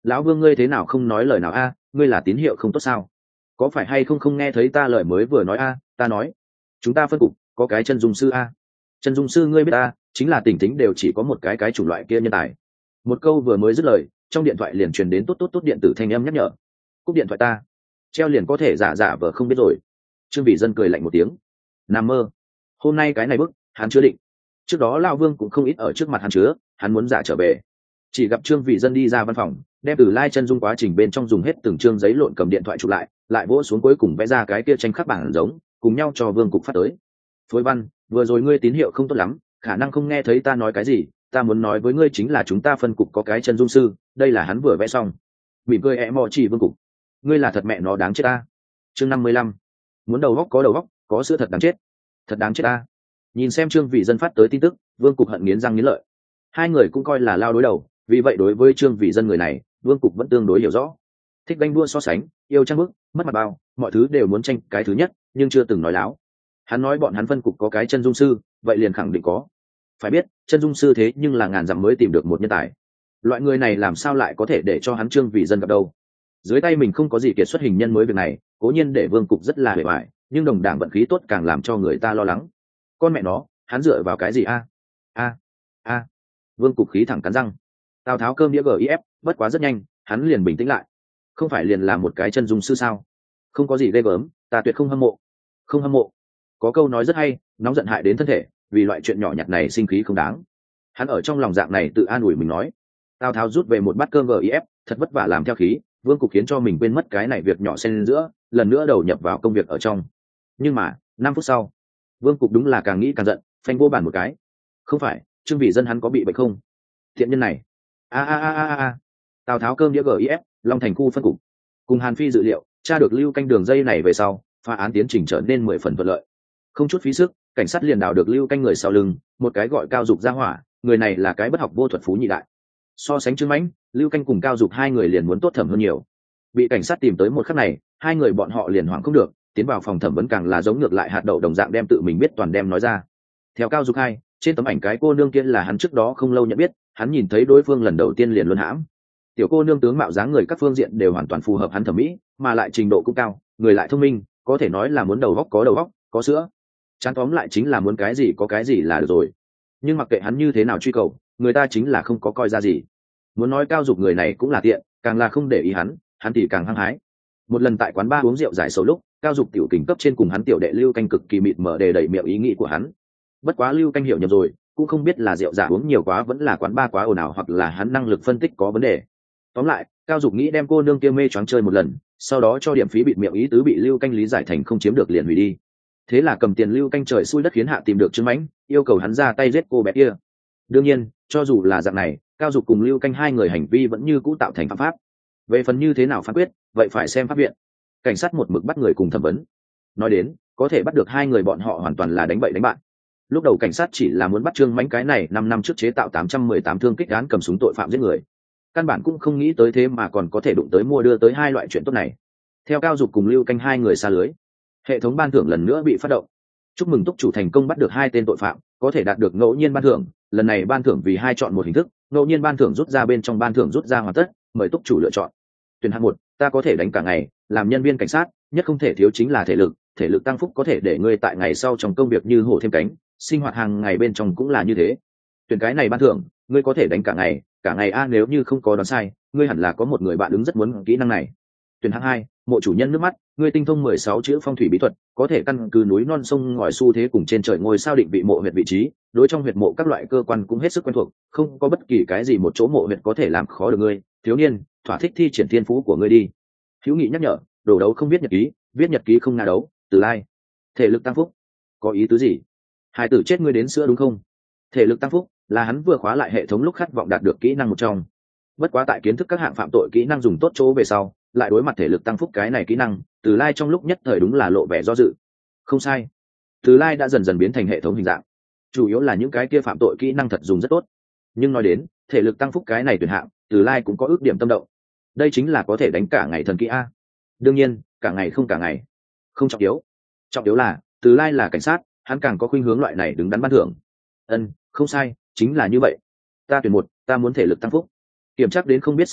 Lão Vương ngươi thế nào không nói lời nào a? Ngươi là tín hiệu không tốt sao? Có phải hay không không nghe thấy ta lời mới vừa nói a? Ta nói chúng ta phân cục có cái chân dung sư a. Chân dung sư ngươi biết ta, chính là tỉnh tính đều chỉ có một cái cái chủng loại kia nhân tài. Một câu vừa mới dứt lời, trong điện thoại liền truyền đến tốt tốt tốt điện tử thanh âm nhắc nhở. Cúp điện thoại ta, treo liền có thể giả giả vờ không biết rồi. Trương Vĩ Dân cười lạnh một tiếng. Nằm mơ. Hôm nay cái này bức, hắn chưa định. Trước đó Lão Vương cũng không ít ở trước mặt hắn chứa, hắn muốn giả trở về. Chỉ gặp Trương Vĩ Dân đi ra văn phòng, đem từ lai chân dung quá trình bên trong dùng hết từng chương giấy lộn cầm điện thoại chụp lại, lại vỗ xuống cuối cùng vẽ ra cái kia tranh khắc bản giống, cùng nhau cho Vương cục phát tới. Phối Văn, vừa rồi ngươi tín hiệu không tốt lắm, khả năng không nghe thấy ta nói cái gì, ta muốn nói với ngươi chính là chúng ta phân cục có cái chân dung sư, đây là hắn vừa vẽ xong. Mỉm cười ẹ mò chỉ Vương cục. Ngươi là thật mẹ nó đáng chết ta. Chương năm mươi lăm. Muốn đầu góc có đầu góc, có sữa thật đáng chết. Thật đáng chết ta. Nhìn xem Trương Vĩ Dân phát tới tin tức, Vương cục hận nghiến răng nghiến lợi. Hai người cũng coi là lao đối đầu, vì vậy đối với Trương Vĩ Dân người này, Vương cục vẫn tương đối hiểu rõ. Thích ganh đua so sánh, yêu trang bức, mất mặt bao, mọi thứ đều muốn tranh cái thứ nhất, nhưng chưa từng nói láo. Hắn nói bọn hắn phân cục có cái chân dung sư, vậy liền khẳng định có. Phải biết, chân dung sư thế nhưng là ngàn dặm mới tìm được một nhân tài. Loại người này làm sao lại có thể để cho hắn Trương Vĩ Dân gặp đâu? Dưới tay mình không có gì kiệt xuất hình nhân mới việc này, cố nhiên để Vương cục rất là bề bại, nhưng đồng đảng vận khí tốt càng làm cho người ta lo lắng. Con mẹ nó, hắn dựa vào cái gì a? A a. Vương cục khí thẳng cắn răng. Tào Tháo cơm đĩa gif, bất quá rất nhanh, hắn liền bình tĩnh lại. Không phải liền là một cái chân dung sư sao? Không có gì ghê gớm, ta tuyệt không hâm mộ. Không hâm mộ. Có câu nói rất hay, nóng giận hại đến thân thể, vì loại chuyện nhỏ nhặt này sinh khí không đáng. Hắn ở trong lòng dạng này tự an ủi mình nói. Tào Tháo rút về một bát cơm gif, thật vất vả làm theo khí, Vương cục khiến cho mình quên mất cái này việc nhỏ xen lên giữa, lần nữa đầu nhập vào công việc ở trong. Nhưng mà, năm phút sau, Vương cục đúng là càng nghĩ càng giận, phanh vô bản một cái. Không phải, Trương Vĩ Dân hắn có bị bệnh không? Thiện nhân này. A a a a a. Tào Tháo cơm đĩa gif, Long Thành khu phân cục. Cùng Hàn Phi dự liệu, tra được lưu canh đường dây này về sau, phá án tiến trình trở nên mười phần thuận lợi. Không chút phí sức, cảnh sát liền đào được lưu canh người sau lưng, một cái gọi Cao Dục ra hỏa, người này là cái bất học vô thuật phú nhị đại. So sánh Trương Mãnh, lưu canh cùng Cao Dục hai người liền muốn tốt thẩm hơn nhiều. Bị cảnh sát tìm tới một khắc này, hai người bọn họ liền hoảng không được, tiến vào phòng thẩm vấn càng là giống ngược lại hạt đậu đồng dạng đem tự mình biết toàn đem nói ra. Theo Cao Dục hai, trên tấm ảnh cái cô nương kia là hắn trước đó không lâu nhận biết, hắn nhìn thấy đối phương lần đầu tiên liền luân hãm. Tiểu cô nương tướng mạo dáng người các phương diện đều hoàn toàn phù hợp hắn thẩm mỹ, mà lại trình độ cũng cao, người lại thông minh, có thể nói là muốn đầu óc có đầu óc, có sữa. Chán tóm lại chính là muốn cái gì có cái gì là được rồi. Nhưng mặc kệ hắn như thế nào truy cầu, người ta chính là không có coi ra gì. Muốn nói Cao Dục người này cũng là tiện, càng là không để ý hắn, hắn thì càng hăng hái. Một lần tại quán bar uống rượu giải sầu lúc, Cao Dục tiểu kình cấp trên cùng hắn tiểu đệ Lưu Canh cực kỳ mịt mở đề đẩy miệng ý nghĩ của hắn. Bất quá Lưu Canh hiểu nhầm rồi, cũng không biết là rượu giả uống nhiều quá vẫn là quán bar quá ồn ào hoặc là hắn năng lực phân tích có vấn đề. Tóm lại, Cao Dục nghĩ đem cô nương kia mê choáng chơi một lần, sau đó cho điểm phí bịt miệng ý tứ bị Lưu Canh lý giải thành không chiếm được liền hủy đi. Thế là cầm tiền Lưu Canh trời xui đất khiến hạ tìm được Trương Mãnh, yêu cầu hắn ra tay giết cô bé kia. Đương nhiên, cho dù là dạng này, Cao Dục cùng Lưu Canh hai người hành vi vẫn như cũ tạo thành phạm pháp. Về phần như thế nào phán quyết, vậy phải xem pháp viện. Cảnh sát một mực bắt người cùng thẩm vấn. Nói đến, có thể bắt được hai người bọn họ hoàn toàn là đánh bậy đánh bạn. Lúc đầu cảnh sát chỉ là muốn bắt Trương Mãnh cái này năm năm trước chế tạo tám trăm mười tám thương kích án cầm súng tội phạm giết người. Căn bản cũng không nghĩ tới thế mà còn có thể đụng tới mua đưa tới hai loại chuyện tốt này. Theo Cao Dục cùng Lưu Canh hai người xa lưới, hệ thống ban thưởng lần nữa bị phát động. Chúc mừng túc chủ thành công bắt được hai tên tội phạm, có thể đạt được ngẫu nhiên ban thưởng, lần này ban thưởng vì hai chọn một hình thức, ngẫu nhiên ban thưởng rút ra bên trong ban thưởng rút ra hoàn tất, mời túc chủ lựa chọn. Tuyển hạng một, ta có thể đánh cả ngày, làm nhân viên cảnh sát, nhất không thể thiếu chính là thể lực, thể lực tăng phúc có thể để ngươi tại ngày sau trong công việc như hổ thêm cánh, sinh hoạt hàng ngày bên trong cũng là như thế. Tuyển cái này ban thưởng, ngươi có thể đánh cả ngày, cả ngày a nếu như không có đoán sai, ngươi hẳn là có một người bạn ứng rất muốn kỹ năng này. Tuyển hạng hai, mộ chủ nhân nước mắt, ngươi tinh thông mười sáu chữ phong thủy bí thuật, có thể căn cứ núi non sông ngòi xu thế cùng trên trời ngôi sao định vị mộ huyệt vị trí, đối trong huyệt mộ các loại cơ quan cũng hết sức quen thuộc, không có bất kỳ cái gì một chỗ mộ huyệt có thể làm khó được ngươi. Thiếu niên, thỏa thích thi triển thiên phú của ngươi đi. Hữu Nghị nhắc nhở, đồ đấu không viết nhật ký, viết nhật ký không nga đấu. Từ lai, thể lực tăng phúc, có ý tứ gì? Hai tử chết ngươi đến sữa đúng không? Thể lực tăng phúc là hắn vừa khóa lại hệ thống lúc khát vọng đạt được kỹ năng một trong. Bất quá tại kiến thức các hạng phạm tội kỹ năng dùng tốt chỗ về sau, lại đối mặt thể lực tăng phúc cái này kỹ năng, Từ lai trong lúc nhất thời đúng là lộ vẻ do dự. Không sai, Từ lai đã dần dần biến thành hệ thống hình dạng, chủ yếu là những cái kia phạm tội kỹ năng thật dùng rất tốt. Nhưng nói đến thể lực tăng phúc cái này tuyển hạng, Từ lai cũng có ước điểm tâm động. Đây chính là có thể đánh cả ngày thần kỹ a. Đương nhiên, cả ngày không cả ngày, không trọng yếu. Trọng yếu là Từ lai là cảnh sát, hắn càng có khuynh hướng loại này đứng đắn ban thưởng. Ân, không sai, chính là như vậy. Ta tuyển một, ta muốn thể lực tăng phúc. Kiểm tra đến không biết sai lầm,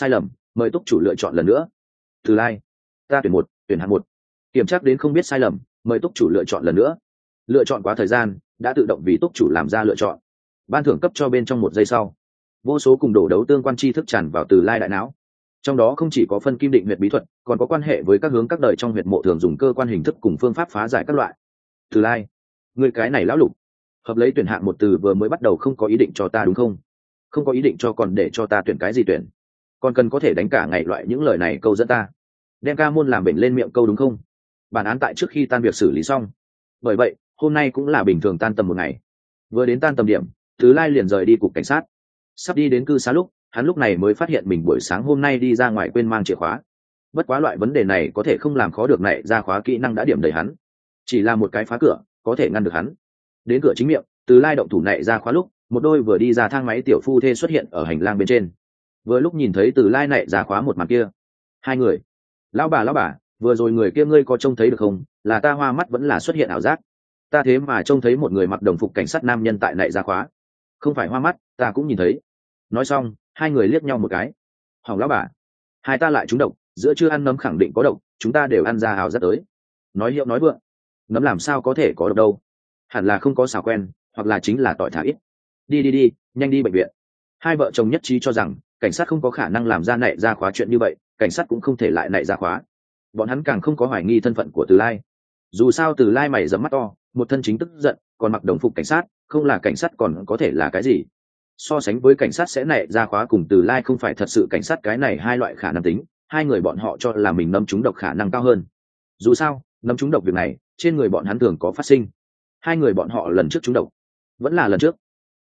mời túc chủ lựa chọn lần nữa. Từ lai, ta tuyển một, tuyển hạng một. Kiểm tra đến không biết sai lầm, mời túc chủ lựa chọn lần nữa. Lựa chọn quá thời gian, đã tự động vì túc chủ làm ra lựa chọn. Ban thưởng cấp cho bên trong một giây sau, vô số cùng đổ đấu tương quan tri thức tràn vào Từ lai đại não. Trong đó không chỉ có phân kim định huyệt bí thuật, còn có quan hệ với các hướng các đời trong huyệt mộ thường dùng cơ quan hình thức cùng phương pháp phá giải các loại. Từ lai, người cái này lão lục, hợp lấy tuyển hạng một từ vừa mới bắt đầu không có ý định cho ta đúng không? Không có ý định cho còn để cho ta tuyển cái gì tuyển? Còn cần có thể đánh cả ngày loại những lời này câu dẫn ta, đem ca môn làm bệnh lên miệng câu đúng không? Bản án tại trước khi tan việc xử lý xong, bởi vậy hôm nay cũng là bình thường tan tầm một ngày. Vừa đến tan tầm điểm, Từ lai liền rời đi cục cảnh sát. Sắp đi đến cư xá lúc, hắn lúc này mới phát hiện mình buổi sáng hôm nay đi ra ngoài quên mang chìa khóa. Bất quá loại vấn đề này có thể không làm khó được này ra khóa kỹ năng đã điểm đầy hắn, chỉ là một cái phá cửa có thể ngăn được hắn. Đến cửa chính miệng, Từ lai động thủ này ra khóa lúc, một đôi vừa đi ra thang máy tiểu phu thê xuất hiện ở hành lang bên trên. Vừa lúc nhìn thấy Từ lai này ra khóa một màn kia, hai người, lão bà lão bà, vừa rồi người kia ngươi có trông thấy được không? Là ta hoa mắt vẫn là xuất hiện ảo giác? Ta thế mà trông thấy một người mặc đồng phục cảnh sát nam nhân tại nại ra khóa. Không phải hoa mắt, ta cũng nhìn thấy. Nói xong, hai người liếc nhau một cái. Hỏng lão bà, hai ta lại trúng độc, giữa chưa ăn nấm khẳng định có độc, chúng ta đều ăn ra ảo giác tới. Nói hiệu nói vượng, nấm làm sao có thể có độc đâu? Hẳn là không có xào quen, hoặc là chính là tỏi thả ít. Đi đi đi, nhanh đi bệnh viện. Hai vợ chồng nhất trí cho rằng cảnh sát không có khả năng làm ra nại ra khóa chuyện như vậy, cảnh sát cũng không thể lại nại ra khóa. Bọn hắn càng không có hoài nghi thân phận của Từ lai. Dù sao Từ lai mày dẫm mắt to, một thân chính tức giận, còn mặc đồng phục cảnh sát, không là cảnh sát còn có thể là cái gì? So sánh với cảnh sát sẽ nại ra khóa cùng Từ lai không phải thật sự cảnh sát, cái này hai loại khả năng tính, hai người bọn họ cho là mình nâm trúng độc khả năng cao hơn. Dù sao, nâm trúng độc việc này, trên người bọn hắn thường có phát sinh. Hai người bọn họ lần trước trúng độc, vẫn là lần trước,